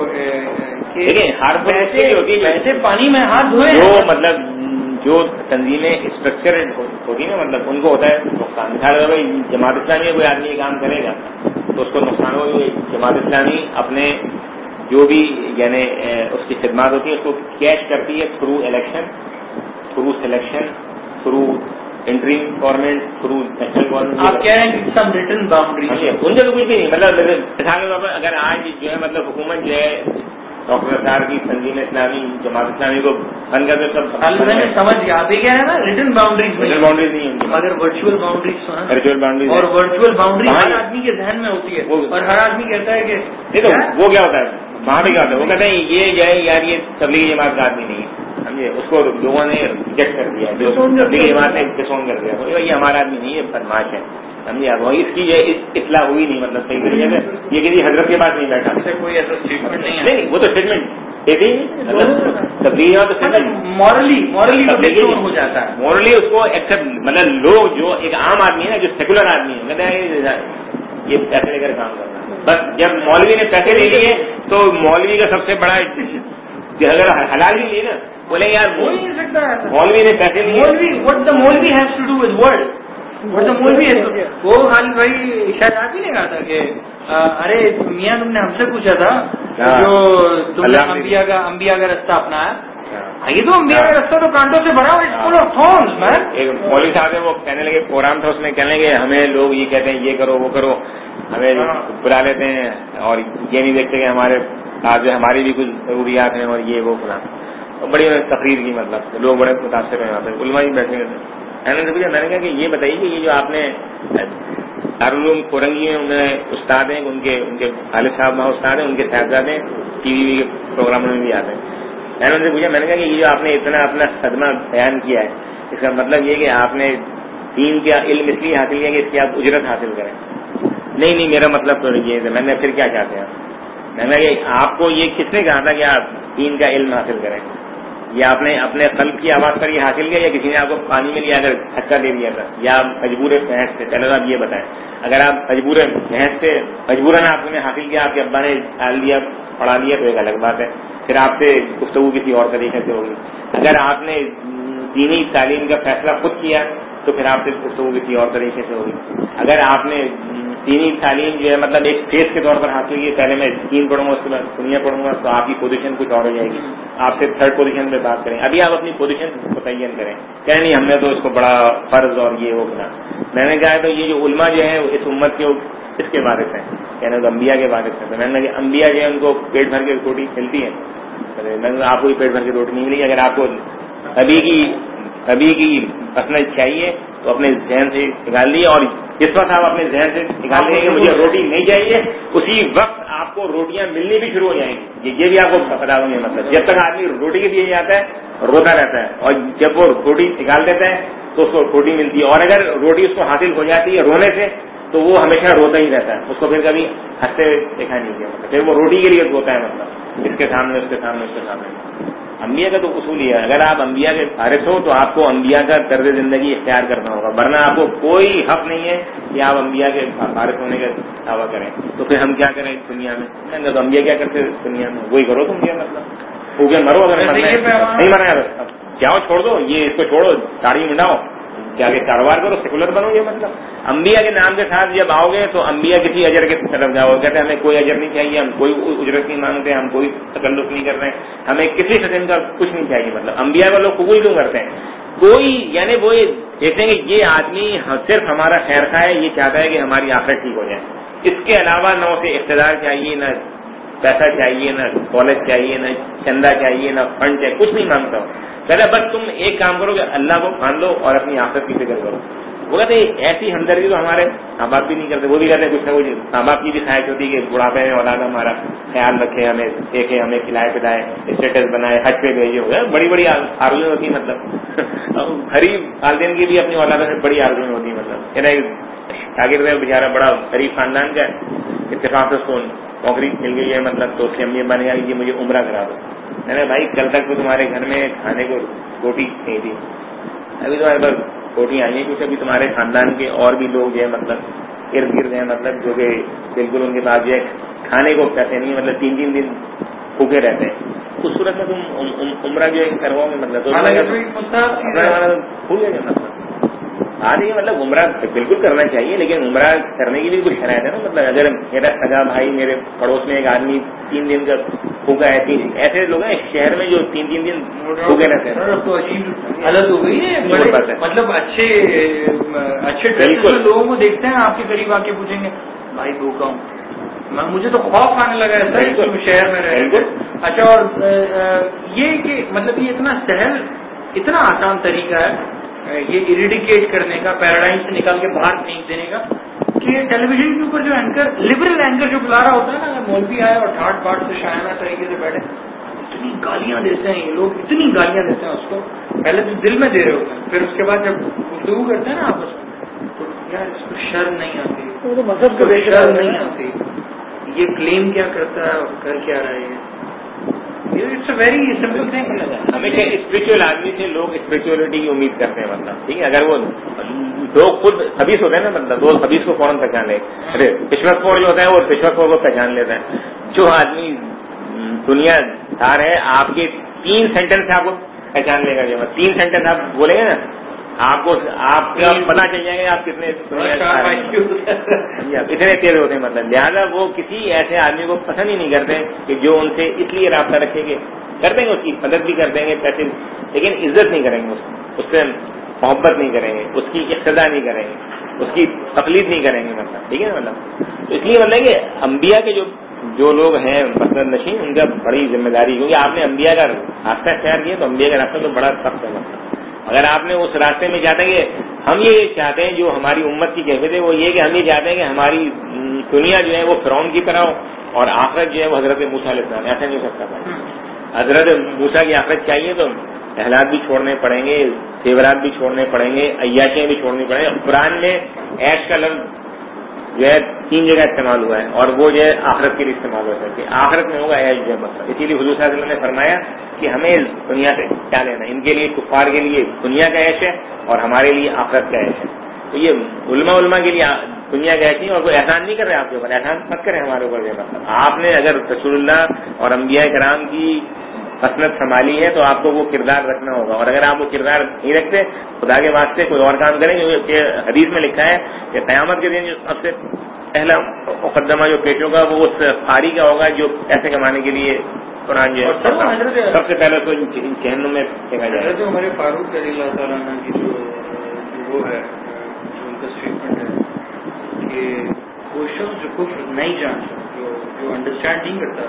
ویسے پانی میں ہاتھ دھوئے جو مطلب جو تنظیمیں اسٹرکچر ہوتی نا مطلب ان کو ہوتا ہے نقصان. مثال بھائی جماعت اسلامی میں کوئی آدمی یہ کام کرے گا تو اس کو نقصان ہوگا. جماعت اسلامی اپنے جو بھی یعنی اس کی خدمات ہوتی ہیں اس کو کیش کرتی ہے through election, through selection, through interim government, through national government. آپ کہہ رہے ہیں سم ریٹن باؤنڈری ان سے تو کچھ بھی نہیں. مطلب مثال کے طور پر اگر آج جو ہے مطلب حکومت جو ہے ڈاکٹر صاحب کی تنظیم اسلامی جماعت اسلامی کو بند کر دے سب میں نے سمجھ گیا. آپ یہ کہہ رہے ہیں نا ریٹن باؤنڈریز نہیں ہوتی مگر ورچوئل باؤنڈریز ورچوئل باؤنڈریز اور ورچوئل باؤنڈری ہر آدمی کے ذہن میں ہوتی ہے اور ہر آدمی کہتا ہے کہ وہ کیا ہوتا ہے وہاں پہ کیا ہوتا ہے وہ کہتے ہیں یہ جو ہے یار یہ تبلیغی جماعت کا آدمی نہیں ہے, سمجھے, اس کو لوگوں نے ریجیکٹ کر دیا, جو تبلیغی جماعت نے ڈسون کر دیا, یہ ہمارا آدمی نہیں ہے, بدماش ہے, سمجھے آپ. اس کی جو اطلاع ہوئی نہیں, مطلب صحیح طریقے سے یہ کسی حضرت کے پاس نہیں بیٹھا, کوئی ایسا اسٹیٹمنٹ نہیں ہے. نہیں وہ تو اسٹیٹمنٹ دیتے ہی تبلیغی تو مورلی ہو جاتا ہے, مورلی اس کو ایکسپٹ, مطلب لوگ جو ایک عام آدمی ہے نا, جو سیکولر آدمی ہے, کہتے ہیں یہ پیسے لے کر کام کرنا. بس جب مولوی نے پیسے لے لیے تو مولوی کا سب سے بڑا اگر حلال بھی لیے نا, بولے یار ہو ہی نہیں سکتا ہے. مولوی نے پیسے لیے, what the Molvi has to do with world, what the Molvi has to do. وہ خالی بھائی شاید آپ ہی نے کہا تھا کہ ارے میاں تم نے ہم سے پوچھا تھا جو تم نے انبیاء کا رستہ اپنایا, یہ تو انبیاء کا رستہ تو کانٹوں سے بھرا, فل آف تھورنز مین. ایک مولوی صاحب ہے, وہ کہنے لگے, پروگرام تھا اس میں, کہنے لگے ہمیں لوگ یہ کہتے ہیں یہ کرو وہ کرو, ہمیں بلا لیتے ہیں اور یہ نہیں دیکھتے کہ ہمارے آج ہماری بھی کچھ ضروریات ہیں اور یہ وہ فلاں. بڑی تقریر کی, مطلب لوگ بڑے متاثر ہیں, یہاں پہ علماء ہی بیٹھے ہوئے تھے. میں نے کہا کہ یہ بتائیے کہ یہ جو آپ نے دارالعلوم کورنگی میں انہیں استاد ہیں, ان کے خالد صاحب وہاں استاد ہیں, ان کے صاحبزادے ٹی وی کے پروگراموں میں بھی آتے ہیں. میں نے ان سے پوچھا, میں نے کہا کہ یہ جو آپ نے اتنا اپنا خدمہ بیان کیا ہے, اس کا مطلب یہ کہ آپ نے دین کا علم اس لیے حاصل کیا کہ اس کی آپ اجرت حاصل کریں. نہیں میرا مطلب تو یہ ہے. میں نے پھر کیا چاہتے ہیں, میں نے کہا آپ کو یہ کس نے کہا تھا کہ آپ دین کا علم حاصل کریں, یہ آپ نے اپنے قلب کی آواز پر یہ حاصل کیا یا کسی نے آپ کو پانی میں لیا کر دھکا دے دیا تھا, یا آپ مجبور بحث سے؟ پہلے تو آپ یہ بتائیں, اگر آپ مجبور بحث سے مجبوراً آپ نے حاصل کیا, آپ کے ابا نے ڈال دیا پڑھا دیا, تو ایک الگ بات ہے, پھر آپ سے گفتگو کسی اور طریقے سے ہوگی. اگر آپ نے دینی تعلیم کا فیصلہ خود کیا تو پھر آپ سے گفتگو کسی اور طریقے سے ہوگی. اگر آپ نے دینی تعلیم جو ہے مطلب ایک فیس کے طور پر حاصل کی, پہلے میں دین پڑھوں گا اس کے بعد دنیا پڑھوں گا, تو آپ کی پوزیشن کچھ اور ہو جائے گی, آپ سے تھرڈ پوزیشن پہ بات کریں. ابھی آپ اپنی پوزیشن متعین کریں, کہیں نہیں ہم نے تو اس کو بڑا فرض اور یہ ہو بنا. میں نے کہا تو یہ جو علماء جو ہیں اس امت کے اس کے وارث ہیں, کہنے تو انبیاء کے وارث ہیں. تو میں نے کہا انبیاء جو ہے ان کو پیٹ بھر کے روٹی ملتی ہے, میں نے آپ کو بھی پیٹ بھر کے روٹی نہیں ملی. اگر آپ کو ابھی کی پسند چاہیے تو اپنے ذہن سے نکال لیے, اور جس وقت آپ اپنے ذہن سے نکال لیں گے مجھے روٹی نہیں چاہیے, اسی وقت آپ کو روٹیاں ملنی بھی شروع ہو جائیں گی. یہ بھی آپ کو پتا ہوگا. مطلب جب تک آدمی روٹی کے لیے جاتا ہے روتا رہتا ہے, اور جب وہ روٹی نکال دیتا ہے تو اس کو روٹی ملتی ہے, اور اگر روٹی اس کو حاصل ہو جاتی ہے رونے سے تو وہ ہمیشہ روتا ہی رہتا ہے, اس کو پھر کبھی ہنستے دیکھا نہیں گیا. مطلب پھر وہ روٹی کے لیے روتا ہے, مطلب اس کے سامنے اس کے سامنے اس کے سامنے. انبیاء کا تو اصول یہ ہے, اگر آپ انبیاء کے وارث ہو تو آپ کو انبیاء کا طرز زندگی اختیار کرنا ہوگا, ورنہ آپ کو کوئی حق نہیں ہے کہ آپ انبیاء کے وارث ہونے کا دعویٰ کریں. تو پھر ہم کیا کریں دنیا میں؟ تو انبیاء کیا کرتے دنیا میں, وہی کرو تم کیا, مطلب پھوکے مرو, اگر نہیں مرنا ہے جاؤ چھوڑ دو, یہ اس کو چھوڑو, داڑھی منڈاؤ, کیا کہ کاروبار کرو, سیکولر بنو. یہ مطلب انبیاء کے نام کے ساتھ جب آؤ گے تو انبیاء کسی اجر کے طرف جاؤ, کہتے ہیں ہمیں کوئی اجر نہیں چاہیے, ہم کوئی اجرت نہیں مانگتے, ہم کوئی تکلف نہیں کر رہے ہیں, ہمیں کسی قسم کا کچھ نہیں چاہیے. مطلب انبیاء کو لوگ قبول کیوں کرتے ہیں؟ کوئی یعنی وہ دیکھتے ہیں کہ یہ آدمی صرف ہمارا خیر خواہ ہے, یہ چاہتا ہے کہ ہماری آخرت ٹھیک ہو جائے, اس کے علاوہ نہ اسے اقتدار چاہیے, نہ پیسہ چاہیے, نہ دولت چاہیے, نہ چندہ چاہیے, نہ فنڈ چاہیے, کچھ نہیں مانگتا ہوں. کہتا بس تم ایک کام کرو کہ اللہ کو مان لو اور اپنی آخرت کی فکر کرو. وہ کہتے ہیں ایسی ہمدردی تو ہمارے ماں باپ بھی نہیں کرتے. وہ بھی کہتے ہیں کچھ نہ کچھ ماں باپ کی بھی خواہش ہوتی ہے کہ بڑھاپے میں اولاد ہمارا خیال رکھے, ہمیں دیکھے, ہمیں کھلائے پلائے, اسٹیٹس بنائے, حج پہ بھیجے, ہو گئے بڑی بڑی آرزویں ہوتی. مطلب غریب والدین کی بھی اپنی اولادوں سے بڑی آرزویں ہوتی. مطلب کہنا شاگرد ہے بیچارہ بڑا غریب خاندان کا ہے, اتفاق سے اس کو نوکری مل گئی ہے, مطلب تو اس کی امی بنے گا کہ مجھے عمرہ کرا دو. میں نے بھائی کل تک تو تمہارے گھر میں کھانے کو روٹی نہیں تھی, ابھی تمہارے پاس روٹی آئی ہیں, کیونکہ ابھی تمہارے خاندان کے اور بھی لوگ جو ہے مطلب ارد گرد ہیں, مطلب جو کہ بالکل ان کے پاس جو ہے کھانے کو پیسے نہیں, مطلب 3 دن بھوکے رہتے ہیں. اس صورت میں تم عمرہ جو ہے کرواؤ گے, مطلب بھول گئے مطلب آ رہی ہے. مطلب عمرہ بالکل کرنا چاہیے, لیکن عمرہ کرنے کی بھی کچھ شرائط ہے نا. مطلب اگر میرا سگا بھائی میرے پڑوس میں ایک آدمی 3 دن کا بھوکا ہے, ایسے لوگ ہیں شہر میں جو 3 دن بھوکے رہتے ہیں. حالت ہو گئی ہے, مطلب اچھے لوگوں کو دیکھتے ہیں آپ کے قریب آ کے پوچھیں گے بھائی بھوکا ہوں, مجھے تو خوف آنے لگا ہے سر شہر میں رہے. اچھا, اور یہ کہ مطلب یہ اتنا سہل اتنا آسان طریقہ ہے یہ اریڈیکیٹ کرنے کا, پیراڈائم سے نکال کے باہر پھینک دینے کا, کہ ٹیلی ویژن کے اوپر جو اینکر لبرل اینکر جو بلا رہا ہوتا ہے نا, اگر مولوی آئے اور ٹھاٹ باٹ سے شاعرانہ طریقے سے بیٹھے, اتنی گالیاں دیتے ہیں یہ لوگ, اتنی گالیاں دیتے ہیں اس کو. پہلے تو دل میں دے رہے ہوتے ہیں, پھر اس کے بعد جب گفتگو کرتے ہیں نا آپس میں, تو یار اس کو شرم نہیں آتی, تو مذہب کو شرم نہیں آتی, یہ کلیم کیا کرتا ہے اور کر کیا رہا ہے. It's a very simple thing. ہمیشہ اسپرچل آدمی سے لوگ اسپرچولیٹی کی امید کرتے ہیں, مطلب ٹھیک ہے, اگر وہ لوگ خود خبیث ہوتے ہیں نا, مطلب وہ خبیث کو فوراً پہچان لے. ارے رشوت خور جو ہوتا ہے وہ رشوت خور کو پہچان لیتا ہے. جو آدمی دنیا دار ہے, آپ کے 3 سینٹنس سے آپ کو پہچان لے گا. جو 3 سینٹنس آپ بولیں گے نا, آپ کو آپ کا پتہ چل جائے گا آپ کتنے اتنے تیز ہوتے ہیں. مطلب لہٰذا وہ کسی ایسے آدمی کو پسند ہی نہیں کرتے کہ جو ان سے اس لیے رابطہ رکھیں گے, کر دیں گے, اس کی مدد بھی کر دیں گے پیسے, لیکن عزت نہیں کریں گے, اس سے محبت نہیں کریں گے, اس کی اقتدا نہیں کریں گے, اس کی تقلید نہیں کریں گے. مطلب ٹھیک ہے نا. مطلب اس لیے مطلب کہ انبیاء کے جو لوگ ہیں مسند نشین, ان کا بڑی ذمہ داری, کیونکہ آپ نے انبیاء کا راستہ اختیار کیا تو انبیاء کا راستہ تو بڑا سخت ہے. مطلب اگر آپ نے اس راستے میں چاہتے ہیں کہ ہم یہ چاہتے ہیں, جو ہماری امت کی کیفیت ہے وہ یہ کہ ہم یہ چاہتے ہیں کہ ہماری دنیا جو ہے وہ فرعون کی طرح ہو اور آخرت جو ہے وہ حضرت موسیٰ علیہ السلام, ایسا نہیں ہو سکتا بھائی. حضرت موسیٰ کی آخرت چاہیے تو احلات بھی چھوڑنے پڑیں گے, زیورات بھی چھوڑنے پڑیں گے, عیاشیاں بھی چھوڑنی پڑیں گے. قرآن میں عیش کا لفظ جو ہے 3 جگہ استعمال ہوا ہے, اور وہ جو ہے آخرت کے لیے استعمال ہو سکتی ہے. آخرت میں ہوگا عیش جو ہے مطلب. اسی لیے حضور صلی اللہ علیہ وسلم نے فرمایا کہ ہمیں دنیا سے کیا لینا, ان کے لیے کفار کے لیے دنیا کا عیش ہے اور ہمارے لیے آخرت کا عیش ہے. تو یہ علماء کے لیے دنیا کا عیش نہیں, اور کوئی احسان نہیں کر رہے آپ کے اوپر, احسان مت کریں ہمارے اوپر. مطلب آپ نے اگر رسول اللہ اور انبیاء کرام کی مسند سنبھالی ہے تو آپ کو وہ کردار رکھنا ہوگا, اور اگر آپ وہ کردار نہیں رکھتے خدا کے واسطے کوئی اور کام کریں. کہ حدیث میں لکھا ہے کہ قیامت کے دن سب سے پہلا مقدمہ جو پیش ہوگا وہ اس قاری کا ہوگا جو پیسے کمانے کے لیے قرآن جو ہے سب سے پہلے تو جہنم میں پھینکا جائے. جو ہمارے فاروق رضی اللہ تعالیٰ عنہ کی جو وہ ہے, جو ان کا اسٹیٹمنٹ ہے کہ وہ شخص جو کفر نہیں جانتا, جو انڈرسٹینڈ نہیں کرتا,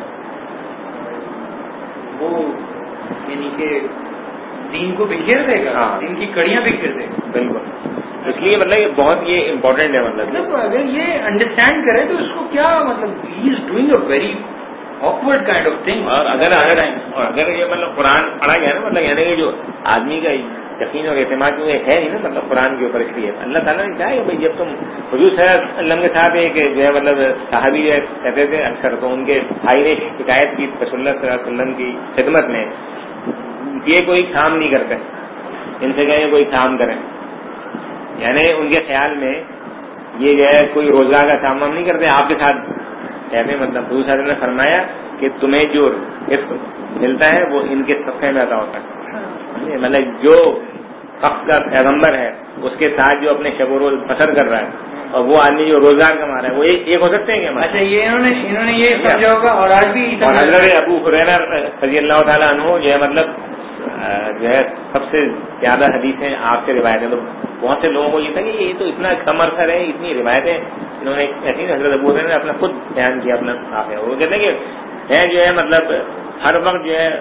وہ یعنی کہ دین کو بکھیر دے گا, دین کی کڑیاں بکھیر دے گا. بالکل, اس لیے مطلب یہ بہت یہ امپورٹنٹ ہے. مطلب اگر یہ انڈرسٹینڈ کرے تو اس کو کیا مطلب, he is doing a very awkward kind of thing. اور اگر یہ مطلب قرآن پڑھا گیا نا, مطلب یعنی کہ جو آدمی کا یقین اور اعتماد جو ہے نہیں نا مطلب قرآن کے اوپر, اس لیے اللہ تعالیٰ نے کہا کہ بھائی جب تم حضور صلی اللہ علیہ وسلم کے ساتھ ایک جو ہے مطلب صحابی جو ہے کہتے تھے اکثر, تو ان کے بھائی نے شکایت کی رسول اللہ صلی اللہ علیہ وسلم کی خدمت میں, یہ کوئی کام نہیں کرتے, ان سے کہیں کوئی کام کریں, یعنی ان کے خیال میں یہ جو ہے کوئی روزگار کا کام نہیں کرتے آپ کے ساتھ کہتے ہیں. مطلب حضور صلی اللہ علیہ وسلم نے فرمایا کہ تمہیں جو رزق ملتا ہے وہ ان کے صدقے میں عطا ہوتا ہے. مطلب جو حق کا پیغمبر ہے اس کے ساتھ جو اپنے شب و روز بسر کر رہا ہے, اور وہ آدمی جو روزگار کما رہا ہے, وہ ایک ہو سکتے ہیں کیا؟ اچھا, یہ انہوں نے یہ سمجھا ہوگا. اور آج بھی حضرت ابو ہریرہ رضی اللہ تعالیٰ عنہ جو ہے مطلب جو ہے سب سے زیادہ حدیثیں آپ سے روایتیں, تو بہت سے لوگوں کو یہ تھا کہ یہ تو اتنا کم عرصہ ہے, اتنی روایتیں انہوں نے ایسی حضرت ابو ہریرہ نے اپنا خود بیان کیا اپنا آپ ہے. وہ کہتے ہیں کہ میں جو ہے مطلب ہر وقت جو ہے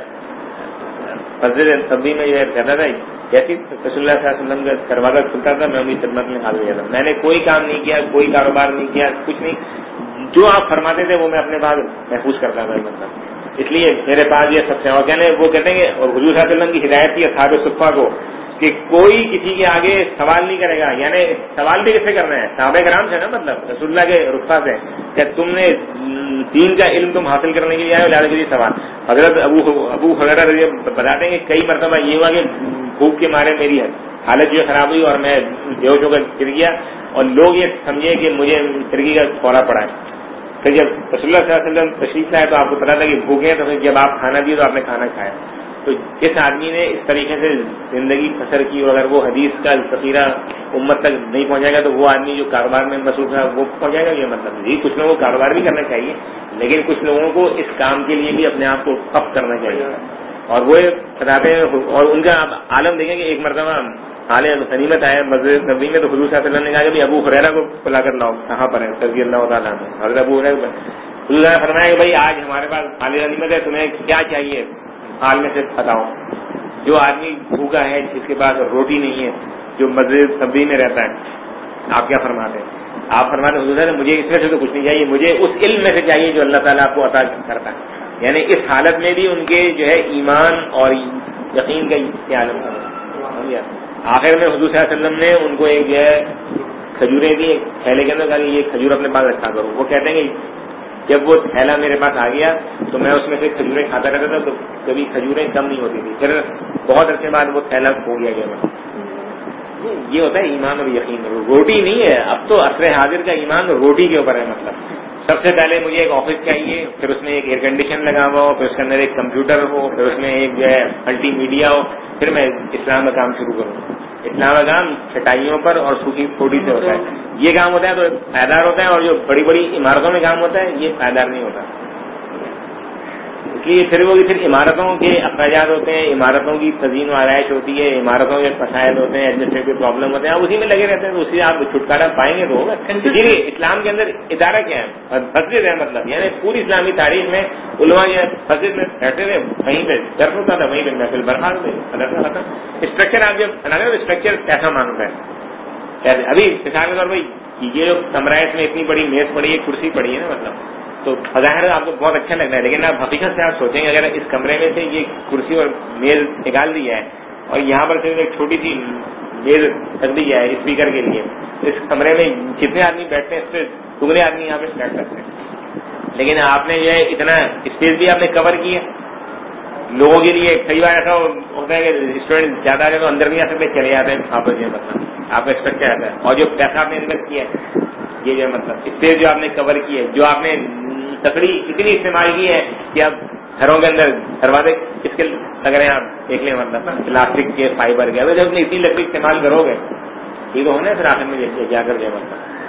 مسجد نبوی میں جو ہے کہتا تھا, جیسی رسول اللہ صلی اللہ علیہ وسلم کا دروازہ کھلتا تھا میں اپنی خدمت میں حاضر ہو جاتا. میں نے کوئی کام نہیں کیا, کوئی کاروبار نہیں کیا, کچھ نہیں, جو آپ فرماتے تھے وہ میں اپنے پاس محفوظ کرتا تھا. مطلب اس لیے میرے پاس یہ سب سے, اور کہنے وہ کہتے ہیں کہ اور حضور صلی اللہ علیہ وسلم کی ہدایت کی اصحاب صفہ کو کہ کوئی کسی کے آگے سوال نہیں کرے گا. یعنی سوال بھی کیسے کرنا ہے, صحابہ کرام سے نا, مطلب رسول اللہ کے رخصت سے کہ تم نے دین کا علم تم حاصل کرنے کے لیے آئے, لہٰذا کے لیے سوال. حضرت ابو ہریرہ بتاتے ہیں کہ کئی مرتبہ یہ ہوا کہ بھوک کے مارے میری حالت جو خراب ہوئی اور میں بے ہوش ہو کر گر گیا, اور لوگ یہ سمجھے کہ مجھے فرقی کا دورہ پڑا ہے. کہ جب رسول اللہ صلی اللہ علیہ وسلم تشریف لائے تو آپ کو پتا تھا کہ بھوکے ہیں, تو پھر جب آپ کھانا دیے تو آپ نے کھانا کھایا. تو جس آدمی نے اس طریقے سے زندگی بسر کی, اور اگر وہ حدیث کا ذخیرہ امت تک نہیں پہنچائے گا تو وہ آدمی جو کاروبار میں مصروف ہے وہ پہنچائے گا. یہ مطلب یہ کچھ لوگوں کو کاروبار بھی کرنا چاہیے, لیکن کچھ لوگوں کو اس کام کے لیے بھی اپنے آپ کو وقف کرنا چاہیے. اور وہ بتاتے ہیں, اور ان کا آپ عالم دیکھیں کہ ایک مرتبہ حال غنیمت آیا مسجد نبوی میں, تو حضور صلی اللہ علیہ وسلم نے کہا کہ ابو ہریرہ کو بلا کر لاؤ, کہاں پر ہے رضی اللہ تعالیٰ عنہ. حضرت ابو ہریرہ حضور نے فرمایا کہ بھائی آج ہمارے پاس حال غنیمت ہے, تمہیں کیا چاہیے حال میں سے بتاؤ. جو آدمی بھوکا ہے, جس کے پاس روٹی نہیں ہے, جو مسجد نبوی میں رہتا ہے, آپ کیا فرماتے ہیں؟ آپ فرماتے حضور صاحب مجھے اس میں سے تو کچھ نہیں چاہیے, مجھے اس علم میں سے چاہیے جو اللہ تعالیٰ آپ کو عطا کرتا ہے. یعنی اس حالت میں بھی ان کے جو ہے ایمان اور یقین کا کیا عالم تھا. آخر میں حضور صلی اللہ علیہ وسلم نے ان کو ایک جو ہے کھجوریں دی, ایک تھیلے کے اندر, یہ کھجور اپنے پاس رکھا کرو. وہ کہتے ہیں کہ جب وہ تھیلا میرے پاس آ گیا تو میں اس میں سے کھجوریں کھاتا رہتا تھا, تو کبھی کھجوریں کم نہیں ہوتی تھی. پھر بہت عرصے بعد وہ تھیلا کھو گیا. یہ ہوتا ہے ایمان اور یقین. روٹی نہیں ہے, اب تو عصر حاضر کا ایمان روٹی کے اوپر ہے. مطلب سب سے پہلے مجھے ایک آفس چاہیے, پھر اس میں ایک ایئر کنڈیشن لگا ہوا ہو, پھر اس کے اندر ایک کمپیوٹر ہو, پھر اس میں ایک جو ہے ملٹی میڈیا ہو, پھر میں اسلام کا کام شروع کروں. اسلام کا کام چٹائیوں پر اور سوکھی پھوٹی سے ہوتا ہے. یہ کام ہوتا ہے تو پائیدار ہوتا ہے, اور جو بڑی بڑی عمارتوں میں کام ہوتا ہے یہ پائیدار نہیں ہوتا. اس لیے پھر عمارتوں کے اخراجات ہوتے ہیں, عمارتوں کی تزئین و آرائش ہوتی ہے, عمارتوں کے مسائل ہوتے ہیں, ایڈمنسٹریٹو پرابلم ہوتے ہیں, آپ اسی میں لگے رہتے ہیں, تو اسی آپ چھٹکارا پائیں گے تو ہوگا. اسلام کے اندر ادارہ کیا ہے, مسجد ہے. مطلب یعنی پوری اسلامی تاریخ میں علماء جو ہے مسجد میں بیٹھتے تھے, وہیں پہ درس ہوتا تھا, وہیں پہ محفل برخاست ہوتا. اسٹرکچر آپ جب بنا رہے ہو, اسٹرکچر کیسا مانگتا ہے. ابھی مثال کے طور پہ یہ جو کمرہ ہے, اس میں اتنی بڑی میز پڑی ہے, کرسی پڑی ہے نا, مطلب تو بظاہر آپ کو بہت اچھا لگ رہا ہے, لیکن آپ حقیقت سے آپ سوچیں گے اگر اس کمرے میں سے یہ کرسی اور میز نکال دی جائے اور یہاں پر صرف ایک چھوٹی سی میز رکھ دی جائے اسپیکر کے لیے, اس کمرے میں جتنے آدمی بیٹھتے ہیں اس سے دگنے آدمی یہاں پہ بیٹھ سکتے ہیں. لیکن آپ نے جو ہے اتنا اسپیس بھی آپ نے کور کی ہے لوگوں کے لیے. کئی بار ایسا ہوتا ہے کہ اسٹوڈینٹ زیادہ آ جائے تو اندر نہیں آ سکتے, چلے جاتے ہیں آپس میں. مطلب آپ کا اسٹرکچر آتا ہے, اور جو پیسہ آپ نے انویسٹ کیا ہے, یہ جو مطلب اسپیس جو آپ نے کور کی ہے, جو آپ نے لکڑی اتنی استعمال کی ہے کہ اب گھروں کے اندر دروازے کس کے لگ رہے ہیں آپ دیکھ لیں. مطلب پلاسٹک کے, فائبر کے, جب اتنی لکڑی استعمال کرو گے یہ تو ہونا ہے پھر آخر میں جا کر جو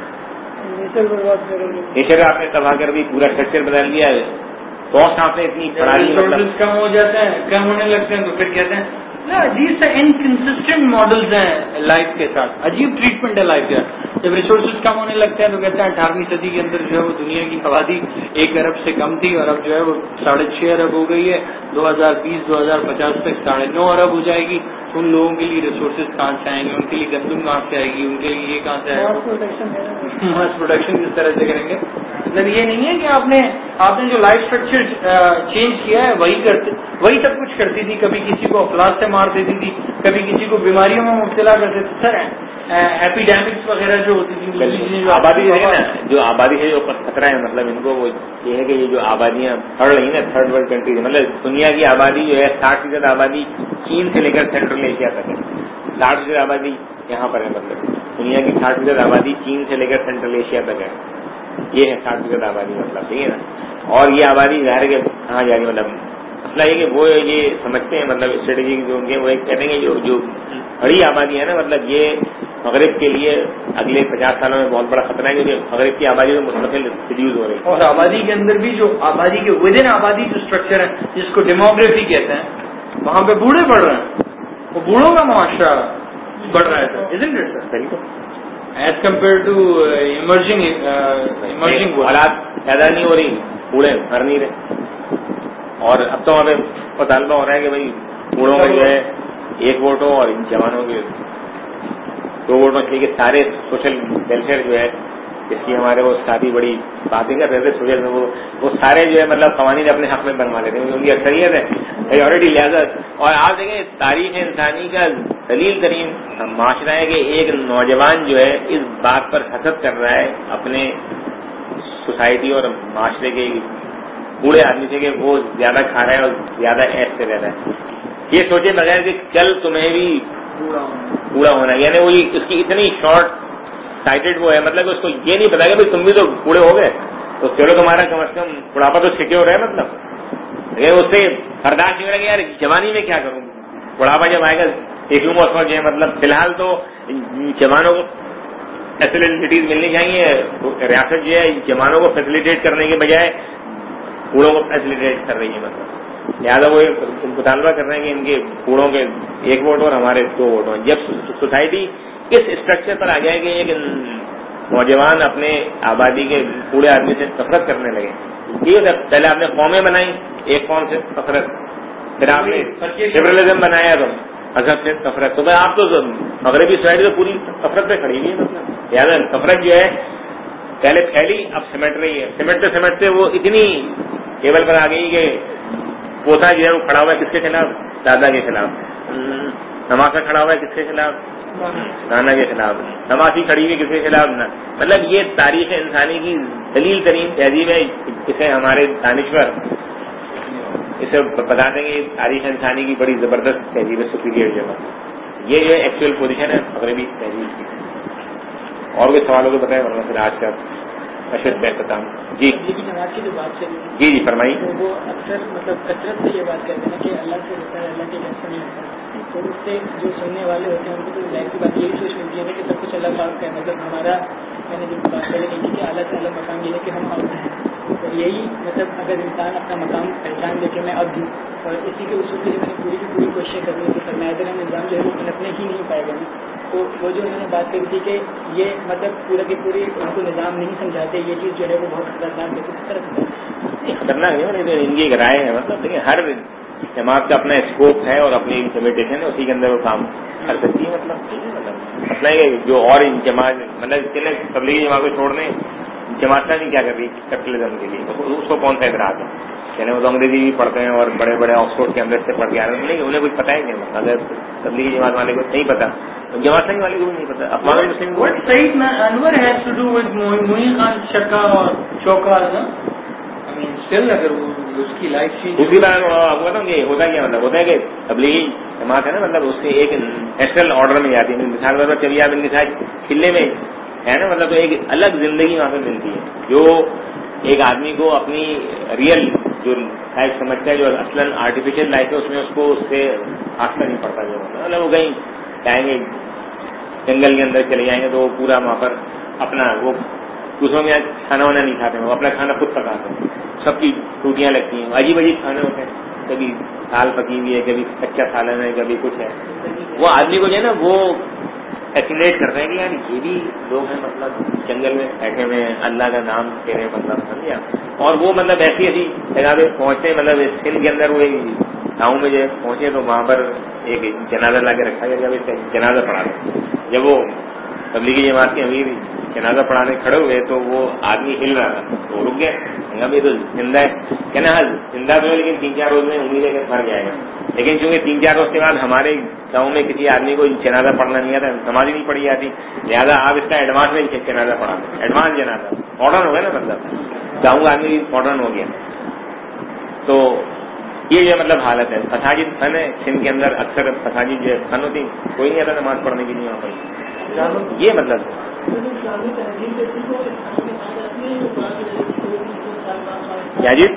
مطلب نیچر آپ نے تباہ کر دی, پورا اسٹرکچر بدل دیا ہے. کاسٹ آپ نے اتنی ریسورسز کم ہو جاتے ہیں, کم ہونے لگتے ہیں, تو پھر کہتے ہیں عجیب سے انکنسسٹنٹ ماڈلز ہیں لائف کے ساتھ, عجیب ٹریٹمنٹ ہے لائف کا. جب ریسورسز کم ہونے لگتے ہیں تو کہتے ہیں 18ویں صدی کے اندر جو ہے وہ دنیا کی آبادی 1 ارب سے کم تھی, اور اب جو ہے وہ 6.5 ارب ہو گئی ہے. 2020-2050 تک 9.5 ارب ہو جائے گی. تو ان لوگوں کے لیے ریسورسز کہاں سے آئیں گے, ان کے لیے گندم کہاں سے آئے گی, ان کے لیے یہ کہاں سے آئے گا, ماس پروڈکشن کس طرح سے کریں گے. مطلب یہ نہیں ہے کہ آپ نے جو لائف اسٹرکچر چینج کیا ہے وہی سب کچھ کرتی تھی. کبھی کسی کو افلاس سے مار دیتی تھی, کبھی کسی کو بیماریوں میں مبتلا کرتے تھے. سر ایپیڈیمکس وغیرہ جو ہوتی تھی, آبادی ہے نا, جو آبادی ہے جو خطرہ ہے, مطلب ان کو وہ یہ ہے کہ یہ جو آبادیاں بڑھ رہی ہیں نا تھرڈ ورلڈ کنٹریز, مطلب دنیا کی آبادی جو ہے 60% آبادی چین سے لے کر سینٹرل ایشیا تک ہے. 60% آبادی یہاں پر ہے. مطلب دنیا کی 60% آبادی چین سے لے کر سینٹرل ایشیا تک ہے. یہ ہے 60% آبادی. مطلب ٹھیک ہے نا, اور یہ آبادی ظاہر ہے کہ کہاں جا رہی. مطلب مسئلہ یہ کہ وہ یہ سمجھتے ہیں, مطلب اسٹریٹجی جو ان کے وہ کہتے ہیں کہ جو بڑی آبادی ہے نا, مطلب یہ مغرب کے لیے اگلے 50 سالوں میں بہت بڑا خطرہ ہے, کیونکہ مغرب کی آبادی تو مستقل ریڈیوز ہو رہی ہے. اور آبادی کے اندر بھی جو آبادی کے ود ان آبادی جو اسٹرکچر ہے جس کو ڈیموگرافی کہتے ہیں, وہاں پہ بوڑھے بڑھ رہے ہیں, وہ بوڑھوں کا معاشرہ بڑھ رہا ہے ایز کمپیئر ٹو ایمرجنگ حالات پیدا نہیں ہو رہی, بوڑھے مر نہیں رہے. اور اب تو ہمیں مطالبہ ہو رہا ہے کہ بھائی بوڑھوں کا جو ہے 1 ووٹ ہو اور جوانوں کے 2 ووٹ ہونے چاہیے. سارے سوشل ویلفیئر جو ہے جس کی ہمارے وہ ساتھی بڑی باتیں کر رہے تھے سوشل میں, وہ سارے جو ہے مطلب قوانین اپنے حق میں بنوا لیتے ہیں کیونکہ ان کی اکثریت ہے میجورٹی لہٰذا. اور آپ دیکھیں تاریخ انسانی کا دلیل ترین معاشرہ ہے کہ ایک نوجوان جو ہے اس بات پر حسد کر رہا ہے اپنے سوسائٹی اور معاشرے کے بوڑھے آدمی سے کہ وہ زیادہ کھا رہا ہے اور زیادہ ایش سے رہ رہا ہے, یہ سوچے بغیر کہ کل تمہیں بھی بوڑھا ہونا ہے. یعنی وہ اس کی اتنی شارٹ سائٹڈ وہ ہے, مطلب اس کو یہ نہیں پتا کہ بھائی تم بھی تو بوڑھے ہو گئے تو چلو تمہارا کم از کم بڑھاپا تو سیکیور ہے. مطلب لیکن اس سے برداشت نہیں ہو رہا کہ یار جوانی میں کیا کروں, بڑھاپا جب آئے گا دیکھ لوں گا اس وقت. جو ہے مطلب فی الحال تو جوانوں کو فیسلٹیز ملنی چاہیے. ریاست جو ہے جوانوں کو فیسلیٹیٹ کرنے کے بجائے بوڑھوں کو فیسلیٹیٹ کر رہی ہے. مطلب لہٰذا وہ مطالبہ کر رہے ہیں کہ ان کے بوڑھوں کے 1 ووٹ اور ہمارے 2 ووٹ ہوں. جب سوسائٹی اس اسٹرکچر پر آ جائے کہ ایک نوجوان اپنے آبادی کے بوڑھے آدمی سے نفرت کرنے لگے, یہ پہلے آپ نے قومیں بنائی, ایک قوم سے نفرت, پھر آپ نے لبرلزم بنایا تو مذہب سے نفرت. تو آپ تو مغربی سوسائٹی تو پوری نفرت پہ کھڑی ہوئی ہے. مطلب لہٰذا نفرت جو ہے پہلے پھیلی اب سمٹ رہی ہے. سمٹتے سمٹتے وہ اتنی ٹیبل پر آ گئی کہ پوتا جو ہے وہ کھڑا ہوا ہے کس کے خلاف؟ دادا کے خلاف. نمازہ کھڑا ہوا ہے کس کے خلاف؟ نانا کے خلاف. نمازی کھڑی ہوئی کس کے خلاف؟ مطلب یہ تاریخ انسانی کی دلیل ترین تہذیب ہے. اسے ہمارے دانشور اسے بتا دیں گے تاریخ انسانی کی بڑی زبردست تہذیب ہے, سپیریئر جگہ. یہ ایکچوئل پوزیشن ہے مغربی تہذیب کی. اور کوئی سوالوں کو بتائیں ورنہ پھر آج کا اشد میں بتاؤں. جی جماعت کی جو بات چلی جی جی فرمائیے. وہ اکثر مطلب کثرت سے یہ بات کہتے ہیں کہ اللہ سے ہوتا ہے, اللہ کے کیسے نہیں ہوتا. تو اس سے جو سننے والے ہوتے ہیں ان کو تو ظاہر کی بات یہی سوچ ملتی ہے کہ سب کچھ اللہ پاک کا ہے. مطلب ہمارا میں نے جو بات پہلے کہی کہ اعلیٰ سے اعلیٰ مقام یہ ہے کہ ہم اب ہیں. اور یہی مطلب اگر انسان اپنا مقام پہچان لے کے میں اب ہوں, اور اسی کے اصول کے لیے میں نے پوری کی پوری کوششیں کرنی کہ فرمایا کا نظام جو ہے وہ پلٹنے ہی نہیں پائے گا. تو وہ جو انہوں نے بات کری تھی کہ یہ مطلب پورا کی پوری ان کو نظام نہیں سمجھاتے, یہ چیز جو ہے وہ بہت خطرناک ہے. کس طرح خطرناک نہیں, ان کی رائے ہے. مطلب دیکھیں ہر جماعت کا اپنا اسکوپ ہے اور اپنی لمیٹیشن ہے, اسی کے اندر وہ کام کر سکتی ہے. مطلب ہے جو اور جماعت مطلب تبلیغی جماعت کو چھوڑنے جماعت نہیں کیا کر رہی کیپٹلزم کے لیے, اس کو کون سا اعتراض ہے؟ یعنی وہ تو انگریزی بھی پڑھتے ہیں اور بڑے بڑے آکسفورڈ کے اندر سے پڑھ کے آ رہے ہیں, انہیں کچھ پتہ ہی نہیں. اگر تبلیغی جماعت والے کو نہیں پتا تو جماعت والے کو بھی نہیں پتا. اقوام مسلم Saeed Anwar has to do with Moin Khan شکا اور چوکا اسٹل اگر اس کی لائف دوسری بات بتاؤں یہ ہوتا کیا مطلب ہوتا ہے کہ تبلیغی جماعت ہے نا, مطلب اس سے ایک نیشنل آرڈر میں جاتی ہے. مثال طور پر چلیے آپ ان کے ساتھ کھلے میں ہے نا, مطلب ایک الگ زندگی وہاں پہ ملتی ہے جو ایک آدمی کو اپنی ریئل جو لائف سمجھتا ہے, جو اصلاً آرٹیفیشیل لائف ہے, اس میں اس کو اس سے حاصل نہیں پڑتا. جو مطلب وہ کہیں جائیں گے جنگل کے اندر چلے جائیں گے تو وہ پورا وہاں پر اپنا وہ دوسروں میں کھانا وانا نہیں کھاتے ہیں, وہ اپنا کھانا خود پکاتے ہیں. سب کی ٹوٹیاں لگتی ہیں, عجیب عجیب کھانے ہوتے ہیں, کبھی دال پکی ہوئی ہے, کبھی کچا سالن ہے, کبھی کچھ ہے. وہ آدمی کو جو ہے نا وہ ایکسیلیٹ کرتے ہیں کہ یار یہ بھی لوگ ہیں مطلب جنگل میں بیٹھے ہوئے ہیں, اللہ کا نام کہہ رہے ہیں, مطلب سمجھا. اور وہ مطلب ایسی ایسی جگہ پہ پہنچتے ہیں, مطلب سندھ کے اندر وہ گاؤں میں جو پہنچے تو وہاں پر ایک جنازہ لا کے رکھا گیا, جب اس کا جنازہ پڑھا دیں. جب وہ تبلیغی جماعت کے امیر جنازہ پڑھانے کھڑے ہوئے تو وہ آدمی ہل رہا تھا, تو رک گئے. ابھی تو زندہ ہے کہنا زندہ تو ہے لیکن 3-4 روز میں امید ہے کہ مر جائے گا. لیکن چونکہ 3-4 روز کے بعد ہمارے گاؤں میں کسی آدمی کو جنازہ پڑھنا نہیں آتا, نماز نہیں پڑھی جاتی, لہٰذا آپ اس کا ایڈوانس میں جنازہ پڑھا دیں. ایڈوانس جنازہ ماڈرن ہو گیا نا, مطلب گاؤں کا آدمی ماڈرن ہو گیا. تو یہ مطلب حالت ہے. مساجد فن ہے سندھ کے اندر, اکثر مساجد جو فن ہوتی, کوئی نہیں آتا نماز پڑھنے کے لیے وہاں پر. یہ مطلب کیا جی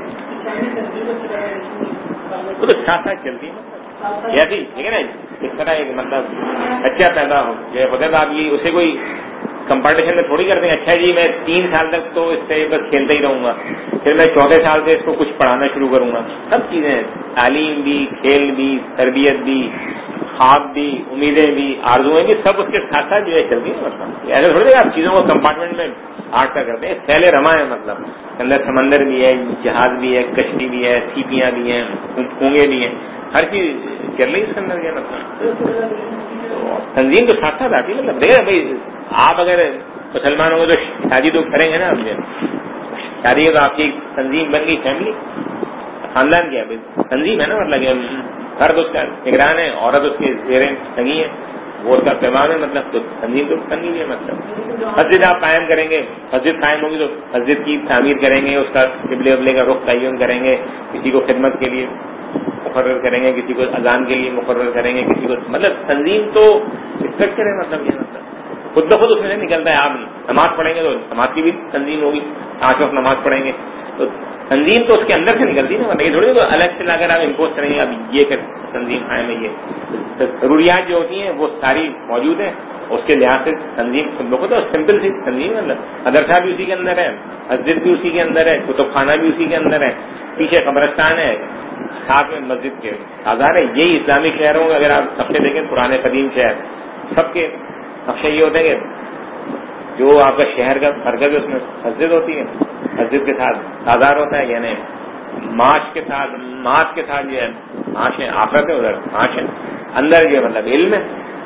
وہ تو ساتھ ساتھ چلتی ہے ایسی, ٹھیک ہے نا. اس طرح ایک مطلب بچہ پیدا ہو جو ہوتا ہے تو آپ یہ اسے کوئی کمپٹیشن میں تھوڑی کرتے ہیں. اچھا جی میں 3 سال تک تو اس سے بس کھیلتا ہی رہوں گا, پھر میں 4 سال سے اس کو کچھ پڑھانا شروع کروں گا. سب چیزیں, تعلیم بھی, کھیل بھی, تربیت بھی, خواب بھی, امیدیں بھی, آرزویں بھی, سب اس کے ساتھ ساتھ جو ہے چلتی ہیں. مطلب ایسا تھوڑی آپ چیزوں کو کمپارٹمنٹ میں آرٹ کا کرتے ہیں. پہلے رما ہے, مطلب اندر سمندر بھی ہے, جہاز بھی ہے, کشتی بھی ہے, سیپیاں بھی ہیں, کنگے بھی ہیں, ہر چیز چل رہی ہے اس کے اندر. مطلب تنظیم تو ساتھ ساتھ آتی ہے. مطلب دیکھیں بھائی آپ اگر مسلمان ہوں گے تو شادی تو کریں گے نا, ہم شادی ہے تو آپ کی تنظیم بن گئی, فیملی خاندان کیا تنظیم ہے نا. مطلب فرد اس کا نگران ہے, عورت اس کے زیریں لگی ہے, وہ اس کا پیمان ہے. مطلب تو تنظیم تو بن گئی ہے. مطلب مسجد آپ قائم کریں گے, مسجد قائم ہوگی تو مسجد کی تعمیر کریں گے, اس کا قبلے وبلے کا رخ تعین کریں گے, کسی کو خدمت کے لیے مقرر کریں گے, کسی کو اذان کے لیے مقرر کریں گے, کسی کو مطلب تنظیم تو اسٹرکچر ہے. مطلب یہ مطلب خود بخود اس میں سے نکلتا ہے. آپ نماز پڑھیں گے تو نماز کی بھی تنظیم ہوگی, 5 وقت نماز پڑھیں گے تو تنظیم تو اس کے اندر سے نکلتی ہے نا. یہ تھوڑی تو الگ سے اگر آپ امپوز کریں گے اب یہ تنظیم قائم ہے, یہ ضروریات جو ہوتی ہیں وہ ساری موجود ہیں, اس کے لحاظ سے تنظیم خود بخود اور سمپل سی تنظیم ہے. مدرسہ بھی اسی کے اندر ہے, مسجد بھی اسی کے اندر ہے, کتب خانہ بھی اسی کے اندر ہے, پیچھے قبرستان ہے, ساتھ میں مسجد کے آزار ہے. یہی اسلامی شہروں میں اگر آپ سب سے دیکھیں پرانے قدیم شہر سب کے نقشے یہ ہوتے ہیں کہ جو آپ کا شہر کا مرکز ہے اس میں مسجد ہوتی ہے, مسجد کے ساتھ بازار ہوتا ہے, یعنی معاش کے ساتھ جو ہے معاش ہے, آخرت ہے, ادھر معاش ہے, اندر جو ہے مطلب علم ہے,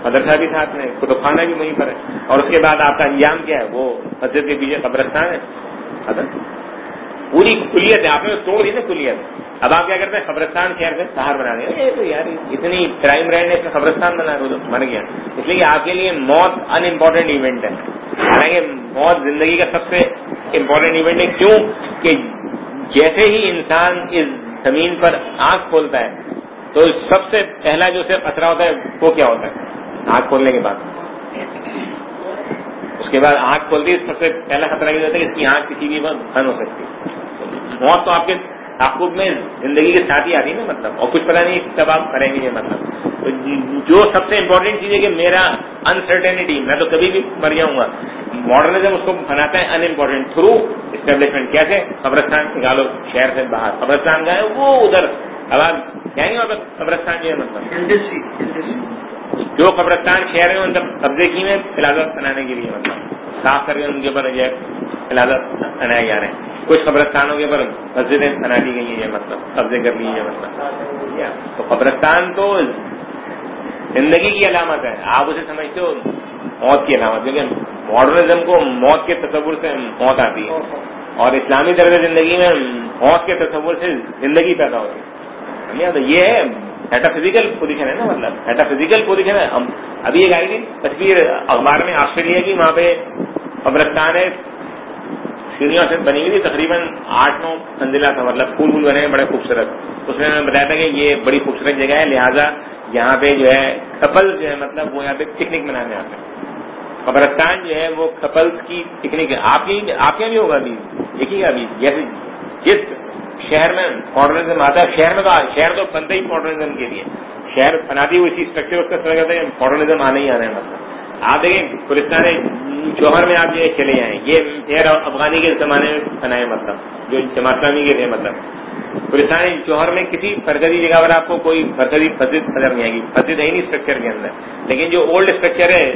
مدرسہ بھی ساتھ میں, کتب خانہ بھی وہیں پر ہے, اور اس کے بعد آپ کا انجام کیا ہے, وہ مسجد کے پیچھے قبرستان ہے. پوری کلیت ہے, آپ نے توڑ دی نا کلیت. اب آپ کیا کرتے ہیں, قبرستان شہر سے باہر بنا دیں. یہ تو یار اتنی کرائم ریٹ نے اس میں قبرستان بنا وہ مر گیا. اس لیے آپ کے لیے موت ان امپورٹنٹ ایونٹ ہے. حالانکہ موت زندگی کا سب سے امپورٹنٹ ایونٹ ہے. کیوں کہ جیسے ہی انسان اس زمین پر آنکھ کھولتا ہے تو سب سے پہلا جو صرف خطرہ ہوتا ہے وہ کیا ہوتا ہے, آنکھ کھولنے کے بعد. اس کے بعد آنکھ کھولتی ہے, سب سے پہلا خطرہ یہ ہوتا ہے کہ اس کی آنکھ کسی بھی وقت بند ہو سکتی ہے. موت تو آپ کے تعاقب میں زندگی کے ساتھ ہی آتی ہے نا, مطلب, اور کچھ پتہ نہیں کب آپ کریں گے. مطلب جو سب سے امپورٹنٹ چیز ہے کہ میرا انسرٹینٹی, میں تو کبھی بھی مر جاؤں گا. ماڈرنزم اس کو بناتا ہے ان امپورٹنٹ تھرو اسٹیبلشمنٹ. کیسے, قبرستان نکالو شہر سے باہر, قبرستان گئے وہ ادھر, اب آپ جائیں گے وہاں پہ قبرستان جو ہے, مطلب جو قبرستان شہر میں ان کا قبضے کی میں پلازا بنانے کے لیے, مطلب صاف کر کے ان کے اوپر جو ہے پلازا بنائے جا رہے ہیں. کچھ قبرستانوں کے اوپر مسجدیں بنا دی گئی ہیں, مطلب قبضے کر لی ہے. مطلب تو قبرستان تو زندگی کی علامت ہے, آپ اسے سمجھتے ہو موت کی علامت, کیونکہ ماڈرنزم کو موت کے تصور سے موت آتی ہے, اور اسلامی طرز زندگی میں موت کے تصور سے زندگی پیدا ہوتی ہے. تو یہ ہے میٹافزیکل پوزیشن ہے نا, مطلب میٹافزیکل پوزیشن ہے. ابھی ایک آئی تھی تصویر اخبار میں آسٹریلیا کی, وہاں پہ قبرستان ہے, سیڑھیوں سے بنی ہوئی تھی, تقریباً 8-9 منزلہ تھا, مطلب پھول بڑے ہیں خوبصورت. اس میں بتایا تھا کہ یہ بڑی خوبصورت جگہ ہے, لہٰذا یہاں پہ جو ہے کپل جو ہے, مطلب وہ یہاں پہ پکنک منانے آتے ہیں. قبرستان جو ہے وہ کپلس کی پکنک ہے. آپ کے بھی ہوگا ابھی, دیکھیے ابھی جیسے جس شہر میں ماڈرنزم آتا ہے, شہر تو بنتا ہی ماڈرنزم کے لیے, شہر بناتی ہوئی اسی اسٹرکچر اس کا سمجھ کرتا ہے ماڈرنزم آنا ہی آنا ہے. مطلب آپ دیکھیں گلستان جوہر میں آپ یہ چلے جائیں, یہ شہر افغانی کے زمانے میں بنائے, مطلب جو جماعت اسلامی کے تھے. مطلب گلستان جوہر میں کسی مرکزی جگہ پر آپ کو کوئی مرکزی مسجد نظر نہیں آئے گی, مسجد ہے ہی نہیں اسٹرکچر کے اندر. لیکن جو اولڈ اسٹرکچر ہے,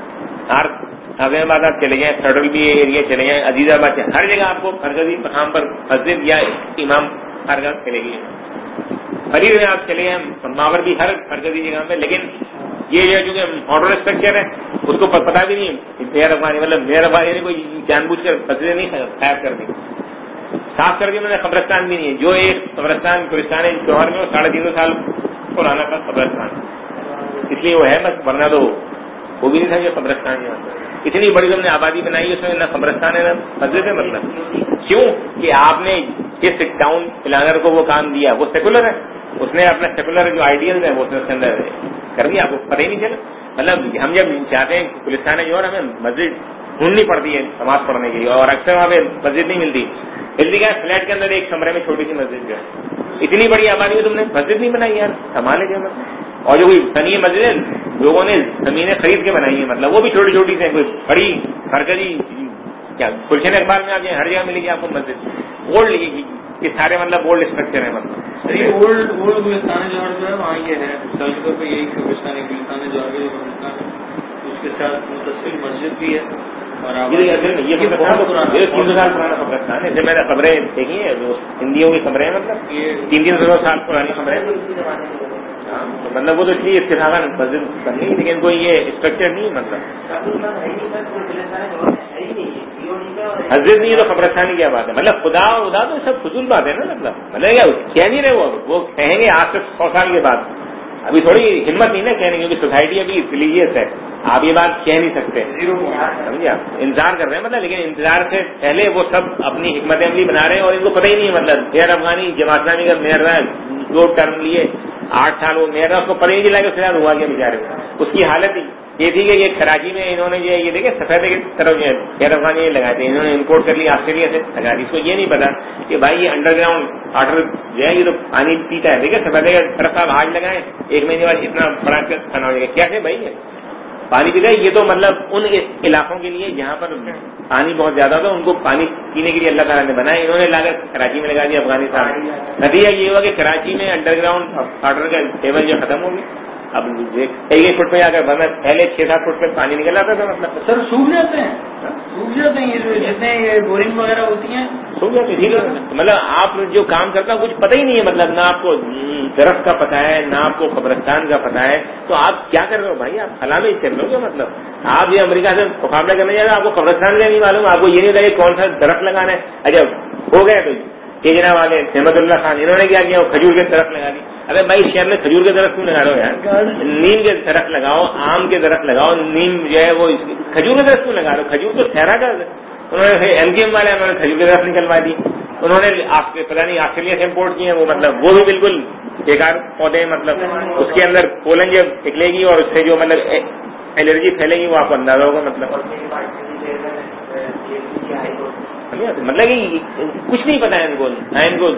حاضر آباد آپ چلے جائیں, سرڈل بھی ایریا چلے جائیں, عزیز آباد, ہر جگہ آپ کو مرکزی مقام پر مسجد یا امام خارگاہ چلے گی. فرید میں آپ چلے جائیں, ماور بھی ہر مرکزی جگہ پہ. لیکن یہ جو ہے چونکہ ماڈرن اسٹرکچر ہے, اس کو پتا بھی نہیں میئر افغانی, مطلب میئر افغانی نے کوئی جان بوجھ کر مسجدیں نہیں خراب کر دی, صاف کر دی انہوں نے. قبرستان بھی نہیں ہے, جو ایک قبرستان گلستان جوہر میں 350 سال پرانا کا قبرستان, اس لیے وہ ہے بس, ورنہ تو وہ بھی نہیں تھا جو قبرستان ہے. اتنی بڑی تم نے آبادی بنائی ہے, اس میں نہ قبرستان ہے نہ مسجد ہے. مطلب کیوں کہ آپ نے جس ٹاؤن پلانر کو وہ کام دیا وہ سیکولر ہے, اس نے اپنا سیکولر جو آئیڈیل ہے وہ اس کے اندر کر دیا, آپ کو پتہ ہی نہیں چلا. مطلب ہم جب چاہتے ہیں گلستان جو ہے ہمیں مسجد ڈھونڈنی پڑتی ہے نماز پڑھنے کے لیے, اور اکثر وہاں پہ مسجد نہیں ملتی. کیا فلیٹ کے اندر ایک کمرے میں چھوٹی سی مسجد جو ہے, اتنی بڑی آبادی میں تم نے مسجد نہیں بنائی یار, سنبھالے جو مطلب. اور جو کوئی بنی مسجد ہے لوگوں نے زمینیں خرید کے بنائی ہیں, مطلب وہ بھی چھوٹی چھوٹی سے, کوئی بڑی مرکزی کیا گلشن اخبار میں آپ ہر جگہ ملے گی آپ کو مسجد. اولڈ یہ سارے مطلب اولڈ اسٹرکچر ہے. مطلب اولڈ گلستان جوہر جو ہے وہاں یہ ہے, مثال کے طور پہ یہی گلستان جوہر کا جو قبرستان ہے اس کے ساتھ متصل مسجد بھی ہے. اور یہ بہت 300 سال پرانا قبرستان ہے. ایسے میں نے خبریں دیکھی ہیں, ہندیوں کی خبریں ہیں, مطلب یہ 300 سال پرانی خبریں. مطلب وہ تو اس لیے اتفاقا مسجد بن گئی, لیکن کوئی یہ اسٹرکچر نہیں ہے. مطلب مسجد نہیں ہے تو قبرستان کیا بات ہے. مطلب خدا اور خدا تو سب فضول بات ہے نا. مطلب کہہ نہیں رہے وہ کہیں گے آج سے 100 سال کے بعد. ابھی تھوڑی ہمت نہیں نا کہنے, کیونکہ سوسائٹی ابھی ریلیجیس ہے, آپ یہ بات کہہ نہیں سکتے, سمجھے آپ انتظار کر رہے ہیں. مطلب لیکن انتظار سے پہلے وہ سب اپنی حکمت عملی بنا رہے ہیں, اور ان کو پتہ ہی نہیں ہے. مطلب میئر افغانی جماعت اسلامی کا میئر رہا, 2 ٹرم لیے 8 سال وہ میئر رہا, اس کو پتہ ہی نہیں لگا کہ فی الحال ہوا کیا بیچارے. اس کی حالت یہ تھی کہ یہ کراچی میں انہوں نے جو یہ دیکھے سفید کی طرف جو ہے میئر افغانی لگائے تھے, انہوں نے امپورٹ کر لی آسٹریلیا سے لگا دی. اس کو یہ نہیں پتا کہ بھائی یہ انڈر گراؤنڈ واٹر جو ہے یہ تو پانی پیتا ہے. دیکھے سفید کا طرف آپ آج لگائیں, 1 مہینے بعد اتنا بڑا کھانا ہو جائے گا. کیسے بھائی ہے پانی پیتا ہے؟ یہ تو مطلب ان علاقوں کے لیے جہاں پر پانی بہت زیادہ تھا, ان کو پانی پینے کے لیے اللہ تعالیٰ نے بنایا, انہوں نے لا کر کراچی میں لگا دیا افغانستان. نتیجہ یہ ہوا کہ کراچی میں انڈر گراؤنڈ واٹر کا لیول جو ختم ہو گیا. اب ایک فٹ میں اگر بنا پہلے 6-7 فٹ میں پانی نکل آتا تھا مطلب سر سوکھ جاتے ہیں یہ جتنے بورنگ وغیرہ ہوتی ہیں سوکھ جاتے ٹھیک ہے. مطلب آپ جو کام کرتا کچھ پتہ ہی نہیں ہے, مطلب نہ آپ کو درخت کا پتہ ہے نہ آپ کو قبرستان کا پتہ ہے, تو آپ کیا کر رہے ہو بھائی؟ آپ خلا میں چل رہے ہو کیا؟ مطلب آپ یہ امریکہ سے مقابلہ کرنے جا رہے آپ کو قبرستان کا نہیں معلوم, آپ کو یہ نہیں لگے کون سا درخت لگانا ہے. اچھا ہو گئے تو کیجریوال والے احمد اللہ خان انہوں نے کیا کیا, کھجور کے درخت لگا دی. ارے بھائی شہر میں کھجور کے درخت کیوں لگا رہے ہو یار؟ نیم کے درخت لگاؤ, آم کے درخت لگاؤ, نیم جو ہے وہ کھجور کے درخت کیوں لگا رہے ہو؟ کھجور تو ٹھہرا کر انہوں نے ایم کیو ایم والے انہوں نے کھجور کے درخت نکلوا دی. انہوں نے پتا نہیں آسٹریلیا سے امپورٹ کیے ہیں وہ, مطلب وہ بھی بالکل بیکار پودے ہیں. مطلب اس کے اندر پولن جب نکلے گی اور اس سے جو مطلب الرجی پھیلے گی وہ آپ کو اندازہ ہوگا. مطلب کہ کچھ نہیں پتا ہے ان کو, نہ ان کو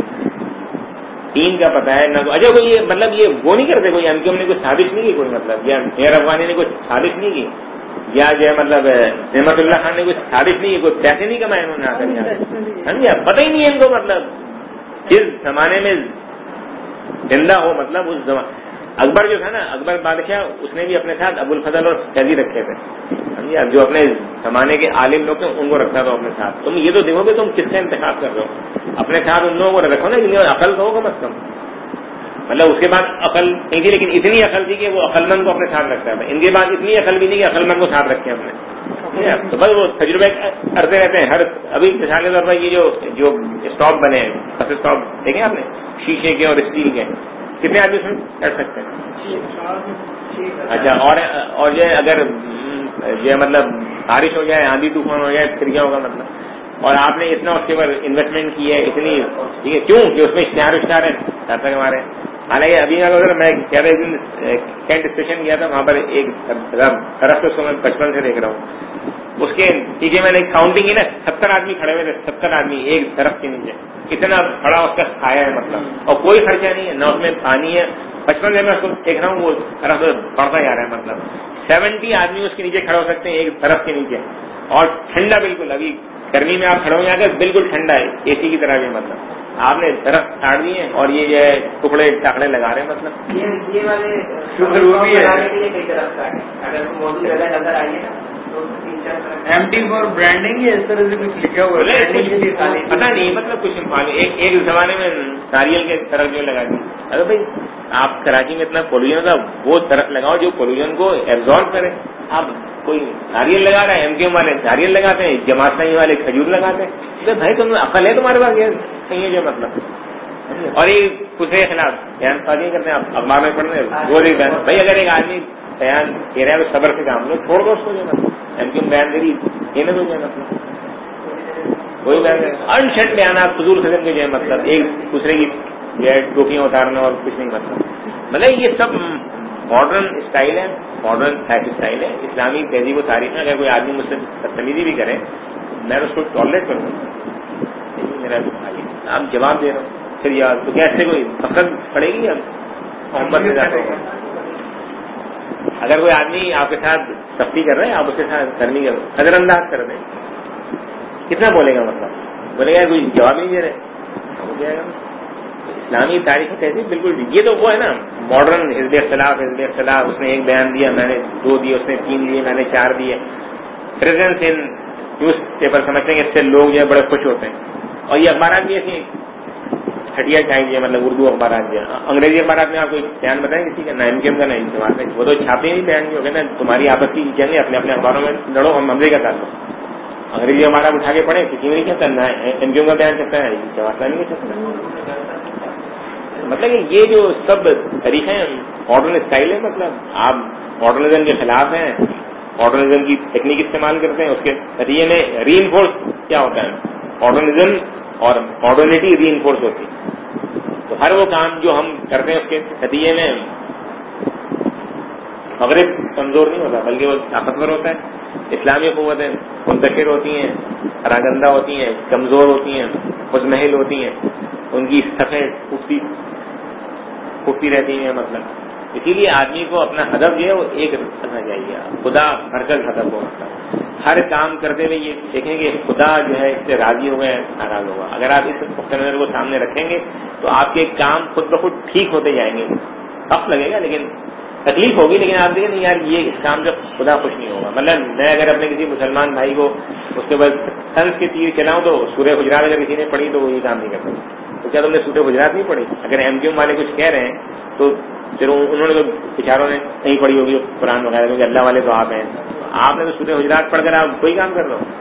دین کا پتا ہے نہ. اچھا کوئی یہ مطلب یہ وہ نہیں کرتے, کوئی ایم کیو ایم نے کوئی سازش نہیں کی کوئی, مطلب یا میئر افغانی نے کوئی سازش نہیں کی, یا جو ہے مطلب احمد اللہ خان نے کوئی سازش نہیں کی, کوئی پیسے نہیں کمائے انہوں نے آ کر, پتہ ہی نہیں ہے ان کو. مطلب جس زمانے میں زندہ ہو, مطلب اس زمانے اکبر جو تھا نا, اکبر بادشاہ, اس نے بھی اپنے ساتھ ابو الفضل اور قیدی رکھے تھے. جو اپنے زمانے کے عالم لوگ ہیں ان کو رکھتا تھا اپنے ساتھ. تم یہ تو دیکھو کہ تم کس کا انتخاب کر رہے ہو, اپنے ساتھ ان لوگوں کو رکھو نا جن میں عقل تو ہوگا کم از کم. مطلب اس کے بعد عقل نہیں تھی, لیکن اتنی عقل تھی کہ وہ عقل مند کو اپنے ساتھ رکھتا تھا. ان کے بعد اتنی عقل بھی نہیں کہ عقل مند کو ساتھ رکھے اپنے. تو بس وہ تجربے کرتے رہتے ہیں. ہر ابھی مثال کے طور پر یہ جو اسٹاپ بنے ہیں, بس اسٹاپ دیکھیں آپ نے, شیشے کے اور اسٹیل کے, کتنے آدمی اس میں بیٹھ سکتے ہیں؟ اچھا اور جو ہے اگر جو ہے مطلب بارش ہو جائے, آندھی طوفان ہو جائے, پھر کیا ہوگا مطلب. اور آپ نے اتنا اس کے اوپر انویسٹمنٹ کی ہے اتنی, ٹھیک ہے کیوں کہ اس میں اشتہار ہے پیسہ کما رہے ہیں. حالانکہ ابھی اگر میں کہہ رہا دن کینٹ اسٹیشن گیا تھا, وہاں پر ایک درخت اس کو میں بچپن سے دیکھ رہا ہوں, اس کے نیچے میں نے کاؤنٹنگ کی نا, 70 آدمی کھڑے ہوئے تھے, 70 آدمی ایک درخت کے نیچے, اتنا بڑا اس کا چھایا ہے مطلب, اور کوئی خرچہ نہیں ہے نہ اس میں پانی ہے. بچپن سے میں اس کو دیکھ رہا ہوں, وہ درخت بڑھتا جا رہا ہے. مطلب 70 آدمی اس کے نیچے کھڑے ہو سکتے ہیں ایک درخت کے نیچے, اور ٹھنڈا بالکل. ابھی گرمی میں آپ کھڑے ہو جائیں گے بالکل ٹھنڈا ہے, اے سی کی طرح بھی. مطلب آپ نے درخت کاٹ دیے اور یہ جو ہے ٹکڑے ٹاکڑے لگا رہے ہیں. مطلب یہ والے شکر وہ بھی ہے کئی درخت کاٹے, اگر موضوع زیادہ نظر آئیے نا تو ایم ٹی فار برانڈنگ اس طرح سے کچھ لکھا ہوا ہے, پتا نہیں مطلب کچھ ایک زمانے میں ناریل کے درخت جو لگا دی. ارے بھائی آپ کراچی میں اتنا پولوشن تھا, وہ درخت لگاؤ جو پولوشن کو ایبزارب کرے. آپ کوئی ناریل لگا رہا ہے, ایم کیو ایم والے ناریل لگاتے ہیں, جماعت اسلامی والے کھجور لگاتے ہیں. تو بھائی تم عقل ہے تمہارے پاس یہ نہیں ہے جو مطلب. اور یہ کچھ کے خلاف بیان سازی کرتے ہیں, آپ اخبار میں پڑھ رہے ہیں وہ بیان. بھائی اگر ایک آدمی بیان دے رہا ہے تو صبر سے کام لو, چھوڑ دو اس کو. جو مطلب ایم کیو ایم بیان دے رہی یہ نہ جو مطلب کوئی بیان انشنٹ بیانات فضول قسم کے جو ہے مطلب ایک دوسرے کی جو ہے ٹوپیاں اتارنا اور کچھ نہیں. مطلب یہ سب ماڈرن اسٹائل ہے, ماڈرن لائف اسٹائل ہے. اسلامی تہذیب و تاریخ میں اگر کوئی آدمی مجھ سے بدتمیزی بھی کرے میں اس کو ٹالریٹ کروں گا. میرا آپ جواب دے رہا ہوں پھر یار تو کیا اس سے کوئی فخر پڑے گی. اب محمد سے جاتا ہوگا. اگر کوئی آدمی آپ کے ساتھ سختی کر رہے ہیں, آپ اس کے ساتھ نرمی کر نظر انداز کر دیں, کتنا بولے گا؟ مطلب بولے گا کوئی جواب نہیں دے رہے, ہو جائے گا. اسلامی تاریخ تہذیب بالکل یہ تو وہ ہے نا ماڈرن حزب اختلاف. اس نے ایک بیان دیا, میں نے 2 دیے, اس نے 3 دیے, میں نے 4 دیے. پریزنس ان نیوز پیپر سمجھتے ہیں کہ اس سے لوگ جو ہے بڑے خوش ہوتے ہیں. اور یہ اخبارات بھی ایسی ہٹیا چاہیے, مطلب اردو اخبارات جو انگریزی اخبارات میں آپ کو بیان بتائیں کسی کا, نہ ایم کیو ایم کا نہ انتظار ہے, وہ تو چھاپے نہیں بیان ہو گئے نا. تمہاری آپس کی جنگ ہے, اپنے اپنے اخباروں میں لڑو, ہم حملے کا تعلق. انگریزی اخبارات اٹھا کے پڑھیں, کسی میں نہیں کہتا, نہ ایم کیو ایم کا بیان کرتا ہے, جواہر نہیں کہتا. مطلب کہ یہ جو سب طریقے ہیں ماڈرن اسٹائل ہے. مطلب آپ ماڈرنزم کے خلاف ہیں, ماڈرنزم کی ٹیکنیک استعمال کرتے ہیں. اس کے نتیجے میں ری انفورس کیا ہوتا ہے, ماڈرنزم اور ماڈرنٹی ری انفورس ہوتی ہے. تو ہر وہ کام جو ہم کرتے ہیں اس کے نتیجے میں مغرب کمزور نہیں ہوتا بلکہ وہ طاقتور ہوتا ہے. اسلامی قوتیں منتشر ہوتی ہیں, پراگندہ ہوتی ہیں, کمزور ہوتی ہیں, مزمحل ہوتی ہیں, ان کی صفیں پھوٹتی رہتی ہیں. مطلب اسی لیے آدمی کو اپنا ہدف جو ہے وہ ایک رکھنا چاہیے, خدا مرکز ہدف ہو. مطلب ہر کام کرتے ہوئے یہ دیکھیں گے خدا جو ہے اس سے راضی ہوگا یا ناراض ہوگا. اگر آپ اس نقطۂ نظر کو سامنے رکھیں گے تو آپ کے کام خود بخود ٹھیک ہوتے جائیں گے. وقت لگے گا لیکن تکلیف ہوگی، لیکن آپ دیکھیں نہیں یار یہ اس کام سے خدا خوش نہیں ہوگا. مطلب میں اگر اپنے کسی مسلمان بھائی کو اس کے بعد طنز کے تیر چلاؤں تو سورہ حجرات اگر کسی نے پڑھی تو وہ یہ کام نہیں کرتا. تو کیا تم نے سورہ حجرات نہیں پڑھی؟ اگر ایم کیو والے کچھ کہہ رہے ہیں تو پھر انہوں نے تو بیچاروں نے نہیں پڑھی ہوگی قرآن وغیرہ، کیونکہ اللہ والے تو آپ ہیں. آپ نے تو سورہ حجرات پڑھ کر آپ کوئی کام کر رہے ہو.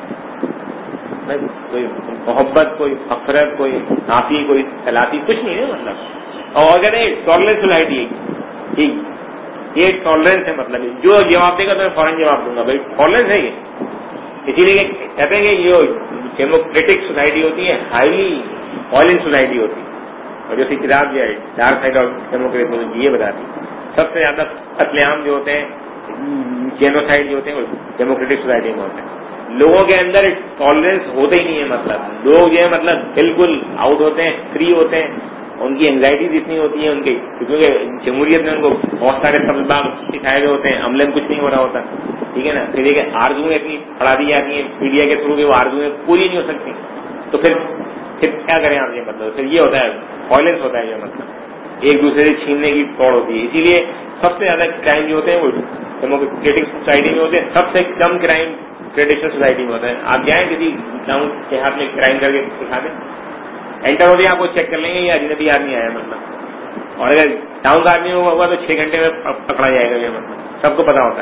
کوئی محبت، کوئی فخرت، کوئی معافی، کوئی تلافی کچھ نہیں ہے مطلب. اور اگر ٹالرنس سوسائٹی ٹھیک، یہ ٹالرنس ہے مطلب جو جواب دے گا تو میں فوراً جواب دوں گا. بھائی ٹالرنس ہے یہ، اسی لیے کہتے ہیں کہ یہ ڈیموکریٹک سوسائٹی ہوتی ہے، ہائیلی وائلنٹ سوسائٹی ہوتی ہے. اور جو سی کتاب جو ہے ڈارک سائڈ آف ڈیموکریسی یہ بتاتی ہے سب سے زیادہ قتل عام جو ہوتے ہیں، جینوسائڈ جو ہوتے ہیں وہ ڈیموکریٹک سوسائٹی میں ہوتے ہیں. لوگوں کے اندر ٹالرنس ہوتا ہی نہیں ہے. مطلب لوگ جو ہے مطلب بالکل آؤٹ ہوتے ہیں، فری ہوتے ہیں. ان کی انگزائٹیز اتنی ہوتی ہیں ان کی، کیونکہ جمہوریت میں ان کو بہت سارے سبزاب سکھائے ہوئے ہوتے ہیں، عملے میں کچھ نہیں ہو رہا ہوتا. ٹھیک ہے نا. پھر یہ آرزویں اتنی پڑھا دی جاتی ہیں میڈیا کے تھرو کہ وہ آرزویں پوری نہیں ہو سکتی. تو پھر کیا کریں آپ؟ یہ مطلب پھر یہ ہوتا ہے وائلنس ہوتا ہے. یہ مطلب ایک دوسرے سے چھیننے کی توڑ ہوتی ہے. اسی لیے سب سے زیادہ کرائم جو ہوتے ہیں وہ ڈیموکریٹک سوسائٹی میں ہوتے ہیں. سب سے کم کرائم ٹریڈیشنل سوسائٹی میں ہوتا ہے. آپ جائیں کسی گاؤں کے ہاتھ میں کرائم کر کے دکھا دیں، انٹر ہوتے آپ کو چیک کر لیں گے یہ اجنبی آدمی آیا مطلب. اور اگر ٹاؤن کا آدمی ہوا تو 6 گھنٹے میں پکڑا جائے گا. یہ مطلب سب کو پتا ہوتا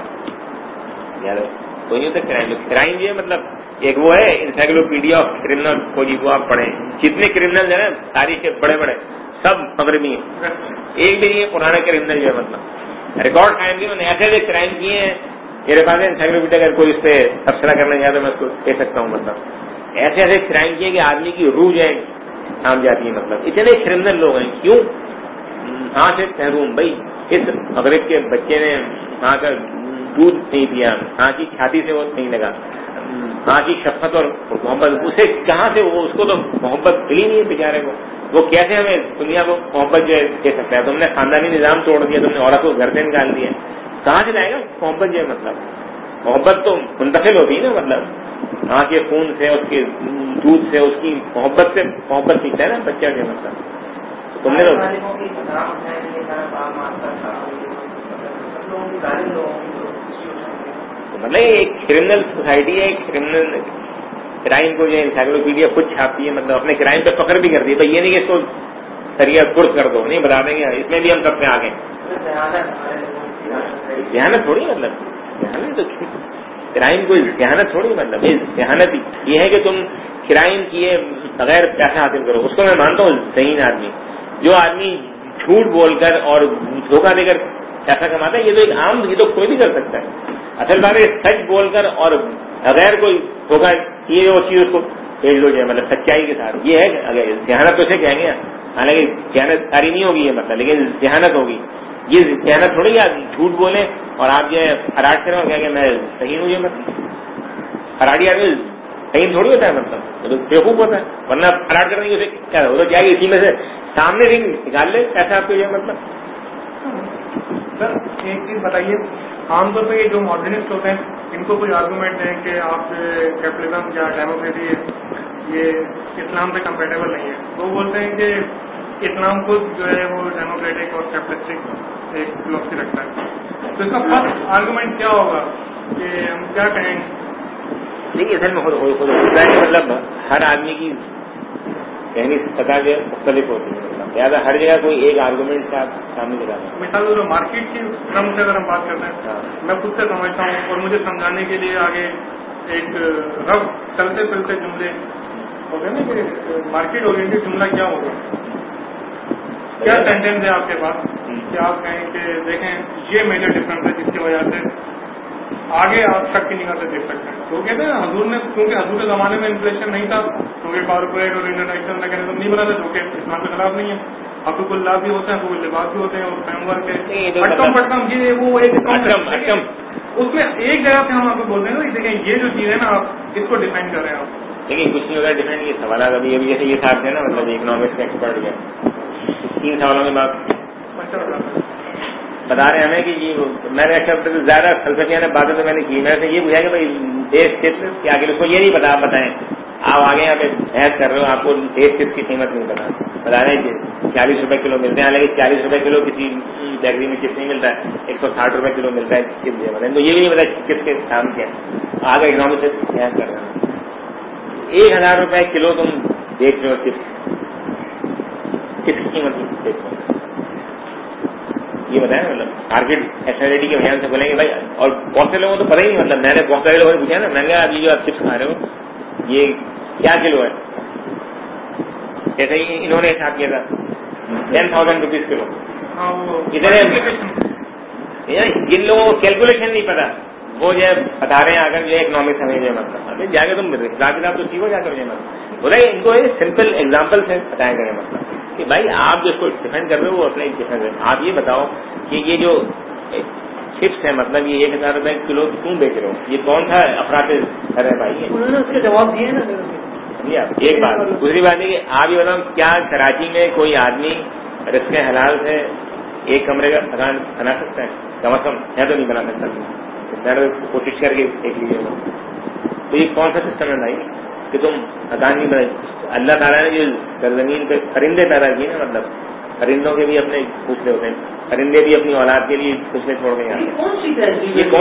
ہے یار کوئی نہیں ہوتا کرائم. کرائم یہ مطلب ایک وہ ہے انسائکلوپیڈیا آف کرمنل کو جی وہ آپ پڑھیں. جتنے کرمنل ہیں نا تاریخ کے بڑے بڑے سب مغربی ہیں، ایک بھی نہیں ہے پرانا کرمنل جو ہے مطلب ریکارڈ قائم کیے. انہوں نے ایسے ایسے کرائم کیے ہیں. میرے پاس انسائکلوپیڈیا اگر کوئی اس پہ تبصرہ کرنا چاہے تو میں اس کو کہہ سکتا ہوں. مطلب ایسے ایسے کرائم کیے کہ آدمی کی روح جو ہے تھام جاتی ہے. مطلب اتنے کرمنل لوگ ہیں. کیوں؟ ہاں سے محروم. بھائی اس مغرب کے بچے نے ہاں کا دودھ نہیں پیا، ہاں کی چھاتی سے وہ نہیں لگا، ہاں کی شفقت اور محبت اسے کہاں سے وہ اس کو تو محبت ملی نہیں ہے بیچارے کو. وہ کیسے ہمیں دنیا کو محبت جو ہے کہہ سکتا ہے؟ تم نے خاندانی نظام توڑ دیا، تم نے عورت کو گھر سے نکال دیا. کہاں سے لائے گا محبت جو ہے؟ مطلب محبت تو منتقل ہوتی ہے نا. مطلب ہاں کے خون سے، اس کے دودھ سے، اس کی محبت سے محبت سیکھتا ہے نا بچہ جو مطلب. تم نے تو مطلب ایک کرمنل سوسائٹی ہے. کرمنل کرائم کو جو انسائکلوپیڈیا خود چھاپتی ہے. مطلب اپنے کرائم پہ فخر بھی کرتی ہے. تو یہ نہیں کہ اس کو سریا کورس کر دو، نہیں بتا دیں گے اس میں بھی ہم سب سے آگے. ذہانت تھوڑی مطلب ذہانت تو کرائم کوئی ذہانت تھوڑی مطلب ذہانت یہ ہے کہ تم کرائم کیے بغیر پیسہ حاصل کرو. اس کو میں مانتا ہوں ذہین آدمی. جو آدمی جھوٹ بول کر اور دھوکہ دے کر پیسہ کماتا ہے یہ تو ایک عام، یہ تو کوئی بھی کر سکتا ہے. اصل بات ہے سچ بول کر اور بغیر کوئی دھوکہ کیے وہ چیز اس کو بھیج دو جائے مطلب سچائی کے ساتھ. یہ ہے اگر ذہانت تو اسے کہیں گے. حالانکہ ذہانت ساری نہیں ہوگی یہ مطلب، لیکن ذہانت ہوگی. یہ ذہانت تھوڑی کہ آپ جھوٹ بولیں اور آپ جو ہے فراڈ کریں اور کہ میں صحیح ہوں. یہ مطلب فراڈی آدمی صحیح تھوڑی ہوتا ہے مطلب بیوقوف ہوتا ہے. ورنہ فراڈ کرنے کی اسے کیا ہو تو جائے گی اسی میں سے سامنے بھی نکال لے ایسا آپ کو. یہ مطلب سر ایک چیز بتائیے، عام طور پہ یہ جو ماڈرنسٹ ہوتے ہیں ان کو کوئی آرگومنٹ ہے کہ آپ کیپٹلزم یا ڈیموکریسی یہ اسلام سے کمپیٹیبل نہیں ہے. تو وہ بولتے ہیں کہ اسلام خود جو ہے وہ ڈیموکریٹک اور کیپٹلسٹک ایک فلسفی رکھتا ہے. تو اس کا فرسٹ آرگومنٹ کیا ہوگا کہ ہم کیا کہیں گے؟ دیکھیے اصل میں خود مطلب ہر آدمی کی ذہنی سطح جو مختلف ہوتی ہے. لہٰذا ہر جگہ کوئی ایک آرگومنٹ سے آپ سامنے لگا دیں. مثال مارکیٹ کی ٹرم سے اگر ہم بات کرتے ہیں، میں خود سے سمجھتا ہوں اور مجھے سمجھانے کے لیے آگے ایک رب چلتے چلتے جملے ہو گئے نا کہ مارکیٹ اورینٹڈ جملہ کیا ہوگا. کیا سینٹینس ہے آپ کے پاس کہ آپ کہیں کہ دیکھیں یہ میجر ڈفرنس ہے جس کی وجہ سے آگے آپ شک کی نگاہ سے دیکھ سکتے ہیں. تو کہتے ہیں حضور نے، کیونکہ حضور کے زمانے میں انفلیشن نہیں تھا، کیونکہ کارپوریٹ اور انٹرنیشنل میکینزم نہیں بنا تھا جو کہ اسلام کے خلاف نہیں ہے. حقوق اللہ بھی ہوتے ہیں، حقوق لباس بھی ہوتے ہیں اور فریم ورک کے پٹکم یہ وہ ایک اس میں ایک جگہ پہ ہم آپ کو بولتے ہیں دیکھیں یہ جو چیز ہے نا آپ اس کو ڈیفائن کر رہے ہیں. آپ لیکن کچھ نہیں ہوتا ڈیفائن. یہ سوالات ابھی ابھی جیسے یہ صاحب تھے نا مطلب اکنامکس کے ایکسپرٹ کے 3 سوالوں کے بعد بتا رہے ہیں ہمیں کہ یہ میں نے زیادہ فلسفیانہ باتیں تو میں نے کی. میں نے یہ پوچھا کہ بھائی دیش کس کیا کہ اس کو یہ نہیں پتا. آپ بتائیں آپ آگے یہاں پہ بحث کر رہے ہو، آپ کو دیش کس کی قیمت نہیں پتا. बता रहे हैं 40 रुपए किलो मिलते हैं, हालांकि 40 रुपए किलो किसी बेकरी में चिप्स नहीं मिलता है, 160 रुपए किलो मिलता है चिप्स। मतलब तो ये भी नहीं पता चिप्स के दाम क्या है। आगे इकोनॉमिक से क्या कर रहे हैं, 1000 रुपए किलो तुम बेच रहे हो चिप्स, किसकी कीमत बेच रहे हो ये बताया। मतलब मार्केट एसआईडी के बयान से बोलेंगे भाई, और बहुत से लोगों को तो पता ही नहीं। मतलब मैंने बहुत सारे लोगों ने पूछा ना, मैंने कहा अभी जो आप चिप्स खा रहे हो ये क्या किलो है, जैसे ही इन्होंने हिसाब किया था 10,000 रुपीज किलो। इतने जिन लोगों को कैलकुलेशन नहीं पता वो जो बता रहे हैं अगर जो इकोनॉमिक्स हमें जो मतलब अभी जाके तुम हिसाब किताब तो सीखो जाकर जो मतलब बोला इनको सिंपल एग्जाम्पल से बताया गया मतलब कि भाई आप जिसको डिफेंड कर रहे हो वो अपने डिफेंड कर, आप ये बताओ कि ये जो चिप्स है मतलब ये 1000 रुपए किलो क्यों बेच रहे हो, ये कौन सा अफरात है भाई। उन्होंने उसके जवाब दिए ना। एक बात, दूसरी बात है कि आप ये बताओ क्या कराची में कोई आदमी रिस्क हलाल से एक कमरे का मकान बना सकता है? कम से कम है तो नहीं बना सकता, कोशिश करके देख लीजिएगा। तो ये कौन सा सिस्टम है भाई कि तुम मकान नहीं बनाए? अल्लाह ताला ने जो जमीन पे परिंदे पैदा किए ना, मतलब परिंदों के भी अपने घोंसले होते हैं, परिंदे भी अपनी औलाद के लिए घोंसले छोड़ के आते हैं। ये कौन सी तहजीब है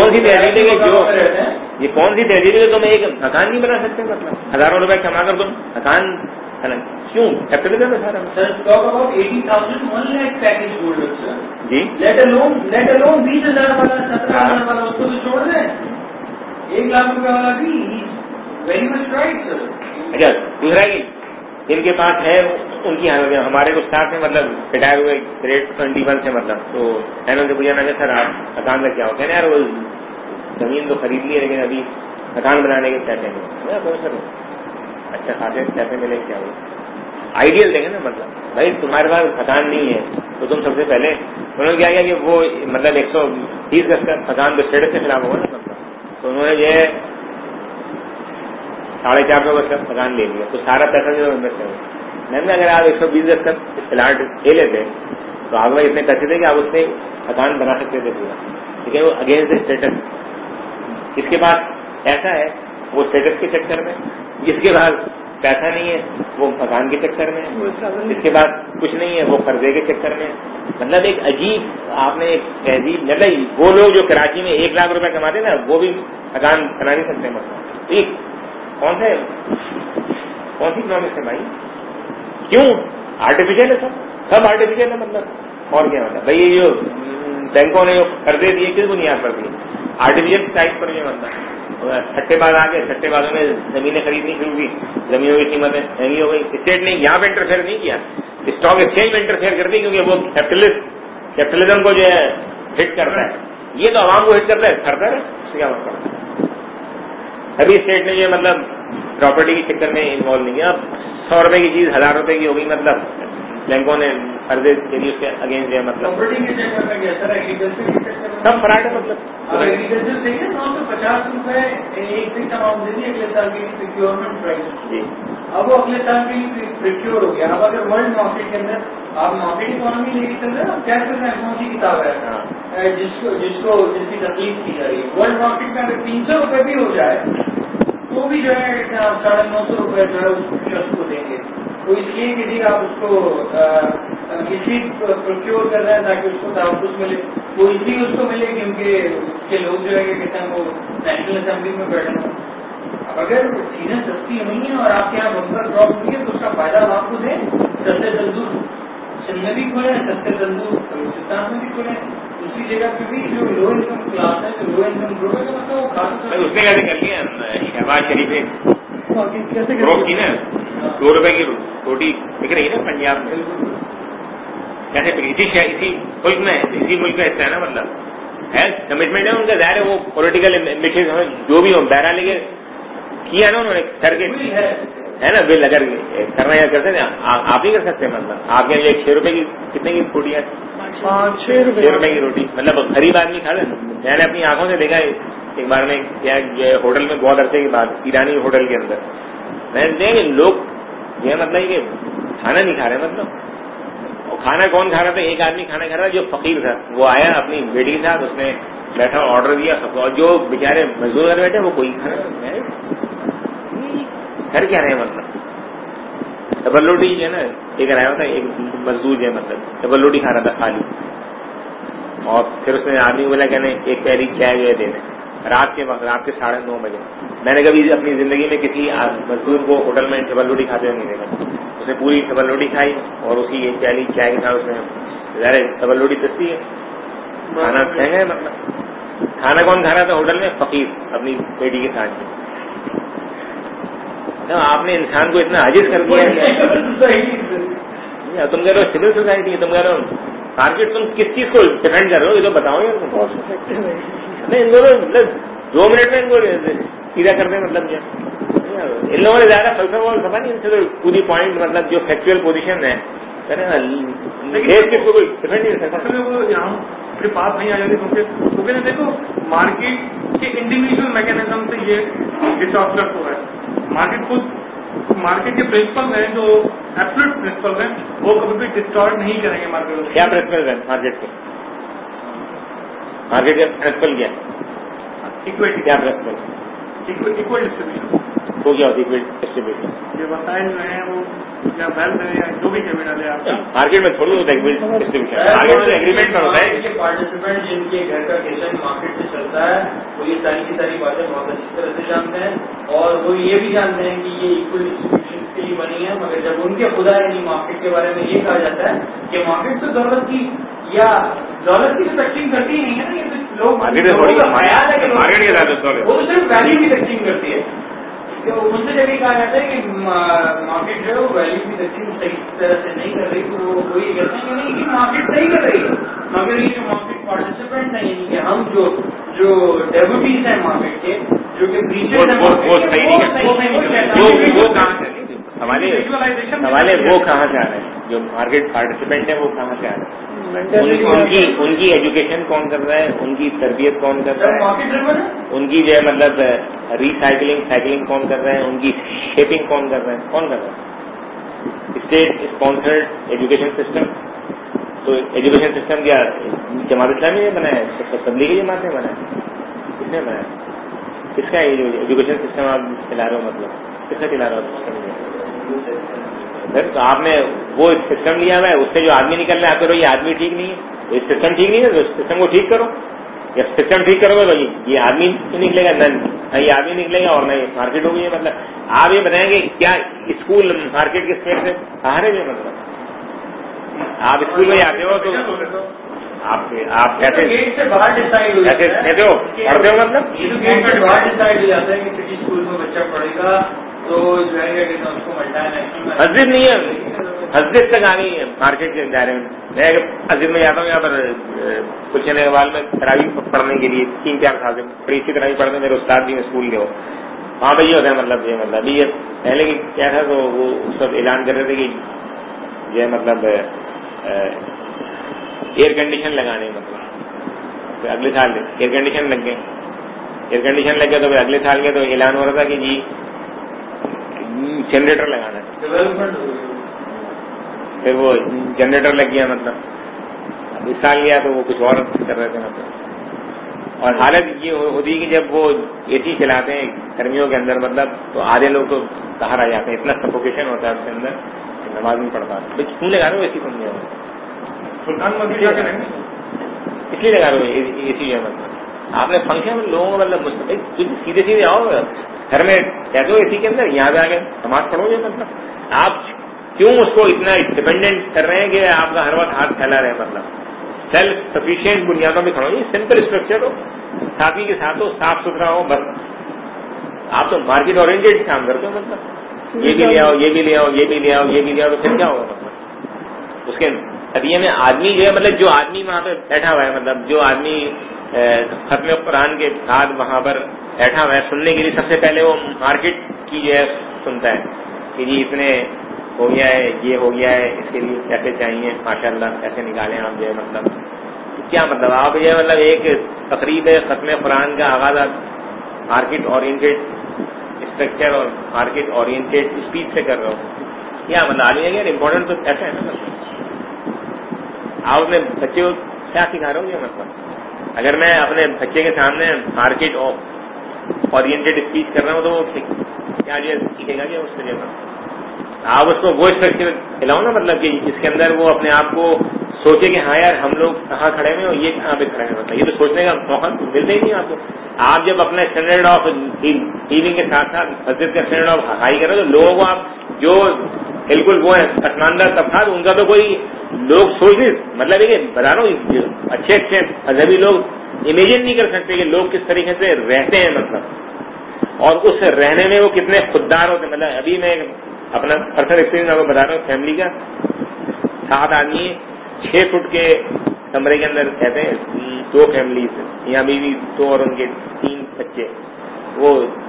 जो ये कौन सी तहजीब है तुम एक मकान नहीं बना सकते? मतलब हजारों रुपए कमा कर तुम मकान क्यों कैपिटलिज्म है सारा। Sir talk about 80,000 1 lakh package holder sir ji, let alone 20,000 वाला 17,000 वाला उसको तो छोड़ दें, 1 लाख रुपए वाला भी वेरी मच राइट सर। अच्छा दूसरा कि जिनके पास है उनकी हालत, हमारे कुछ स्टाफ है मतलब रिटायर हुए ग्रेड 21 से मतलब, तो मैंने उनसे पूछा ना सर आप मकान में क्या हो, कहने यार वो जमीन तो खरीद ली है लेकिन अभी मकान बनाने के पैसे नहीं। सर अच्छा खासे पैसे मिले क्या हो, आइडियल देखें ना मतलब भाई तुम्हारे पास मकान नहीं है तो तुम सबसे पहले उन्होंने क्या किया कि वो मतलब 120 गज का मकान तो स्टेटस के खिलाफ होगा ना मतलब, तो उन्होंने जो है 450 गज का मकान ले लिया, तो सारा पैसा जो इन्वेस्ट करें। मैंने अगर आप 120 गज का प्लाट ले लेते तो आप इतने पैसे थे कि आप उससे मकान बना सकते थे पूरा, ठीक है। वो अगेंस्ट स्टेटस, जिसके पास ऐसा है वो स्टेटस के चक्कर में, जिसके पास पैसा नहीं है वो मकान के चक्कर में, जिसके पास कुछ नहीं है वो कर्जे के चक्कर में। मतलब एक अजीब आपने एक तहजीब, मतलब वो लोग जो कराची में 1 लाख रुपए कमाते ना वो भी मकान बना नहीं सकते। मतलब एक कौन सी इकोनॉमिक्स है भाई, क्यों आर्टिफिशियल है सब आर्टिफिशियल है मतलब। और क्या मतलब भाई ये जो बैंकों ने जो कर्जे दिए किस बुनियाद पर दिए, आर्टिफिशियल साइड पर ये मतलब सट्टेबाज आ गए, सट्टेबाजों ने जमीनें खरीदनी शुरू की, जमीनों की कीमतें महंगी हो गई। स्टेट ने यहाँ पे इंटरफेयर नहीं किया, स्टॉक एक्सचेंज में इंटरफेयर कर दी क्योंकि वो कैपिटलिज्म को जो है हिट करता है, ये तो आवाम को हिट करता है, करता है उससे क्या मतलब। अभी स्टेट ने जो मतलब प्रॉपर्टी के चक्कर में इन्वॉल्व नहीं किया, 100 रुपए की चीज 1000 रुपए की हो गई, मतलब बैंकों ने कर्जे के लिए उसके अगेंस्ट जो है मतलब प्रॉपर्टी के चक्कर में क्या सर एग्रीकल्चर के चक्कर में सब फराड है मतलब। एग्रीकल्चर से 950 रुपए एक फिक्स अमाउंट दे दी अगले साल के लिए प्रिक्योरमेंट प्राइस जी, अब वो अगले साल के लिए प्रिक्योर हो गया। अब अगर वर्ल्ड मार्केट के अंदर आप मार्केट इकोनॉमी लेके चल रहे हैं, क्या चल रहा है, कौन सी किताब है जिसकी तकलीफ की जा रही है, वर्ल्ड मार्केट में अगर 300 रुपए भी हो जाए तो भी जो है 950 रुपए जो है उसको शख्स को देंगे। तो इसलिए यदि आप उसको इसलिए प्रोक्योर कर रहे हैं ताकि उसको तहफ़्फ़ुज़ मिले, वो इसलिए उसको मिले क्योंकि उसके लोग जो है कहते हैं वो नेशनल असेंबली में बैठे हैं। अब अगर चीजें सस्ती नहीं है और आपके यहाँ बम्पर क्रॉप हुई है तो उसका फायदा आप आपको दें। सस्ते तंदूर सिंध में भी खुले हैं, सस्ते तंदूर बलूचिस्तान में भी खुले हैं, दूसरी जगह पे भी जो लो इनकम क्लास है, जो लो इनकम ग्रुप है, मतलब वो खाते उसने कैसे कर लिया शहबाज शरीफ ने ग्रोथ की ना, 2 रुपए की रोटी बिक रही है ना पंजाब में, कैसे इसी मुल्क का हिस्सा है ना, मतलब है कमिटमेंट है उनका, जाहिर है वो पॉलिटिकल एम्बिशन जो भी हो बहरा लेके किया ना उन्होंने करके है ना, बिल अगर करना या करते आप ही कर सकते हैं। मतलब आपके लिए 6 रुपए की कितने की रोटी है, 6 रुपए की रोटी, मतलब गरीब आदमी खा ले। मैंने अपनी आंखों से देखा एक बार में क्या होटल में बहुत अरसे के बाद ईरानी होटल के अंदर मैंने देखा लोग ये मतलब ये खाना नहीं खा रहे, मतलब खाना कौन खा रहा था, एक आदमी खाना खा रहा था जो फकीर था, वो आया अपनी बेटी के साथ, उसने बैठा ऑर्डर दिया सबको, और जो बेचारे मजदूर घर बैठे वो कोई खाना घर क्या रहे, मतलब ڈبل روٹی جو ہے نا ایک آیا تھا ایک مزدور جو ہے مطلب ڈبل روٹی کھا رہا تھا خالی, اور پھر اس نے آدمی کو بولا کہ نہیں ایک پیری چائے جو ہے دے دیں رات کے وقت, رات کے 9:30 بجے. میں نے کبھی اپنی زندگی میں کسی مزدور کو ہوٹل میں ڈبل روٹی کھاتے ہوئے نہیں دیکھا. اس نے پوری ڈبل روٹی کھائی اور اسی ایک پیالی چائے کے ساتھ اس نے ظاہر ڈبل روٹی سستی ہے, کھانا مہنگا ہے مطلب. کھانا کون کھا رہا تھا ہوٹل میں؟ فقیر اپنی بیٹی کے ساتھ. آپ نے انسان کو اتنا عاجز کر دیا ہے. تم کہہ رہے ہو سول سوسائٹی, تم کہہ رہے ہو مارکیٹ, تم کس چیز کو ڈیفینڈ کر رہے ہو یہ تو بتاؤ یار. نہیں ان دونوں مطلب 2 منٹ میں ان کو سیدھا کر دیں مطلب کیا ان لوگوں نے زیادہ فلسفہ اور پتا نہیں ان سے تو پوری پوائنٹ مطلب جو فیکچوئل پوزیشن ہے کوئی ڈیفینڈ نہیں کر سکتا. یہاں اپنے پاس نہیں آ جاتی کیونکہ نا دیکھو مارکیٹ کے انڈیویجل میکینزم سے یہ ڈسٹارٹ ہوا ہے. مارکیٹ خود مارکیٹ کے پرنسپل ہیں جو ایبسولوٹ پرنسپل ہیں وہ کبھی بھی ڈسٹارٹ نہیں کریں گے. مارکیٹ کیا پرنسپل ہے مارکیٹ کے؟ مارکیٹ کا پرنسپل کیا ہے؟ اکویٹی. کیا پرنسپل؟ Equal distribution. وہ کیا ہوتی ہے ڈسٹریبیوشن؟ جو وسائل جو ہیں وہ یا ویلتھ ہے یا جو بھی کیپٹل ہے آپ کا مارکیٹ میں تھوڑی ہوتا ہے ڈسٹریبیوشن. مارکیٹ میں ایگریمنٹ پر ہوتا ہے. پارٹیسپینٹ جن کے گھر کا کچن مارکیٹ سے چلتا ہے وہ یہ ساری کی ساری باتیں بہت اچھی طرح سے جانتے ہیں, اور وہ یہ بھی جانتے ہیں کہ یہ ایکول ڈسٹریبیوشن کے لیے بنی ہے. مگر جب ان کے خدا یعنی مارکیٹ کے بارے میں یہ کہا جاتا ہے کہ مارکیٹ تو دولت کی یا دولت کی تو تقسیم کرتی ہی نہیں ہے نا, یہ تو لوگ وہ صرف ویلیو کی تقسیم کرتی ہے. ان سے جب یہ کہا جاتا ہے کہ مارکیٹ جو ہے وہ ویلیو کی تقسیم صحیح طرح سے نہیں کر رہی تو وہ یہ کہتے ہیں کہ نہیں یہ مارکیٹ صحیح کر رہی ہے. مگر یہ جو مارکیٹ پارٹیسپینٹ ہیں یعنی کہ ہم جو ڈیوٹیز ہیں مارکیٹ کے جو کہ سوال ہے وہ کہاں سے آ رہے ہیں؟ جو مارکیٹ پارٹیسپینٹ ہے وہ کہاں سے آ رہے ہیں؟ ان کی ایجوکیشن کون کر رہا ہے, ان کی تربیت کون کر رہا ہے, ان کی جو ہے مطلب سائیکلنگ کون کر رہا ہے, ان کی شیپنگ کون کر رہا ہے, کون کر رہا ہے؟ State sponsored education system. تو ایجوکیشن سسٹم کیا جماعت اسلامی نے بنایا ہے؟ تبلیغی جماعت نے بنایا ہے؟ کس نے بنایا؟ کس کا یہ جو ایجوکیشن سسٹم آپ چلا رہے ہو مطلب کس کا چلا رہے ہو سسٹم؟ تو آپ نے وہ سسٹم لیا ہوا ہے, اس سے جو آدمی نکل رہا ہے آپ کرو یہ آدمی ٹھیک نہیں ہے, یہ سسٹم ٹھیک نہیں ہے, تو سسٹم کو ٹھیک کرو. یا سسٹم ٹھیک کرو گے تو یہ آدمی نکلے گا, نہ یہ آدمی نکلے گا اور نہ یہ مارکیٹ ہوگی. مطلب آپ یہ بتائیں گے کیا اسکول مارکیٹ کے اسپیئر سے باہر ہے؟ مطلب آپ اسکول میں آتے ہو تو آپ کہتے ہو پڑھتے ہو مطلب یہ تو گیٹ سے باہر ڈیسائڈ ہو جاتا ہے کہ کسی اسکول میں بچہ پڑھے گا تو جو ہے اس کو ملٹا ہے مسجد نہیں ہے, مسجد تک آ گئی ہے مارکیٹ کے دائرے میں. میں مسجد میں جاتا ہوں یہاں پر کچھ اقبال میں تراویح پڑھنے کے لیے 3-4 سال سے بڑی سی تراویح پڑھتے ہیں. میرے استاد بھی اسکول کے ہو وہاں پہ یہ ہوتا ہے مطلب یہ پہلے کی کیا تھا تو وہ اس وقت اعلان کر رہے تھے کہ یہ مطلب ایئر کنڈیشن لگانے مطلب اگلے سال ایئر کنڈیشن لگ گئے تو پھر اگلے سال کے تو اعلان ہو رہا تھا کہ جی جنریٹر لگانا ہے. پھر وہ جنریٹر لگ گیا مطلب اس سال گیا تو وہ کچھ اور کر رہے تھے مطلب. اور حالت یہ ہوتی ہے کہ جب وہ اے سی چلاتے ہیں گرمیوں کے اندر مطلب تو آدھے لوگ تو باہر آ جاتے ہیں, اتنا سفوکیشن ہوتا ہے اس کے اندر نماز نہیں پڑھ پاتے. کیوں لگا رہے ہو اے سی؟ تم سلطان مزید کیا کریں گے اس لیے لگا رہے ہو اے سی ہے مطلب آپ نے فنکشن میں لوگوں کو مطلب سیدھے آؤ گھر میں کہتے ہو اے سی کے اندر یہاں پہ آ کے نماز پڑھو گے. مطلب آپ کیوں اس کو اتنا ڈپینڈنٹ کر رہے ہیں کہ آپ کا ہر وقت ہاتھ پھیلا رہے ہیں؟ مطلب سیلف سفیشینٹ بنیادوں پہ کھڑو, یہ سمپل اسٹرکچر ہو, ساتھی کے ساتھ ہو, صاف ستھرا ہو, بس. آپ تو مارکیٹ اورینٹیڈ کام کرتے ہو مطلب یہ بھی لے آؤ, یہ بھی لے آؤ, یہ بھی لے آؤ, یہ بھی لے آؤ, تو پھر کیا ہوگا مطلب اس کے قضیے میں آدمی جو ہے مطلب جو آدمی وہاں پہ بیٹھا ہوا ہے مطلب جو آدمی ختم قرآن کے بعد وہاں پر بیٹھا ہوا ہے سننے کے لیے سب سے پہلے وہ مارکیٹ کی جو ہے سنتا ہے کہ جی اتنے ہو گیا ہے, یہ ہو گیا ہے, اس کے لیے پیسے چاہیے, ماشاءاللہ پیسے نکالیں آپ جو ہے مطلب کیا مطلب آپ جو ہے مطلب ایک تقریب ختم قرآن کا آغاز مارکیٹ اورینٹیڈ اسٹرکچر اور مارکیٹ اورینٹیڈ اسپیچ سے کر رہا ہو. کیا مطلب آدمی ہے یار امپورٹنٹ تو ایسا ہے نا مطلب آپ اپنے بچے کو کیا سکھا رہے ہو یہ مطلب اگر میں اپنے بچے کے سامنے مارکیٹ اورینٹیڈ اسپیچ کر رہا ہوں تو وہ کیا جو سیکھے گا کیا اس سے آپ اس کو وہ اسٹرکچر کھلاؤ نا, مطلب کہ اس کے اندر وہ اپنے آپ کو سوچے کہ ہاں یار ہم لوگ کہاں کھڑے ہیں اور یہ کہاں پہ کھڑے ہیں. مطلب یہ تو سوچنے کا موقع ملتا ہی نہیں آپ کو. آپ جب اپنا اسٹینڈرڈ آف ہیلنگ کے ساتھ ساتھ مسجد کا اسٹینڈرڈ آف ہائی کرو تو لوگوں کو آپ جو بالکل وہ ہے پسماندہ طبقات ان کا تو کوئی لوگ سوچ نہیں, مطلب یہ بتا رہا ہوں اچھے اچھے مذہبی لوگ امیجن نہیں کر سکتے کہ لوگ کس طریقے سے رہتے ہیں مطلب, اور اس رہنے میں وہ کتنے خوددار ہوتے ہیں. مطلب ابھی میں اپنا پرسنل ایکسپیرینس آپ کو بتا رہا ہوں فیملی کا. 7 آدمی 6 فٹ کے کمرے کے اندر کہتے ہیں 2 فیملیز, یہاں بیوی 2 اور ان کے 3 بچے. وہ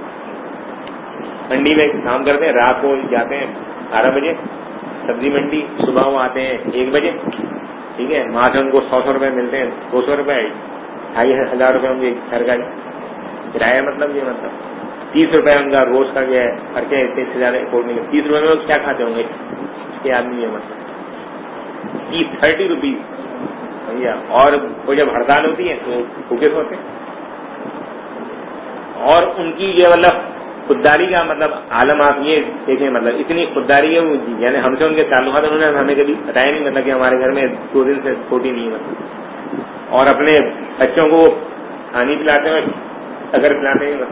منڈی میں کام کرتے ہیں, رات کو جاتے ہیں 12 بجے سبزی منڈی, صبح وہ آتے ہیں 1 بجے. ٹھیک ہے, وہاں سے ان کو 100 روپے ملتے ہیں, 200 روپے 2,500 روپے ان کے گھر کا کرایہ. مطلب یہ مطلب 30 روپے ان کا روز کا جو ہے خرچہ اس سے زیادہ افورڈ نہیں. 30 روپے میں وہ کیا کھاتے ہوں گے یہ آدمی ہے مطلب 30 روپیز. اور وہ جب ہڑتال ہوتی ہے تو بھوکے ہوتے ہیں. اور ان کی یہ مطلب خودداری کا مطلب عالم آپ یہ دیکھیں, مطلب اتنی خودداری ہے وہ, یعنی ہم سے ان کے تعلقات انہوں نے ہمیں کبھی بتایا نہیں, مطلب کہ ہمارے گھر میں 2 دن سے چھوٹی نہیں مطلب, اور اپنے بچوں کو پانی پلاتے ہیں اگر پلاتے ہیں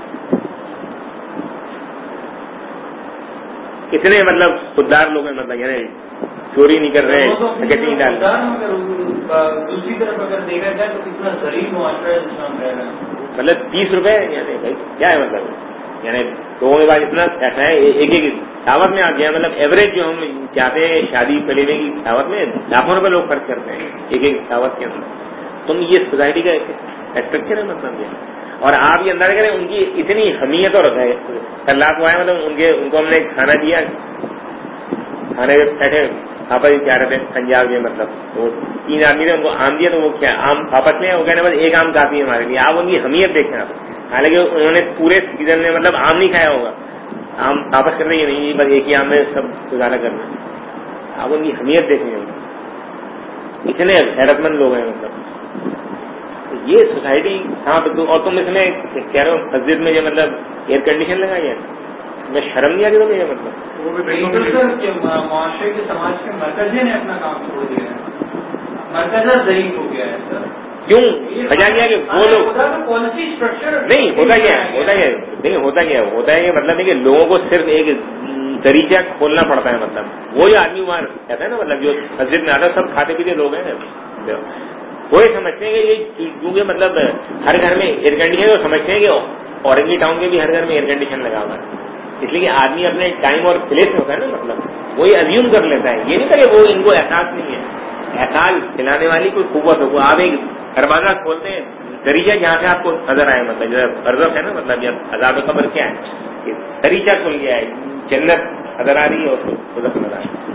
اتنے مطلب خوددار لوگ ہیں. مطلب یعنی چوری نہیں کر رہے, ڈکیتی نہیں ڈال رہے. دوسری طرف اگر دیکھا جائے تو کتنا غریب معاشرہ ہے. مطلب 30 روپے یعنی بھائی کیا ہے مطلب, یعنی لوگوں کے پاس اتنا پیسہ ہے ایک دعوت میں آ گیا. مطلب ایوریج جو ہم چاہتے ہیں شادی پلینے کی دعوت میں لاکھوں روپے لوگ خرچ کرتے ہیں ایک دعوت کے اندر. تم یہ سوسائٹی کا اسٹرکچر ہے مطلب یہ. اور آپ یہ اندازہ کریں ان کی اتنی اہمیت اور کل رات کو آئے, مطلب ان کو ہم نے کھانا دیا, کھانے بیٹھے آپس ہی کیا رہتے ہیں پنجاب میں, مطلب وہ 3 آدمی تھے, ان کو آم دیا تو وہ کیا آم آپس میں وہ کہنے بس ایک آم کافی ہے ہمارے لیے. آپ ان کی اہمیت دیکھیں آپ, حالانکہ انہوں نے پورے سیزن میں مطلب آم نہیں کھایا ہوگا, آم واپس کرنے کی نہیں, بس ایک ہی آم میں سب گزارا کرنا. آپ ان کی اہمیت دیکھیں گے, اتنے حیرت مند لوگ ہیں. مطلب یہ سوسائٹی. ہاں اور تم اس میں کہہ رہے ہو مسجد میں جو مطلب ایئر کنڈیشن لگائی ہے, میں شرم نہیں آتی تمہیں یہ مطلب. معاشرے کے سماج کے مرکزی نے اپنا کام چھوڑ دیا ہے, مرکز ضعیف ہو گیا ہے سر. کیوں وجہ کیا کہ وہ لوگ پالیسی اسٹرکچر نہیں ہوتا کیا نہیں ہوتا ہے کہ مطلب ہے کہ لوگوں کو صرف ایک طریقہ کھولنا پڑتا ہے. مطلب وہ جو آدمی وہاں کہتا ہے نا, مطلب جو مسجد میں آتا ہے سب کھاتے پیتے لوگ ہیں, وہ یہ سمجھتے ہیں کہ یہ کیونکہ مطلب ہر گھر میں ایئر کنڈیشن, وہ سمجھتے ہیں کہ اورنگی ٹاؤن کے بھی ہر گھر میں ایئر کنڈیشن لگا ہوا ہے, اس لیے کہ آدمی اپنے ٹائم اور پلیس میں ہوتا ہے نا, مطلب وہ یہ ازیوم کر لیتا ہے. یہ نہیں تھا کہ وہ ان کو احساس نہیں ہے. احساس دلانے والی کوئی قوت ہو. آپ ایک دروازہ کھولتے ہیں دریچہ جہاں سے آپ کو نظر آئے, مطلب جو برزخ ہے نا, مطلب جب عذاب قبر کیا ہے, دریچہ کھل گیا ہے, جنت نظر آ رہی ہے اور خدا نظر آ رہی ہے.